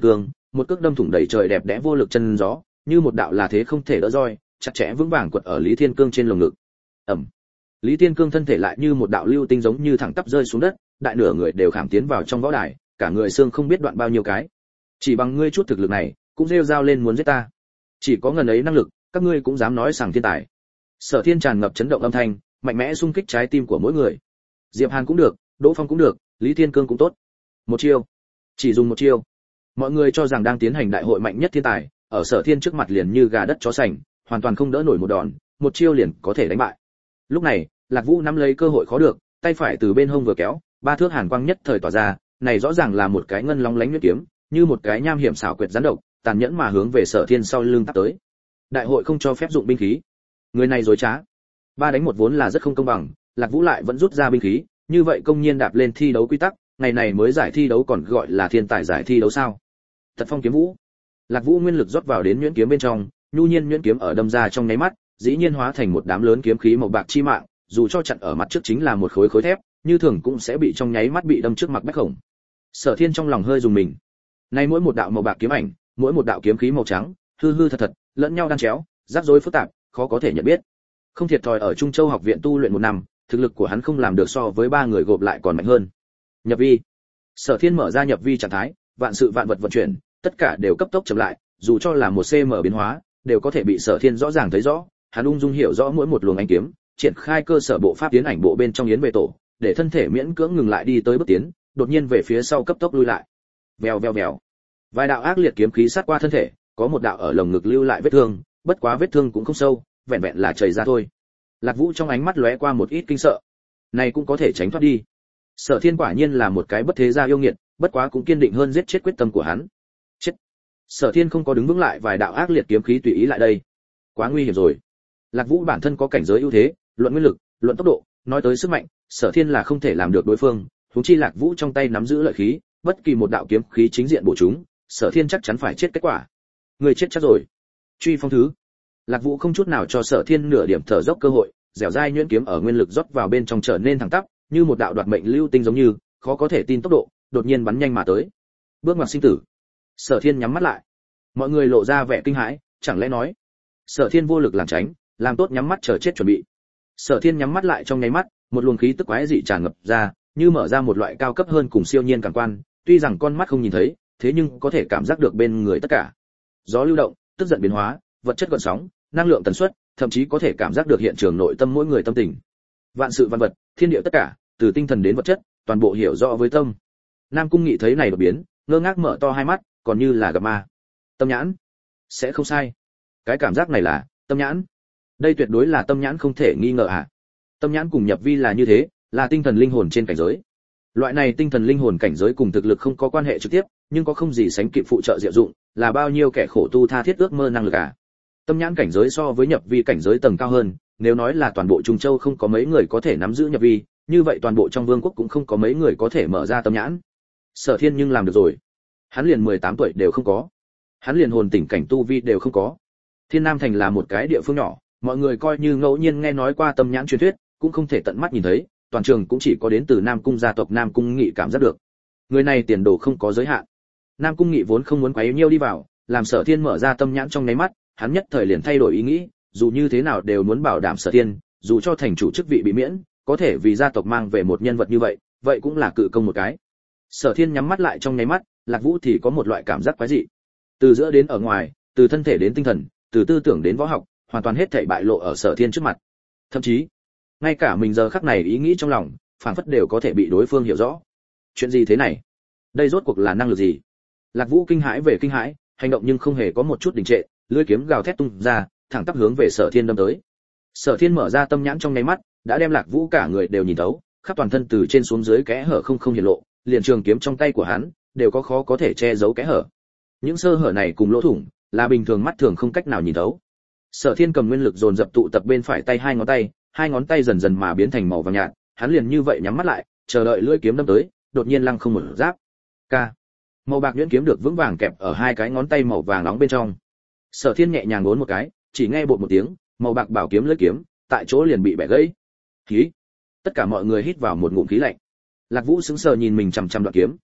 một cước đâm thủng đầy trời đẹp đẽ vô lực chân gió, như một đạo là thế không thể đỡ roi, chặt chẽ vững vàng quật ở Lý Thiên Cương trên lồng ngực. Ầm. Lý Thiên Cương thân thể lại như một đạo lưu tinh giống như thẳng tắp rơi xuống đất, đại nửa người đều khảm tiến vào trong võ đài, cả người xương không biết đoạn bao nhiêu cái. Chỉ bằng ngươi chút thực lực này, cũng rêu rao lên muốn giết ta. Chỉ có ngần ấy năng lực, các ngươi cũng dám nói sảng thiên tài. Sở Thiên tràn ngập chấn động âm thanh, mạnh mẽ xung kích trái tim của mỗi người. Diệp Hàn cũng được, Đỗ Phong cũng được, Lý Thiên Cương cũng tốt. Một chiêu, chỉ dùng một chiêu. Mọi người cho rằng đang tiến hành đại hội mạnh nhất thiên tài, ở Sở Thiên trước mặt liền như gà đất chó sành, hoàn toàn không đỡ nổi một đòn, một chiêu liền có thể đánh bại. Lúc này, Lạc Vũ nắm lấy cơ hội khó được, tay phải từ bên hông vừa kéo, ba thước hàn quang nhất thời tỏa ra, này rõ ràng là một cái ngân long lánh nhuyễn kiếm, như một cái nham hiểm xảo quyệt rắn độc, tàn nhẫn mà hướng về Sở Thiên sau lưng tát tới. Đại hội không cho phép dụng binh khí. Người này dối trá. Ba đánh một vốn là rất không công bằng, Lạc Vũ lại vẫn rút ra binh khí, như vậy công nhiên đạp lên thi đấu quy tắc, ngày này mới giải thi đấu còn gọi là thiên tài giải thi đấu sao? Tật phong kiếm vũ. Lạc Vũ nguyên lực rót vào đến nhuyễn kiếm bên trong, nhu nhiên nhuyễn kiếm ở đâm ra trong nháy mắt, dĩ nhiên hóa thành một đám lớn kiếm khí màu bạc chi mạng, dù cho chặn ở mặt trước chính là một khối khối thép, như thường cũng sẽ bị trong nháy mắt bị đâm trước mặt bách khổng. Sở Thiên trong lòng hơi dùng mình. Nay mỗi một đạo màu bạc kiếm ảnh, mỗi một đạo kiếm khí màu trắng, hư hư thật thật, lẫn nhau đan chéo, rắc rối phức tạp, khó có thể nhận biết. Không thiệt thòi ở Trung Châu học viện tu luyện một năm, thực lực của hắn không làm được so với ba người gộp lại còn mạnh hơn. Nhập vi. Sở Thiên mở ra nhập vi trạng thái, vạn sự vạn vật vận chuyển, tất cả đều cấp tốc chậm lại, dù cho là một cm biến hóa, đều có thể bị Sở Thiên rõ ràng thấy rõ, hắn ung dung hiểu rõ mỗi một luồng ánh kiếm, triển khai cơ sở bộ pháp tiến ảnh bộ bên trong yến về tổ, để thân thể miễn cưỡng ngừng lại đi tới bước tiến, đột nhiên về phía sau cấp tốc lui lại. Vèo vèo vèo. Vài đạo ác liệt kiếm khí sát qua thân thể, có một đạo ở lồng ngực lưu lại vết thương, bất quá vết thương cũng không sâu, vẹn vẹn là chảy ra thôi. Lạc Vũ trong ánh mắt lóe qua một ít kinh sợ. Này cũng có thể tránh thoát đi. Sở Thiên quả nhiên là một cái bất thế gia yêu nghiệt, bất quá cũng kiên định hơn giết chết quyết tâm của hắn. Chết. Sở Thiên không có đứng vững lại vài đạo ác liệt kiếm khí tùy ý lại đây. Quá nguy hiểm rồi. Lạc Vũ bản thân có cảnh giới ưu thế, luận nguyên lực, luận tốc độ, nói tới sức mạnh, Sở Thiên là không thể làm được đối phương, huống chi Lạc Vũ trong tay nắm giữ lợi khí, bất kỳ một đạo kiếm khí chính diện bổ chúng, Sở Thiên chắc chắn phải chết kết quả. Người chết chắc rồi. Truy phong thứ. Lạc Vũ không chút nào cho Sở Thiên nửa điểm thở dốc cơ hội, dẻo dai nhuyễn kiếm ở nguyên lực rót vào bên trong trở nên thẳng tắp, như một đạo đoạt mệnh lưu tinh giống như, khó có thể tin tốc độ, đột nhiên bắn nhanh mà tới. Bước ngoặt sinh tử. Sở Thiên nhắm mắt lại. Mọi người lộ ra vẻ kinh hãi, chẳng lẽ nói, Sở Thiên vô lực làm tránh, làm tốt nhắm mắt chờ chết chuẩn bị. Sở Thiên nhắm mắt lại trong nháy mắt, một luồng khí tức quái dị tràn ngập ra, như mở ra một loại cao cấp hơn cùng siêu nhiên cảm quan, tuy rằng con mắt không nhìn thấy, thế nhưng có thể cảm giác được bên người tất cả. Gió lưu động, tức giận biến hóa, vật chất gợn sóng, năng lượng tần suất, thậm chí có thể cảm giác được hiện trường nội tâm mỗi người tâm tình. Vạn sự văn vật, thiên địa tất cả, từ tinh thần đến vật chất, toàn bộ hiểu rõ với tâm. Nam Cung Nghị thấy này đột biến, ngơ ngác mở to hai mắt, còn như là gặp ma. Tâm nhãn, sẽ không sai. Cái cảm giác này là tâm nhãn. Đây tuyệt đối là tâm nhãn không thể nghi ngờ à. Tâm nhãn cùng nhập vi là như thế, là tinh thần linh hồn trên cảnh giới. Loại này tinh thần linh hồn cảnh giới cùng thực lực không có quan hệ trực tiếp, nhưng có không gì sánh kịp phụ trợ diệu dụng, là bao nhiêu kẻ khổ tu tha thiết ước mơ năng lực à. Tâm nhãn cảnh giới so với nhập vi cảnh giới tầng cao hơn, nếu nói là toàn bộ Trung Châu không có mấy người có thể nắm giữ nhập vi, như vậy toàn bộ trong vương quốc cũng không có mấy người có thể mở ra tâm nhãn. Sở Thiên nhưng làm được rồi. Hắn liền mười tám tuổi đều không có. Hắn liền hồn tỉnh cảnh tu vi đều không có. Thiên Nam thành là một cái địa phương nhỏ, mọi người coi như ngẫu nhiên nghe nói qua tâm nhãn truyền thuyết, cũng không thể tận mắt nhìn thấy, toàn trường cũng chỉ có đến từ Nam Cung gia tộc Nam Cung Nghị cảm giác được. Người này tiền đồ không có giới hạn. Nam Cung Nghị vốn không muốn quấy nhiêu đi vào, làm Sở Thiên mở ra tâm nhãn trong nháy mắt, hắn nhất thời liền thay đổi ý nghĩ, dù như thế nào đều muốn bảo đảm Sở Thiên, dù cho thành chủ chức vị bị miễn, có thể vì gia tộc mang về một nhân vật như vậy, vậy cũng là cự công một cái. Sở Thiên nhắm mắt lại trong nháy mắt, Lạc Vũ thì có một loại cảm giác quái dị. Từ giữa đến ở ngoài, từ thân thể đến tinh thần, từ tư tưởng đến võ học, hoàn toàn hết thảy bại lộ ở Sở Thiên trước mặt. Thậm chí, ngay cả mình giờ khắc này ý nghĩ trong lòng, phảng phất đều có thể bị đối phương hiểu rõ. Chuyện gì thế này? Đây rốt cuộc là năng lực gì? Lạc Vũ kinh hãi về kinh hãi, hành động nhưng không hề có một chút đình trệ, lưỡi kiếm gào thét tung ra, thẳng tắp hướng về Sở Thiên đâm tới. Sở Thiên mở ra tâm nhãn trong nháy mắt, đã đem Lạc Vũ cả người đều nhìn thấu, khắp toàn thân từ trên xuống dưới kẽ hở không không hiện lộ, liền trường kiếm trong tay của hắn đều có khó có thể che giấu kẽ hở. Những sơ hở này cùng lỗ thủng, là bình thường mắt thường không cách nào nhìn thấu. Sở Thiên cầm nguyên lực dồn dập tụ tập bên phải tay hai ngón tay, hai ngón tay dần dần mà biến thành màu vàng nhạt, hắn liền như vậy nhắm mắt lại, chờ đợi lưỡi kiếm đâm tới, đột nhiên lăng không một giáp. K. Màu bạc nhuyễn kiếm được vững vàng kẹp ở hai cái ngón tay màu vàng nóng bên trong. Sở Thiên nhẹ nhàng uốn một cái, chỉ nghe bột một tiếng, màu bạc bảo kiếm lưỡi kiếm, tại chỗ liền bị bẻ gãy. Khí. Tất cả mọi người hít vào một ngụm khí lạnh. Lạc Vũ sững sờ nhìn mình chằm chằm đoạn kiếm,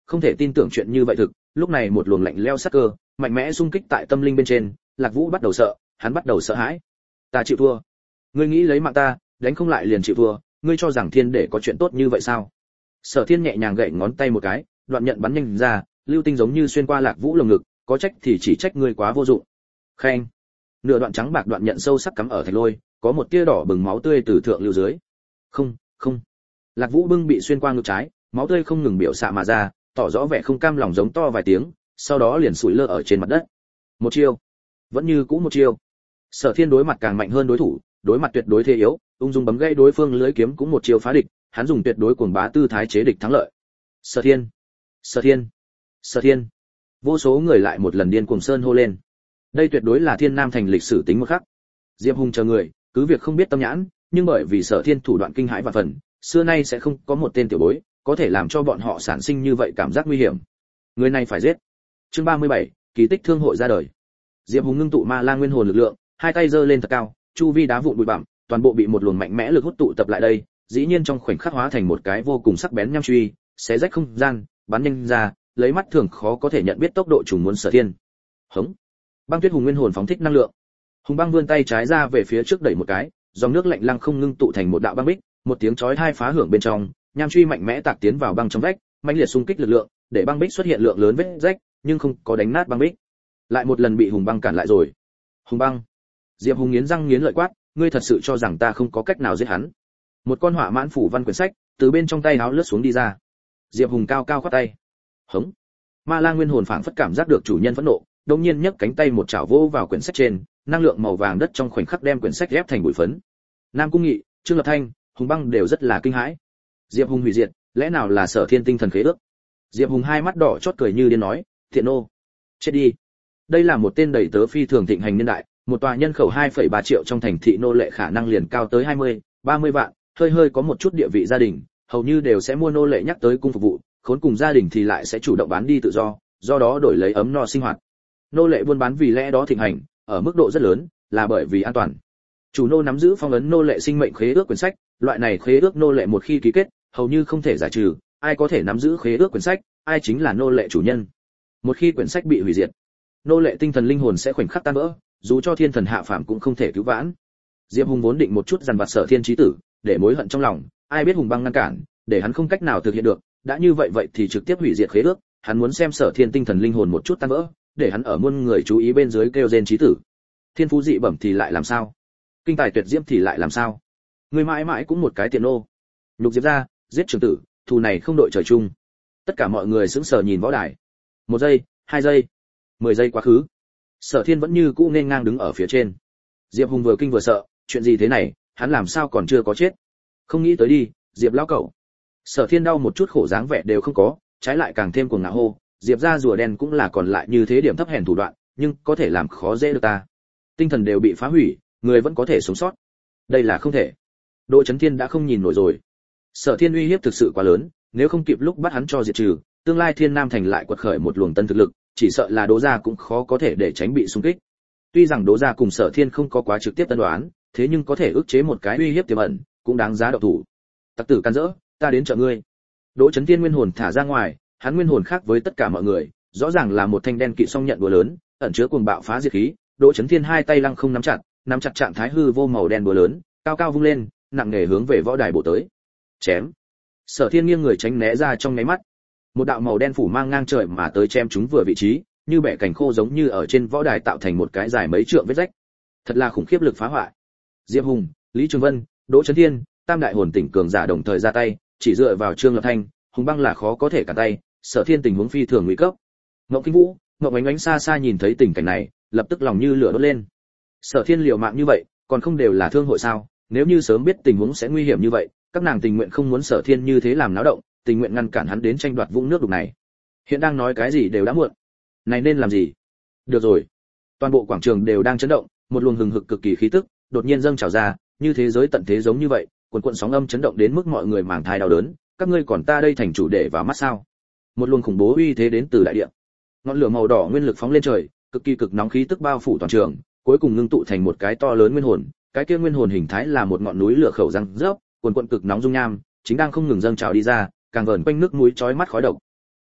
không thể tin tưởng chuyện như vậy thực, lúc này một luồng lạnh lẽo sắc cơ, mạnh mẽ xung kích tại tâm linh bên trên, Lạc Vũ bắt đầu sợ, hắn bắt đầu sợ hãi. Ta chịu thua. Ngươi nghĩ lấy mạng ta, đánh không lại liền chịu thua, ngươi cho rằng thiên để có chuyện tốt như vậy sao? Sở Thiên nhẹ nhàng gậy ngón tay một cái, đoạn nhận bắn nhanh ra, lưu tinh giống như xuyên qua Lạc Vũ lồng ngực, có trách thì chỉ trách ngươi quá vô dụng. Khen. Nửa đoạn trắng bạc đoạn nhận sâu sắc cắm ở thạch lôi, có một tia đỏ bừng máu tươi từ thượng lưu dưới. Không, không. Lạc Vũ bưng bị xuyên qua ngực trái, máu tươi không ngừng biểu xạ mà ra, tỏ rõ vẻ không cam lòng giống to vài tiếng, sau đó liền sủi lơ ở trên mặt đất. Một chiêu, vẫn như cũ một chiêu. Sở Thiên đối mặt càng mạnh hơn đối thủ, đối mặt tuyệt đối thế yếu, ung dung bấm gãy đối phương lưới kiếm cũng một chiêu phá địch, hắn dùng tuyệt đối cuồng bá tư thái chế địch thắng lợi. Sở Thiên, Sở Thiên, Sở Thiên. Vô số người lại một lần điên cuồng sơn hô lên. Đây tuyệt đối là Thiên Nam thành lịch sử tính một khắc. Diệp Hùng chờ người, cứ việc không biết tâm nhãn, nhưng bởi vì Sở Thiên thủ đoạn kinh hãi và phần, xưa nay sẽ không có một tên tiểu bối có thể làm cho bọn họ sản sinh như vậy cảm giác nguy hiểm. Người này phải giết. Chương ba mươi bảy, kỳ tích thương hội ra đời. Diệp Hùng ngưng tụ ma lang nguyên hồn lực lượng, hai tay giơ lên thật cao, chu vi đá vụn bụi bặm, toàn bộ bị một luồng mạnh mẽ lực hút tụ tập lại đây, dĩ nhiên trong khoảnh khắc hóa thành một cái vô cùng sắc bén nham truy, xé rách không gian, bắn nhanh ra, lấy mắt thường khó có thể nhận biết tốc độ trùng muốn Sở Thiên. Hống. Băng Tuyết Hùng nguyên hồn phóng thích năng lượng. Hùng Băng vươn tay trái ra về phía trước đẩy một cái, dòng nước lạnh lăng không ngưng tụ thành một đạo băng bích, một tiếng chói tai phá hưởng bên trong, nham truy mạnh mẽ tạc tiến vào băng trong vách, mãnh liệt xung kích lực lượng, để băng bích xuất hiện lượng lớn vết rách, nhưng không có đánh nát băng bích. Lại một lần bị Hùng Băng cản lại rồi. Hùng Băng. Diệp Hùng nghiến răng nghiến lợi quát, ngươi thật sự cho rằng ta không có cách nào giết hắn? Một con hỏa mãn phủ văn quyển sách từ bên trong tay áo lướt xuống đi ra. Diệp Hùng cao cao khoát tay. Hống. Ma lang nguyên hồn phảng phất cảm giác được chủ nhân phẫn nộ, đột nhiên nhấc cánh tay một chảo vỗ vào quyển sách trên, năng lượng màu vàng đất trong khoảnh khắc đem quyển sách ép thành bụi phấn. Nam Cung Nghị, Trương Lập Thanh, Hùng Băng đều rất là kinh hãi. Diệp Hùng hủy diệt, lẽ nào là Sở Thiên tinh thần khế ước? Diệp Hùng hai mắt đỏ chót cười như điên nói, thiện nô, chết đi. Đây là một tên đầy tớ phi thường thịnh hành niên đại, một tòa nhân khẩu hai phẩy ba triệu trong thành thị nô lệ khả năng liền cao tới hai mươi, ba mươi vạn, hơi hơi có một chút địa vị gia đình, hầu như đều sẽ mua nô lệ nhắc tới cung phục vụ, khốn cùng gia đình thì lại sẽ chủ động bán đi tự do, do đó đổi lấy ấm no sinh hoạt. Nô lệ buôn bán vì lẽ đó thịnh hành, ở mức độ rất lớn, là bởi vì an toàn. Chủ nô nắm giữ phong ấn nô lệ sinh mệnh khế ước quyển sách, loại này khế ước nô lệ một khi ký kết, hầu như không thể giải trừ, ai có thể nắm giữ khế ước quyển sách, ai chính là nô lệ chủ nhân. Một khi quyển sách bị hủy diệt, nô lệ tinh thần linh hồn sẽ khoảnh khắc tan vỡ, dù cho thiên thần hạ phàm cũng không thể cứu vãn. Diệp Hùng vốn định một chút dằn vặt Sở Thiên chí tử, để mối hận trong lòng, ai biết Hùng Băng ngăn cản, để hắn không cách nào thực hiện được, đã như vậy vậy thì trực tiếp hủy diệt khế ước, hắn muốn xem Sở Thiên tinh thần linh hồn một chút tan vỡ, để hắn ở muôn người chú ý bên dưới kêu rên chí tử. Thiên phú dị bẩm thì lại làm sao? Kinh tài tuyệt diễm thì lại làm sao? Người mãi mãi cũng một cái tiện nô. Nhục Diệp gia, giết trưởng tử, thù này không đội trời chung. Tất cả mọi người sững sờ nhìn võ đài. Một giây, hai giây, mười giây quá khứ. Sở Thiên vẫn như cũ nên ngang đứng ở phía trên. Diệp Hùng vừa kinh vừa sợ, chuyện gì thế này, hắn làm sao còn chưa có chết? Không nghĩ tới đi, Diệp lão cẩu. Sở Thiên đau một chút khổ dáng vẻ đều không có, trái lại càng thêm cuồng ngạo hô, Diệp gia rùa đen cũng là còn lại như thế điểm thấp hèn thủ đoạn, nhưng có thể làm khó dễ được ta. Tinh thần đều bị phá hủy, người vẫn có thể sống sót. Đây là không thể. Đỗ Chấn Thiên đã không nhìn nổi rồi. Sở Thiên uy hiếp thực sự quá lớn, nếu không kịp lúc bắt hắn cho diệt trừ, tương lai Thiên Nam thành lại quật khởi một luồng tân thực lực, chỉ sợ là Đỗ gia cũng khó có thể để tránh bị xung kích. Tuy rằng Đỗ gia cùng Sở Thiên không có quá trực tiếp tân đoán, thế nhưng có thể ức chế một cái uy hiếp tiềm ẩn, cũng đáng giá động thủ. Tặc tử can dỡ, ta đến trợ ngươi. Đỗ Chấn Thiên nguyên hồn thả ra ngoài, hắn nguyên hồn khác với tất cả mọi người, rõ ràng là một thanh đen kỵ song nhận đũa lớn, ẩn chứa cuồng bạo phá diệt khí. Đỗ Chấn Thiên hai tay lăng không nắm chặt, nắm chặt trạng thái hư vô màu đen đũa lớn, cao cao vung lên, nặng nề hướng về võ đài bổ tới. Chém. Sở Thiên nghiêng người tránh né ra trong nháy mắt. Một đạo màu đen phủ mang ngang trời mà tới chém chúng vừa vị trí, như bẻ cành khô giống như ở trên võ đài tạo thành một cái dài mấy trượng vết rách. Thật là khủng khiếp lực phá hoại. Diệp Hùng, Lý Trường Vân, Đỗ Chấn Thiên, tam đại hồn tỉnh cường giả đồng thời ra tay, chỉ dựa vào Trương Lập Thanh, Hùng Băng là khó có thể cả tay. Sở Thiên tình huống phi thường nguy cấp. Ngộng Kinh Vũ, Ngộng Ánh Ánh xa xa nhìn thấy tình cảnh này, lập tức lòng như lửa đốt lên. Sở Thiên liều mạng như vậy, còn không đều là thương hội sao? Nếu như sớm biết tình huống sẽ nguy hiểm như vậy, các nàng tình nguyện không muốn Sở Thiên như thế làm náo động, tình nguyện ngăn cản hắn đến tranh đoạt vũng nước đục này. Hiện đang nói cái gì đều đã muộn. Này nên làm gì? Được rồi. Toàn bộ quảng trường đều đang chấn động, một luồng hừng hực cực kỳ khí tức đột nhiên dâng trào ra, như thế giới tận thế giống như vậy, cuồn cuộn sóng âm chấn động đến mức mọi người màng thai đau đớn. Các ngươi còn ta đây thành chủ để vào mắt sao? Một luồng khủng bố uy thế đến từ đại địa. Ngọn lửa màu đỏ nguyên lực phóng lên trời, cực kỳ cực nóng khí tức bao phủ toàn trường, cuối cùng ngưng tụ thành một cái to lớn nguyên hồn. Cái kia nguyên hồn hình thái là một ngọn núi lửa khẩu răng rớp, cuồn cuộn cực nóng dung nham, chính đang không ngừng dâng trào đi ra, càng vờn quanh nước mũi chói mắt khói độc.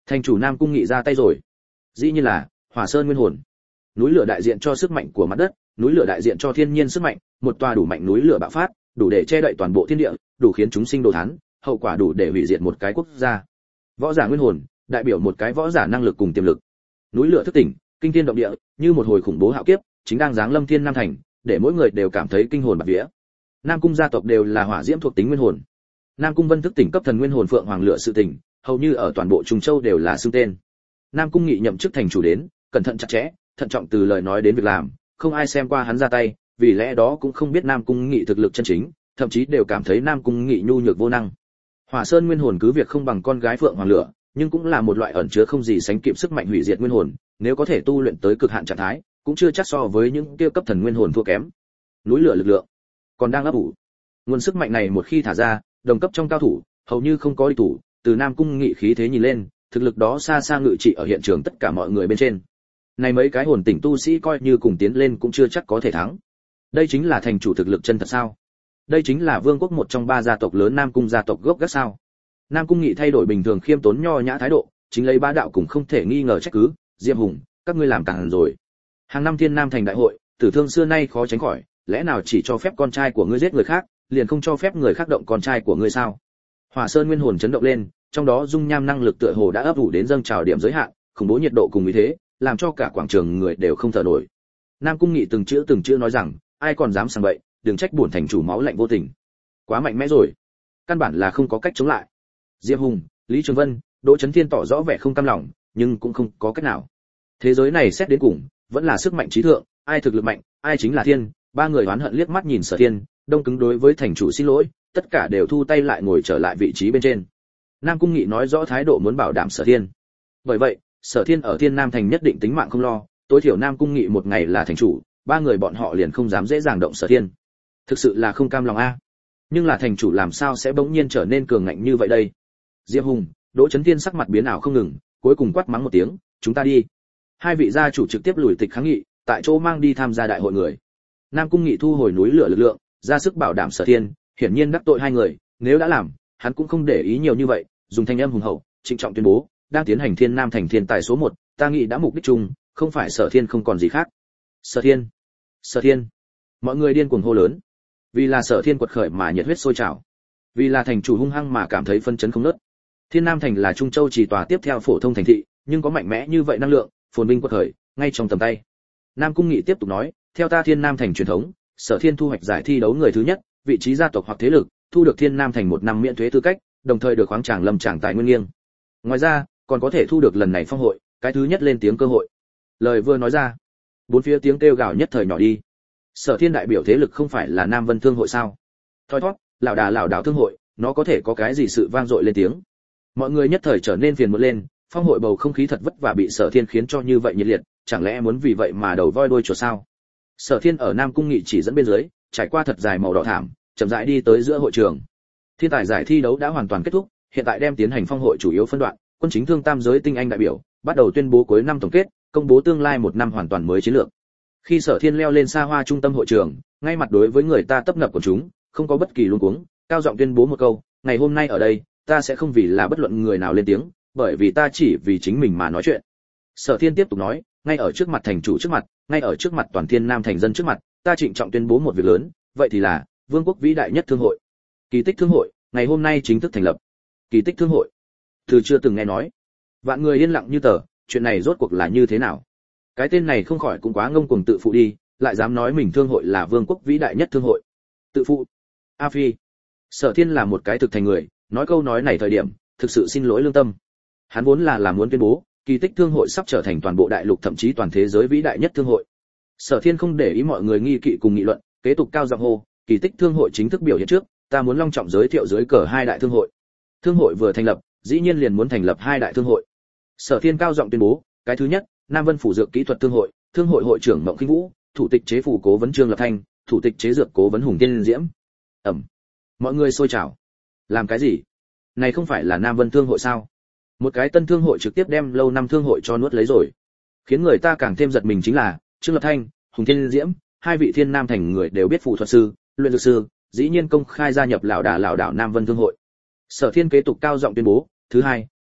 Thành chủ Nam Cung Nghị ra tay rồi. Dĩ nhiên là Hỏa Sơn Nguyên Hồn. Núi lửa đại diện cho sức mạnh của mặt đất, núi lửa đại diện cho thiên nhiên sức mạnh, một tòa đủ mạnh núi lửa bạo phát, đủ để che đậy toàn bộ thiên địa, đủ khiến chúng sinh đồ thán, hậu quả đủ để hủy diệt một cái quốc gia. Võ giả Nguyên Hồn, đại biểu một cái võ giả năng lực cùng tiềm lực. Núi lửa thức tỉnh, kinh thiên động địa, như một hồi khủng bố hạo kiếp, chính đang giáng lâm Thiên Nam thành, để mỗi người đều cảm thấy kinh hồn bạt vía. Nam Cung gia tộc đều là hỏa diễm thuộc tính nguyên hồn. Nam Cung Vân thức tỉnh cấp thần nguyên hồn phượng hoàng lửa sự tỉnh, hầu như ở toàn bộ Trung Châu đều là xưng tên. Nam Cung Nghị nhậm chức thành chủ đến, cẩn thận chặt chẽ, thận trọng từ lời nói đến việc làm, không ai xem qua hắn ra tay, vì lẽ đó cũng không biết Nam Cung Nghị thực lực chân chính, thậm chí đều cảm thấy Nam Cung Nghị nhu nhược vô năng. Hỏa Sơn nguyên hồn cứ việc không bằng con gái phượng hoàng lửa, nhưng cũng là một loại ẩn chứa không gì sánh kịp sức mạnh hủy diệt nguyên hồn, nếu có thể tu luyện tới cực hạn trạng thái, cũng chưa chắc so với những kia cấp thần nguyên hồn thua kém. Núi lửa lực lượng còn đang ấp ủ. Nguồn sức mạnh này một khi thả ra, đồng cấp trong cao thủ, hầu như không có địch thủ, từ Nam Cung Nghị khí thế nhìn lên, thực lực đó xa xa ngự trị ở hiện trường tất cả mọi người bên trên. Này mấy cái hồn tỉnh tu sĩ coi như cùng tiến lên cũng chưa chắc có thể thắng. Đây chính là thành chủ thực lực chân thật sao? Đây chính là vương quốc một trong ba gia tộc lớn Nam Cung gia tộc gốc gác sao? Nam Cung Nghị thay đổi bình thường khiêm tốn nho nhã thái độ, chính lấy bá đạo cũng không thể nghi ngờ trách cứ, Diệp Hùng, các ngươi làm càng rồi. Hàng năm Thiên Nam thành đại hội, tử thương xưa nay khó tránh khỏi, lẽ nào chỉ cho phép con trai của ngươi giết người khác, liền không cho phép người khác động con trai của ngươi sao? Hỏa Sơn nguyên hồn chấn động lên, trong đó dung nham năng lực tựa hồ đã ấp ủ đến dâng trào điểm giới hạn, khủng bố nhiệt độ cùng ý thế, làm cho cả quảng trường người đều không thở nổi. Nam Cung Nghị từng chữ từng chữ nói rằng, ai còn dám sang bậy, đừng trách bổn thành chủ máu lạnh vô tình. Quá mạnh mẽ rồi, căn bản là không có cách chống lại. Diệp Hùng, Lý Trường Vân, Đỗ Chấn Thiên tỏ rõ vẻ không cam lòng, nhưng cũng không có cách nào. Thế giới này xét đến cùng, vẫn là sức mạnh trí thượng, ai thực lực mạnh, ai chính là thiên. Ba người oán hận liếc mắt nhìn Sở Thiên, đông cứng đối với thành chủ xin lỗi, tất cả đều thu tay lại ngồi trở lại vị trí bên trên. Nam Cung Nghị nói rõ thái độ muốn bảo đảm Sở Thiên. Bởi vậy, Sở Thiên ở Thiên Nam thành nhất định tính mạng không lo, tối thiểu Nam Cung Nghị một ngày là thành chủ, ba người bọn họ liền không dám dễ dàng động Sở Thiên. Thực sự là không cam lòng a. Nhưng là thành chủ làm sao sẽ bỗng nhiên trở nên cường ngạnh như vậy đây? Diệp Hùng, Đỗ Chấn Thiên sắc mặt biến ảo không ngừng, cuối cùng quát mắng một tiếng, chúng ta đi. Hai vị gia chủ trực tiếp lùi tịch kháng nghị, tại chỗ mang đi tham gia đại hội người. Nam Cung Nghị thu hồi núi lửa lực lượng, ra sức bảo đảm Sở Thiên, hiển nhiên đắc tội hai người, nếu đã làm, hắn cũng không để ý nhiều như vậy, dùng thanh âm hùng hậu, trịnh trọng tuyên bố, đang tiến hành Thiên Nam thành thiên tài số một, ta nghĩ đã mục đích chung, không phải Sở Thiên không còn gì khác. Sở Thiên, Sở Thiên, mọi người điên cuồng hô lớn, vì là Sở Thiên quật khởi mà nhiệt huyết sôi trào, vì là thành chủ hung hăng mà cảm thấy phân chấn không nớt. Thiên Nam thành là Trung Châu chỉ tòa tiếp theo phổ thông thành thị, nhưng có mạnh mẽ như vậy năng lượng, phồn vinh quật khởi, ngay trong tầm tay. Nam Cung Nghị tiếp tục nói, theo ta Thiên Nam thành truyền thống, Sở Thiên thu hoạch giải thi đấu người thứ nhất, vị trí gia tộc hoặc thế lực, thu được Thiên Nam thành một năm miễn thuế tư cách, đồng thời được khoáng tràng lâm tràng tài nguyên nghiêng. Ngoài ra, còn có thể thu được lần này phong hội, cái thứ nhất lên tiếng cơ hội. Lời vừa nói ra, bốn phía tiếng kêu gào nhất thời nhỏ đi. Sở Thiên đại biểu thế lực không phải là Nam Vân Thương hội sao? Thoi thoát, lão đà lão đảo thương hội, nó có thể có cái gì sự vang dội lên tiếng? Mọi người nhất thời trở nên phiền muộn lên, phong hội bầu không khí thật vất vả bị Sở Thiên khiến cho như vậy nhiệt liệt, chẳng lẽ muốn vì vậy mà đầu voi đuôi chuột sao? Sở Thiên ở Nam Cung Nghị chỉ dẫn bên dưới, trải qua thật dài màu đỏ thảm, chậm rãi đi tới giữa hội trường. Thiên tài giải thi đấu đã hoàn toàn kết thúc, hiện tại đem tiến hành phong hội chủ yếu phân đoạn, quân chính thương tam giới tinh anh đại biểu, bắt đầu tuyên bố cuối năm tổng kết, công bố tương lai một năm hoàn toàn mới chiến lược. Khi Sở Thiên leo lên xa hoa trung tâm hội trường, ngay mặt đối với người ta tấp nập của chúng, không có bất kỳ luống cuống, cao giọng tuyên bố một câu, ngày hôm nay ở đây, ta sẽ không vì là bất luận người nào lên tiếng, bởi vì ta chỉ vì chính mình mà nói chuyện. Sở Thiên tiếp tục nói, ngay ở trước mặt thành chủ trước mặt, ngay ở trước mặt toàn Thiên Nam thành dân trước mặt, ta trịnh trọng tuyên bố một việc lớn, vậy thì là vương quốc vĩ đại nhất thương hội. Kỳ tích thương hội, ngày hôm nay chính thức thành lập. Kỳ tích thương hội. Từ chưa từng nghe nói. Vạn người yên lặng như tờ, chuyện này rốt cuộc là như thế nào? Cái tên này không khỏi cũng quá ngông cuồng tự phụ đi, lại dám nói mình thương hội là vương quốc vĩ đại nhất thương hội. Tự phụ. A Phi. Sở Thiên là một cái thực thành người, nói câu nói này thời điểm, thực sự xin lỗi lương tâm. Hắn vốn là làm muốn tuyên bố, kỳ tích thương hội sắp trở thành toàn bộ đại lục thậm chí toàn thế giới vĩ đại nhất thương hội. Sở Thiên không để ý mọi người nghi kỵ cùng nghị luận, kế tục cao giọng hô, kỳ tích thương hội chính thức biểu hiện trước, ta muốn long trọng giới thiệu dưới cờ hai đại thương hội. Thương hội vừa thành lập, dĩ nhiên liền muốn thành lập hai đại thương hội. Sở Thiên cao giọng tuyên bố, cái thứ nhất, Nam Vân phủ dược kỹ thuật thương hội, thương hội hội trưởng Mộng Kinh Vũ, thủ tịch chế phủ cố vấn Trương Lập Thanh, thủ tịch chế dược cố vấn Hùng Tiên Diễm. Ẩm. Mọi người sôi trào. Làm cái gì? Này không phải là Nam Vân thương hội sao? Một cái tân thương hội trực tiếp đem lâu năm thương hội cho nuốt lấy rồi. Khiến người ta càng thêm giật mình chính là, Trương Lập Thanh, Hùng Tiên Diễm, hai vị Thiên Nam thành người đều biết phù thuật sư, luyện dược sư, dĩ nhiên công khai gia nhập lão đà lão đảo Nam Vân thương hội. Sở Thiên kế tục cao giọng tuyên bố, thứ hai,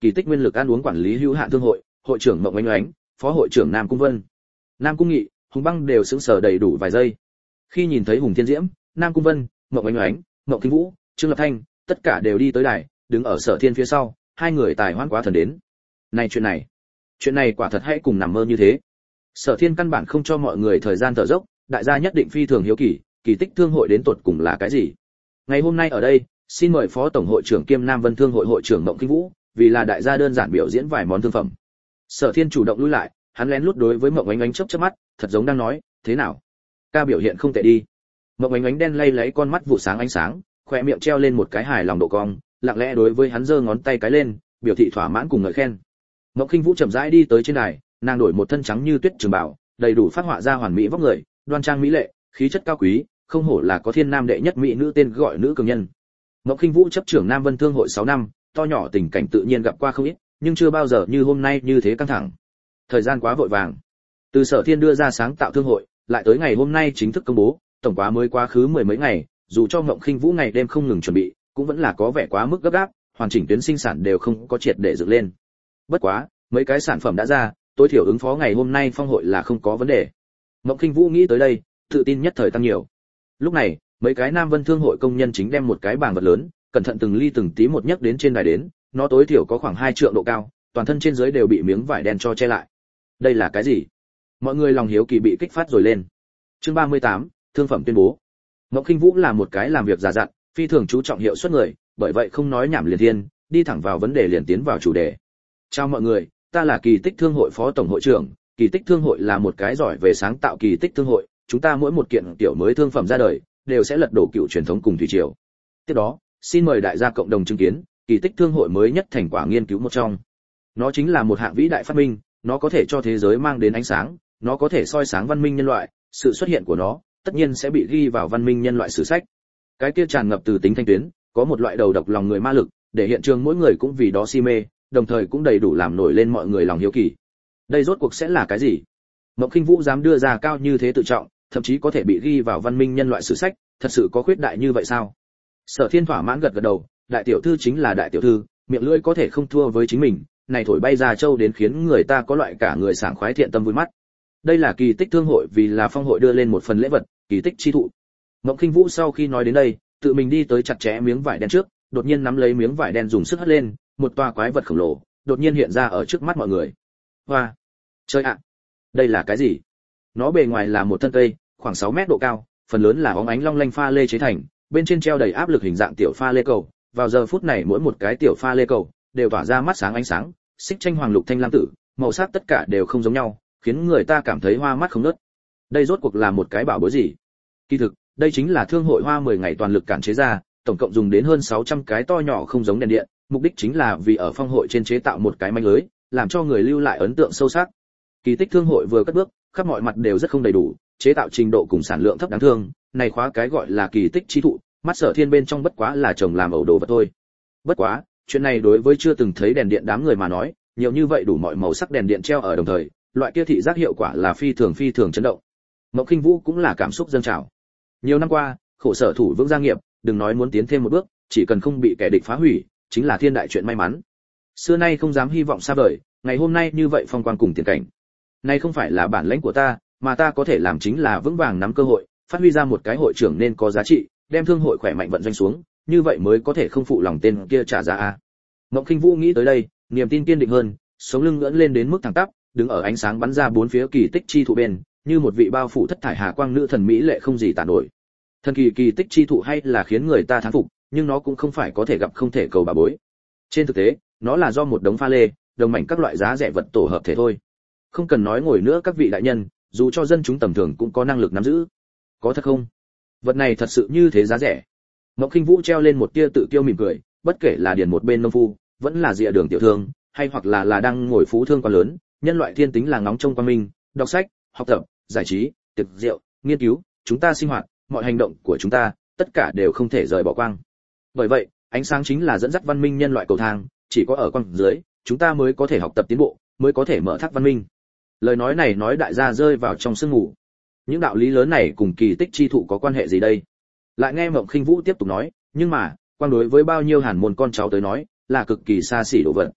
kỳ tích nguyên lực ăn uống quản lý hữu hạn thương hội, hội trưởng Mộng Oánh Oánh, phó hội trưởng Nam Cung Vân. Nam Cung Nghị, Hùng Băng đều sững sờ đầy đủ vài giây. Khi nhìn thấy Hùng Thiên Diễm, Nam Cung Vân, Mộng Oánh Oánh, Mộng Kinh Vũ, Trương Lập Thanh, tất cả đều đi tới đài, đứng ở Sở Thiên phía sau, hai người tài hoan quá thần đến. Này chuyện này, chuyện này quả thật hay cùng nằm mơ như thế. Sở Thiên căn bản không cho mọi người thời gian thở dốc, đại gia nhất định phi thường hiếu kỳ, kỳ tích thương hội đến tột cùng là cái gì. Ngày hôm nay ở đây, xin mời phó tổng hội trưởng kiêm Nam Vân Thương hội hội trưởng Mộng Kinh Vũ, vì là đại gia đơn giản biểu diễn vài món thương phẩm. Sở Thiên chủ động lui lại, hắn lén lút đối với Mộng Oánh Oánh chớp chớp mắt, thật giống đang nói, thế nào? Ca biểu hiện không tệ đi. Mộng Oánh Oánh đen lay lấy con mắt vụ sáng ánh sáng, khóe miệng treo lên một cái hài lòng độ cong, lặng lẽ đối với hắn giơ ngón tay cái lên, biểu thị thỏa mãn cùng ngợi khen. Mộng Kinh Vũ chậm rãi đi tới trên đài, nàng đổi một thân trắng như tuyết trường bào, đầy đủ phát họa ra hoàn mỹ vóc người, đoan trang mỹ lệ, khí chất cao quý, không hổ là có thiên nam đệ nhất mỹ nữ tên gọi nữ cường nhân. Mộng Kinh Vũ chấp trưởng Nam Vân Thương hội sáu năm, to nhỏ tình cảnh tự nhiên gặp qua không ít, nhưng chưa bao giờ như hôm nay như thế căng thẳng. Thời gian quá vội vàng. Từ Sở Thiên đưa ra sáng tạo thương hội, lại tới ngày hôm nay chính thức công bố, tổng quá mới quá khứ mười mấy ngày, dù cho Mộng Kinh Vũ ngày đêm không ngừng chuẩn bị, cũng vẫn là có vẻ quá mức gấp gáp, hoàn chỉnh tuyến sinh sản đều không có triệt để dựng lên. Bất quá, mấy cái sản phẩm đã ra, tối thiểu ứng phó ngày hôm nay phong hội là không có vấn đề. Mộng Kinh Vũ nghĩ tới đây, tự tin nhất thời tăng nhiều. Lúc này, mấy cái Nam Vân Thương hội công nhân chính đem một cái bảng vật lớn, cẩn thận từng ly từng tí một nhấc đến trên đài đến, nó tối thiểu có khoảng hai trượng độ cao, toàn thân trên dưới đều bị miếng vải đen cho che lại. Đây là cái gì? Mọi người lòng hiếu kỳ bị kích phát rồi lên. Chương ba mươi tám, thương phẩm tuyên bố. Mộng Kinh Vũ là một cái làm việc già dặn, phi thường chú trọng hiệu suất người, bởi vậy không nói nhảm liền thiên, đi thẳng vào vấn đề liền tiến vào chủ đề. Chào mọi người, ta là Kỳ Tích Thương hội phó tổng hội trưởng, Kỳ Tích Thương hội là một cái giỏi về sáng tạo kỳ tích thương hội, chúng ta mỗi một kiện tiểu mới thương phẩm ra đời, đều sẽ lật đổ cựu truyền thống cùng thủy triều. Tiếp đó, xin mời đại gia cộng đồng chứng kiến, Kỳ Tích Thương hội mới nhất thành quả nghiên cứu một trong. Nó chính là một hạng vĩ đại phát minh, nó có thể cho thế giới mang đến ánh sáng, nó có thể soi sáng văn minh nhân loại, sự xuất hiện của nó, tất nhiên sẽ bị ghi vào văn minh nhân loại sử sách. Cái kia tràn ngập từ tính thanh tuyến, có một loại đầu độc lòng người ma lực, để hiện trường mỗi người cũng vì đó si mê, đồng thời cũng đầy đủ làm nổi lên mọi người lòng hiếu kỳ. Đây rốt cuộc sẽ là cái gì? Mộng Kinh Vũ dám đưa ra cao như thế tự trọng, thậm chí có thể bị ghi vào văn minh nhân loại sử sách, thật sự có khuyết đại như vậy sao? Sở Thiên thỏa mãn gật gật đầu, đại tiểu thư chính là đại tiểu thư, miệng lưỡi có thể không thua với chính mình, này thổi bay ra châu đến khiến người ta có loại cả người sảng khoái thiện tâm vui mắt. Đây là Kỳ Tích Thương hội vì là phong hội đưa lên một phần lễ vật, kỳ tích chi thụ. Mộng Kinh Vũ sau khi nói đến đây, tự mình đi tới chặt chẽ miếng vải đen trước, đột nhiên nắm lấy miếng vải đen dùng sức hất lên, một tòa quái vật khổng lồ đột nhiên hiện ra ở trước mắt mọi người. Hoa, chơi ạ, đây là cái gì? Nó bề ngoài là một thân cây, khoảng sáu mét độ cao, phần lớn là óng ánh long lanh pha lê chế thành, bên trên treo đầy áp lực hình dạng tiểu pha lê cầu. Vào giờ phút này mỗi một cái tiểu pha lê cầu đều tỏa ra mắt sáng ánh sáng, xích tranh hoàng lục thanh lam tử, màu sắc tất cả đều không giống nhau, khiến người ta cảm thấy hoa mắt không ngớt. Đây rốt cuộc là một cái bảo bối gì? Kỳ thực, đây chính là thương hội hoa mười ngày toàn lực cản chế ra, tổng cộng dùng đến hơn sáu trăm cái to nhỏ không giống đèn điện, mục đích chính là vì ở phong hội trên chế tạo một cái manh lưới, làm cho người lưu lại ấn tượng sâu sắc. Kỳ tích thương hội vừa cất bước, khắp mọi mặt đều rất không đầy đủ, chế tạo trình độ cùng sản lượng thấp đáng thương, này khóa cái gọi là kỳ tích chi thụ, mắt Sở Thiên bên trong bất quá là trồng làm ẩu đồ vật thôi. Bất quá, chuyện này đối với chưa từng thấy đèn điện đám người mà nói, nhiều như vậy đủ mọi màu sắc đèn điện treo ở đồng thời, loại kia thị giác hiệu quả là phi thường phi thường chấn động. Mộng Kinh Vũ cũng là cảm xúc dâng trào. Nhiều năm qua, khổ sở thủ vững gia nghiệp, đừng nói muốn tiến thêm một bước, chỉ cần không bị kẻ địch phá hủy, chính là thiên đại chuyện may mắn. Xưa nay không dám hy vọng xa vời, ngày hôm nay như vậy phong quang cùng tiền cảnh. Này không phải là bản lãnh của ta, mà ta có thể làm chính là vững vàng nắm cơ hội, phát huy ra một cái hội trưởng nên có giá trị, đem thương hội khỏe mạnh vận doanh xuống, như vậy mới có thể không phụ lòng tên kia trả giá a. Mộng Kinh Vũ nghĩ tới đây, niềm tin kiên định hơn, sống lưng ngẩng lên đến mức thẳng tắp, đứng ở ánh sáng bắn ra bốn phía kỳ tích chi thụ bên, như một vị bao phủ thất thải hà quang nữ thần mỹ lệ không gì tả nổi. Thần kỳ kỳ tích chi thụ hay là khiến người ta thán phục, nhưng nó cũng không phải có thể gặp không thể cầu bà bối. Trên thực tế, nó là do một đống pha lê, đồng mảnh các loại giá rẻ vật tổ hợp thể thôi. Không cần nói ngồi nữa các vị đại nhân, dù cho dân chúng tầm thường cũng có năng lực nắm giữ. Có thật không? Vật này thật sự như thế giá rẻ? Mộng Kinh Vũ treo lên một tia tự tiêu mỉm cười, bất kể là điền một bên nông phu, vẫn là dịa đường tiểu thương, hay hoặc là là đang ngồi phú thương quá lớn, nhân loại thiên tính là ngóng trông qua mình, đọc sách, học tập, giải trí, tiệc rượu, nghiên cứu, chúng ta sinh hoạt, mọi hành động của chúng ta, tất cả đều không thể rời bỏ quang. Bởi vậy, ánh sáng chính là dẫn dắt văn minh nhân loại cầu thang, chỉ có ở quang dưới, chúng ta mới có thể học tập tiến bộ, mới có thể mở thác văn minh. Lời nói này nói đại gia rơi vào trong sương ngủ. Những đạo lý lớn này cùng kỳ tích chi thụ có quan hệ gì đây? Lại nghe Mộng Kinh Vũ tiếp tục nói, nhưng mà, quang đối với bao nhiêu hàn môn con cháu tới nói, là cực kỳ xa xỉ đồ vật.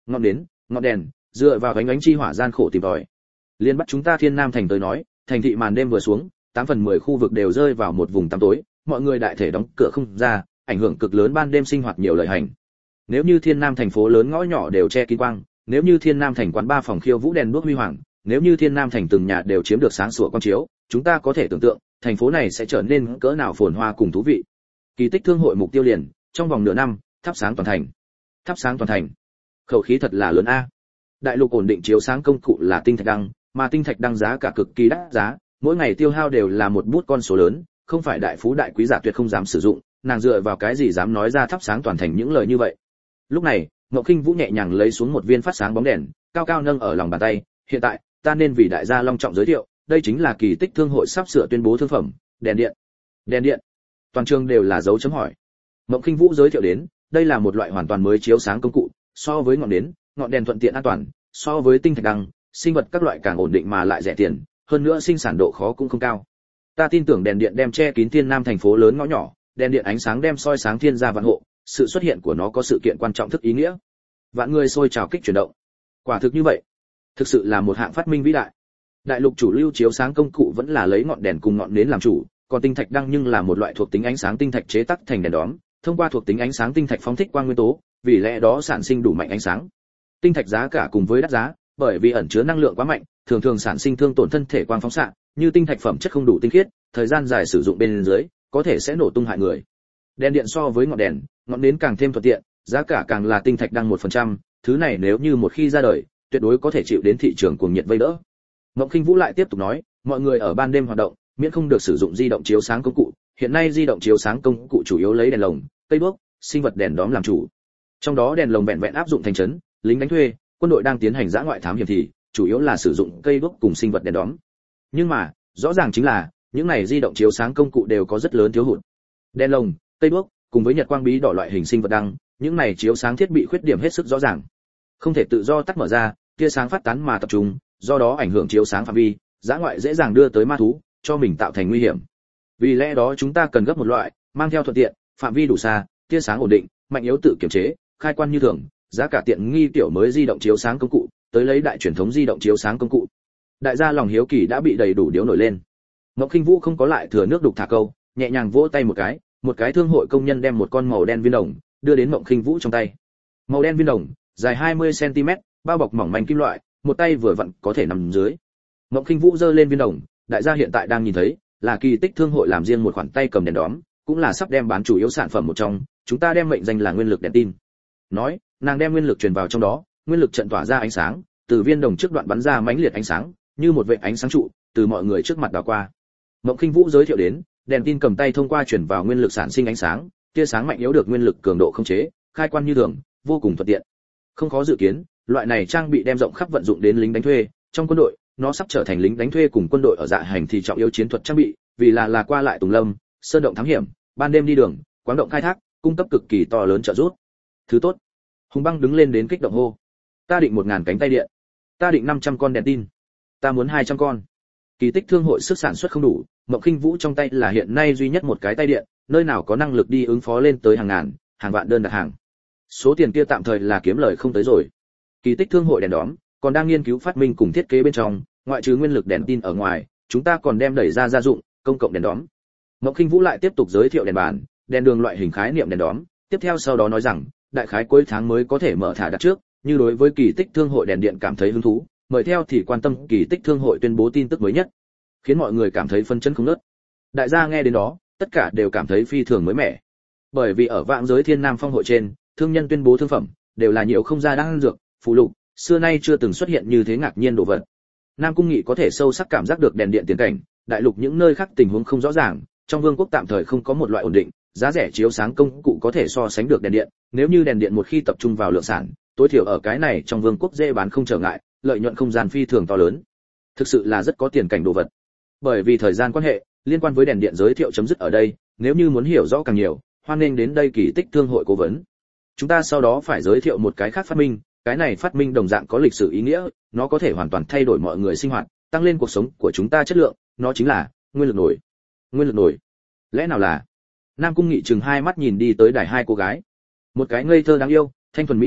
ngọn nến, ngọn đèn, dựa vào ánh ánh chi hỏa gian khổ tìm tòi. Liên bắt chúng ta Thiên Nam thành tới nói, thành thị màn đêm vừa xuống, tám phần mười khu vực đều rơi vào một vùng tăm tối, mọi người đại thể đóng cửa không ra, ảnh hưởng cực lớn ban đêm sinh hoạt nhiều lợi hành. Nếu như Thiên Nam thành phố lớn ngõ nhỏ đều che kín quang, nếu như Thiên Nam thành quán ba phòng khiêu vũ đèn đuốc huy hoàng, nếu như Thiên Nam thành từng nhà đều chiếm được sáng sủa quang chiếu, chúng ta có thể tưởng tượng, thành phố này sẽ trở nên cỡ nào phồn hoa cùng thú vị. Kỳ tích thương hội mục tiêu liền, trong vòng nửa năm, thắp sáng toàn thành. Thắp sáng toàn thành. Khẩu khí thật là lớn a. Đại lục ổn định chiếu sáng công cụ là tinh thạch đăng, mà tinh thạch đăng giá cả cực kỳ đắt giá, mỗi ngày tiêu hao đều là một bút con số lớn, không phải đại phú đại quý giả tuyệt không dám sử dụng, nàng dựa vào cái gì dám nói ra thắp sáng toàn thành những lời như vậy. Lúc này, Ngộ Kinh Vũ nhẹ nhàng lấy xuống một viên phát sáng bóng đèn, cao cao nâng ở lòng bàn tay, hiện tại, ta nên vì đại gia long trọng giới thiệu, đây chính là kỳ tích thương hội sắp sửa tuyên bố thương phẩm, đèn điện. Đèn điện. Toàn trường đều là dấu chấm hỏi. Ngộ Kinh Vũ giới thiệu đến, đây là một loại hoàn toàn mới chiếu sáng công cụ, so với ngọn nến, ngọn đèn thuận tiện an toàn, so với tinh thạch đăng, sinh vật các loại càng ổn định mà lại rẻ tiền, hơn nữa sinh sản độ khó cũng không cao. Ta tin tưởng đèn điện đem che kín Thiên Nam thành phố lớn ngõ nhỏ, đèn điện ánh sáng đem soi sáng thiên gia vạn hộ, sự xuất hiện của nó có sự kiện quan trọng thức ý nghĩa. Vạn người sôi trào kích chuyển động. Quả thực như vậy, thực sự là một hạng phát minh vĩ đại. Đại lục chủ lưu chiếu sáng công cụ vẫn là lấy ngọn đèn cùng ngọn nến làm chủ, còn tinh thạch đăng nhưng là một loại thuộc tính ánh sáng tinh thạch chế tác thành đèn đóm, thông qua thuộc tính ánh sáng tinh thạch phóng thích quang nguyên tố, vì lẽ đó sản sinh đủ mạnh ánh sáng. Tinh thạch giá cả cùng với đắt giá, bởi vì ẩn chứa năng lượng quá mạnh, thường thường sản sinh thương tổn thân thể quang phóng xạ, như tinh thạch phẩm chất không đủ tinh khiết, thời gian dài sử dụng bên dưới, có thể sẽ nổ tung hại người. Đèn điện so với ngọn đèn, ngọn nến càng thêm thuận tiện, giá cả càng là tinh thạch đăng một phần trăm, thứ này nếu như một khi ra đời, tuyệt đối có thể chịu đến thị trường cuồng nhiệt vây đỡ. Ngộng Khinh Vũ lại tiếp tục nói, mọi người ở ban đêm hoạt động, miễn không được sử dụng di động chiếu sáng công cụ, hiện nay di động chiếu sáng công cụ chủ yếu lấy đèn lồng, cây đuốc, sinh vật đèn đóm làm chủ. Trong đó đèn lồng vẹn vẹn áp dụng thành trấn, lính đánh thuê, quân đội đang tiến hành dã ngoại thám hiểm thì chủ yếu là sử dụng cây đuốc cùng sinh vật đèn đóm. Nhưng mà, rõ ràng chính là, những này di động chiếu sáng công cụ đều có rất lớn thiếu hụt. Đèn lồng, cây đuốc, cùng với nhật quang bí đỏ loại hình sinh vật đăng, những này chiếu sáng thiết bị khuyết điểm hết sức rõ ràng. Không thể tự do tắt mở ra, tia sáng phát tán mà tập trung, do đó ảnh hưởng chiếu sáng phạm vi, dã ngoại dễ dàng đưa tới ma thú, cho mình tạo thành nguy hiểm. Vì lẽ đó chúng ta cần gấp một loại, mang theo thuận tiện, phạm vi đủ xa, tia sáng ổn định, mạnh yếu tự kiểm chế, khai quan như thường, giá cả tiện nghi tiểu mới di động chiếu sáng công cụ, tới lấy đại truyền thống di động chiếu sáng công cụ. Đại gia lòng hiếu kỳ đã bị đầy đủ điếu nổi lên. Ngọc Khinh Vũ không có lại thừa nước đục thả câu, nhẹ nhàng vỗ tay một cái, một cái thương hội công nhân đem một con màu đen viên đồng đưa đến Ngọc Khinh Vũ trong tay. Màu đen viên đồng, dài hai mươi xăng ti mét, bao bọc mỏng manh kim loại, một tay vừa vặn có thể nằm dưới. Ngọc Khinh Vũ giơ lên viên đồng, đại gia hiện tại đang nhìn thấy, là kỳ tích thương hội làm riêng một khoản tay cầm đèn đóm, cũng là sắp đem bán chủ yếu sản phẩm một trong, chúng ta đem mệnh danh là nguyên lực đèn tin. Nói, nàng đem nguyên lực truyền vào trong đó, nguyên lực trận tỏa ra ánh sáng, từ viên đồng trước đoạn bắn ra mãnh liệt ánh sáng, như một vệt ánh sáng trụ, từ mọi người trước mặt đảo qua. Mộng Khinh Vũ giới thiệu đến, đèn tin cầm tay thông qua truyền vào nguyên lực sản sinh ánh sáng, tia sáng mạnh yếu được nguyên lực cường độ khống chế, khai quan như thường, vô cùng thuận tiện. Không khó dự kiến, loại này trang bị đem rộng khắp vận dụng đến lính đánh thuê, trong quân đội, nó sắp trở thành lính đánh thuê cùng quân đội ở dạ hành thì trọng yếu chiến thuật trang bị, vì là là qua lại tùng lâm, sơn động thám hiểm, ban đêm đi đường, quáng động khai thác, cung cấp cực kỳ to lớn trợ giúp. Thứ tốt. Hùng Băng đứng lên đến kích động hô. Ta định một ngàn cánh tay điện. Ta định năm trăm con đèn tin. Ta muốn hai trăm con. Kỳ tích thương hội sức sản xuất không đủ, Mộng Khinh Vũ trong tay là hiện nay duy nhất một cái tay điện, nơi nào có năng lực đi ứng phó lên tới hàng ngàn, hàng vạn đơn đặt hàng. Số tiền kia tạm thời là kiếm lời không tới rồi. Kỳ tích thương hội đèn đóm còn đang nghiên cứu phát minh cùng thiết kế bên trong, ngoại trừ nguyên lực đèn tin ở ngoài, chúng ta còn đem đẩy ra gia dụng, công cộng đèn đóm. Mộng Khinh Vũ lại tiếp tục giới thiệu đèn bàn, đèn đường loại hình khái niệm đèn đóm, tiếp theo sau đó nói rằng, đại khái cuối tháng mới có thể mở thả đặt trước, như đối với kỳ tích thương hội đèn điện cảm thấy hứng thú, mời theo thì quan tâm kỳ tích thương hội tuyên bố tin tức mới nhất, khiến mọi người cảm thấy phân chấn không ngớt. Đại gia nghe đến đó, tất cả đều cảm thấy phi thường mới mẻ. Bởi vì ở vạn giới Thiên Nam Phong hội trên, thương nhân tuyên bố thương phẩm đều là nhiều không gia đan dược, phụ lục, xưa nay chưa từng xuất hiện như thế ngạc nhiên đồ vật. Nam Cung Nghị có thể sâu sắc cảm giác được đèn điện tiền cảnh, đại lục những nơi khác tình huống không rõ ràng, trong vương quốc tạm thời không có một loại ổn định, giá rẻ chiếu sáng công cụ có thể so sánh được đèn điện, nếu như đèn điện một khi tập trung vào lượng sản, tối thiểu ở cái này trong vương quốc dễ bán không trở ngại, lợi nhuận không gian phi thường to lớn. Thực sự là rất có tiền cảnh đồ vật. Bởi vì thời gian quan hệ, liên quan với đèn điện giới thiệu chấm dứt ở đây, nếu như muốn hiểu rõ càng nhiều, hoan nghênh đến đây kỳ tích thương hội cố vấn. Chúng ta sau đó phải giới thiệu một cái khác phát minh, cái này phát minh đồng dạng có lịch sử ý nghĩa, nó có thể hoàn toàn thay đổi mọi người sinh hoạt, tăng lên cuộc sống của chúng ta chất lượng, nó chính là nguyên lực nổi. Nguyên lực nổi. Lẽ nào là? Nam Cung Nghị chừng hai mắt nhìn đi tới đài hai cô gái. Một cái ngây thơ đáng yêu, thanh thuần mỹ lệ,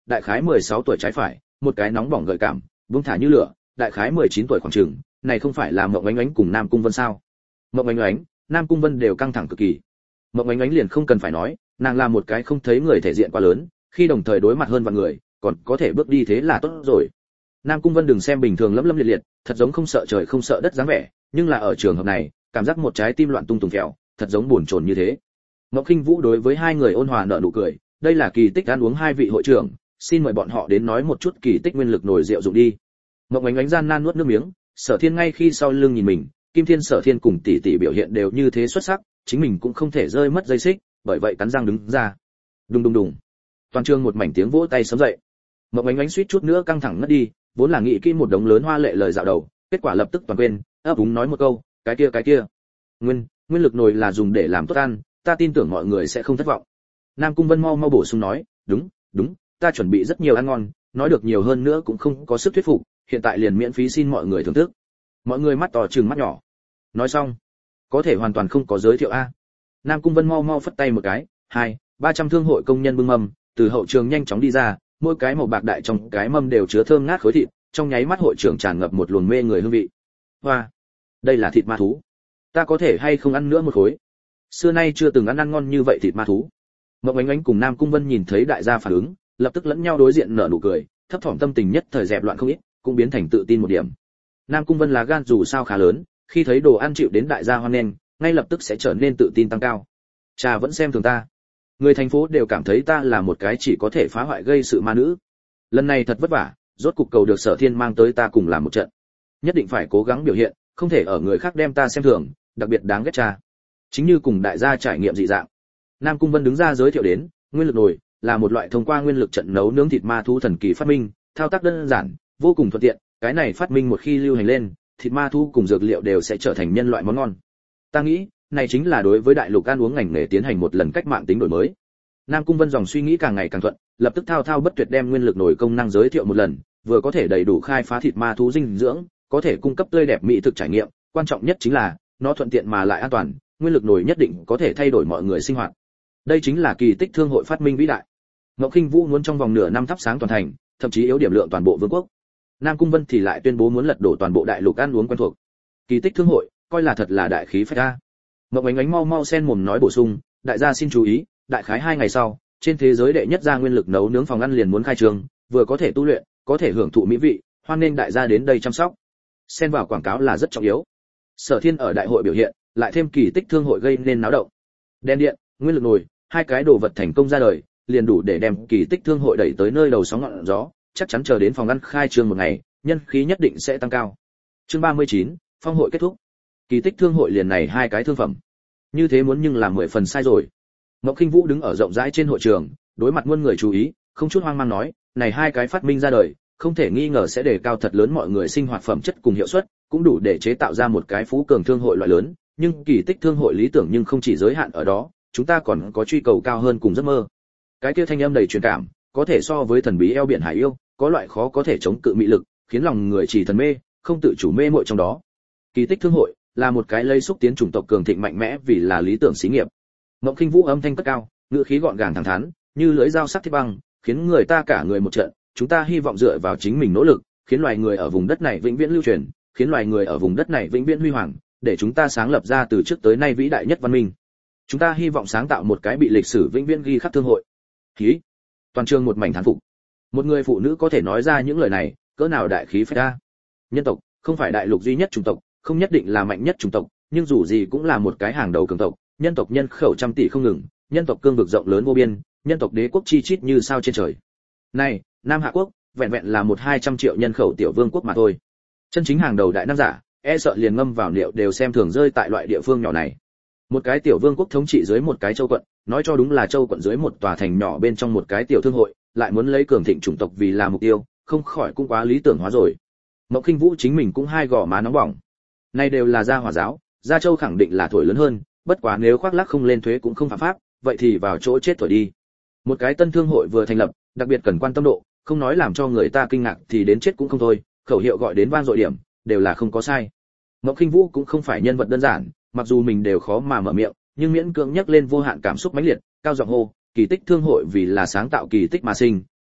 đại khái mười sáu tuổi trái phải, một cái nóng bỏng gợi cảm, buông thả như lửa, đại khái mười chín tuổi khoảng chừng, này không phải là Mộng Oánh Oánh cùng Nam Cung Vân sao? Mộng Oánh Oánh, Nam Cung Vân đều căng thẳng cực kỳ. Mộng Oánh Oánh liền không cần phải nói, nàng là một cái không thấy người thể diện quá lớn, khi đồng thời đối mặt hơn vạn người, còn có thể bước đi thế là tốt rồi. Nam Cung Vân đừng xem bình thường lấm lấm liệt liệt, thật giống không sợ trời không sợ đất dáng vẻ, nhưng là ở trường hợp này, cảm giác một trái tim loạn tung tùng phèo, thật giống buồn chồn như thế. Ngọc Kinh Vũ đối với hai người ôn hòa nở nụ cười, đây là kỳ tích ăn uống hai vị hội trưởng, xin mời bọn họ đến nói một chút kỳ tích nguyên lực nổi rượu dụng đi. Ngọc Ánh Ánh gian nan nuốt nước miếng, Sở Thiên ngay khi sau lưng nhìn mình, Kim Thiên Sở Thiên cùng tỷ tỷ biểu hiện đều như thế xuất sắc, chính mình cũng không thể rơi mất dây xích, bởi vậy cắn răng đứng ra. Đùng đùng đùng. Toàn trường một mảnh tiếng vỗ tay sớm dậy. Ngọc Ánh Ánh suýt chút nữa căng thẳng ngất đi, vốn là nghĩ kỹ một đống lớn hoa lệ lời dạo đầu, kết quả lập tức toàn quên, ấp úng nói một câu, cái kia cái kia. Nguyên, nguyên lực nồi là dùng để làm tốt ăn, ta tin tưởng mọi người sẽ không thất vọng. Nam Cung Vân mau mau bổ sung nói, đúng, đúng, ta chuẩn bị rất nhiều ăn ngon, nói được nhiều hơn nữa cũng không có sức thuyết phục, hiện tại liền miễn phí xin mọi người thưởng thức. Mọi người mắt to trừng mắt nhỏ. Nói xong, có thể hoàn toàn không có giới thiệu a. Nam Cung Vân mau mau phất tay một cái, hai, ba trăm thương hội công nhân bưng mâm, từ hậu trường nhanh chóng đi ra, mỗi cái màu bạc đại trong cái mâm đều chứa thơm ngát khối thịt, trong nháy mắt hội trưởng tràn ngập một luồng mê người hương vị. Hoa, đây là thịt ma thú. Ta có thể hay không ăn nữa một khối? Xưa nay chưa từng ăn ăn ngon như vậy thịt ma thú. Ngọc Ánh Ánh cùng Nam Cung Vân nhìn thấy đại gia phản ứng, lập tức lẫn nhau đối diện nở nụ cười, thấp thỏm tâm tình nhất thời dẹp loạn không ít, cũng biến thành tự tin một điểm. Nam Cung Vân là gan dù sao khá lớn, khi thấy đồ ăn chịu đến đại gia hoan nghênh, ngay lập tức sẽ trở nên tự tin tăng cao. Cha vẫn xem thường ta. Người thành phố đều cảm thấy ta là một cái chỉ có thể phá hoại gây sự ma nữ. Lần này thật vất vả, rốt cục cầu được Sở Thiên mang tới ta cùng làm một trận. Nhất định phải cố gắng biểu hiện, không thể ở người khác đem ta xem thường, đặc biệt đáng ghét cha. Chính như cùng đại gia trải nghiệm dị dạng. Nam Cung Vân đứng ra giới thiệu đến, nguyên lực nồi là một loại thông qua nguyên lực trận nấu nướng thịt ma thú thần kỳ phát minh, thao tác đơn giản, vô cùng thuận tiện, cái này phát minh một khi lưu hành lên, thịt ma thú cùng dược liệu đều sẽ trở thành nhân loại món ngon. Ta nghĩ, này chính là đối với đại lục ăn uống ngành nghề tiến hành một lần cách mạng tính đổi mới. Nam Cung Vân dòng suy nghĩ càng ngày càng thuận, lập tức thao thao bất tuyệt đem nguyên lực nồi công năng giới thiệu một lần, vừa có thể đầy đủ khai phá thịt ma thú dinh dưỡng, có thể cung cấp tươi đẹp mỹ thực trải nghiệm, quan trọng nhất chính là nó thuận tiện mà lại an toàn, nguyên lực nồi nhất định có thể thay đổi mọi người sinh hoạt. Đây chính là kỳ tích thương hội phát minh vĩ đại. Ngọc Kinh Vũ muốn trong vòng nửa năm thắp sáng toàn thành, thậm chí yếu điểm lượng toàn bộ vương quốc. Nam Cung Vân thì lại tuyên bố muốn lật đổ toàn bộ đại lục ăn uống quen thuộc. Kỳ tích thương hội, coi là thật là đại khí phách a. Ngọc Ánh Ánh mau mau xen mồm nói bổ sung, đại gia xin chú ý, đại khái hai ngày sau, trên thế giới đệ nhất gia nguyên lực nấu nướng phòng ăn liền muốn khai trương, vừa có thể tu luyện, có thể hưởng thụ mỹ vị, hoan nên đại gia đến đây chăm sóc. Xen vào quảng cáo là rất trọng yếu. Sở Thiên ở đại hội biểu hiện, lại thêm kỳ tích thương hội gây nên náo động. Đèn điện, nguyên lực nồi, hai cái đồ vật thành công ra đời, liền đủ để đem kỳ tích thương hội đẩy tới nơi đầu sóng ngọn gió, chắc chắn chờ đến phòng ăn khai trương một ngày, nhân khí nhất định sẽ tăng cao. Chương ba mươi chín, phong hội kết thúc. Kỳ tích thương hội liền này hai cái thương phẩm. Như thế muốn nhưng là mười phần sai rồi. Ngọc Kinh Vũ đứng ở rộng rãi trên hội trường, đối mặt muôn người chú ý, không chút hoang mang nói, này hai cái phát minh ra đời, không thể nghi ngờ sẽ đề cao thật lớn mọi người sinh hoạt phẩm chất cùng hiệu suất, cũng đủ để chế tạo ra một cái phú cường thương hội loại lớn, nhưng kỳ tích thương hội lý tưởng nhưng không chỉ giới hạn ở đó, chúng ta còn có truy cầu cao hơn cùng giấc mơ. Cái kia thanh âm đầy truyền cảm, có thể so với thần bí eo biển hải yêu, có loại khó có thể chống cự mị lực, khiến lòng người chỉ thần mê, không tự chủ mê muội trong đó. Kỳ tích thương hội là một cái lây xúc tiến chủng tộc cường thịnh mạnh mẽ vì là lý tưởng xí nghiệp. Ngọc Kinh Vũ âm thanh cất cao, ngữ khí gọn gàng thẳng thắn, như lưỡi dao sắc thiết băng, khiến người ta cả người một trận, chúng ta hy vọng dựa vào chính mình nỗ lực, khiến loài người ở vùng đất này vĩnh viễn lưu truyền, khiến loài người ở vùng đất này vĩnh viễn huy hoàng, để chúng ta sáng lập ra từ trước tới nay vĩ đại nhất văn minh. Chúng ta hy vọng sáng tạo một cái bị lịch sử vĩnh viễn ghi khắc thương hội. Khí. Toàn trường một mảnh thán phục. Một người phụ nữ có thể nói ra những lời này, cỡ nào đại khí phách a. Nhân tộc không phải đại lục duy nhất chủng tộc, không nhất định là mạnh nhất chủng tộc, nhưng dù gì cũng là một cái hàng đầu cường tộc. Nhân tộc nhân khẩu trăm tỷ không ngừng, nhân tộc cương vực rộng lớn vô biên, nhân tộc đế quốc chi chít như sao trên trời. Này, Nam Hạ quốc, vẹn vẹn là một hai trăm triệu nhân khẩu tiểu vương quốc mà thôi. Chân chính hàng đầu đại nam giả, e sợ liền ngâm vào liệu đều xem thường rơi tại loại địa phương nhỏ này. Một cái tiểu vương quốc thống trị dưới một cái châu quận, nói cho đúng là châu quận dưới một tòa thành nhỏ bên trong một cái tiểu thương hội, lại muốn lấy cường thịnh chủng tộc vì là mục tiêu, không khỏi cũng quá lý tưởng hóa rồi. Mộng Kinh Vũ chính mình cũng hai gò má nóng bỏng. Này đều là gia hỏa giáo, gia châu khẳng định là thổi lớn hơn, bất quá nếu khoác lác không lên thuế cũng không phạm pháp, vậy thì vào chỗ chết thổi đi. Một cái tân thương hội vừa thành lập, đặc biệt cần quan tâm độ, không nói làm cho người ta kinh ngạc thì đến chết cũng không thôi, khẩu hiệu gọi đến vang dội điểm, đều là không có sai. Ngọc Kinh Vũ cũng không phải nhân vật đơn giản, mặc dù mình đều khó mà mở miệng, nhưng miễn cưỡng nhắc lên vô hạn cảm xúc mãnh liệt, cao giọng hô, kỳ tích thương hội vì là sáng tạo kỳ tích mà sinh,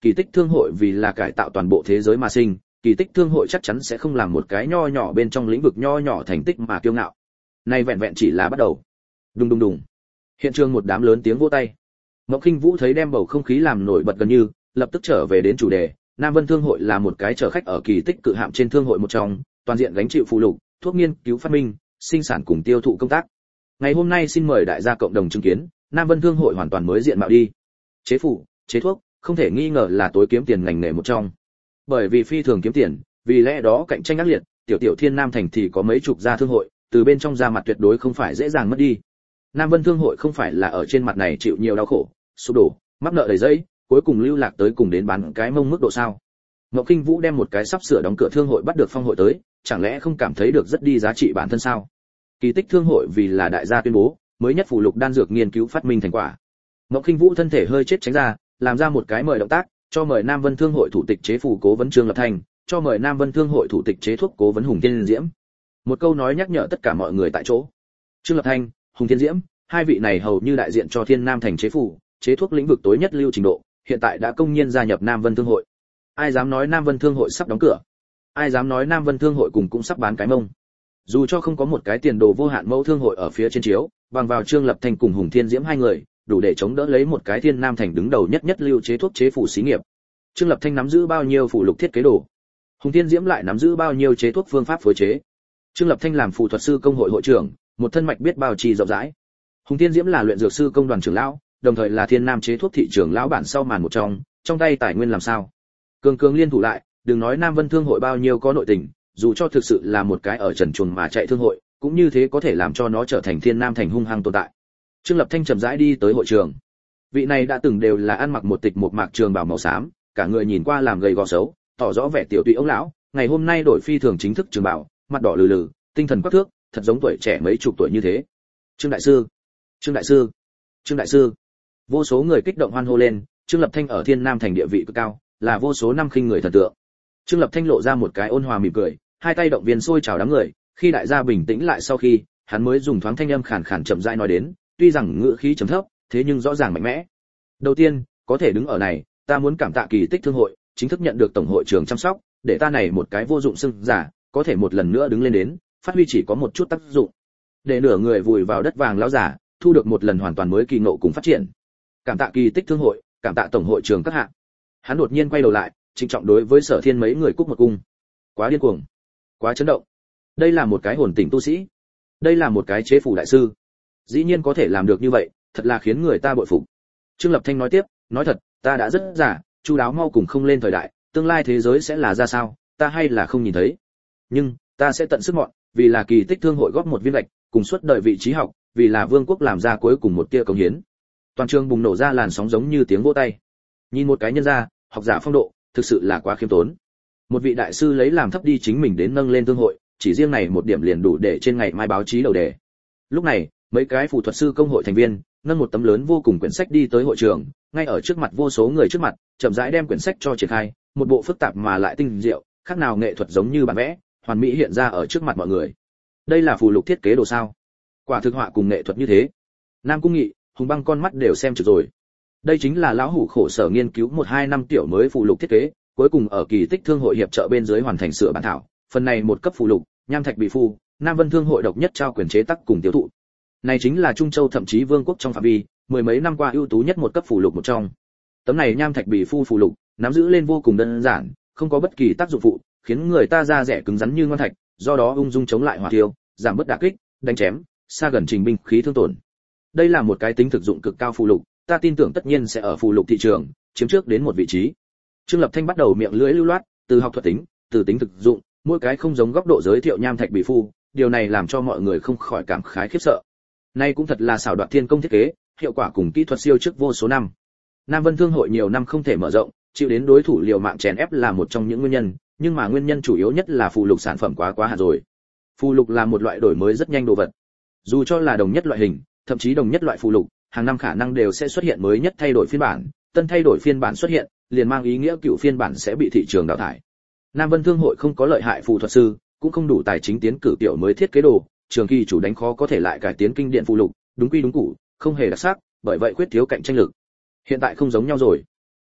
kỳ tích thương hội vì là cải tạo toàn bộ thế giới mà sinh, kỳ tích thương hội chắc chắn sẽ không làm một cái nho nhỏ bên trong lĩnh vực nho nhỏ thành tích mà kiêu ngạo. Này vẹn vẹn chỉ là bắt đầu. Đùng đùng đùng. Hiện trường một đám lớn tiếng vỗ tay. Ngọc Kinh Vũ thấy đem bầu không khí làm nổi bật gần như, lập tức trở về đến chủ đề. Nam Vân Thương hội là một cái chở khách ở kỳ tích cự hạm trên thương hội một trong, toàn diện gánh chịu phụ lục, thuốc nghiên cứu phát minh, sinh sản cùng tiêu thụ công tác. Ngày hôm nay xin mời đại gia cộng đồng chứng kiến, Nam Vân Thương hội hoàn toàn mới diện mạo đi. Chế phụ, chế thuốc, không thể nghi ngờ là tối kiếm tiền ngành nghề một trong. Bởi vì phi thường kiếm tiền, vì lẽ đó cạnh tranh ác liệt, tiểu tiểu Thiên Nam thành thì có mấy chục gia thương hội, từ bên trong ra mặt tuyệt đối không phải dễ dàng mất đi. Nam Vân Thương hội không phải là ở trên mặt này chịu nhiều đau khổ, sụp đổ, mắc nợ đầy dẫy, cuối cùng lưu lạc tới cùng đến bán cái mông mức độ sao? Ngọc Kinh Vũ đem một cái sắp sửa đóng cửa thương hội bắt được phong hội tới, chẳng lẽ không cảm thấy được rất đi giá trị bản thân sao? Kỳ tích thương hội vì là đại gia tuyên bố, mới nhất phụ lục đan dược nghiên cứu phát minh thành quả. Ngọc Kinh Vũ thân thể hơi chết tránh ra, làm ra một cái mời động tác, cho mời Nam Vân Thương hội thủ tịch chế phù cố vấn Trương Lập Thành, cho mời Nam Vân Thương hội thủ tịch chế thuốc cố vấn Hùng Thiên Diễm. Một câu nói nhắc nhở tất cả mọi người tại chỗ. Trương Lập Thành, Hùng Thiên Diễm, hai vị này hầu như đại diện cho Thiên Nam thành chế phù, chế thuốc lĩnh vực tối nhất lưu trình độ, hiện tại đã công nhiên gia nhập Nam Vân Thương hội. Ai dám nói Nam Vân Thương hội sắp đóng cửa? Ai dám nói Nam Vân Thương hội cùng cũng sắp bán cái mông? Dù cho không có một cái tiền đồ vô hạn mẫu thương hội ở phía trên chiếu, bằng vào Trương Lập Thành cùng Hùng Thiên Diễm hai người, đủ để chống đỡ lấy một cái Thiên Nam thành đứng đầu nhất nhất lưu chế thuốc chế phủ xí nghiệp. Trương Lập Thanh nắm giữ bao nhiêu phụ lục thiết kế đồ, Hùng Thiên Diễm lại nắm giữ bao nhiêu chế thuốc phương pháp phối chế. Trương Lập Thanh làm phù thuật sư công hội hội trưởng, một thân mạch biết bao trì rộng rãi. Hùng Thiên Diễm là luyện dược sư công đoàn trưởng lão, đồng thời là Thiên Nam chế thuốc thị trường lão bản sau màn một trong, trong tay tài nguyên làm sao? Cường cường liên thủ lại, đừng nói Nam Vân Thương hội bao nhiêu có nội tình, dù cho thực sự là một cái ở trần truồng mà chạy thương hội, cũng như thế có thể làm cho nó trở thành Thiên Nam thành hung hăng tồn tại. Trương Lập Thanh chậm rãi đi tới hội trường. Vị này đã từng đều là ăn mặc một tịch một mạc trường bào màu xám, cả người nhìn qua làm gầy gò xấu, tỏ rõ vẻ tiểu tụy ông lão, ngày hôm nay đổi phi thường chính thức trường bào, mặt đỏ lừ lừ, tinh thần quắc thước, thật giống tuổi trẻ mấy chục tuổi như thế. Trương đại sư, Trương đại sư, Trương đại sư. Vô số người kích động hoan hô lên, Trương Lập Thanh ở Thiên Nam thành địa vị cực cao, là vô số năm khinh người thần tượng. Trương Lập Thanh lộ ra một cái ôn hòa mỉm cười, hai tay động viên xôi chào đám người, khi đại gia bình tĩnh lại sau khi, hắn mới dùng thoáng thanh âm khàn khàn chậm rãi nói đến, tuy rằng ngữ khí trầm thấp, thế nhưng rõ ràng mạnh mẽ. Đầu tiên, có thể đứng ở này, ta muốn cảm tạ Kỳ Tích Thương hội, chính thức nhận được tổng hội trưởng chăm sóc, để ta này một cái vô dụng xưng giả, có thể một lần nữa đứng lên đến, phát huy chỉ có một chút tác dụng. Để nửa người vùi vào đất vàng lão giả, thu được một lần hoàn toàn mới kỳ ngộ cùng phát triển. Cảm tạ Kỳ Tích Thương hội, cảm tạ tổng hội trưởng các hạ. Hắn đột nhiên quay đầu lại, trịnh trọng đối với Sở Thiên mấy người cúc một cung. Quá điên cuồng, quá chấn động. Đây là một cái hồn tỉnh tu sĩ, đây là một cái chế phủ đại sư. Dĩ nhiên có thể làm được như vậy, thật là khiến người ta bội phục. Trương Lập Thanh nói tiếp, nói thật, ta đã rất già, chu đáo mau cùng không lên thời đại, tương lai thế giới sẽ là ra sao, ta hay là không nhìn thấy. Nhưng, ta sẽ tận sức mọn, vì là Kỳ Tích Thương hội góp một viên gạch, cùng suốt đời vị trí học, vì là vương quốc làm ra cuối cùng một tia công hiến. Toàn trường bùng nổ ra làn sóng giống như tiếng vỗ tay. Nhìn một cái nhân gia, học giả phong độ, thực sự là quá khiêm tốn. Một vị đại sư lấy làm thấp đi chính mình đến nâng lên thương hội, chỉ riêng này một điểm liền đủ để trên ngày mai báo chí đầu đề. Lúc này, mấy cái phù thuật sư công hội thành viên nâng một tấm lớn vô cùng quyển sách đi tới hội trường, ngay ở trước mặt vô số người trước mặt, chậm rãi đem quyển sách cho triển khai, một bộ phức tạp mà lại tinh diệu, khác nào nghệ thuật giống như bản vẽ, hoàn mỹ hiện ra ở trước mặt mọi người. Đây là phù lục thiết kế đồ sao? Quả thực họa cùng nghệ thuật như thế. Nam Cung Nghị, Hùng Băng con mắt đều xem trực rồi. Đây chính là lão hủ khổ sở nghiên cứu một hai năm tiểu mới phù lục thiết kế, cuối cùng ở Kỳ Tích Thương hội hiệp trợ bên dưới hoàn thành sửa bản thảo, phần này một cấp phù lục, nham thạch bị phù, Nam Vân Thương hội độc nhất trao quyền chế tác cùng tiêu thụ. Này chính là Trung Châu thậm chí vương quốc trong phạm vi, mười mấy năm qua ưu tú nhất một cấp phù lục một trong. Tấm này nham thạch bị phù phù lục, nắm giữ lên vô cùng đơn giản, không có bất kỳ tác dụng phụ, khiến người ta da rẻ cứng rắn như ngon thạch, do đó ung dung chống lại hỏa tiêu, giảm bớt đả kích, đánh chém, xa gần trình binh khí thương tổn. Đây là một cái tính thực dụng cực cao phù lục, ta tin tưởng tất nhiên sẽ ở phù lục thị trường chiếm trước đến một vị trí. Trương Lập Thanh bắt đầu miệng lưỡi lưu loát, từ học thuật tính, từ tính thực dụng, mỗi cái không giống góc độ giới thiệu nham thạch bị phù, điều này làm cho mọi người không khỏi cảm khái khiếp sợ. Nay cũng thật là xảo đoạt thiên công thiết kế, hiệu quả cùng kỹ thuật siêu trước vô số năm. Nam Vân Thương hội nhiều năm không thể mở rộng, chịu đến đối thủ liều mạng chèn ép là một trong những nguyên nhân, nhưng mà nguyên nhân chủ yếu nhất là phù lục sản phẩm quá quá hạn rồi. Phù lục là một loại đổi mới rất nhanh đồ vật. Dù cho là đồng nhất loại hình, thậm chí đồng nhất loại phù lục, hàng năm khả năng đều sẽ xuất hiện mới nhất thay đổi phiên bản, tân thay đổi phiên bản xuất hiện, liền mang ý nghĩa cựu phiên bản sẽ bị thị trường đào thải. Nam Vân Thương hội không có lợi hại phù thuật sư, cũng không đủ tài chính tiến cử tiểu mới thiết kế đồ, trường kỳ chủ đánh khó có thể lại cải tiến kinh điển phù lục, đúng quy đúng cũ, không hề đặc sắc, bởi vậy quyết thiếu cạnh tranh lực. Hiện tại không giống nhau rồi.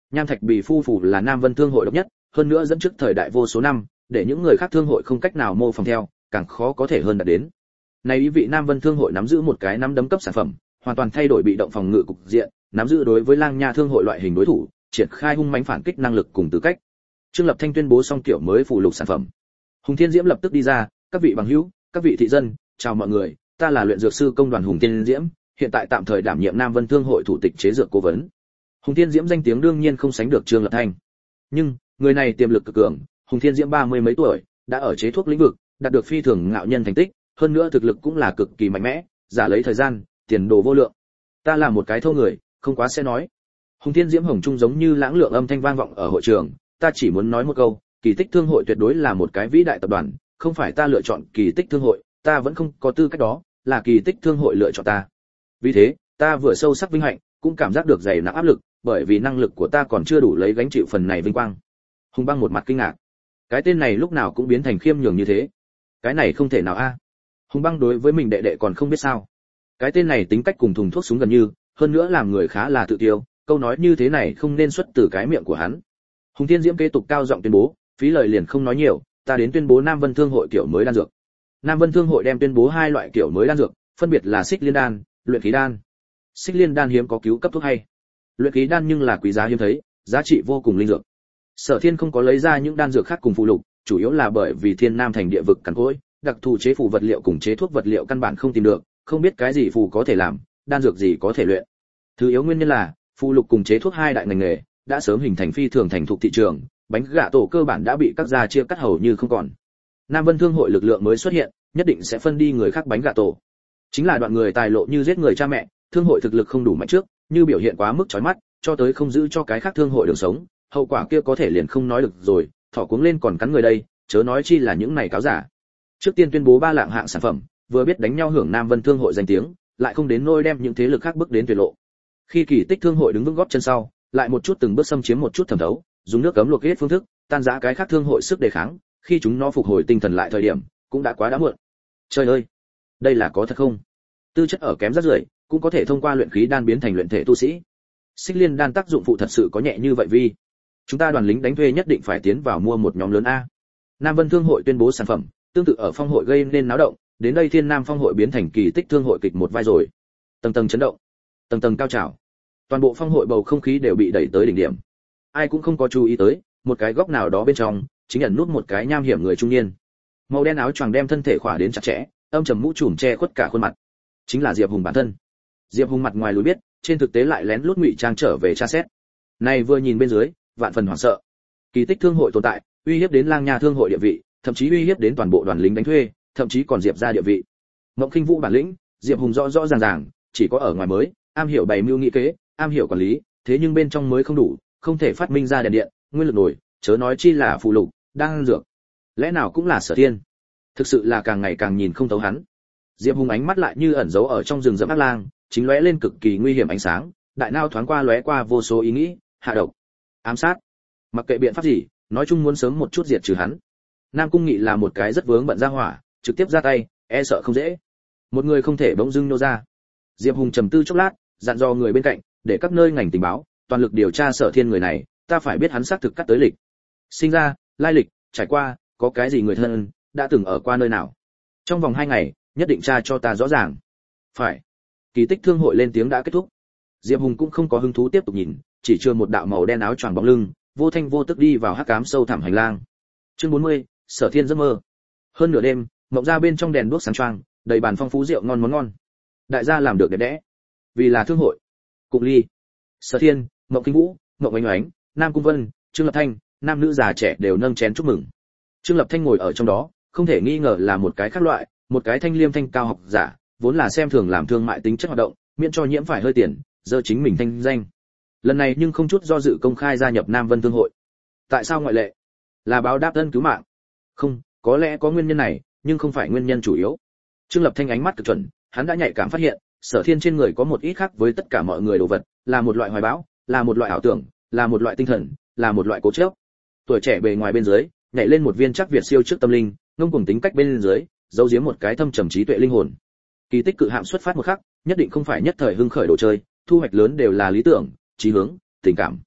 Nham Thạch Bì phu phủ là Nam Vân Thương hội độc nhất, hơn nữa dẫn trước thời đại vô số năm, để những người khác thương hội không cách nào mô phỏng theo, càng khó có thể hơn đạt đến. Này ý vị Nam Vân Thương hội nắm giữ một cái nắm đấm cấp sản phẩm, hoàn toàn thay đổi bị động phòng ngự cục diện, nắm giữ đối với Lang Nha Thương hội loại hình đối thủ, triển khai hung mãnh phản kích năng lực cùng tư cách. Trương Lập Thanh tuyên bố xong kiểu mới phụ lục sản phẩm. Hùng Thiên Diễm lập tức đi ra, các vị bằng hữu, các vị thị dân, chào mọi người, ta là luyện dược sư công đoàn Hùng Thiên Diễm, hiện tại tạm thời đảm nhiệm Nam Vân Thương hội thủ tịch chế dược cố vấn. Hùng Thiên Diễm danh tiếng đương nhiên không sánh được Trương Lập Thanh, nhưng người này tiềm lực cực cường. Hùng Thiên Diễm ba mươi mấy tuổi, đã ở chế thuốc lĩnh vực đạt được phi thường ngạo nhân thành tích, hơn nữa thực lực cũng là cực kỳ mạnh mẽ, giả lấy thời gian, tiền đồ vô lượng. Ta là một cái thô người, không quá sẽ nói. Hùng Thiên Diễm hồng trung giống như lãng lượng âm thanh vang vọng ở hội trường, ta chỉ muốn nói một câu, Kỳ Tích Thương hội tuyệt đối là một cái vĩ đại tập đoàn, không phải ta lựa chọn Kỳ Tích Thương hội, ta vẫn không có tư cách đó, là Kỳ Tích Thương hội lựa chọn ta. Vì thế, ta vừa sâu sắc vinh hạnh, cũng cảm giác được dày nặng áp lực, bởi vì năng lực của ta còn chưa đủ lấy gánh chịu phần này vinh quang. Hùng Băng một mặt kinh ngạc. Cái tên này lúc nào cũng biến thành khiêm nhường như thế. Cái này không thể nào a. Hùng Băng đối với mình đệ đệ còn không biết sao. Cái tên này tính cách cùng thùng thuốc súng gần như, hơn nữa làm người khá là tự tiêu, câu nói như thế này không nên xuất từ cái miệng của hắn. Hùng Thiên Diễm kế tục cao giọng tuyên bố, phí lời liền không nói nhiều, ta đến tuyên bố Nam Vân Thương hội kiểu mới đan dược. Nam Vân Thương hội đem tuyên bố hai loại kiểu mới đan dược, phân biệt là Xích Liên đan, Luyện khí đan. Xích Liên đan hiếm có cứu cấp thuốc hay. Luyện khí đan nhưng là quý giá hiếm thấy, giá trị vô cùng linh dược. Sở Thiên không có lấy ra những đan dược khác cùng phụ lục, chủ yếu là bởi vì Thiên Nam thành địa vực cằn cỗi, đặc thù chế phù vật liệu cùng chế thuốc vật liệu căn bản không tìm được, không biết cái gì phù có thể làm, đan dược gì có thể luyện. Thứ yếu nguyên nhân là, phụ lục cùng chế thuốc hai đại ngành nghề đã sớm hình thành phi thường thành thục thị trường, bánh gà tổ cơ bản đã bị các gia chia cắt hầu như không còn. Nam Vân Thương hội lực lượng mới xuất hiện, nhất định sẽ phân đi người khác bánh gà tổ. Chính là đoạn người tài lộ như giết người cha mẹ, thương hội thực lực không đủ mạnh trước, như biểu hiện quá mức chói mắt, cho tới không giữ cho cái khác thương hội đường sống, hậu quả kia có thể liền không nói được rồi, thỏ cuống lên còn cắn người đây, chớ nói chi là những này cáo giả. Trước tiên tuyên bố ba lạng hạng sản phẩm, vừa biết đánh nhau hưởng Nam Vân Thương hội danh tiếng, lại không đến nôi đem những thế lực khác bước đến tuyệt lộ. Khi Kỳ Tích Thương hội đứng vững gót chân sau, lại một chút từng bước xâm chiếm một chút thẩm thấu, dùng nước cấm luộc hết phương thức, tan rã cái khác thương hội sức đề kháng, khi chúng nó phục hồi tinh thần lại thời điểm, cũng đã quá đã muộn. Trời ơi, đây là có thật không? Tư chất ở kém rất rưởi, cũng có thể thông qua luyện khí đan biến thành luyện thể tu sĩ. Xích Liên đan tác dụng phụ thật sự có nhẹ như vậy vì chúng ta đoàn lính đánh thuê nhất định phải tiến vào mua một nhóm lớn a. Nam Vân Thương hội tuyên bố sản phẩm, tương tự ở phong hội gây nên náo động, đến đây Thiên Nam phong hội biến thành Kỳ Tích Thương hội kịch một vai rồi. Tầng tầng chấn động, tầng tầng cao trào. Toàn bộ phong hội bầu không khí đều bị đẩy tới đỉnh điểm. Ai cũng không có chú ý tới, một cái góc nào đó bên trong, chính ẩn nút một cái nham hiểm người trung niên. Màu đen áo choàng đem thân thể khỏa đến chặt chẽ, âm trầm mũ trùm che khuất cả khuôn mặt. Chính là Diệp Hùng bản thân. Diệp Hùng mặt ngoài lùi biết, trên thực tế lại lén lút ngụy trang trở về tra xét. Này vừa nhìn bên dưới, vạn phần hoảng sợ. Kỳ Tích Thương hội tồn tại, uy hiếp đến Lang Nha Thương hội địa vị, thậm chí uy hiếp đến toàn bộ đoàn lính đánh thuê, thậm chí còn Diệp gia địa vị. Mộng Khinh Vũ bản lĩnh, Diệp Hùng rõ rõ ràng ràng, chỉ có ở ngoài mới, am hiểu bày mưu nghị kế, am hiểu quản lý, thế nhưng bên trong mới không đủ, không thể phát minh ra đèn điện, nguyên lực nổi, chớ nói chi là phù lục, đang dược. Lẽ nào cũng là Sở Thiên? Thực sự là càng ngày càng nhìn không thấu hắn. Diệp Hùng ánh mắt lại như ẩn giấu ở trong rừng rậm ác lang, chính lóe lên cực kỳ nguy hiểm ánh sáng, đại nao thoáng qua lóe qua vô số ý nghĩ, hạ độc, ám sát. Mặc kệ biện pháp gì, nói chung muốn sớm một chút diệt trừ hắn. Nam Cung Nghị là một cái rất vướng bận ra hỏa, trực tiếp ra tay, e sợ không dễ. Một người không thể bỗng dưng nô ra. Diệp Hùng trầm tư chốc lát, dặn dò người bên cạnh, để các nơi ngành tình báo, toàn lực điều tra Sở Thiên người này, ta phải biết hắn xác thực cắt tới lịch. Sinh ra, lai lịch, trải qua, có cái gì người thân, đã từng ở qua nơi nào. Trong vòng hai ngày, nhất định tra cho ta rõ ràng. Phải. Kỳ Tích Thương hội lên tiếng đã kết thúc. Diệp Hùng cũng không có hứng thú tiếp tục nhìn, chỉ chưa một đạo màu đen áo choàng bóng lưng, vô thanh vô tức đi vào hắc ám sâu thẳm hành lang. Chương bốn mươi, Sở Thiên giấc mơ. Hơn nửa đêm, mộng ra bên trong đèn đuốc sáng choang, đầy bàn phong phú rượu ngon món ngon. Đại gia làm được đẹp đẽ, vì là thương hội. Cục ly. Sở Thiên, Mộng Kinh Vũ, Mộng Oánh Oánh, Nam Cung Vân, Trương Lập Thanh, nam nữ già trẻ đều nâng chén chúc mừng. Trương Lập Thanh ngồi ở trong đó, không thể nghi ngờ là một cái khác loại, một cái thanh liêm thanh cao học giả, vốn là xem thường làm thương mại tính chất hoạt động, miễn cho nhiễm phải hơi tiền, giờ chính mình thanh danh. Lần này nhưng không chút do dự công khai gia nhập Nam Vân Thương hội. Tại sao ngoại lệ? Là báo đáp ân cứu mạng. Không, có lẽ có nguyên nhân này, nhưng không phải nguyên nhân chủ yếu. Trương Lập Thanh ánh mắt cực chuẩn, hắn đã nhạy cảm phát hiện, Sở Thiên trên người có một ít khác với tất cả mọi người đồ vật, là một loại hoài bão, là một loại ảo tưởng, là một loại tinh thần, là một loại cố chấp. Tuổi trẻ bề ngoài bên dưới, nhảy lên một viên chắc việt siêu trước tâm linh, ngông cuồng tính cách bên dưới, giấu giếm một cái thâm trầm trí tuệ linh hồn. Kỳ tích cự hạm xuất phát một khắc, nhất định không phải nhất thời hưng khởi đồ chơi, thu hoạch lớn đều là lý tưởng, chí hướng, tình cảm.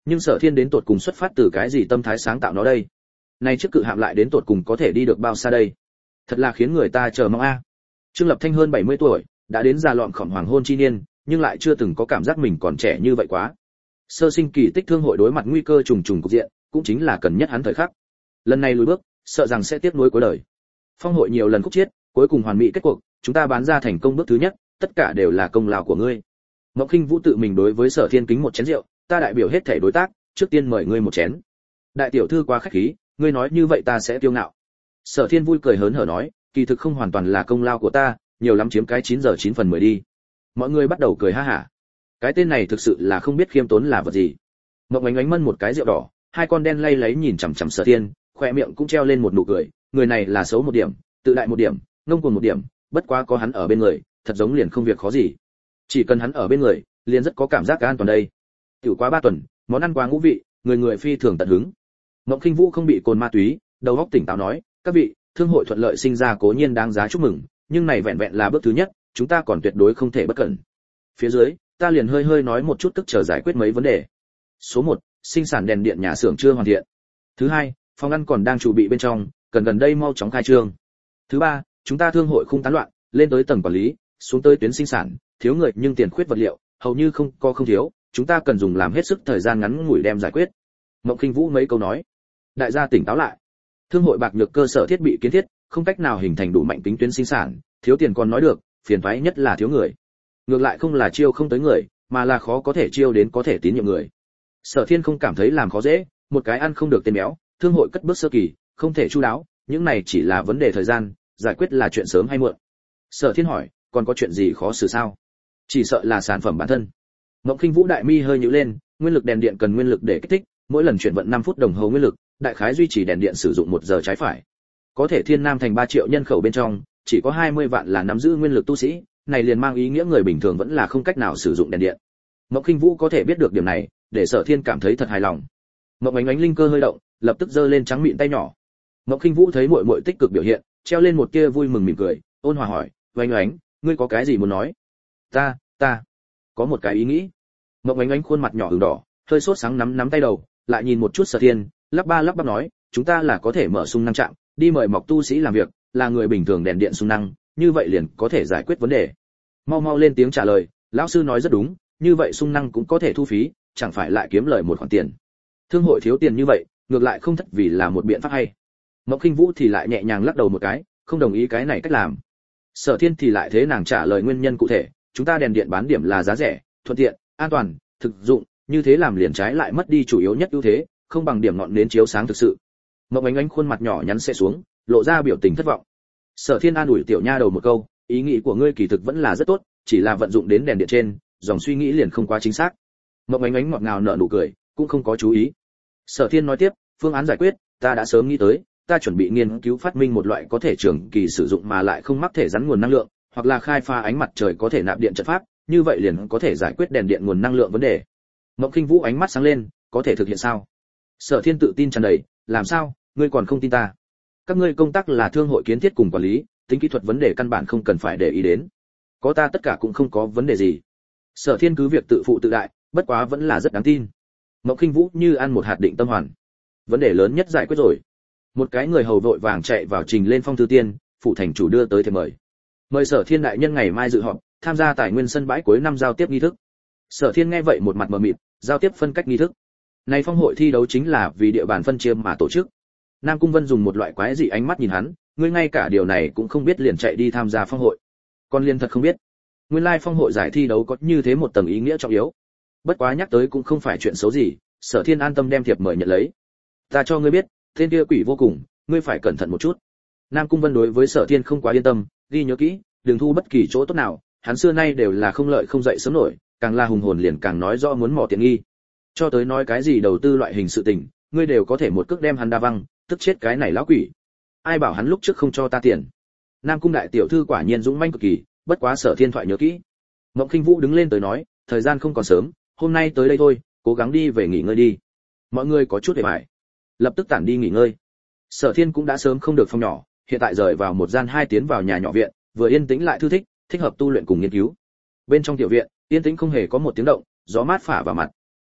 Nhưng Sở Thiên đến tột cùng xuất phát từ cái gì tâm thái sáng tạo nó đây? Nay chiếc cự hạm lại đến tột cùng có thể đi được bao xa đây? Thật là khiến người ta chờ mong a. Trương Lập Thanh hơn bảy mươi tuổi, đã đến già lọn khỏm hoàng hôn chi niên, nhưng lại chưa từng có cảm giác mình còn trẻ như vậy quá. Sơ sinh kỳ tích thương hội đối mặt nguy cơ trùng trùng cục diện, cũng chính là cần nhất hắn thời khắc. Lần này lùi bước, sợ rằng sẽ tiếc nuối cuối đời. Phong hội nhiều lần khúc chiết, cuối cùng hoàn mỹ kết cuộc, chúng ta bán ra thành công bước thứ nhất, tất cả đều là công lao của ngươi. Mộng Khinh Vũ tự mình đối với Sở Thiên kính một chén rượu, ta đại biểu hết thể đối tác, trước tiên mời ngươi một chén. Đại tiểu thư quá khách khí, ngươi nói như vậy ta sẽ kiêu ngạo. Sở Thiên vui cười hớn hở nói, kỳ thực không hoàn toàn là công lao của ta, nhiều lắm chiếm cái chín giờ chín phần mười đi. Mọi người bắt đầu cười ha hả. Cái tên này thực sự là không biết khiêm tốn là vật gì. Mộng Ánh Ánh mân một cái rượu đỏ, hai con đen lay lấy nhìn chằm chằm Sở Thiên, khóe miệng cũng treo lên một nụ cười, người này là xấu một điểm, tự đại một điểm, ngông cuồng một điểm, bất quá có hắn ở bên người, thật giống liền không việc khó gì. Chỉ cần hắn ở bên người, liền rất có cảm giác an toàn đây. Tiểu quá ba tuần, món ăn quá ngũ vị, người người phi thường tận hứng. Mộng Khinh Vũ không bị cồn ma túy, đầu óc tỉnh táo nói, các vị, thương hội thuận lợi sinh ra cố nhiên đáng giá chúc mừng, nhưng này vẹn vẹn là bước thứ nhất, chúng ta còn tuyệt đối không thể bất cẩn. Phía dưới, ta liền hơi hơi nói một chút tức chờ giải quyết mấy vấn đề. Số một, sinh sản đèn điện nhà xưởng chưa hoàn thiện. Thứ hai, phòng ăn còn đang chuẩn bị bên trong, cần gần đây mau chóng khai trương. Thứ ba, chúng ta thương hội không tán loạn, lên tới tầng quản lý, xuống tới tuyến sinh sản, thiếu người nhưng tiền khuyết vật liệu, hầu như không có không thiếu, chúng ta cần dùng làm hết sức thời gian ngắn ngủi đem giải quyết. Mộng Khinh Vũ mấy câu nói, đại gia tỉnh táo lại. Thương hội bạc nhược cơ sở thiết bị kiến thiết, không cách nào hình thành đủ mạnh tính tuyến sinh sản, thiếu tiền còn nói được, phiền toái nhất là thiếu người. Ngược lại không là chiêu không tới người, mà là khó có thể chiêu đến có thể tín nhiệm người. Sở Thiên không cảm thấy làm khó dễ, một cái ăn không được tên béo, thương hội cất bước sơ kỳ, không thể chu đáo, những này chỉ là vấn đề thời gian, giải quyết là chuyện sớm hay muộn. Sở Thiên hỏi, còn có chuyện gì khó xử sao? Chỉ sợ là sản phẩm bản thân. Mộng Khinh Vũ đại mi hơi nhíu lên, nguyên lực đèn điện cần nguyên lực để kích thích, mỗi lần chuyển vận năm phút đồng hồ nguyên lực, đại khái duy trì đèn điện sử dụng một giờ trái phải. Có thể Thiên Nam thành ba triệu nhân khẩu bên trong, chỉ có hai mươi vạn là nắm giữ nguyên lực tu sĩ, này liền mang ý nghĩa người bình thường vẫn là không cách nào sử dụng đèn điện. Mộng Khinh Vũ có thể biết được điểm này, để Sở Thiên cảm thấy thật hài lòng. Mộng Ánh Ánh linh cơ hơi động, lập tức giơ lên trắng mịn tay nhỏ. Mộng Khinh Vũ thấy muội muội tích cực biểu hiện, treo lên một tia vui mừng mỉm cười, ôn hòa hỏi, "Ánh Ánh, ngươi có cái gì muốn nói?" "Ta, ta có một cái ý nghĩ." Mộng Ánh Ánh khuôn mặt nhỏ ửng đỏ, hơi sốt sáng nắm nắm tay đầu, lại nhìn một chút Sở Thiên, lắp ba lắp bắp nói, "Chúng ta là có thể mở xung năng trạm, đi mời mọc tu sĩ làm việc, là người bình thường đèn điện xung năng, như vậy liền có thể giải quyết vấn đề." Mau mau lên tiếng trả lời, lão sư nói rất đúng, như vậy xung năng cũng có thể thu phí, chẳng phải lại kiếm lời một khoản tiền. Thương hội thiếu tiền như vậy, ngược lại không thất vì là một biện pháp hay. Mộng Khinh Vũ thì lại nhẹ nhàng lắc đầu một cái, không đồng ý cái này cách làm. Sở Thiên thì lại thế nàng trả lời nguyên nhân cụ thể, chúng ta đèn điện bán điểm là giá rẻ, thuận tiện, an toàn, thực dụng, như thế làm liền trái lại mất đi chủ yếu nhất ưu thế, không bằng điểm ngọn nến chiếu sáng thực sự. Mộng Ánh Ánh khuôn mặt nhỏ nhắn sẽ xuống, lộ ra biểu tình thất vọng. Sở Thiên an ủi tiểu nha đầu một câu, ý nghĩ của ngươi kỳ thực vẫn là rất tốt, chỉ là vận dụng đến đèn điện trên, dòng suy nghĩ liền không quá chính xác. Mộng Ánh Ánh ngọt ngào nở nụ cười, cũng không có chú ý. Sở Thiên nói tiếp, phương án giải quyết, ta đã sớm nghĩ tới, ta chuẩn bị nghiên cứu phát minh một loại có thể trường kỳ sử dụng mà lại không mắc thể rắn nguồn năng lượng, hoặc là khai phá ánh mặt trời có thể nạp điện trận pháp, như vậy liền có thể giải quyết đèn điện nguồn năng lượng vấn đề. Mộng Khinh Vũ ánh mắt sáng lên, có thể thực hiện sao? Sở Thiên tự tin tràn đầy, làm sao, ngươi còn không tin ta? Các ngươi công tác là thương hội kiến thiết cùng quản lý, tính kỹ thuật vấn đề căn bản không cần phải để ý đến. Có ta tất cả cũng không có vấn đề gì. Sở Thiên cứ việc tự phụ tự đại, bất quá vẫn là rất đáng tin. Mộng Khinh Vũ như ăn một hạt định tâm hoàn. Vấn đề lớn nhất giải quyết rồi. Một cái người hầu vội vàng chạy vào trình lên phong thư tiên, phụ thành chủ đưa tới thiệp mời. Mời Sở Thiên đại nhân ngày mai dự họp, tham gia tài nguyên sân bãi cuối năm giao tiếp nghi thức. Sở Thiên nghe vậy một mặt mờ mịt, giao tiếp phân cách nghi thức. Này phong hội thi đấu chính là vì địa bàn phân chia mà tổ chức. Nam Cung Vân dùng một loại quái dị ánh mắt nhìn hắn, ngươi ngay cả điều này cũng không biết liền chạy đi tham gia phong hội. Con liên thật không biết. Nguyên lai phong hội giải thi đấu có như thế một tầng ý nghĩa trọng yếu. Bất quá nhắc tới cũng không phải chuyện xấu gì, Sở Thiên an tâm đem thiệp mời nhận lấy. Ta cho ngươi biết, tên kia quỷ vô cùng, ngươi phải cẩn thận một chút. Nam Cung Vân đối với Sở Thiên không quá yên tâm, ghi nhớ kỹ, đừng thu bất kỳ chỗ tốt nào, hắn xưa nay đều là không lợi không dậy sớm nổi, càng là hùng hồn liền càng nói rõ muốn mò tiện nghi. Cho tới nói cái gì đầu tư loại hình sự tình, ngươi đều có thể một cước đem hắn đa văng, tức chết cái này lão quỷ. Ai bảo hắn lúc trước không cho ta tiền. Nam Cung đại tiểu thư quả nhiên dũng manh cực kỳ, bất quá Sở Thiên thoại nhớ kỹ. Mộng Khinh Vũ đứng lên tới nói, thời gian không còn sớm, hôm nay tới đây thôi, cố gắng đi về nghỉ ngơi đi. Mọi người có chút để bài, lập tức tản đi nghỉ ngơi. Sở Thiên cũng đã sớm không được phòng nhỏ, hiện tại rời vào một gian hai tiến vào nhà nhỏ viện, vừa yên tĩnh lại thư thích, thích hợp tu luyện cùng nghiên cứu. Bên trong tiểu viện, yên tĩnh không hề có một tiếng động, gió mát phả vào mặt.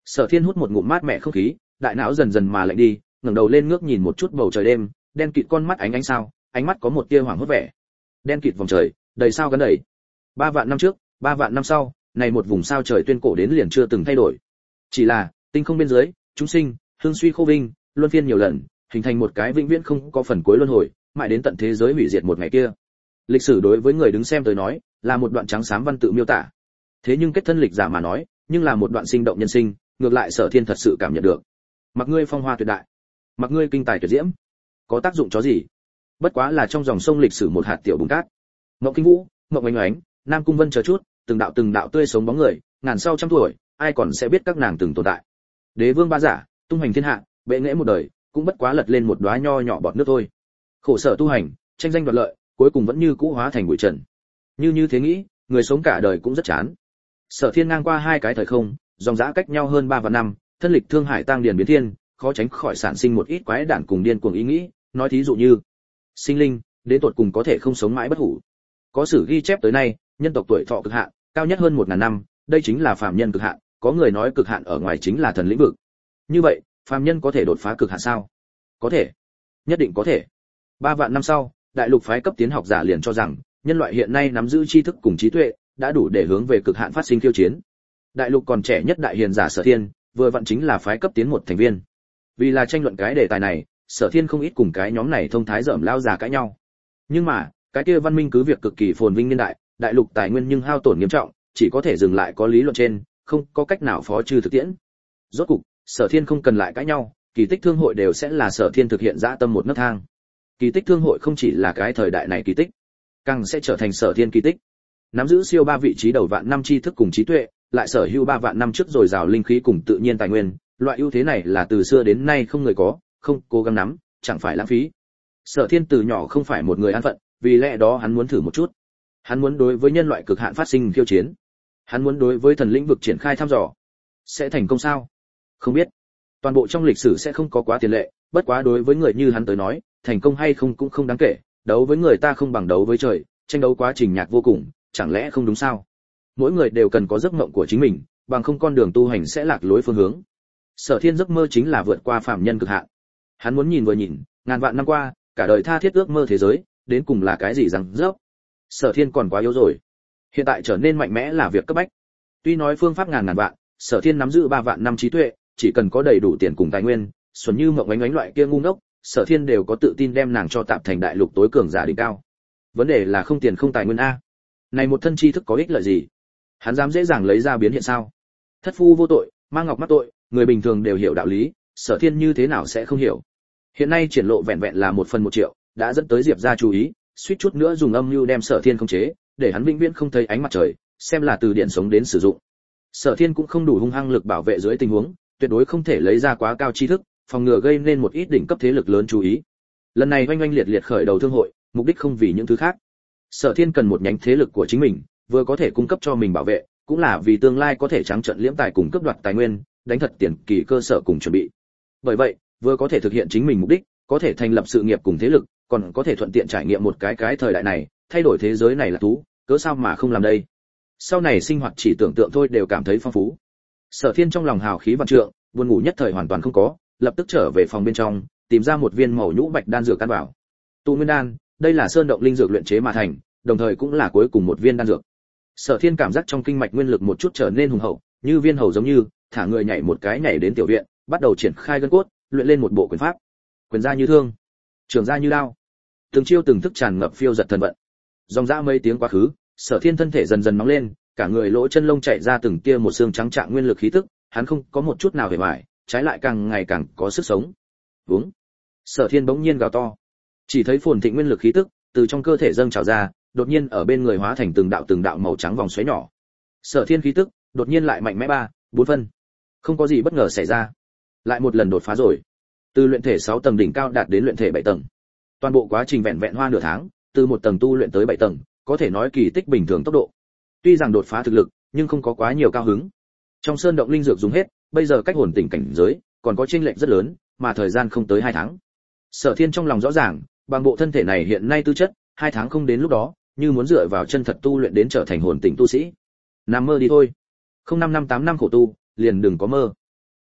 Sở Thiên hút một ngụm mát mẻ không khí, đại não dần dần mà lạnh đi, ngẩng đầu lên ngước nhìn một chút bầu trời đêm, đen kịt con mắt ánh ánh sao, ánh mắt có một tia hoảng hốt vẻ. Đen kịt vòng trời, đầy sao gắn đầy. Ba vạn năm trước, ba vạn năm sau, này một vùng sao trời tuyên cổ đến liền chưa từng thay đổi. Chỉ là, tinh không bên dưới, chúng sinh, hương suy khô vinh, luân phiên nhiều lần, hình thành một cái vĩnh viễn không có phần cuối luân hồi, mãi đến tận thế giới hủy diệt một ngày kia. Lịch sử đối với người đứng xem tới nói, là một đoạn trắng xám văn tự miêu tả. Thế nhưng kết thân lịch giả mà nói, nhưng là một đoạn sinh động nhân sinh, ngược lại Sở Thiên thật sự cảm nhận được. Mặc ngươi phong hoa tuyệt đại, mặc ngươi kinh tài tuyệt diễm, có tác dụng chó gì? Bất quá là trong dòng sông lịch sử một hạt tiểu bùn cát. Ngọc Kinh Vũ, Ngọc Oanh Oánh, Nam Cung Vân chờ chút, từng đạo từng đạo tươi sống bóng người, ngàn sau trăm tuổi, ai còn sẽ biết các nàng từng tồn tại. Đế vương ba giả, tung hành thiên hạ, bệ nghệ một đời, cũng bất quá lật lên một đóa nho nhỏ bọt nước thôi. Khổ sở tu hành, tranh danh đoạt lợi, cuối cùng vẫn như cũ hóa thành bụi trần. Như như thế nghĩ, người sống cả đời cũng rất chán. Sở Thiên ngang qua hai cái thời không, dòng dã cách nhau hơn ba vạn năm, thân lịch thương hải tăng điển biến thiên, khó tránh khỏi sản sinh một ít quái đản cùng điên cuồng ý nghĩ, nói thí dụ như sinh linh, đến tột cùng có thể không sống mãi bất hủ. Có sử ghi chép tới nay, nhân tộc tuổi thọ cực hạn, cao nhất hơn một ngàn năm, đây chính là phàm nhân cực hạn, có người nói cực hạn ở ngoài chính là thần lĩnh vực. Như vậy, phàm nhân có thể đột phá cực hạn sao? Có thể, nhất định có thể. Ba vạn năm sau, đại lục phái cấp tiến học giả liền cho rằng, nhân loại hiện nay nắm giữ tri thức cùng trí tuệ, đã đủ để hướng về cực hạn phát sinh khiêu chiến. Đại lục còn trẻ nhất đại hiền giả Sở Thiên, vừa vặn chính là phái cấp tiến một thành viên. Vì là tranh luận cái đề tài này, Sở Thiên không ít cùng cái nhóm này thông thái dởm lao già cãi nhau. Nhưng mà, cái kia văn minh cứ việc cực kỳ phồn vinh niên đại, đại lục tài nguyên nhưng hao tổn nghiêm trọng, chỉ có thể dừng lại có lý luận trên, không có cách nào phó trừ thực tiễn. Rốt cục, Sở Thiên không cần lại cãi nhau, kỳ tích thương hội đều sẽ là Sở Thiên thực hiện dã tâm một nấc thang. Kỳ tích thương hội không chỉ là cái thời đại này kỳ tích, càng sẽ trở thành Sở Thiên kỳ tích. Nắm giữ siêu ba vị trí đầu vạn năm tri thức cùng trí tuệ, lại sở hữu ba vạn năm trước rồi rào linh khí cùng tự nhiên tài nguyên, loại ưu thế này là từ xưa đến nay không người có, không cố gắng nắm, chẳng phải lãng phí. Sở Thiên từ nhỏ không phải một người an phận, vì lẽ đó hắn muốn thử một chút. Hắn muốn đối với nhân loại cực hạn phát sinh khiêu chiến. Hắn muốn đối với thần lĩnh vực triển khai thăm dò. Sẽ thành công sao? Không biết. Toàn bộ trong lịch sử sẽ không có quá tiền lệ, bất quá đối với người như hắn tới nói, thành công hay không cũng không đáng kể, đấu với người ta không bằng đấu với trời, tranh đấu quá trình nhạc vô cùng, chẳng lẽ không đúng sao? Mỗi người đều cần có giấc mộng của chính mình, bằng không con đường tu hành sẽ lạc lối phương hướng. Sở Thiên giấc mơ chính là vượt qua phàm nhân cực hạn. Hắn muốn nhìn vừa nhìn, ngàn vạn năm qua, cả đời tha thiết ước mơ thế giới, đến cùng là cái gì rằng rớp. Sở Thiên còn quá yếu rồi. Hiện tại trở nên mạnh mẽ là việc cấp bách. Tuy nói phương pháp ngàn ngàn vạn, Sở Thiên nắm giữ ba vạn năm trí tuệ, chỉ cần có đầy đủ tiền cùng tài nguyên, xuẩn như mộng ánh ánh loại kia ngu ngốc, Sở Thiên đều có tự tin đem nàng cho tạm thành đại lục tối cường giả đỉnh cao. Vấn đề là không tiền không tài nguyên a. Này một thân tri thức có ích lợi gì? Hắn dám dễ dàng lấy ra biến hiện sao? Thất phu vô tội, mang ngọc mắc tội, người bình thường đều hiểu đạo lý, Sở Thiên như thế nào sẽ không hiểu? Hiện nay triển lộ vẹn vẹn là một phần một triệu, đã dẫn tới Diệp gia chú ý, suýt chút nữa dùng âm mưu đem Sở Thiên khống chế, để hắn vĩnh viễn không thấy ánh mặt trời, xem là từ điện sống đến sử dụng. Sở Thiên cũng không đủ hung hăng lực bảo vệ dưới tình huống, tuyệt đối không thể lấy ra quá cao tri thức, phòng ngừa gây nên một ít đỉnh cấp thế lực lớn chú ý. Lần này oanh oanh liệt liệt khởi đầu thương hội, mục đích không vì những thứ khác. Sở Thiên cần một nhánh thế lực của chính mình, vừa có thể cung cấp cho mình bảo vệ, cũng là vì tương lai có thể trắng trợn liễm tài cùng cướp đoạt tài nguyên, đánh thật tiền kỳ cơ sở cùng chuẩn bị. Bởi vậy, vừa có thể thực hiện chính mình mục đích, có thể thành lập sự nghiệp cùng thế lực, còn có thể thuận tiện trải nghiệm một cái cái thời đại này, thay đổi thế giới này là thú, cớ sao mà không làm đây. Sau này sinh hoạt chỉ tưởng tượng thôi đều cảm thấy phong phú. Sở Thiên trong lòng hào khí vạn trượng, buồn ngủ nhất thời hoàn toàn không có, lập tức trở về phòng bên trong, tìm ra một viên màu nhũ bạch đan dược căn bảo. Tu Nguyên đan, đây là sơn động linh dược luyện chế mà thành, đồng thời cũng là cuối cùng một viên đan dược. Sở Thiên cảm giác trong kinh mạch nguyên lực một chút trở nên hùng hậu, như viên hầu giống như, thả người nhảy một cái nhảy đến tiểu viện, bắt đầu triển khai gân cốt, luyện lên một bộ quyền pháp. Quyền ra như thương, trường ra như đao. Từng chiêu từng thức tràn ngập phiêu giật thần vận. Dòng dã mấy tiếng quá khứ, Sở Thiên thân thể dần dần nóng lên, cả người lỗ chân lông chạy ra từng tia một xương trắng trạng nguyên lực khí tức, hắn không có một chút nào hề bại, trái lại càng ngày càng có sức sống. Vúng. Sở Thiên bỗng nhiên gào to. Chỉ thấy phồn thịnh nguyên lực khí tức từ trong cơ thể dâng trào ra, đột nhiên ở bên người hóa thành từng đạo từng đạo màu trắng vòng xoáy nhỏ. Sở Thiên khí tức đột nhiên lại mạnh mẽ ba, bốn phân. Không có gì bất ngờ xảy ra, lại một lần đột phá rồi. Từ luyện thể sáu tầng đỉnh cao đạt đến luyện thể bảy tầng. Toàn bộ quá trình vẹn vẹn hoa nửa tháng, từ một tầng tu luyện tới bảy tầng, có thể nói kỳ tích bình thường tốc độ. Tuy rằng đột phá thực lực, nhưng không có quá nhiều cao hứng. Trong sơn động linh dược dùng hết, bây giờ cách hồn tỉnh cảnh giới còn có chênh lệch rất lớn, mà thời gian không tới hai tháng. Sở Thiên trong lòng rõ ràng, bằng bộ thân thể này hiện nay tư chất, hai tháng không đến lúc đó, như muốn dựa vào chân thật tu luyện đến trở thành hồn tỉnh tu sĩ. Nằm mơ đi thôi. Không năm năm tám năm khổ tu, liền đừng có mơ.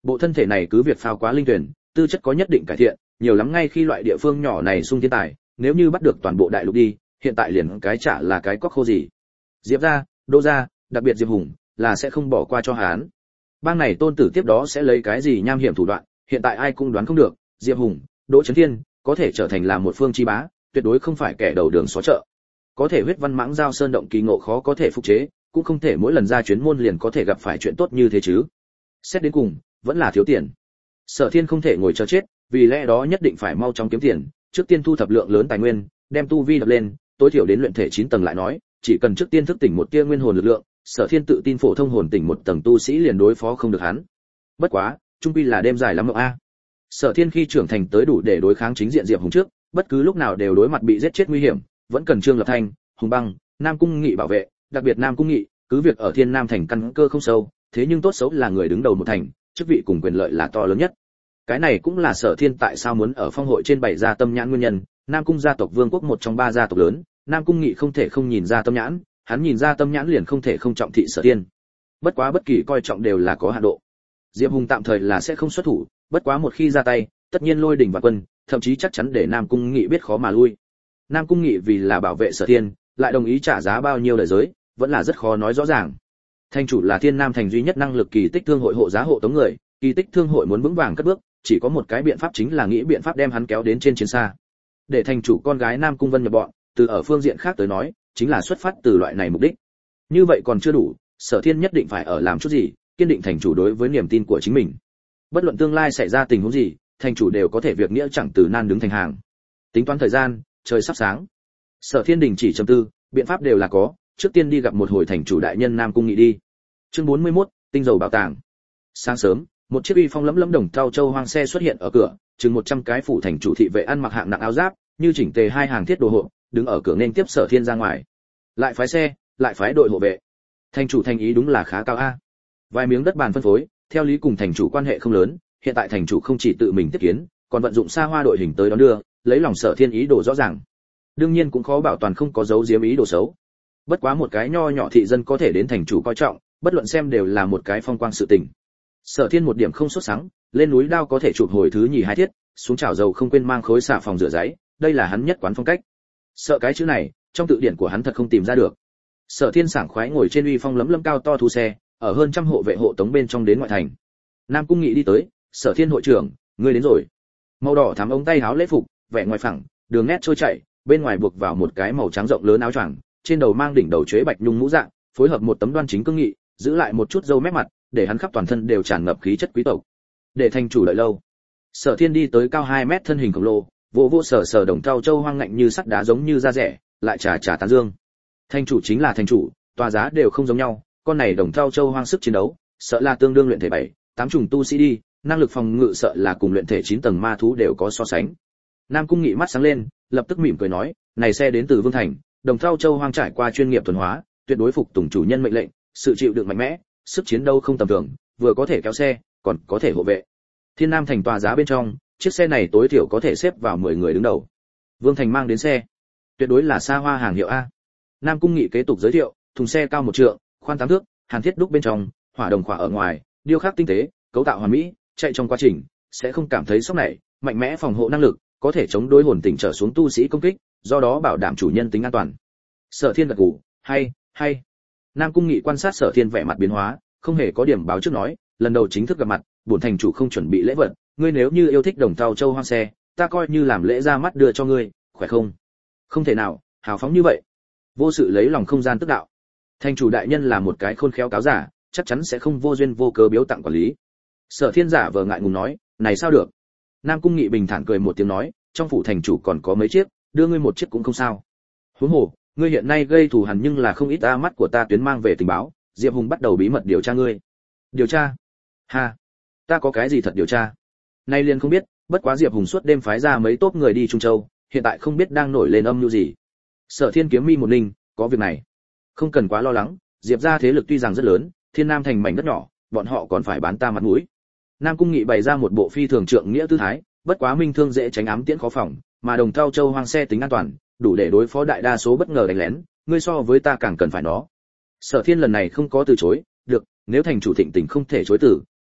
Bộ thân thể này cứ việc phao quá linh tuyển, tư chất có nhất định cải thiện, nhiều lắm ngay khi loại địa phương nhỏ này sung thiên tài, nếu như bắt được toàn bộ đại lục đi, hiện tại liền cái chả là cái cóc khô gì. Diệp gia, Đỗ gia, đặc biệt Diệp Hùng, là sẽ không bỏ qua cho hắn. Bang này tôn tử tiếp đó sẽ lấy cái gì nham hiểm thủ đoạn, hiện tại ai cũng đoán không được, Diệp Hùng, Đỗ Chấn Thiên có thể trở thành là một phương chi bá, tuyệt đối không phải kẻ đầu đường xó chợ. Có thể huyết văn mãng giao sơn động kỳ ngộ khó có thể phục chế, cũng không thể mỗi lần ra chuyến môn liền có thể gặp phải chuyện tốt như thế chứ. Xét đến cùng, vẫn là thiếu tiền. Sở Thiên không thể ngồi chờ chết, vì lẽ đó nhất định phải mau chóng kiếm tiền, trước tiên thu thập lượng lớn tài nguyên, đem tu vi đập lên, tối thiểu đến luyện thể chín tầng lại nói, chỉ cần trước tiên thức tỉnh một tia nguyên hồn lực lượng, Sở Thiên tự tin phổ thông hồn tỉnh một tầng tu sĩ liền đối phó không được hắn. Bất quá, trung quy là đêm dài lắm mộng a. Sở Thiên khi trưởng thành tới đủ để đối kháng chính diện Diệp Hùng trước, bất cứ lúc nào đều đối mặt bị giết chết nguy hiểm, vẫn cần Trương Lập Thanh, Hùng Băng, Nam Cung Nghị bảo vệ, đặc biệt Nam Cung Nghị, cứ việc ở Thiên Nam thành căn cơ không sâu, thế nhưng tốt xấu là người đứng đầu một thành, chức vị cùng quyền lợi là to lớn nhất. Cái này cũng là Sở Thiên tại sao muốn ở phong hội trên bày ra tâm nhãn nguyên nhân, Nam Cung gia tộc vương quốc một trong ba gia tộc lớn, Nam Cung Nghị không thể không nhìn ra tâm nhãn, hắn nhìn ra tâm nhãn liền không thể không trọng thị Sở Thiên. Bất quá bất kỳ coi trọng đều là có hạn độ. Diệp Hùng tạm thời là sẽ không xuất thủ, bất quá một khi ra tay, tất nhiên lôi đỉnh và quân, thậm chí chắc chắn để Nam Cung Nghị biết khó mà lui. Nam Cung Nghị vì là bảo vệ Sở Thiên, lại đồng ý trả giá bao nhiêu đại giới, vẫn là rất khó nói rõ ràng. Thành chủ là Thiên Nam thành duy nhất năng lực kỳ tích thương hội hộ giá hộ tống người, kỳ tích thương hội muốn vững vàng cất bước, chỉ có một cái biện pháp chính là nghĩ biện pháp đem hắn kéo đến trên chiến xa. Để thành chủ con gái Nam Cung Vân nhập bọn, từ ở phương diện khác tới nói, chính là xuất phát từ loại này mục đích. Như vậy còn chưa đủ, Sở Thiên nhất định phải ở làm chút gì, kiên định thành chủ đối với niềm tin của chính mình. Bất luận tương lai xảy ra tình huống gì, thành chủ đều có thể việc nghĩa chẳng từ nan đứng thành hàng. Tính toán thời gian, trời sắp sáng. Sở Thiên đình chỉ trầm tư, biện pháp đều là có, trước tiên đi gặp một hồi thành chủ đại nhân Nam Cung Nghị đi. Chương bốn mươi mốt, tinh dầu bảo tàng. Sáng sớm, một chiếc uy phong lẫm lẫm đồng thau châu hoang xe xuất hiện ở cửa, chừng một trăm cái phủ thành chủ thị vệ ăn mặc hạng nặng áo giáp, như chỉnh tề hai hàng thiết đồ hộ, đứng ở cửa nên tiếp Sở Thiên ra ngoài. Lại phái xe, lại phái đội hộ vệ. Thành chủ thành ý đúng là khá cao a. Vài miếng đất bàn phân phối, theo lý cùng thành chủ quan hệ không lớn, hiện tại thành chủ không chỉ tự mình tiếp kiến, còn vận dụng xa hoa đội hình tới đón đưa, lấy lòng Sở Thiên ý đồ rõ ràng. Đương nhiên cũng khó bảo toàn không có dấu giếm ý đồ xấu. Bất quá một cái nho nhỏ thị dân có thể đến thành chủ coi trọng, bất luận xem đều là một cái phong quang sự tình. Sở Thiên một điểm không sốt sắng, lên núi đao có thể chụp hồi thứ nhì hai thiết, xuống chảo dầu không quên mang khối xạ phòng rửa giấy, đây là hắn nhất quán phong cách. Sợ cái chữ này, trong tự điển của hắn thật không tìm ra được. Sở Thiên sảng khoái ngồi trên uy phong lấm lấm cao to thu xe, ở hơn trăm hộ vệ hộ tống bên trong đến ngoại thành. Nam Cung Nghị đi tới, Sở Thiên hội trưởng, ngươi đến rồi. Màu đỏ thắm ống tay áo lễ phục, vẻ ngoài phẳng, đường nét trôi chảy, bên ngoài buộc vào một cái màu trắng rộng lớn áo choàng, trên đầu mang đỉnh đầu chuế bạch nhung mũ dạng, phối hợp một tấm đoan chính cương nghị, giữ lại một chút râu mép mặt, để hắn khắp toàn thân đều tràn ngập khí chất quý tộc. Để thành chủ đợi lâu. Sở Thiên đi tới cao hai mét thân hình khổng lồ, vô vô sở sở đồng thau châu hoang ngạnh như sắt đá giống như da rẻ, lại trà trà tán dương. Thành chủ chính là thành chủ, tòa giá đều không giống nhau, con này đồng thau châu hoang sức chiến đấu, sợ là tương đương luyện thể bảy, tám trùng tu sĩ đi, năng lực phòng ngự sợ là cùng luyện thể chín tầng ma thú đều có so sánh. Nam Cung Nghị mắt sáng lên, lập tức mỉm cười nói, này xe đến từ Vương Thành, đồng thau châu hoang trải qua chuyên nghiệp thuần hóa, tuyệt đối phục tùng chủ nhân mệnh lệnh, sự chịu đựng mạnh mẽ, sức chiến đấu không tầm thường, vừa có thể kéo xe, còn có thể hộ vệ. Thiên Nam thành tòa giá bên trong, chiếc xe này tối thiểu có thể xếp vào mười người đứng đầu. Vương Thành mang đến xe, tuyệt đối là xa hoa hàng hiệu a. Nam Cung Nghị kế tục giới thiệu, thùng xe cao một trượng, khoan tám thước, hàn thiết đúc bên trong, hỏa đồng khỏa ở ngoài, điêu khắc tinh tế, cấu tạo hoàn mỹ, chạy trong quá trình sẽ không cảm thấy sốc nảy, mạnh mẽ phòng hộ năng lực, có thể chống đối hồn tỉnh trở xuống tu sĩ công kích, do đó bảo đảm chủ nhân tính an toàn. Sở Thiên gật gù, hay, hay. Nam Cung Nghị quan sát Sở Thiên vẻ mặt biến hóa, không hề có điểm báo trước nói, lần đầu chính thức gặp mặt, bổn thành chủ không chuẩn bị lễ vật, ngươi nếu như yêu thích đồng thau châu hoang xe, ta coi như làm lễ ra mắt đưa cho ngươi, khỏe không? Không thể nào, hào phóng như vậy. Vô sự lấy lòng không gian tức đạo. Thành chủ đại nhân là một cái khôn khéo cáo giả, chắc chắn sẽ không vô duyên vô cớ biếu tặng quản lý. Sở Thiên giả vờ ngại ngùng nói, này sao được? Nam Cung Nghị bình thản cười một tiếng nói, trong phủ thành chủ còn có mấy chiếc, đưa ngươi một chiếc cũng không sao. Huống hồ, ngươi hiện nay gây thù hằn nhưng là không ít ta mắt của ta tuyến mang về tình báo, Diệp Hùng bắt đầu bí mật điều tra ngươi. Điều tra? Ha, ta có cái gì thật điều tra? Nay liền không biết, bất quá Diệp Hùng suốt đêm phái ra mấy tốp người đi Trung Châu, hiện tại không biết đang nổi lên âm mưu gì. Sở Thiên kiếm mi một ninh, có việc này, không cần quá lo lắng, Diệp gia thế lực tuy rằng rất lớn, Thiên Nam thành mảnh đất nhỏ, bọn họ còn phải bán ta mặt mũi. Nam Cung Nghị bày ra một bộ phi thường trượng nghĩa tư thái, bất quá minh thương dễ tránh ám tiễn khó phòng, mà đồng thau châu hoang xe tính an toàn, đủ để đối phó đại đa số bất ngờ đánh lén, ngươi so với ta càng cần phải nó. Sở Thiên lần này không có từ chối, được, nếu thành chủ Thịnh Tình không thể chối từ,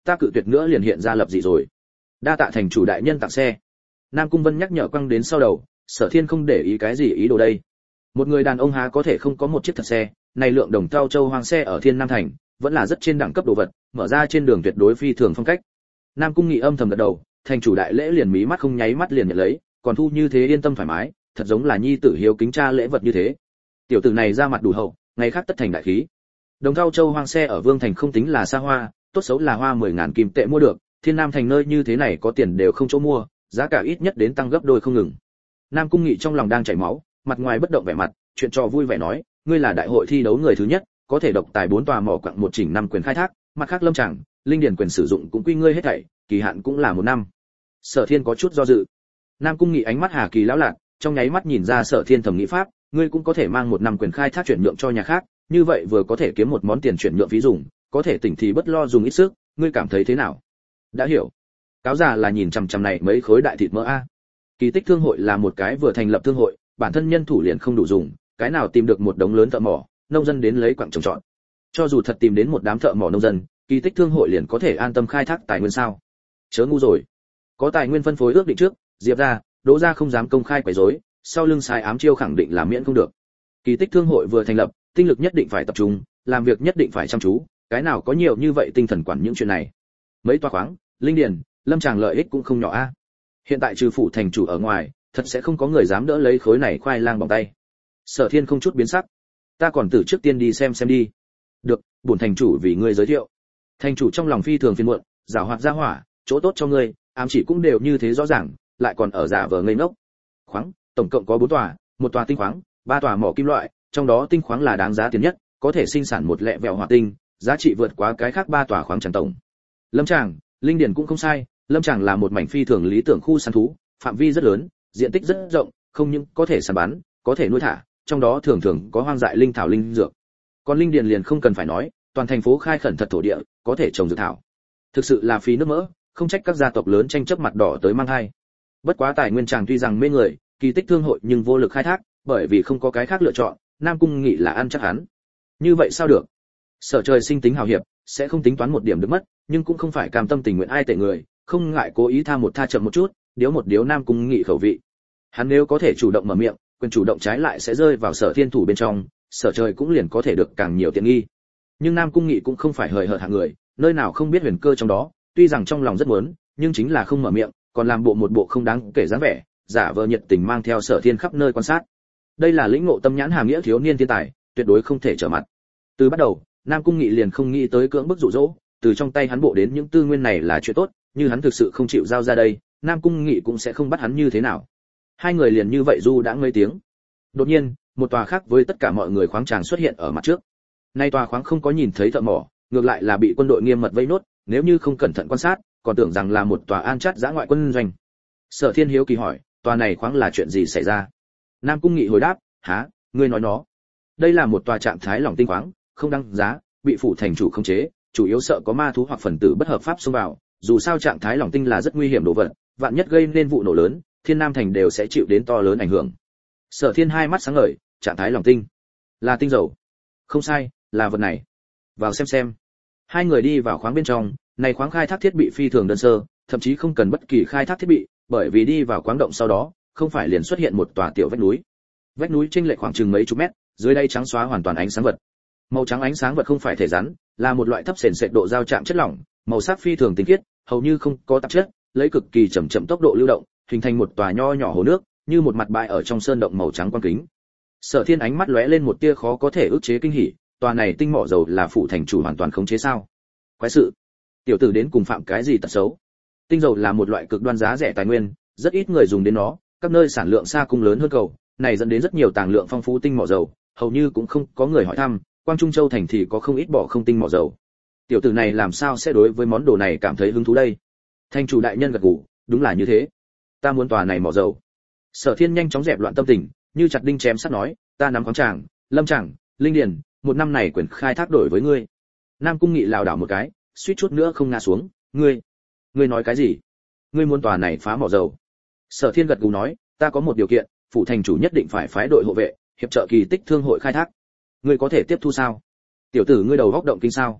ta cự tuyệt nữa liền hiện ra lập dị rồi. Đa tạ thành chủ đại nhân tặng xe. Nam Cung Vân nhắc nhở quăng đến sau đầu, Sở Thiên không để ý cái gì ý đồ đây. Một người đàn ông há có thể không có một chiếc thật xe, này lượng đồng trao châu hoang xe ở Thiên Nam thành, vẫn là rất trên đẳng cấp đồ vật, mở ra trên đường tuyệt đối phi thường phong cách. Nam Cung Nghị âm thầm gật đầu, thành chủ đại lễ liền mí mắt không nháy mắt liền nhận lấy, còn thu như thế yên tâm thoải mái, thật giống là nhi tử hiếu kính cha lễ vật như thế. Tiểu tử này ra mặt đủ hậu, ngày khác tất thành đại khí. Đồng trao châu hoang xe ở Vương thành không tính là xa hoa, tốt xấu là hoa mười ngàn kim tệ mua được, Thiên Nam thành nơi như thế này có tiền đều không chỗ mua, giá cả ít nhất đến tăng gấp đôi không ngừng. Nam Cung Nghị trong lòng đang chảy máu, mặt ngoài bất động vẻ mặt, chuyện trò vui vẻ nói, ngươi là đại hội thi đấu người thứ nhất, có thể độc tài bốn tòa mỏ quặng một chỉnh năm quyền khai thác, mặt khác lâm tràng, linh điển quyền sử dụng cũng quy ngươi hết thảy, kỳ hạn cũng là một năm. Sở Thiên có chút do dự. Nam Cung Nghị ánh mắt hà kỳ lão lạc, trong nháy mắt nhìn ra Sở Thiên thẩm nghĩ pháp, ngươi cũng có thể mang một năm quyền khai thác chuyển nhượng cho nhà khác, như vậy vừa có thể kiếm một món tiền chuyển nhượng phí dùng, có thể tỉnh thì bất lo dùng ít sức, ngươi cảm thấy thế nào? Đã hiểu. Cáo già là nhìn chằm chằm này mấy khối đại thịt mỡ a. Kỳ Tích Thương hội là một cái vừa thành lập thương hội, bản thân nhân thủ liền không đủ dùng, cái nào tìm được một đống lớn thợ mỏ, nông dân đến lấy quặng trồng trọt. Cho dù thật tìm đến một đám thợ mỏ nông dân, Kỳ Tích Thương hội liền có thể an tâm khai thác tài nguyên sao? Chớ ngu rồi. Có tài nguyên phân phối ước định trước, Diệp gia, Đỗ gia không dám công khai quấy rối, sau lưng sai ám chiêu khẳng định là miễn không được. Kỳ Tích Thương hội vừa thành lập, tinh lực nhất định phải tập trung, làm việc nhất định phải chăm chú, cái nào có nhiều như vậy tinh thần quản những chuyện này. Mấy toa khoáng, linh điền, lâm tràng lợi ích cũng không nhỏ a. Hiện tại trừ phủ thành chủ ở ngoài, thật sẽ không có người dám đỡ lấy khối này khoai lang bằng tay. Sở Thiên không chút biến sắc. Ta còn từ trước tiên đi xem xem đi. Được, bổn thành chủ vì ngươi giới thiệu. Thành chủ trong lòng phi thường phiền muộn, giảo hoạt ra hỏa, chỗ tốt cho ngươi, ám chỉ cũng đều như thế rõ ràng, lại còn ở giả vờ ngây ngốc. Khoáng, tổng cộng có bốn tòa, một tòa tinh khoáng, ba tòa mỏ kim loại, trong đó tinh khoáng là đáng giá tiền nhất, có thể sinh sản một lẹ vẹo hỏa tinh, giá trị vượt quá cái khác ba tòa khoáng tràng tổng. Lâm Tràng, linh điển cũng không sai, Lâm Tràng là một mảnh phi thường lý tưởng khu săn thú, phạm vi rất lớn, diện tích rất rộng, không những có thể săn bắn, có thể nuôi thả, trong đó thường thường có hoang dại linh thảo linh dược. Còn linh điền liền không cần phải nói, toàn thành phố khai khẩn thật thổ địa, có thể trồng dược thảo. Thực sự là phí nước mỡ, không trách các gia tộc lớn tranh chấp mặt đỏ tới mang hai. Bất quá tài nguyên Tràng tuy rằng mê người, Kỳ Tích Thương hội nhưng vô lực khai thác, bởi vì không có cái khác lựa chọn, Nam Cung Nghị là ăn chắc hắn. Như vậy sao được? Sở Trời Sinh tính hào hiệp, sẽ không tính toán một điểm được mất, nhưng cũng không phải cam tâm tình nguyện ai tệ người, không ngại cố ý tha một tha chậm một chút, điếu một điếu Nam Cung Nghị khẩu vị. Hắn nếu có thể chủ động mở miệng, quyền chủ động trái lại sẽ rơi vào Sở Thiên thủ bên trong, Sở Trời cũng liền có thể được càng nhiều tiện nghi. Nhưng Nam Cung Nghị cũng không phải hời hợt hạng người, nơi nào không biết huyền cơ trong đó, tuy rằng trong lòng rất muốn, nhưng chính là không mở miệng, còn làm bộ một bộ không đáng kể dáng vẻ, giả vờ nhiệt tình mang theo Sở Thiên khắp nơi quan sát. Đây là lĩnh ngộ tâm nhãn hàm nghĩa thiếu niên thiên tài, tuyệt đối không thể trở mặt. Từ bắt đầu, Nam Cung Nghị liền không nghĩ tới cưỡng bức dụ dỗ, từ trong tay hắn bộ đến những tư nguyên này là chuyện tốt, như hắn thực sự không chịu giao ra đây, Nam Cung Nghị cũng sẽ không bắt hắn như thế nào. Hai người liền như vậy du đã mấy tiếng. Đột nhiên, một tòa khác với tất cả mọi người khoáng tràng xuất hiện ở mặt trước. Nay tòa khoáng không có nhìn thấy thợ mỏ, ngược lại là bị quân đội nghiêm mật vây nốt, nếu như không cẩn thận quan sát, còn tưởng rằng là một tòa an chát giã ngoại quân doanh. Sở Thiên hiếu kỳ hỏi, tòa này khoáng là chuyện gì xảy ra? Nam Cung Nghị hồi đáp, há, ngươi nói nó. Đây là một tòa trạng thái lỏng tinh khoáng, không đăng giá, bị phủ thành chủ khống chế, chủ yếu sợ có ma thú hoặc phần tử bất hợp pháp xông vào, dù sao trạng thái lỏng tinh là rất nguy hiểm đồ vật, vạn nhất gây nên vụ nổ lớn, Thiên Nam thành đều sẽ chịu đến to lớn ảnh hưởng. Sở Thiên hai mắt sáng ngời, trạng thái lỏng tinh, là tinh dầu. Không sai, là vật này. Vào xem xem. Hai người đi vào khoáng bên trong, này khoáng khai thác thiết bị phi thường đơn sơ, thậm chí không cần bất kỳ khai thác thiết bị, bởi vì đi vào khoáng động sau đó, không phải liền xuất hiện một tòa tiểu vách núi. Vách núi chênh lệch khoảng chừng mấy chục mét, dưới đây trắng xóa hoàn toàn ánh sáng vật. Màu trắng ánh sáng vật không phải thể rắn, là một loại thấp sền sệt độ giao chạm chất lỏng, màu sắc phi thường tinh khiết, hầu như không có tạp chất, lấy cực kỳ chậm chậm tốc độ lưu động, hình thành một tòa nho nhỏ hồ nước, như một mặt bãi ở trong sơn động màu trắng quang kính. Sở Thiên ánh mắt lóe lên một tia khó có thể ức chế kinh hỉ, tòa này tinh mỏ dầu là phủ thành chủ hoàn toàn khống chế sao? Quái sự, tiểu tử đến cùng phạm cái gì tật xấu? Tinh dầu là một loại cực đoan giá rẻ tài nguyên, rất ít người dùng đến nó, các nơi sản lượng xa cung lớn hơn cầu, này dẫn đến rất nhiều tàng lượng phong phú tinh mỏ dầu, hầu như cũng không có người hỏi thăm, Quang Trung Châu thành thì có không ít bỏ không tinh mỏ dầu. Tiểu tử này làm sao sẽ đối với món đồ này cảm thấy hứng thú đây? Thành chủ đại nhân gật gù, đúng là như thế. Ta muốn tòa này mỏ dầu. Sở Thiên nhanh chóng dẹp loạn tâm tình, như chặt đinh chém sắt nói, ta nắm khoáng tràng, lâm tràng, linh điền, một năm này quyền khai thác đổi với ngươi. Nam Cung Nghị lảo đảo một cái, suýt chút nữa không ngã xuống, ngươi, ngươi nói cái gì? Ngươi muốn tòa này phá mỏ dầu? Sở Thiên gật gù nói, ta có một điều kiện, phủ thành chủ nhất định phải phái đội hộ vệ, hiệp trợ Kỳ Tích Thương hội khai thác. Ngươi có thể tiếp thu sao? Tiểu tử ngươi đầu góc động kinh sao?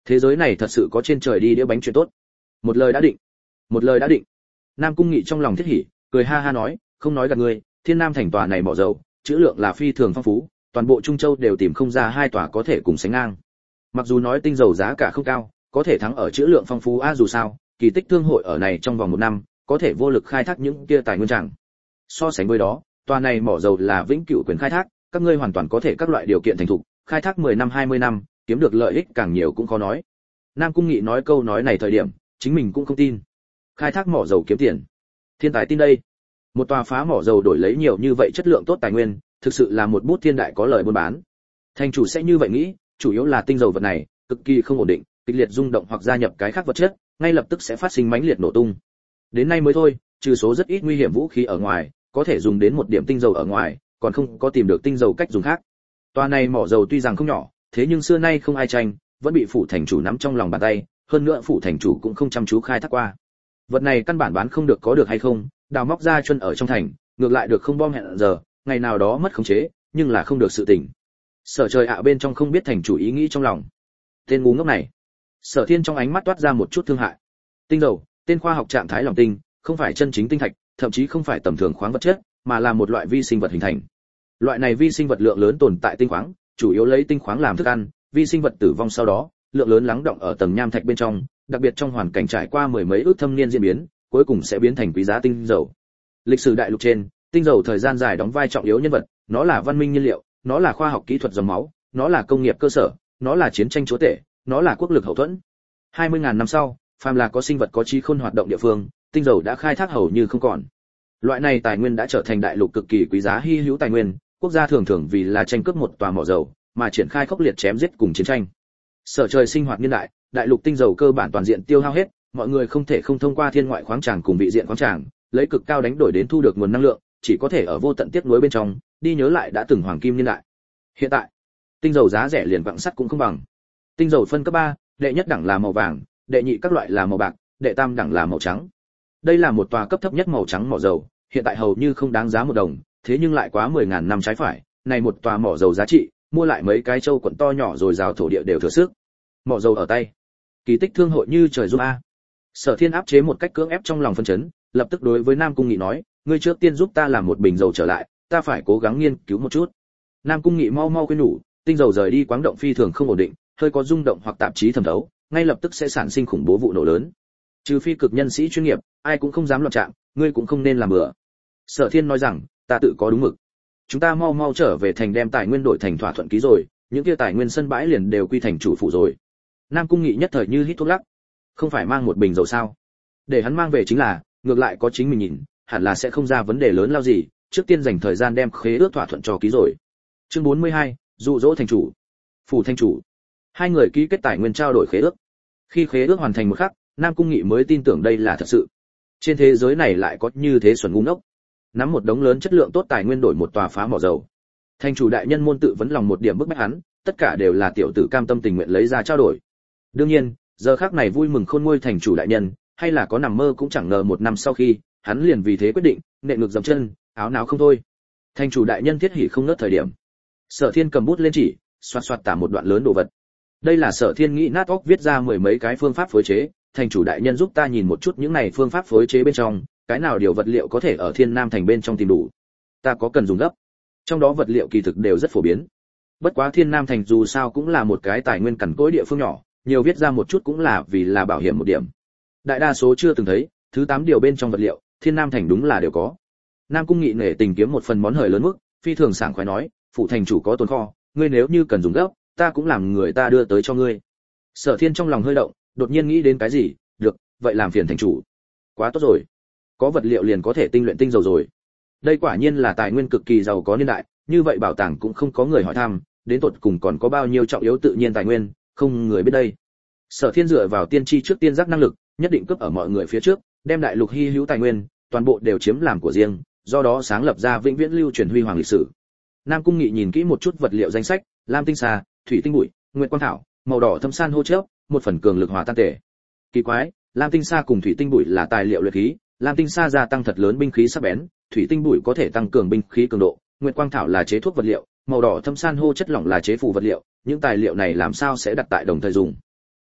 Thế giới này thật sự có trên trời đi đĩa bánh chuyện tốt. Một lời đã định. Một lời đã định. Nam Cung Nghị trong lòng thiết hỉ, cười ha ha nói, không nói gạt ngươi, Thiên Nam thành tòa này mỏ dầu, trữ lượng là phi thường phong phú, toàn bộ Trung Châu đều tìm không ra hai tòa có thể cùng sánh ngang. Mặc dù nói tinh dầu giá cả không cao, có thể thắng ở trữ lượng phong phú a dù sao, kỳ tích thương hội ở này trong vòng một năm, có thể vô lực khai thác những kia tài nguyên chẳng. So sánh với đó, tòa này mỏ dầu là vĩnh cửu quyền khai thác, các ngươi hoàn toàn có thể các loại điều kiện thành thục, khai thác mười năm hai mươi năm, kiếm được lợi ích càng nhiều cũng khó nói. Nam Cung Nghị nói câu nói này thời điểm, chính mình cũng không tin. Khai thác mỏ dầu kiếm tiền, thiên tài tin đây. Một tòa phá mỏ dầu đổi lấy nhiều như vậy chất lượng tốt tài nguyên, thực sự là một bút thiên đại có lợi buôn bán. Thành chủ sẽ như vậy nghĩ, chủ yếu là tinh dầu vật này cực kỳ không ổn định, kịch liệt rung động hoặc gia nhập cái khác vật chất, ngay lập tức sẽ phát sinh mãnh liệt nổ tung. Đến nay mới thôi, trừ số rất ít nguy hiểm vũ khí ở ngoài, có thể dùng đến một điểm tinh dầu ở ngoài, còn không có tìm được tinh dầu cách dùng khác. Tòa này mỏ dầu tuy rằng không nhỏ, thế nhưng xưa nay không ai tranh, vẫn bị phủ thành chủ nắm trong lòng bàn tay, hơn nữa phủ thành chủ cũng không chăm chú khai thác qua. Vật này căn bản bán không được có được hay không, đào móc ra chân ở trong thành, ngược lại được không bom hẹn giờ, ngày nào đó mất khống chế, nhưng là không được sự tỉnh. Sở Trời ạ bên trong không biết thành chủ ý nghĩ trong lòng. Tên ngu ngốc này. Sở Thiên trong ánh mắt toát ra một chút thương hại. Tinh dầu, tên khoa học trạng thái lòng tinh, không phải chân chính tinh thạch, thậm chí không phải tầm thường khoáng vật chất, mà là một loại vi sinh vật hình thành. Loại này vi sinh vật lượng lớn tồn tại tinh khoáng, chủ yếu lấy tinh khoáng làm thức ăn, vi sinh vật tử vong sau đó, lượng lớn lắng động ở tầng nham thạch bên trong, đặc biệt trong hoàn cảnh trải qua mười mấy ước thâm niên diễn biến, cuối cùng sẽ biến thành quý giá tinh dầu. Lịch sử đại lục trên, tinh dầu thời gian dài đóng vai trọng yếu nhân vật, nó là văn minh nhiên liệu, nó là khoa học kỹ thuật dòng máu, nó là công nghiệp cơ sở, nó là chiến tranh chúa tể, nó là quốc lực hậu thuẫn. hai mươi nghìn năm sau, phàm là có sinh vật có trí khôn hoạt động địa phương, tinh dầu đã khai thác hầu như không còn. Loại này tài nguyên đã trở thành đại lục cực kỳ quý giá hy hữu tài nguyên, quốc gia thường thường vì là tranh cướp một tòa mỏ dầu, mà triển khai khốc liệt chém giết cùng chiến tranh. Sở Trời sinh hoạt niên đại, đại lục tinh dầu cơ bản toàn diện tiêu hao hết, mọi người không thể không thông qua thiên ngoại khoáng tràng cùng vị diện khoáng tràng, lấy cực cao đánh đổi đến thu được nguồn năng lượng, chỉ có thể ở vô tận tiếc nuối bên trong, đi nhớ lại đã từng hoàng kim niên đại. Hiện tại, tinh dầu giá rẻ liền vặng sắt cũng không bằng. Tinh dầu phân cấp ba, đệ nhất đẳng là màu vàng, đệ nhị các loại là màu bạc, đệ tam đẳng là màu trắng. Đây là một tòa cấp thấp nhất màu trắng mỏ dầu, hiện tại hầu như không đáng giá một đồng, thế nhưng lại quá mười nghìn năm trái phải, này một tòa mỏ dầu giá trị, mua lại mấy cái châu quận to nhỏ rồi rào thổ địa đều thừa sức. Mỏ dầu ở tay, kỳ tích thương hội như trời giúp a. Sở Thiên áp chế một cách cưỡng ép trong lòng phân chấn, lập tức đối với Nam Cung Nghị nói, ngươi trước tiên giúp ta làm một bình dầu trở lại, ta phải cố gắng nghiên cứu một chút. Nam Cung Nghị mau mau khuyên nhủ, tinh dầu rời đi quáng động phi thường không ổn định, hơi có rung động hoặc tạp chí thẩm thấu, ngay lập tức sẽ sản sinh khủng bố vụ nổ lớn. Trừ phi cực nhân sĩ chuyên nghiệp, ai cũng không dám loạn chạm, ngươi cũng không nên làm bừa. Sở Thiên nói rằng, ta tự có đúng mực. Chúng ta mau mau trở về thành đem tài nguyên đổi thành thỏa thuận ký rồi, những kia tài nguyên sân bãi liền đều quy thành chủ phủ rồi. Nam Cung Nghị nhất thời như hít thuốc lắc. Không phải mang một bình dầu sao? Để hắn mang về chính là, ngược lại có chính mình nhìn, hẳn là sẽ không ra vấn đề lớn lao gì, trước tiên dành thời gian đem khế ước thỏa thuận cho ký rồi. Chương bốn mươi hai, dụ dỗ thành chủ. Phủ thành chủ. Hai người ký kết tài nguyên trao đổi khế ước. Khi khế ước hoàn thành một khắc, Nam Cung Nghị mới tin tưởng đây là thật sự. Trên thế giới này lại có như thế xuẩn ngu ngốc. Nắm một đống lớn chất lượng tốt tài nguyên đổi một tòa phá mỏ dầu. Thành chủ đại nhân môn tự vấn lòng một điểm bức bách hắn, tất cả đều là tiểu tử cam tâm tình nguyện lấy ra trao đổi. Đương nhiên, giờ khắc này vui mừng khôn nguôi thành chủ đại nhân, hay là có nằm mơ cũng chẳng ngờ một năm sau khi, hắn liền vì thế quyết định, nện ngược dậm chân, áo náo không thôi. Thành chủ đại nhân thiết hỉ không nớt thời điểm. Sở Thiên cầm bút lên chỉ, xoạt xoạt tả một đoạn lớn đồ vật. Đây là Sở Thiên nghĩ nát óc viết ra mười mấy cái phương pháp phối chế, thành chủ đại nhân giúp ta nhìn một chút những này phương pháp phối chế bên trong, cái nào điều vật liệu có thể ở Thiên Nam thành bên trong tìm đủ. Ta có cần dùng gấp. Trong đó vật liệu kỳ thực đều rất phổ biến. Bất quá Thiên Nam thành dù sao cũng là một cái tài nguyên cằn cỗi địa phương nhỏ, nhiều viết ra một chút cũng là vì là bảo hiểm một điểm. Đại đa số chưa từng thấy, thứ tám điều bên trong vật liệu, Thiên Nam thành đúng là đều có. Nam Cung Nghị nể tình kiếm một phần món hời lớn mức, phi thường sảng khoái nói, phụ thành chủ có tồn kho, ngươi nếu như cần dùng gấp, ta cũng làm người ta đưa tới cho ngươi. Sở Thiên trong lòng hơi động, đột nhiên nghĩ đến cái gì, được, vậy làm phiền thành chủ. Quá tốt rồi, có vật liệu liền có thể tinh luyện tinh dầu rồi. Đây quả nhiên là tài nguyên cực kỳ giàu có niên đại, như vậy bảo tàng cũng không có người hỏi thăm, đến tột cùng còn có bao nhiêu trọng yếu tự nhiên tài nguyên, không người biết đây. Sở Thiên dựa vào tiên tri trước tiên giác năng lực, nhất định cướp ở mọi người phía trước, đem đại lục hy hữu tài nguyên, toàn bộ đều chiếm làm của riêng, do đó sáng lập ra vĩnh viễn lưu truyền huy hoàng lịch sử. Nam Cung Nghị nhìn kỹ một chút vật liệu danh sách, lam tinh xà, thủy tinh bụi, nguyệt quang thảo, màu đỏ thâm san hô chớp, một phần cường lực hòa tan thể. Kỳ quái, lam tinh sa cùng thủy tinh bụi là tài liệu luyện khí, lam tinh sa gia tăng thật lớn binh khí sắc bén, thủy tinh bụi có thể tăng cường binh khí cường độ, nguyệt quang thảo là chế thuốc vật liệu, màu đỏ thâm san hô chất lỏng là chế phù vật liệu, những tài liệu này làm sao sẽ đặt tại đồng thời dùng?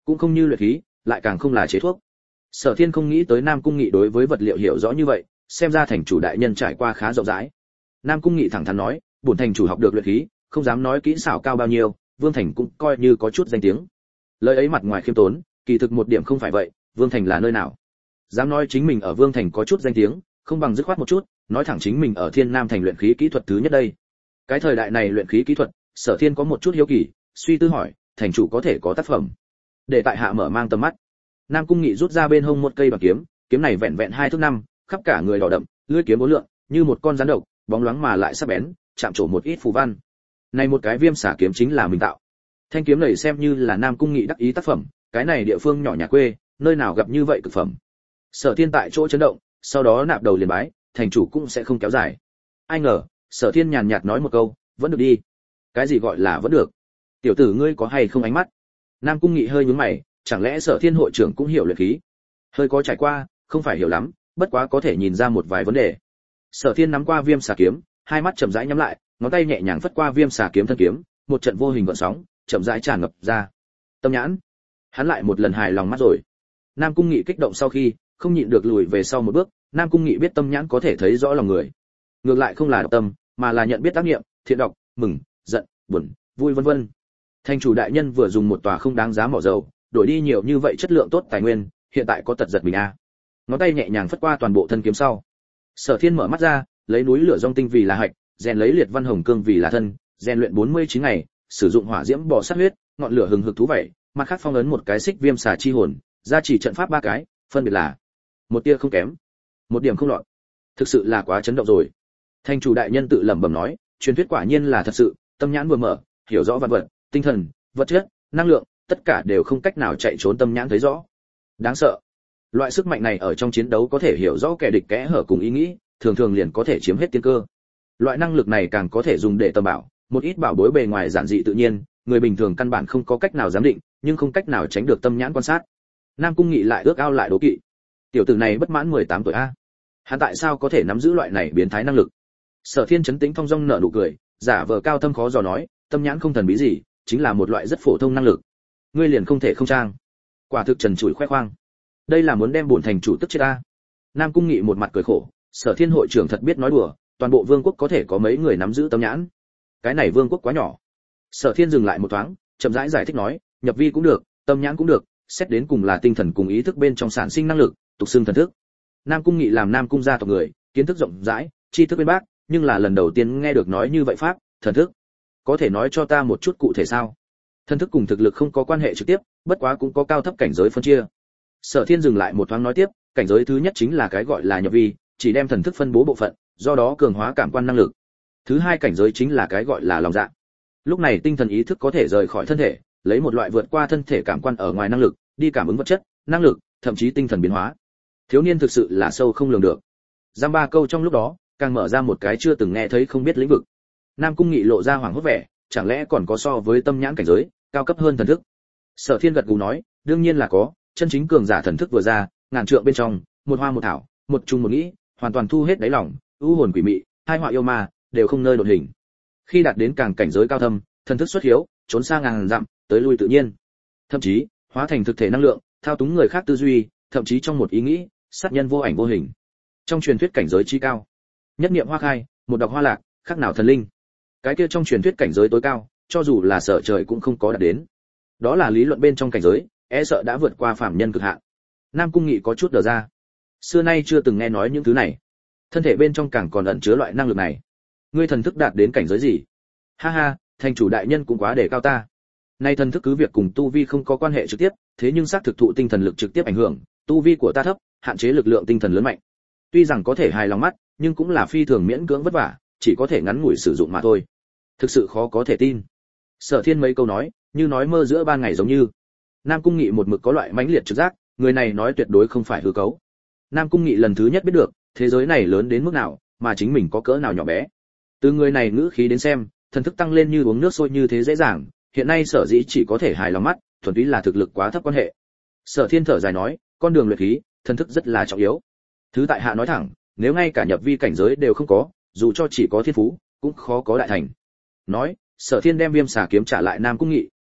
cũng không như luyện khí, lại càng không là chế thuốc. Sở Thiên không nghĩ tới Nam Cung Nghị đối với vật liệu hiểu rõ như vậy, xem ra thành chủ đại nhân trải qua khá rộng rãi. Nam Cung Nghị thẳng thắn nói, bổn thành chủ học được luyện khí, không dám nói kỹ xảo cao bao nhiêu, Vương Thành cũng coi như có chút danh tiếng. Lời ấy mặt ngoài khiêm tốn, kỳ thực một điểm không phải vậy, Vương Thành là nơi nào? Dám nói chính mình ở Vương Thành có chút danh tiếng, không bằng dứt khoát một chút, nói thẳng chính mình ở Thiên Nam thành luyện khí kỹ thuật thứ nhất đây. Cái thời đại này luyện khí kỹ thuật, Sở Thiên có một chút hiếu kỳ, suy tư hỏi, thành chủ có thể có tác phẩm? Để tại hạ mở mang tầm mắt. Nam Cung Nghị rút ra bên hông một cây bạc kiếm, kiếm này vẹn vẹn hai thước năm, khắp cả người đỏ đậm, lưỡi kiếm bốn lượng, như một con rắn độc, bóng loáng mà lại sắc bén, chạm trổ một ít phù văn. Này một cái viêm xả kiếm chính là mình tạo. Thanh kiếm này xem như là Nam Cung Nghị đắc ý tác phẩm, cái này địa phương nhỏ nhà quê, nơi nào gặp như vậy cực phẩm. Sở Thiên tại chỗ chấn động, sau đó nạp đầu liền bái, thành chủ cũng sẽ không kéo dài. Ai ngờ, Sở Thiên nhàn nhạt nói một câu, vẫn được đi. Cái gì gọi là vẫn được? Tiểu tử ngươi có hay không ánh mắt? Nam Cung Nghị hơi nhướng mày, chẳng lẽ Sở Thiên hội trưởng cũng hiểu luyện khí? Hơi có trải qua, không phải hiểu lắm, bất quá có thể nhìn ra một vài vấn đề. Sở Thiên nắm qua viêm xà kiếm, hai mắt chậm rãi nhắm lại, ngón tay nhẹ nhàng phất qua viêm xà kiếm thân kiếm, một trận vô hình gợn sóng, chậm rãi tràn ngập ra. Tâm nhãn, hắn lại một lần hài lòng mắt rồi. Nam Cung Nghị kích động sau khi, không nhịn được lùi về sau một bước, Nam Cung Nghị biết tâm nhãn có thể thấy rõ lòng người. Ngược lại không là độc tâm, mà là nhận biết tác nghiệm, thiện độc, mừng, giận, buồn, vui vân vân. Thành chủ đại nhân vừa dùng một tòa không đáng giá mỏ dầu, đổi đi nhiều như vậy chất lượng tốt tài nguyên, hiện tại có tật giật mình a. À. Ngón tay nhẹ nhàng phất qua toàn bộ thân kiếm sau. Sở Thiên mở mắt ra, lấy núi lửa rong tinh vì là hạch, rèn lấy liệt văn hồng cương vì là thân, rèn luyện bốn mươi chín ngày, sử dụng hỏa diễm bò sát huyết, ngọn lửa hừng hực thú vậy, mặt khác phong ấn một cái xích viêm xà chi hồn, gia chỉ trận pháp ba cái, phân biệt là một tia không kém, một điểm không lọt. Thực sự là quá chấn động rồi. Thành chủ đại nhân tự lẩm bẩm nói, truyền thuyết quả nhiên là thật sự, tâm nhãn vừa mở, hiểu rõ vật vật, tinh thần, vật chất, năng lượng, tất cả đều không cách nào chạy trốn tâm nhãn thấy rõ. Đáng sợ. Loại sức mạnh này ở trong chiến đấu có thể hiểu rõ kẻ địch kẽ hở cùng ý nghĩ, thường thường liền có thể chiếm hết tiên cơ. Loại năng lực này càng có thể dùng để tầm bảo, một ít bảo bối bề ngoài giản dị tự nhiên, người bình thường căn bản không có cách nào giám định, nhưng không cách nào tránh được tâm nhãn quan sát. Nam Cung Nghị lại ước ao lại đố kỵ. Tiểu tử này bất mãn mười tám tuổi a. Hắn tại sao có thể nắm giữ loại này biến thái năng lực? Sở Thiên chấn tĩnh thong dong nở nụ cười, giả vờ cao thâm khó dò nói, tâm nhãn không thần bí gì, chính là một loại rất phổ thông năng lực. Ngươi liền không thể không trang? Quả thực trần trụi khoe khoang. Đây là muốn đem bổn thành chủ tức chết a. Nam Cung Nghị một mặt cười khổ, Sở Thiên hội trưởng thật biết nói đùa, toàn bộ vương quốc có thể có mấy người nắm giữ tâm nhãn? Cái này vương quốc quá nhỏ. Sở Thiên dừng lại một thoáng, chậm rãi giải thích nói, nhập vi cũng được, tâm nhãn cũng được, xét đến cùng là tinh thần cùng ý thức bên trong sản sinh năng lực, tục xưng thần thức. Nam Cung Nghị làm Nam Cung gia tộc người, kiến thức rộng rãi, tri thức bên bác, nhưng là lần đầu tiên nghe được nói như vậy pháp, thần thức. Có thể nói cho ta một chút cụ thể sao? Thần thức cùng thực lực không có quan hệ trực tiếp, bất quá cũng có cao thấp cảnh giới phân chia. Sở Thiên dừng lại một thoáng nói tiếp, cảnh giới thứ nhất chính là cái gọi là nhập vi, chỉ đem thần thức phân bố bộ phận, do đó cường hóa cảm quan năng lực. Thứ hai cảnh giới chính là cái gọi là lòng dạ. Lúc này tinh thần ý thức có thể rời khỏi thân thể, lấy một loại vượt qua thân thể cảm quan ở ngoài năng lực, đi cảm ứng vật chất, năng lực, thậm chí tinh thần biến hóa. Thiếu niên thực sự là sâu không lường được. Giam ba câu trong lúc đó, càng mở ra một cái chưa từng nghe thấy không biết lĩnh vực. Nam Cung Nghị lộ ra hoảng hốt vẻ, chẳng lẽ còn có so với tâm nhãn cảnh giới cao cấp hơn thần thức? Sở Thiên gật gù nói, đương nhiên là có, chân chính cường giả thần thức vừa ra, ngàn trượng bên trong, một hoa một thảo, một trùng một nghĩ, hoàn toàn thu hết đáy lòng, u hồn quỷ mị, hai họa yêu ma, đều không nơi đột hình. Khi đạt đến càng cảnh giới cao thâm, thần thức xuất hiếu, trốn xa ngàn dặm, tới lui tự nhiên. Thậm chí, hóa thành thực thể năng lượng, thao túng người khác tư duy, thậm chí trong một ý nghĩ, sát nhân vô ảnh vô hình. Trong truyền thuyết cảnh giới chi cao, nhất niệm hoa khai, một độc hoa lạc, khác nào thần linh. Cái kia trong truyền thuyết cảnh giới tối cao, cho dù là sở trời cũng không có đạt đến. Đó là lý luận bên trong cảnh giới, e sợ đã vượt qua phàm nhân cực hạn. Nam Cung Nghị có chút đờ ra. Xưa nay chưa từng nghe nói những thứ này. Thân thể bên trong càng còn ẩn chứa loại năng lực này. Ngươi thần thức đạt đến cảnh giới gì? Ha ha, thành chủ đại nhân cũng quá để cao ta. Nay thần thức cứ việc cùng tu vi không có quan hệ trực tiếp, thế nhưng xác thực thụ tinh thần lực trực tiếp ảnh hưởng, tu vi của ta thấp, hạn chế lực lượng tinh thần lớn mạnh. Tuy rằng có thể hài lòng mắt, nhưng cũng là phi thường miễn cưỡng vất vả, chỉ có thể ngắn ngủi sử dụng mà thôi. Thực sự khó có thể tin. Sở Thiên mấy câu nói, như nói mơ giữa ban ngày giống như. Nam Cung Nghị một mực có loại mãnh liệt trực giác, người này nói tuyệt đối không phải hư cấu. Nam Cung Nghị lần thứ nhất biết được, thế giới này lớn đến mức nào, mà chính mình có cỡ nào nhỏ bé. Từ người này ngữ khí đến xem, thần thức tăng lên như uống nước sôi như thế dễ dàng, hiện nay sở dĩ chỉ có thể hài lòng mắt, thuần túy là thực lực quá thấp quan hệ. Sở Thiên thở dài nói, con đường luyện khí, thần thức rất là trọng yếu. Thứ tại hạ nói thẳng, nếu ngay cả nhập vi cảnh giới đều không có, dù cho chỉ có thiên phú, cũng khó có đại thành. Nói, Sở Thiên đem viêm xà kiếm trả lại Nam Cung Nghị,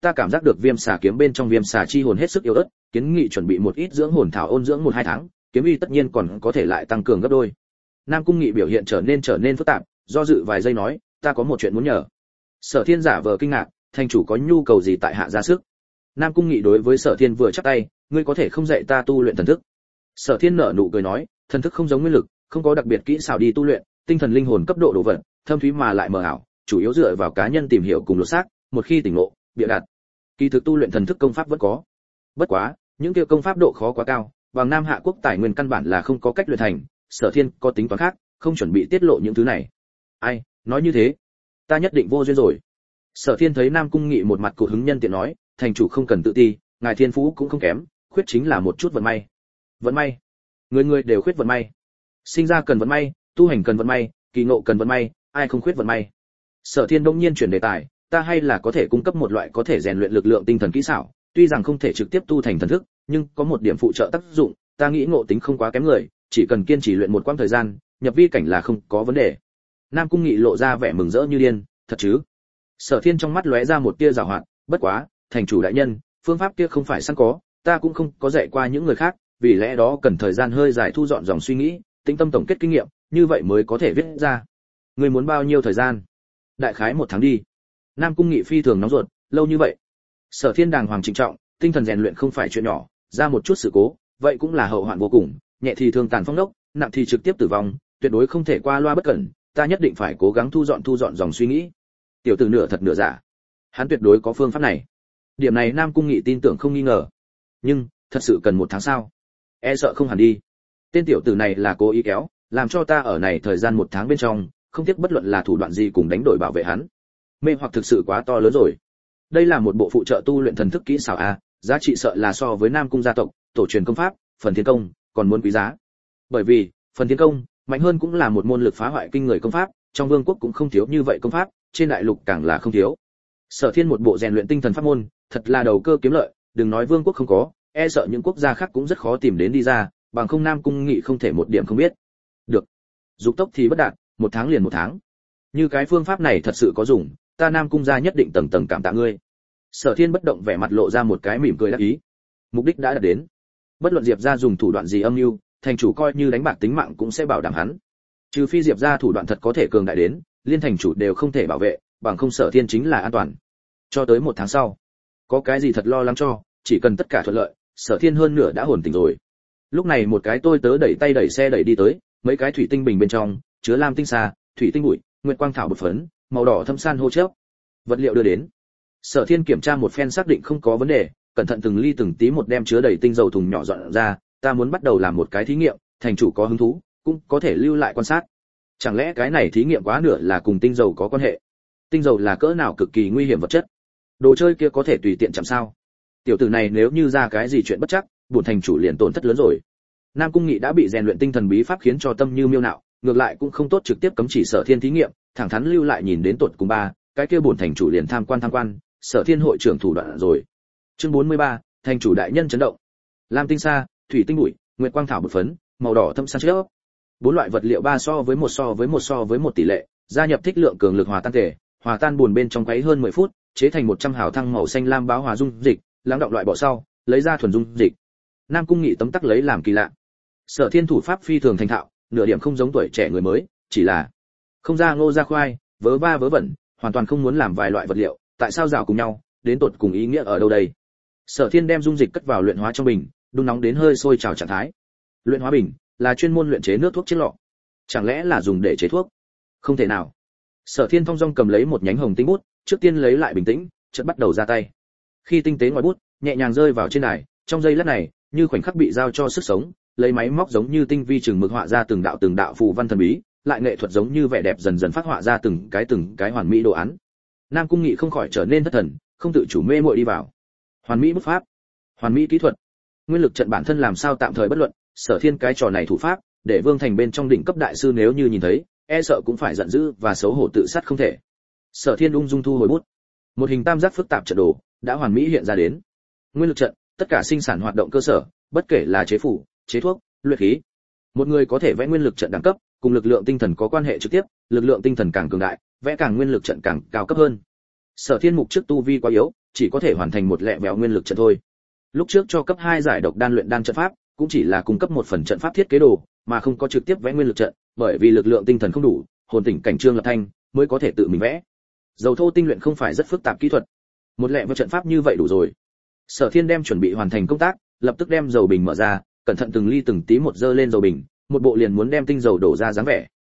ta cảm giác được viêm xà kiếm bên trong viêm xà chi hồn hết sức yếu ớt, kiến nghị chuẩn bị một ít dưỡng hồn thảo ôn dưỡng một hai tháng, kiếm uy tất nhiên còn có thể lại tăng cường gấp đôi. Nam Cung Nghị biểu hiện trở nên trở nên phức tạp, do dự vài giây nói, ta có một chuyện muốn nhờ. Sở Thiên giả vờ kinh ngạc, thành chủ có nhu cầu gì tại hạ ra sức? Nam Cung Nghị đối với Sở Thiên vừa chắp tay, ngươi có thể không dạy ta tu luyện thần thức? Sở Thiên nở nụ cười nói, thần thức không giống nguyên lực, không có đặc biệt kỹ xảo đi tu luyện, tinh thần linh hồn cấp độ đồ vật, thâm thúy mà lại mờ ảo, chủ yếu dựa vào cá nhân tìm hiểu cùng lột xác, một khi tỉnh ngộ, bịa đặt. Kỳ thực tu luyện thần thức công pháp vẫn có. Bất quá, những kia công pháp độ khó quá cao, bằng Nam Hạ quốc tài nguyên căn bản là không có cách luyện thành, Sở Thiên có tính toán khác, không chuẩn bị tiết lộ những thứ này. Ai, nói như thế, ta nhất định vô duyên rồi. Sở Thiên thấy Nam Cung Nghị một mặt cụt hứng nhân tiện nói, thành chủ không cần tự ti, ngài thiên phú cũng không kém, khuyết chính là một chút vận may. Vận may? Người người đều khuyết vận may. Sinh ra cần vận may, tu hành cần vận may, kỳ ngộ cần vận may, ai không khuyết vận may? Sở Thiên đông nhiên chuyển đề tài, ta hay là có thể cung cấp một loại có thể rèn luyện lực lượng tinh thần kỹ xảo, tuy rằng không thể trực tiếp tu thành thần thức, nhưng có một điểm phụ trợ tác dụng, ta nghĩ ngộ tính không quá kém người, chỉ cần kiên trì luyện một quãng thời gian, nhập vi cảnh là không có vấn đề. Nam Cung Nghị lộ ra vẻ mừng rỡ như điên, thật chứ? Sở Thiên trong mắt lóe ra một tia giảo hoạt, bất quá, thành chủ đại nhân, phương pháp kia không phải sẵn có, ta cũng không có dạy qua những người khác, vì lẽ đó cần thời gian hơi dài thu dọn dòng suy nghĩ, tĩnh tâm tổng kết kinh nghiệm, như vậy mới có thể viết ra. Người muốn bao nhiêu thời gian? Đại khái một tháng đi. Nam Cung Nghị phi thường nóng ruột, lâu như vậy. Sở Thiên đàng hoàng trịnh trọng, tinh thần rèn luyện không phải chuyện nhỏ, ra một chút sự cố, vậy cũng là hậu hoạn vô cùng, nhẹ thì thương tàn phong đốc, nặng thì trực tiếp tử vong, tuyệt đối không thể qua loa bất cẩn, ta nhất định phải cố gắng thu dọn thu dọn dòng suy nghĩ. Tiểu tử nửa thật nửa giả, hắn tuyệt đối có phương pháp này. Điểm này Nam Cung Nghị tin tưởng không nghi ngờ. Nhưng, thật sự cần một tháng sao? E sợ không hẳn đi. Tên tiểu tử này là cố ý kéo, làm cho ta ở này thời gian một tháng bên trong, không tiếc bất luận là thủ đoạn gì cùng đánh đổi bảo vệ hắn. Mê hoặc thực sự quá to lớn rồi. Đây là một bộ phụ trợ tu luyện thần thức kỹ xảo a, giá trị sợ là so với Nam Cung gia tộc, tổ truyền công pháp, phần thiên công, còn muốn quý giá. Bởi vì, phần thiên công, mạnh hơn cũng là một môn lực phá hoại kinh người công pháp, trong vương quốc cũng không thiếu như vậy công pháp, trên đại lục càng là không thiếu. Sở Thiên một bộ rèn luyện tinh thần pháp môn, thật là đầu cơ kiếm lợi, đừng nói vương quốc không có, e sợ những quốc gia khác cũng rất khó tìm đến đi ra, bằng không Nam Cung Nghị không thể một điểm không biết. Được. Dục tốc thì bất đạt, một tháng liền một tháng. Như cái phương pháp này thật sự có dùng, ta Nam Cung gia nhất định tầng tầng cảm tạ ngươi. Sở Thiên bất động vẻ mặt lộ ra một cái mỉm cười đắc ý. Mục đích đã đạt đến. Bất luận Diệp gia dùng thủ đoạn gì âm mưu, thành chủ coi như đánh bạc tính mạng cũng sẽ bảo đảm hắn. Trừ phi Diệp gia thủ đoạn thật có thể cường đại đến, liên thành chủ đều không thể bảo vệ, bằng không Sở Thiên chính là an toàn. Cho tới một tháng sau, có cái gì thật lo lắng cho, chỉ cần tất cả thuận lợi, Sở Thiên hơn nửa đã hồn tỉnh rồi. Lúc này một cái tôi tớ đẩy tay đẩy xe đẩy đi tới, mấy cái thủy tinh bình bên trong chứa lam tinh xà, thủy tinh bụi, nguyệt quang thảo bột phấn, màu đỏ thâm san hô chớp. Vật liệu đưa đến. Sở Thiên kiểm tra một phen xác định không có vấn đề, cẩn thận từng ly từng tí một đem chứa đầy tinh dầu thùng nhỏ dọn ra, ta muốn bắt đầu làm một cái thí nghiệm, thành chủ có hứng thú, cũng có thể lưu lại quan sát. Chẳng lẽ cái này thí nghiệm quá nửa là cùng tinh dầu có quan hệ? Tinh dầu là cỡ nào cực kỳ nguy hiểm vật chất? Đồ chơi kia có thể tùy tiện chạm sao? Tiểu tử này nếu như ra cái gì chuyện bất chắc, bổn thành chủ liền tổn thất lớn rồi. Nam Cung Nghị đã bị rèn luyện tinh thần bí pháp khiến cho tâm như miêu nạo, ngược lại cũng không tốt trực tiếp cấm chỉ Sở Thiên thí nghiệm, thẳng thắn lưu lại nhìn đến tột cùng ba, cái kia bổn thành chủ liền tham quan tham quan, Sở Thiên hội trưởng thủ đoạn rồi. Chương bốn mươi ba, thành chủ đại nhân chấn động. Lam tinh sa, thủy tinh bụi, nguyệt quang thảo bột phấn, màu đỏ thâm san chớp. Bốn loại vật liệu ba so với một so với một so với một tỷ lệ, gia nhập thích lượng cường lực hòa tan thể, hòa tan buồn bên trong quấy hơn mười phút, chế thành một trăm hào thăng màu xanh lam báo hòa dung dịch, lắng đọng loại bỏ sau, lấy ra thuần dung dịch. Nam Cung Nghị tấm tắc lấy làm kỳ lạ. Sở Thiên thủ pháp phi thường thành thạo, nửa điểm không giống tuổi trẻ người mới, chỉ là không ra ngô ra khoai, vớ va vớ vẩn, hoàn toàn không muốn làm vài loại vật liệu, tại sao rào cùng nhau, đến tột cùng ý nghĩa ở đâu đây? Sở Thiên đem dung dịch cất vào luyện hóa trong bình, đun nóng đến hơi sôi trào trạng thái. Luyện hóa bình là chuyên môn luyện chế nước thuốc chiếc lọ. Chẳng lẽ là dùng để chế thuốc? Không thể nào. Sở Thiên thong dong cầm lấy một nhánh hồng tinh bút, trước tiên lấy lại bình tĩnh, chợt bắt đầu ra tay. Khi tinh tế ngòi bút nhẹ nhàng rơi vào trên đài, trong giây lát này, như khoảnh khắc bị giao cho sức sống, lấy máy móc giống như tinh vi chừng mực họa ra từng đạo từng đạo phù văn thần bí, lại nghệ thuật giống như vẻ đẹp dần dần phát họa ra từng cái từng cái hoàn mỹ đồ án. Nam Cung Nghị không khỏi trở nên thất thần, không tự chủ mê muội đi vào. Hoàn mỹ bút pháp, hoàn mỹ kỹ thuật, nguyên lực trận bản thân làm sao tạm thời bất luận, Sở Thiên cái trò này thủ pháp, để Vương Thành bên trong đỉnh cấp đại sư nếu như nhìn thấy, e sợ cũng phải giận dữ và xấu hổ tự sát không thể. Sở Thiên ung dung thu hồi bút, một hình tam giác phức tạp trận đồ đã hoàn mỹ hiện ra đến. Nguyên lực trận, tất cả sinh sản hoạt động cơ sở, bất kể là chế phủ, chế thuốc, luyện khí. Một người có thể vẽ nguyên lực trận đẳng cấp, cùng lực lượng tinh thần có quan hệ trực tiếp, lực lượng tinh thần càng cường đại, vẽ càng nguyên lực trận càng cao cấp hơn. Sở Thiên Mục trước tu vi quá yếu, chỉ có thể hoàn thành một lẹ vẹo nguyên lực trận thôi. Lúc trước cho cấp hai giải độc đan luyện đan trận pháp, cũng chỉ là cung cấp một phần trận pháp thiết kế đồ, mà không có trực tiếp vẽ nguyên lực trận, bởi vì lực lượng tinh thần không đủ, hồn tỉnh cảnh Trương Lập Thanh mới có thể tự mình vẽ. Dầu thô tinh luyện không phải rất phức tạp kỹ thuật, một lẹ vẹo trận pháp như vậy đủ rồi. Sở Thiên đem chuẩn bị hoàn thành công tác, lập tức đem dầu bình mở ra, cẩn thận từng ly từng tí một dơ lên dầu bình, một bộ liền muốn đem tinh dầu đổ ra dáng vẻ.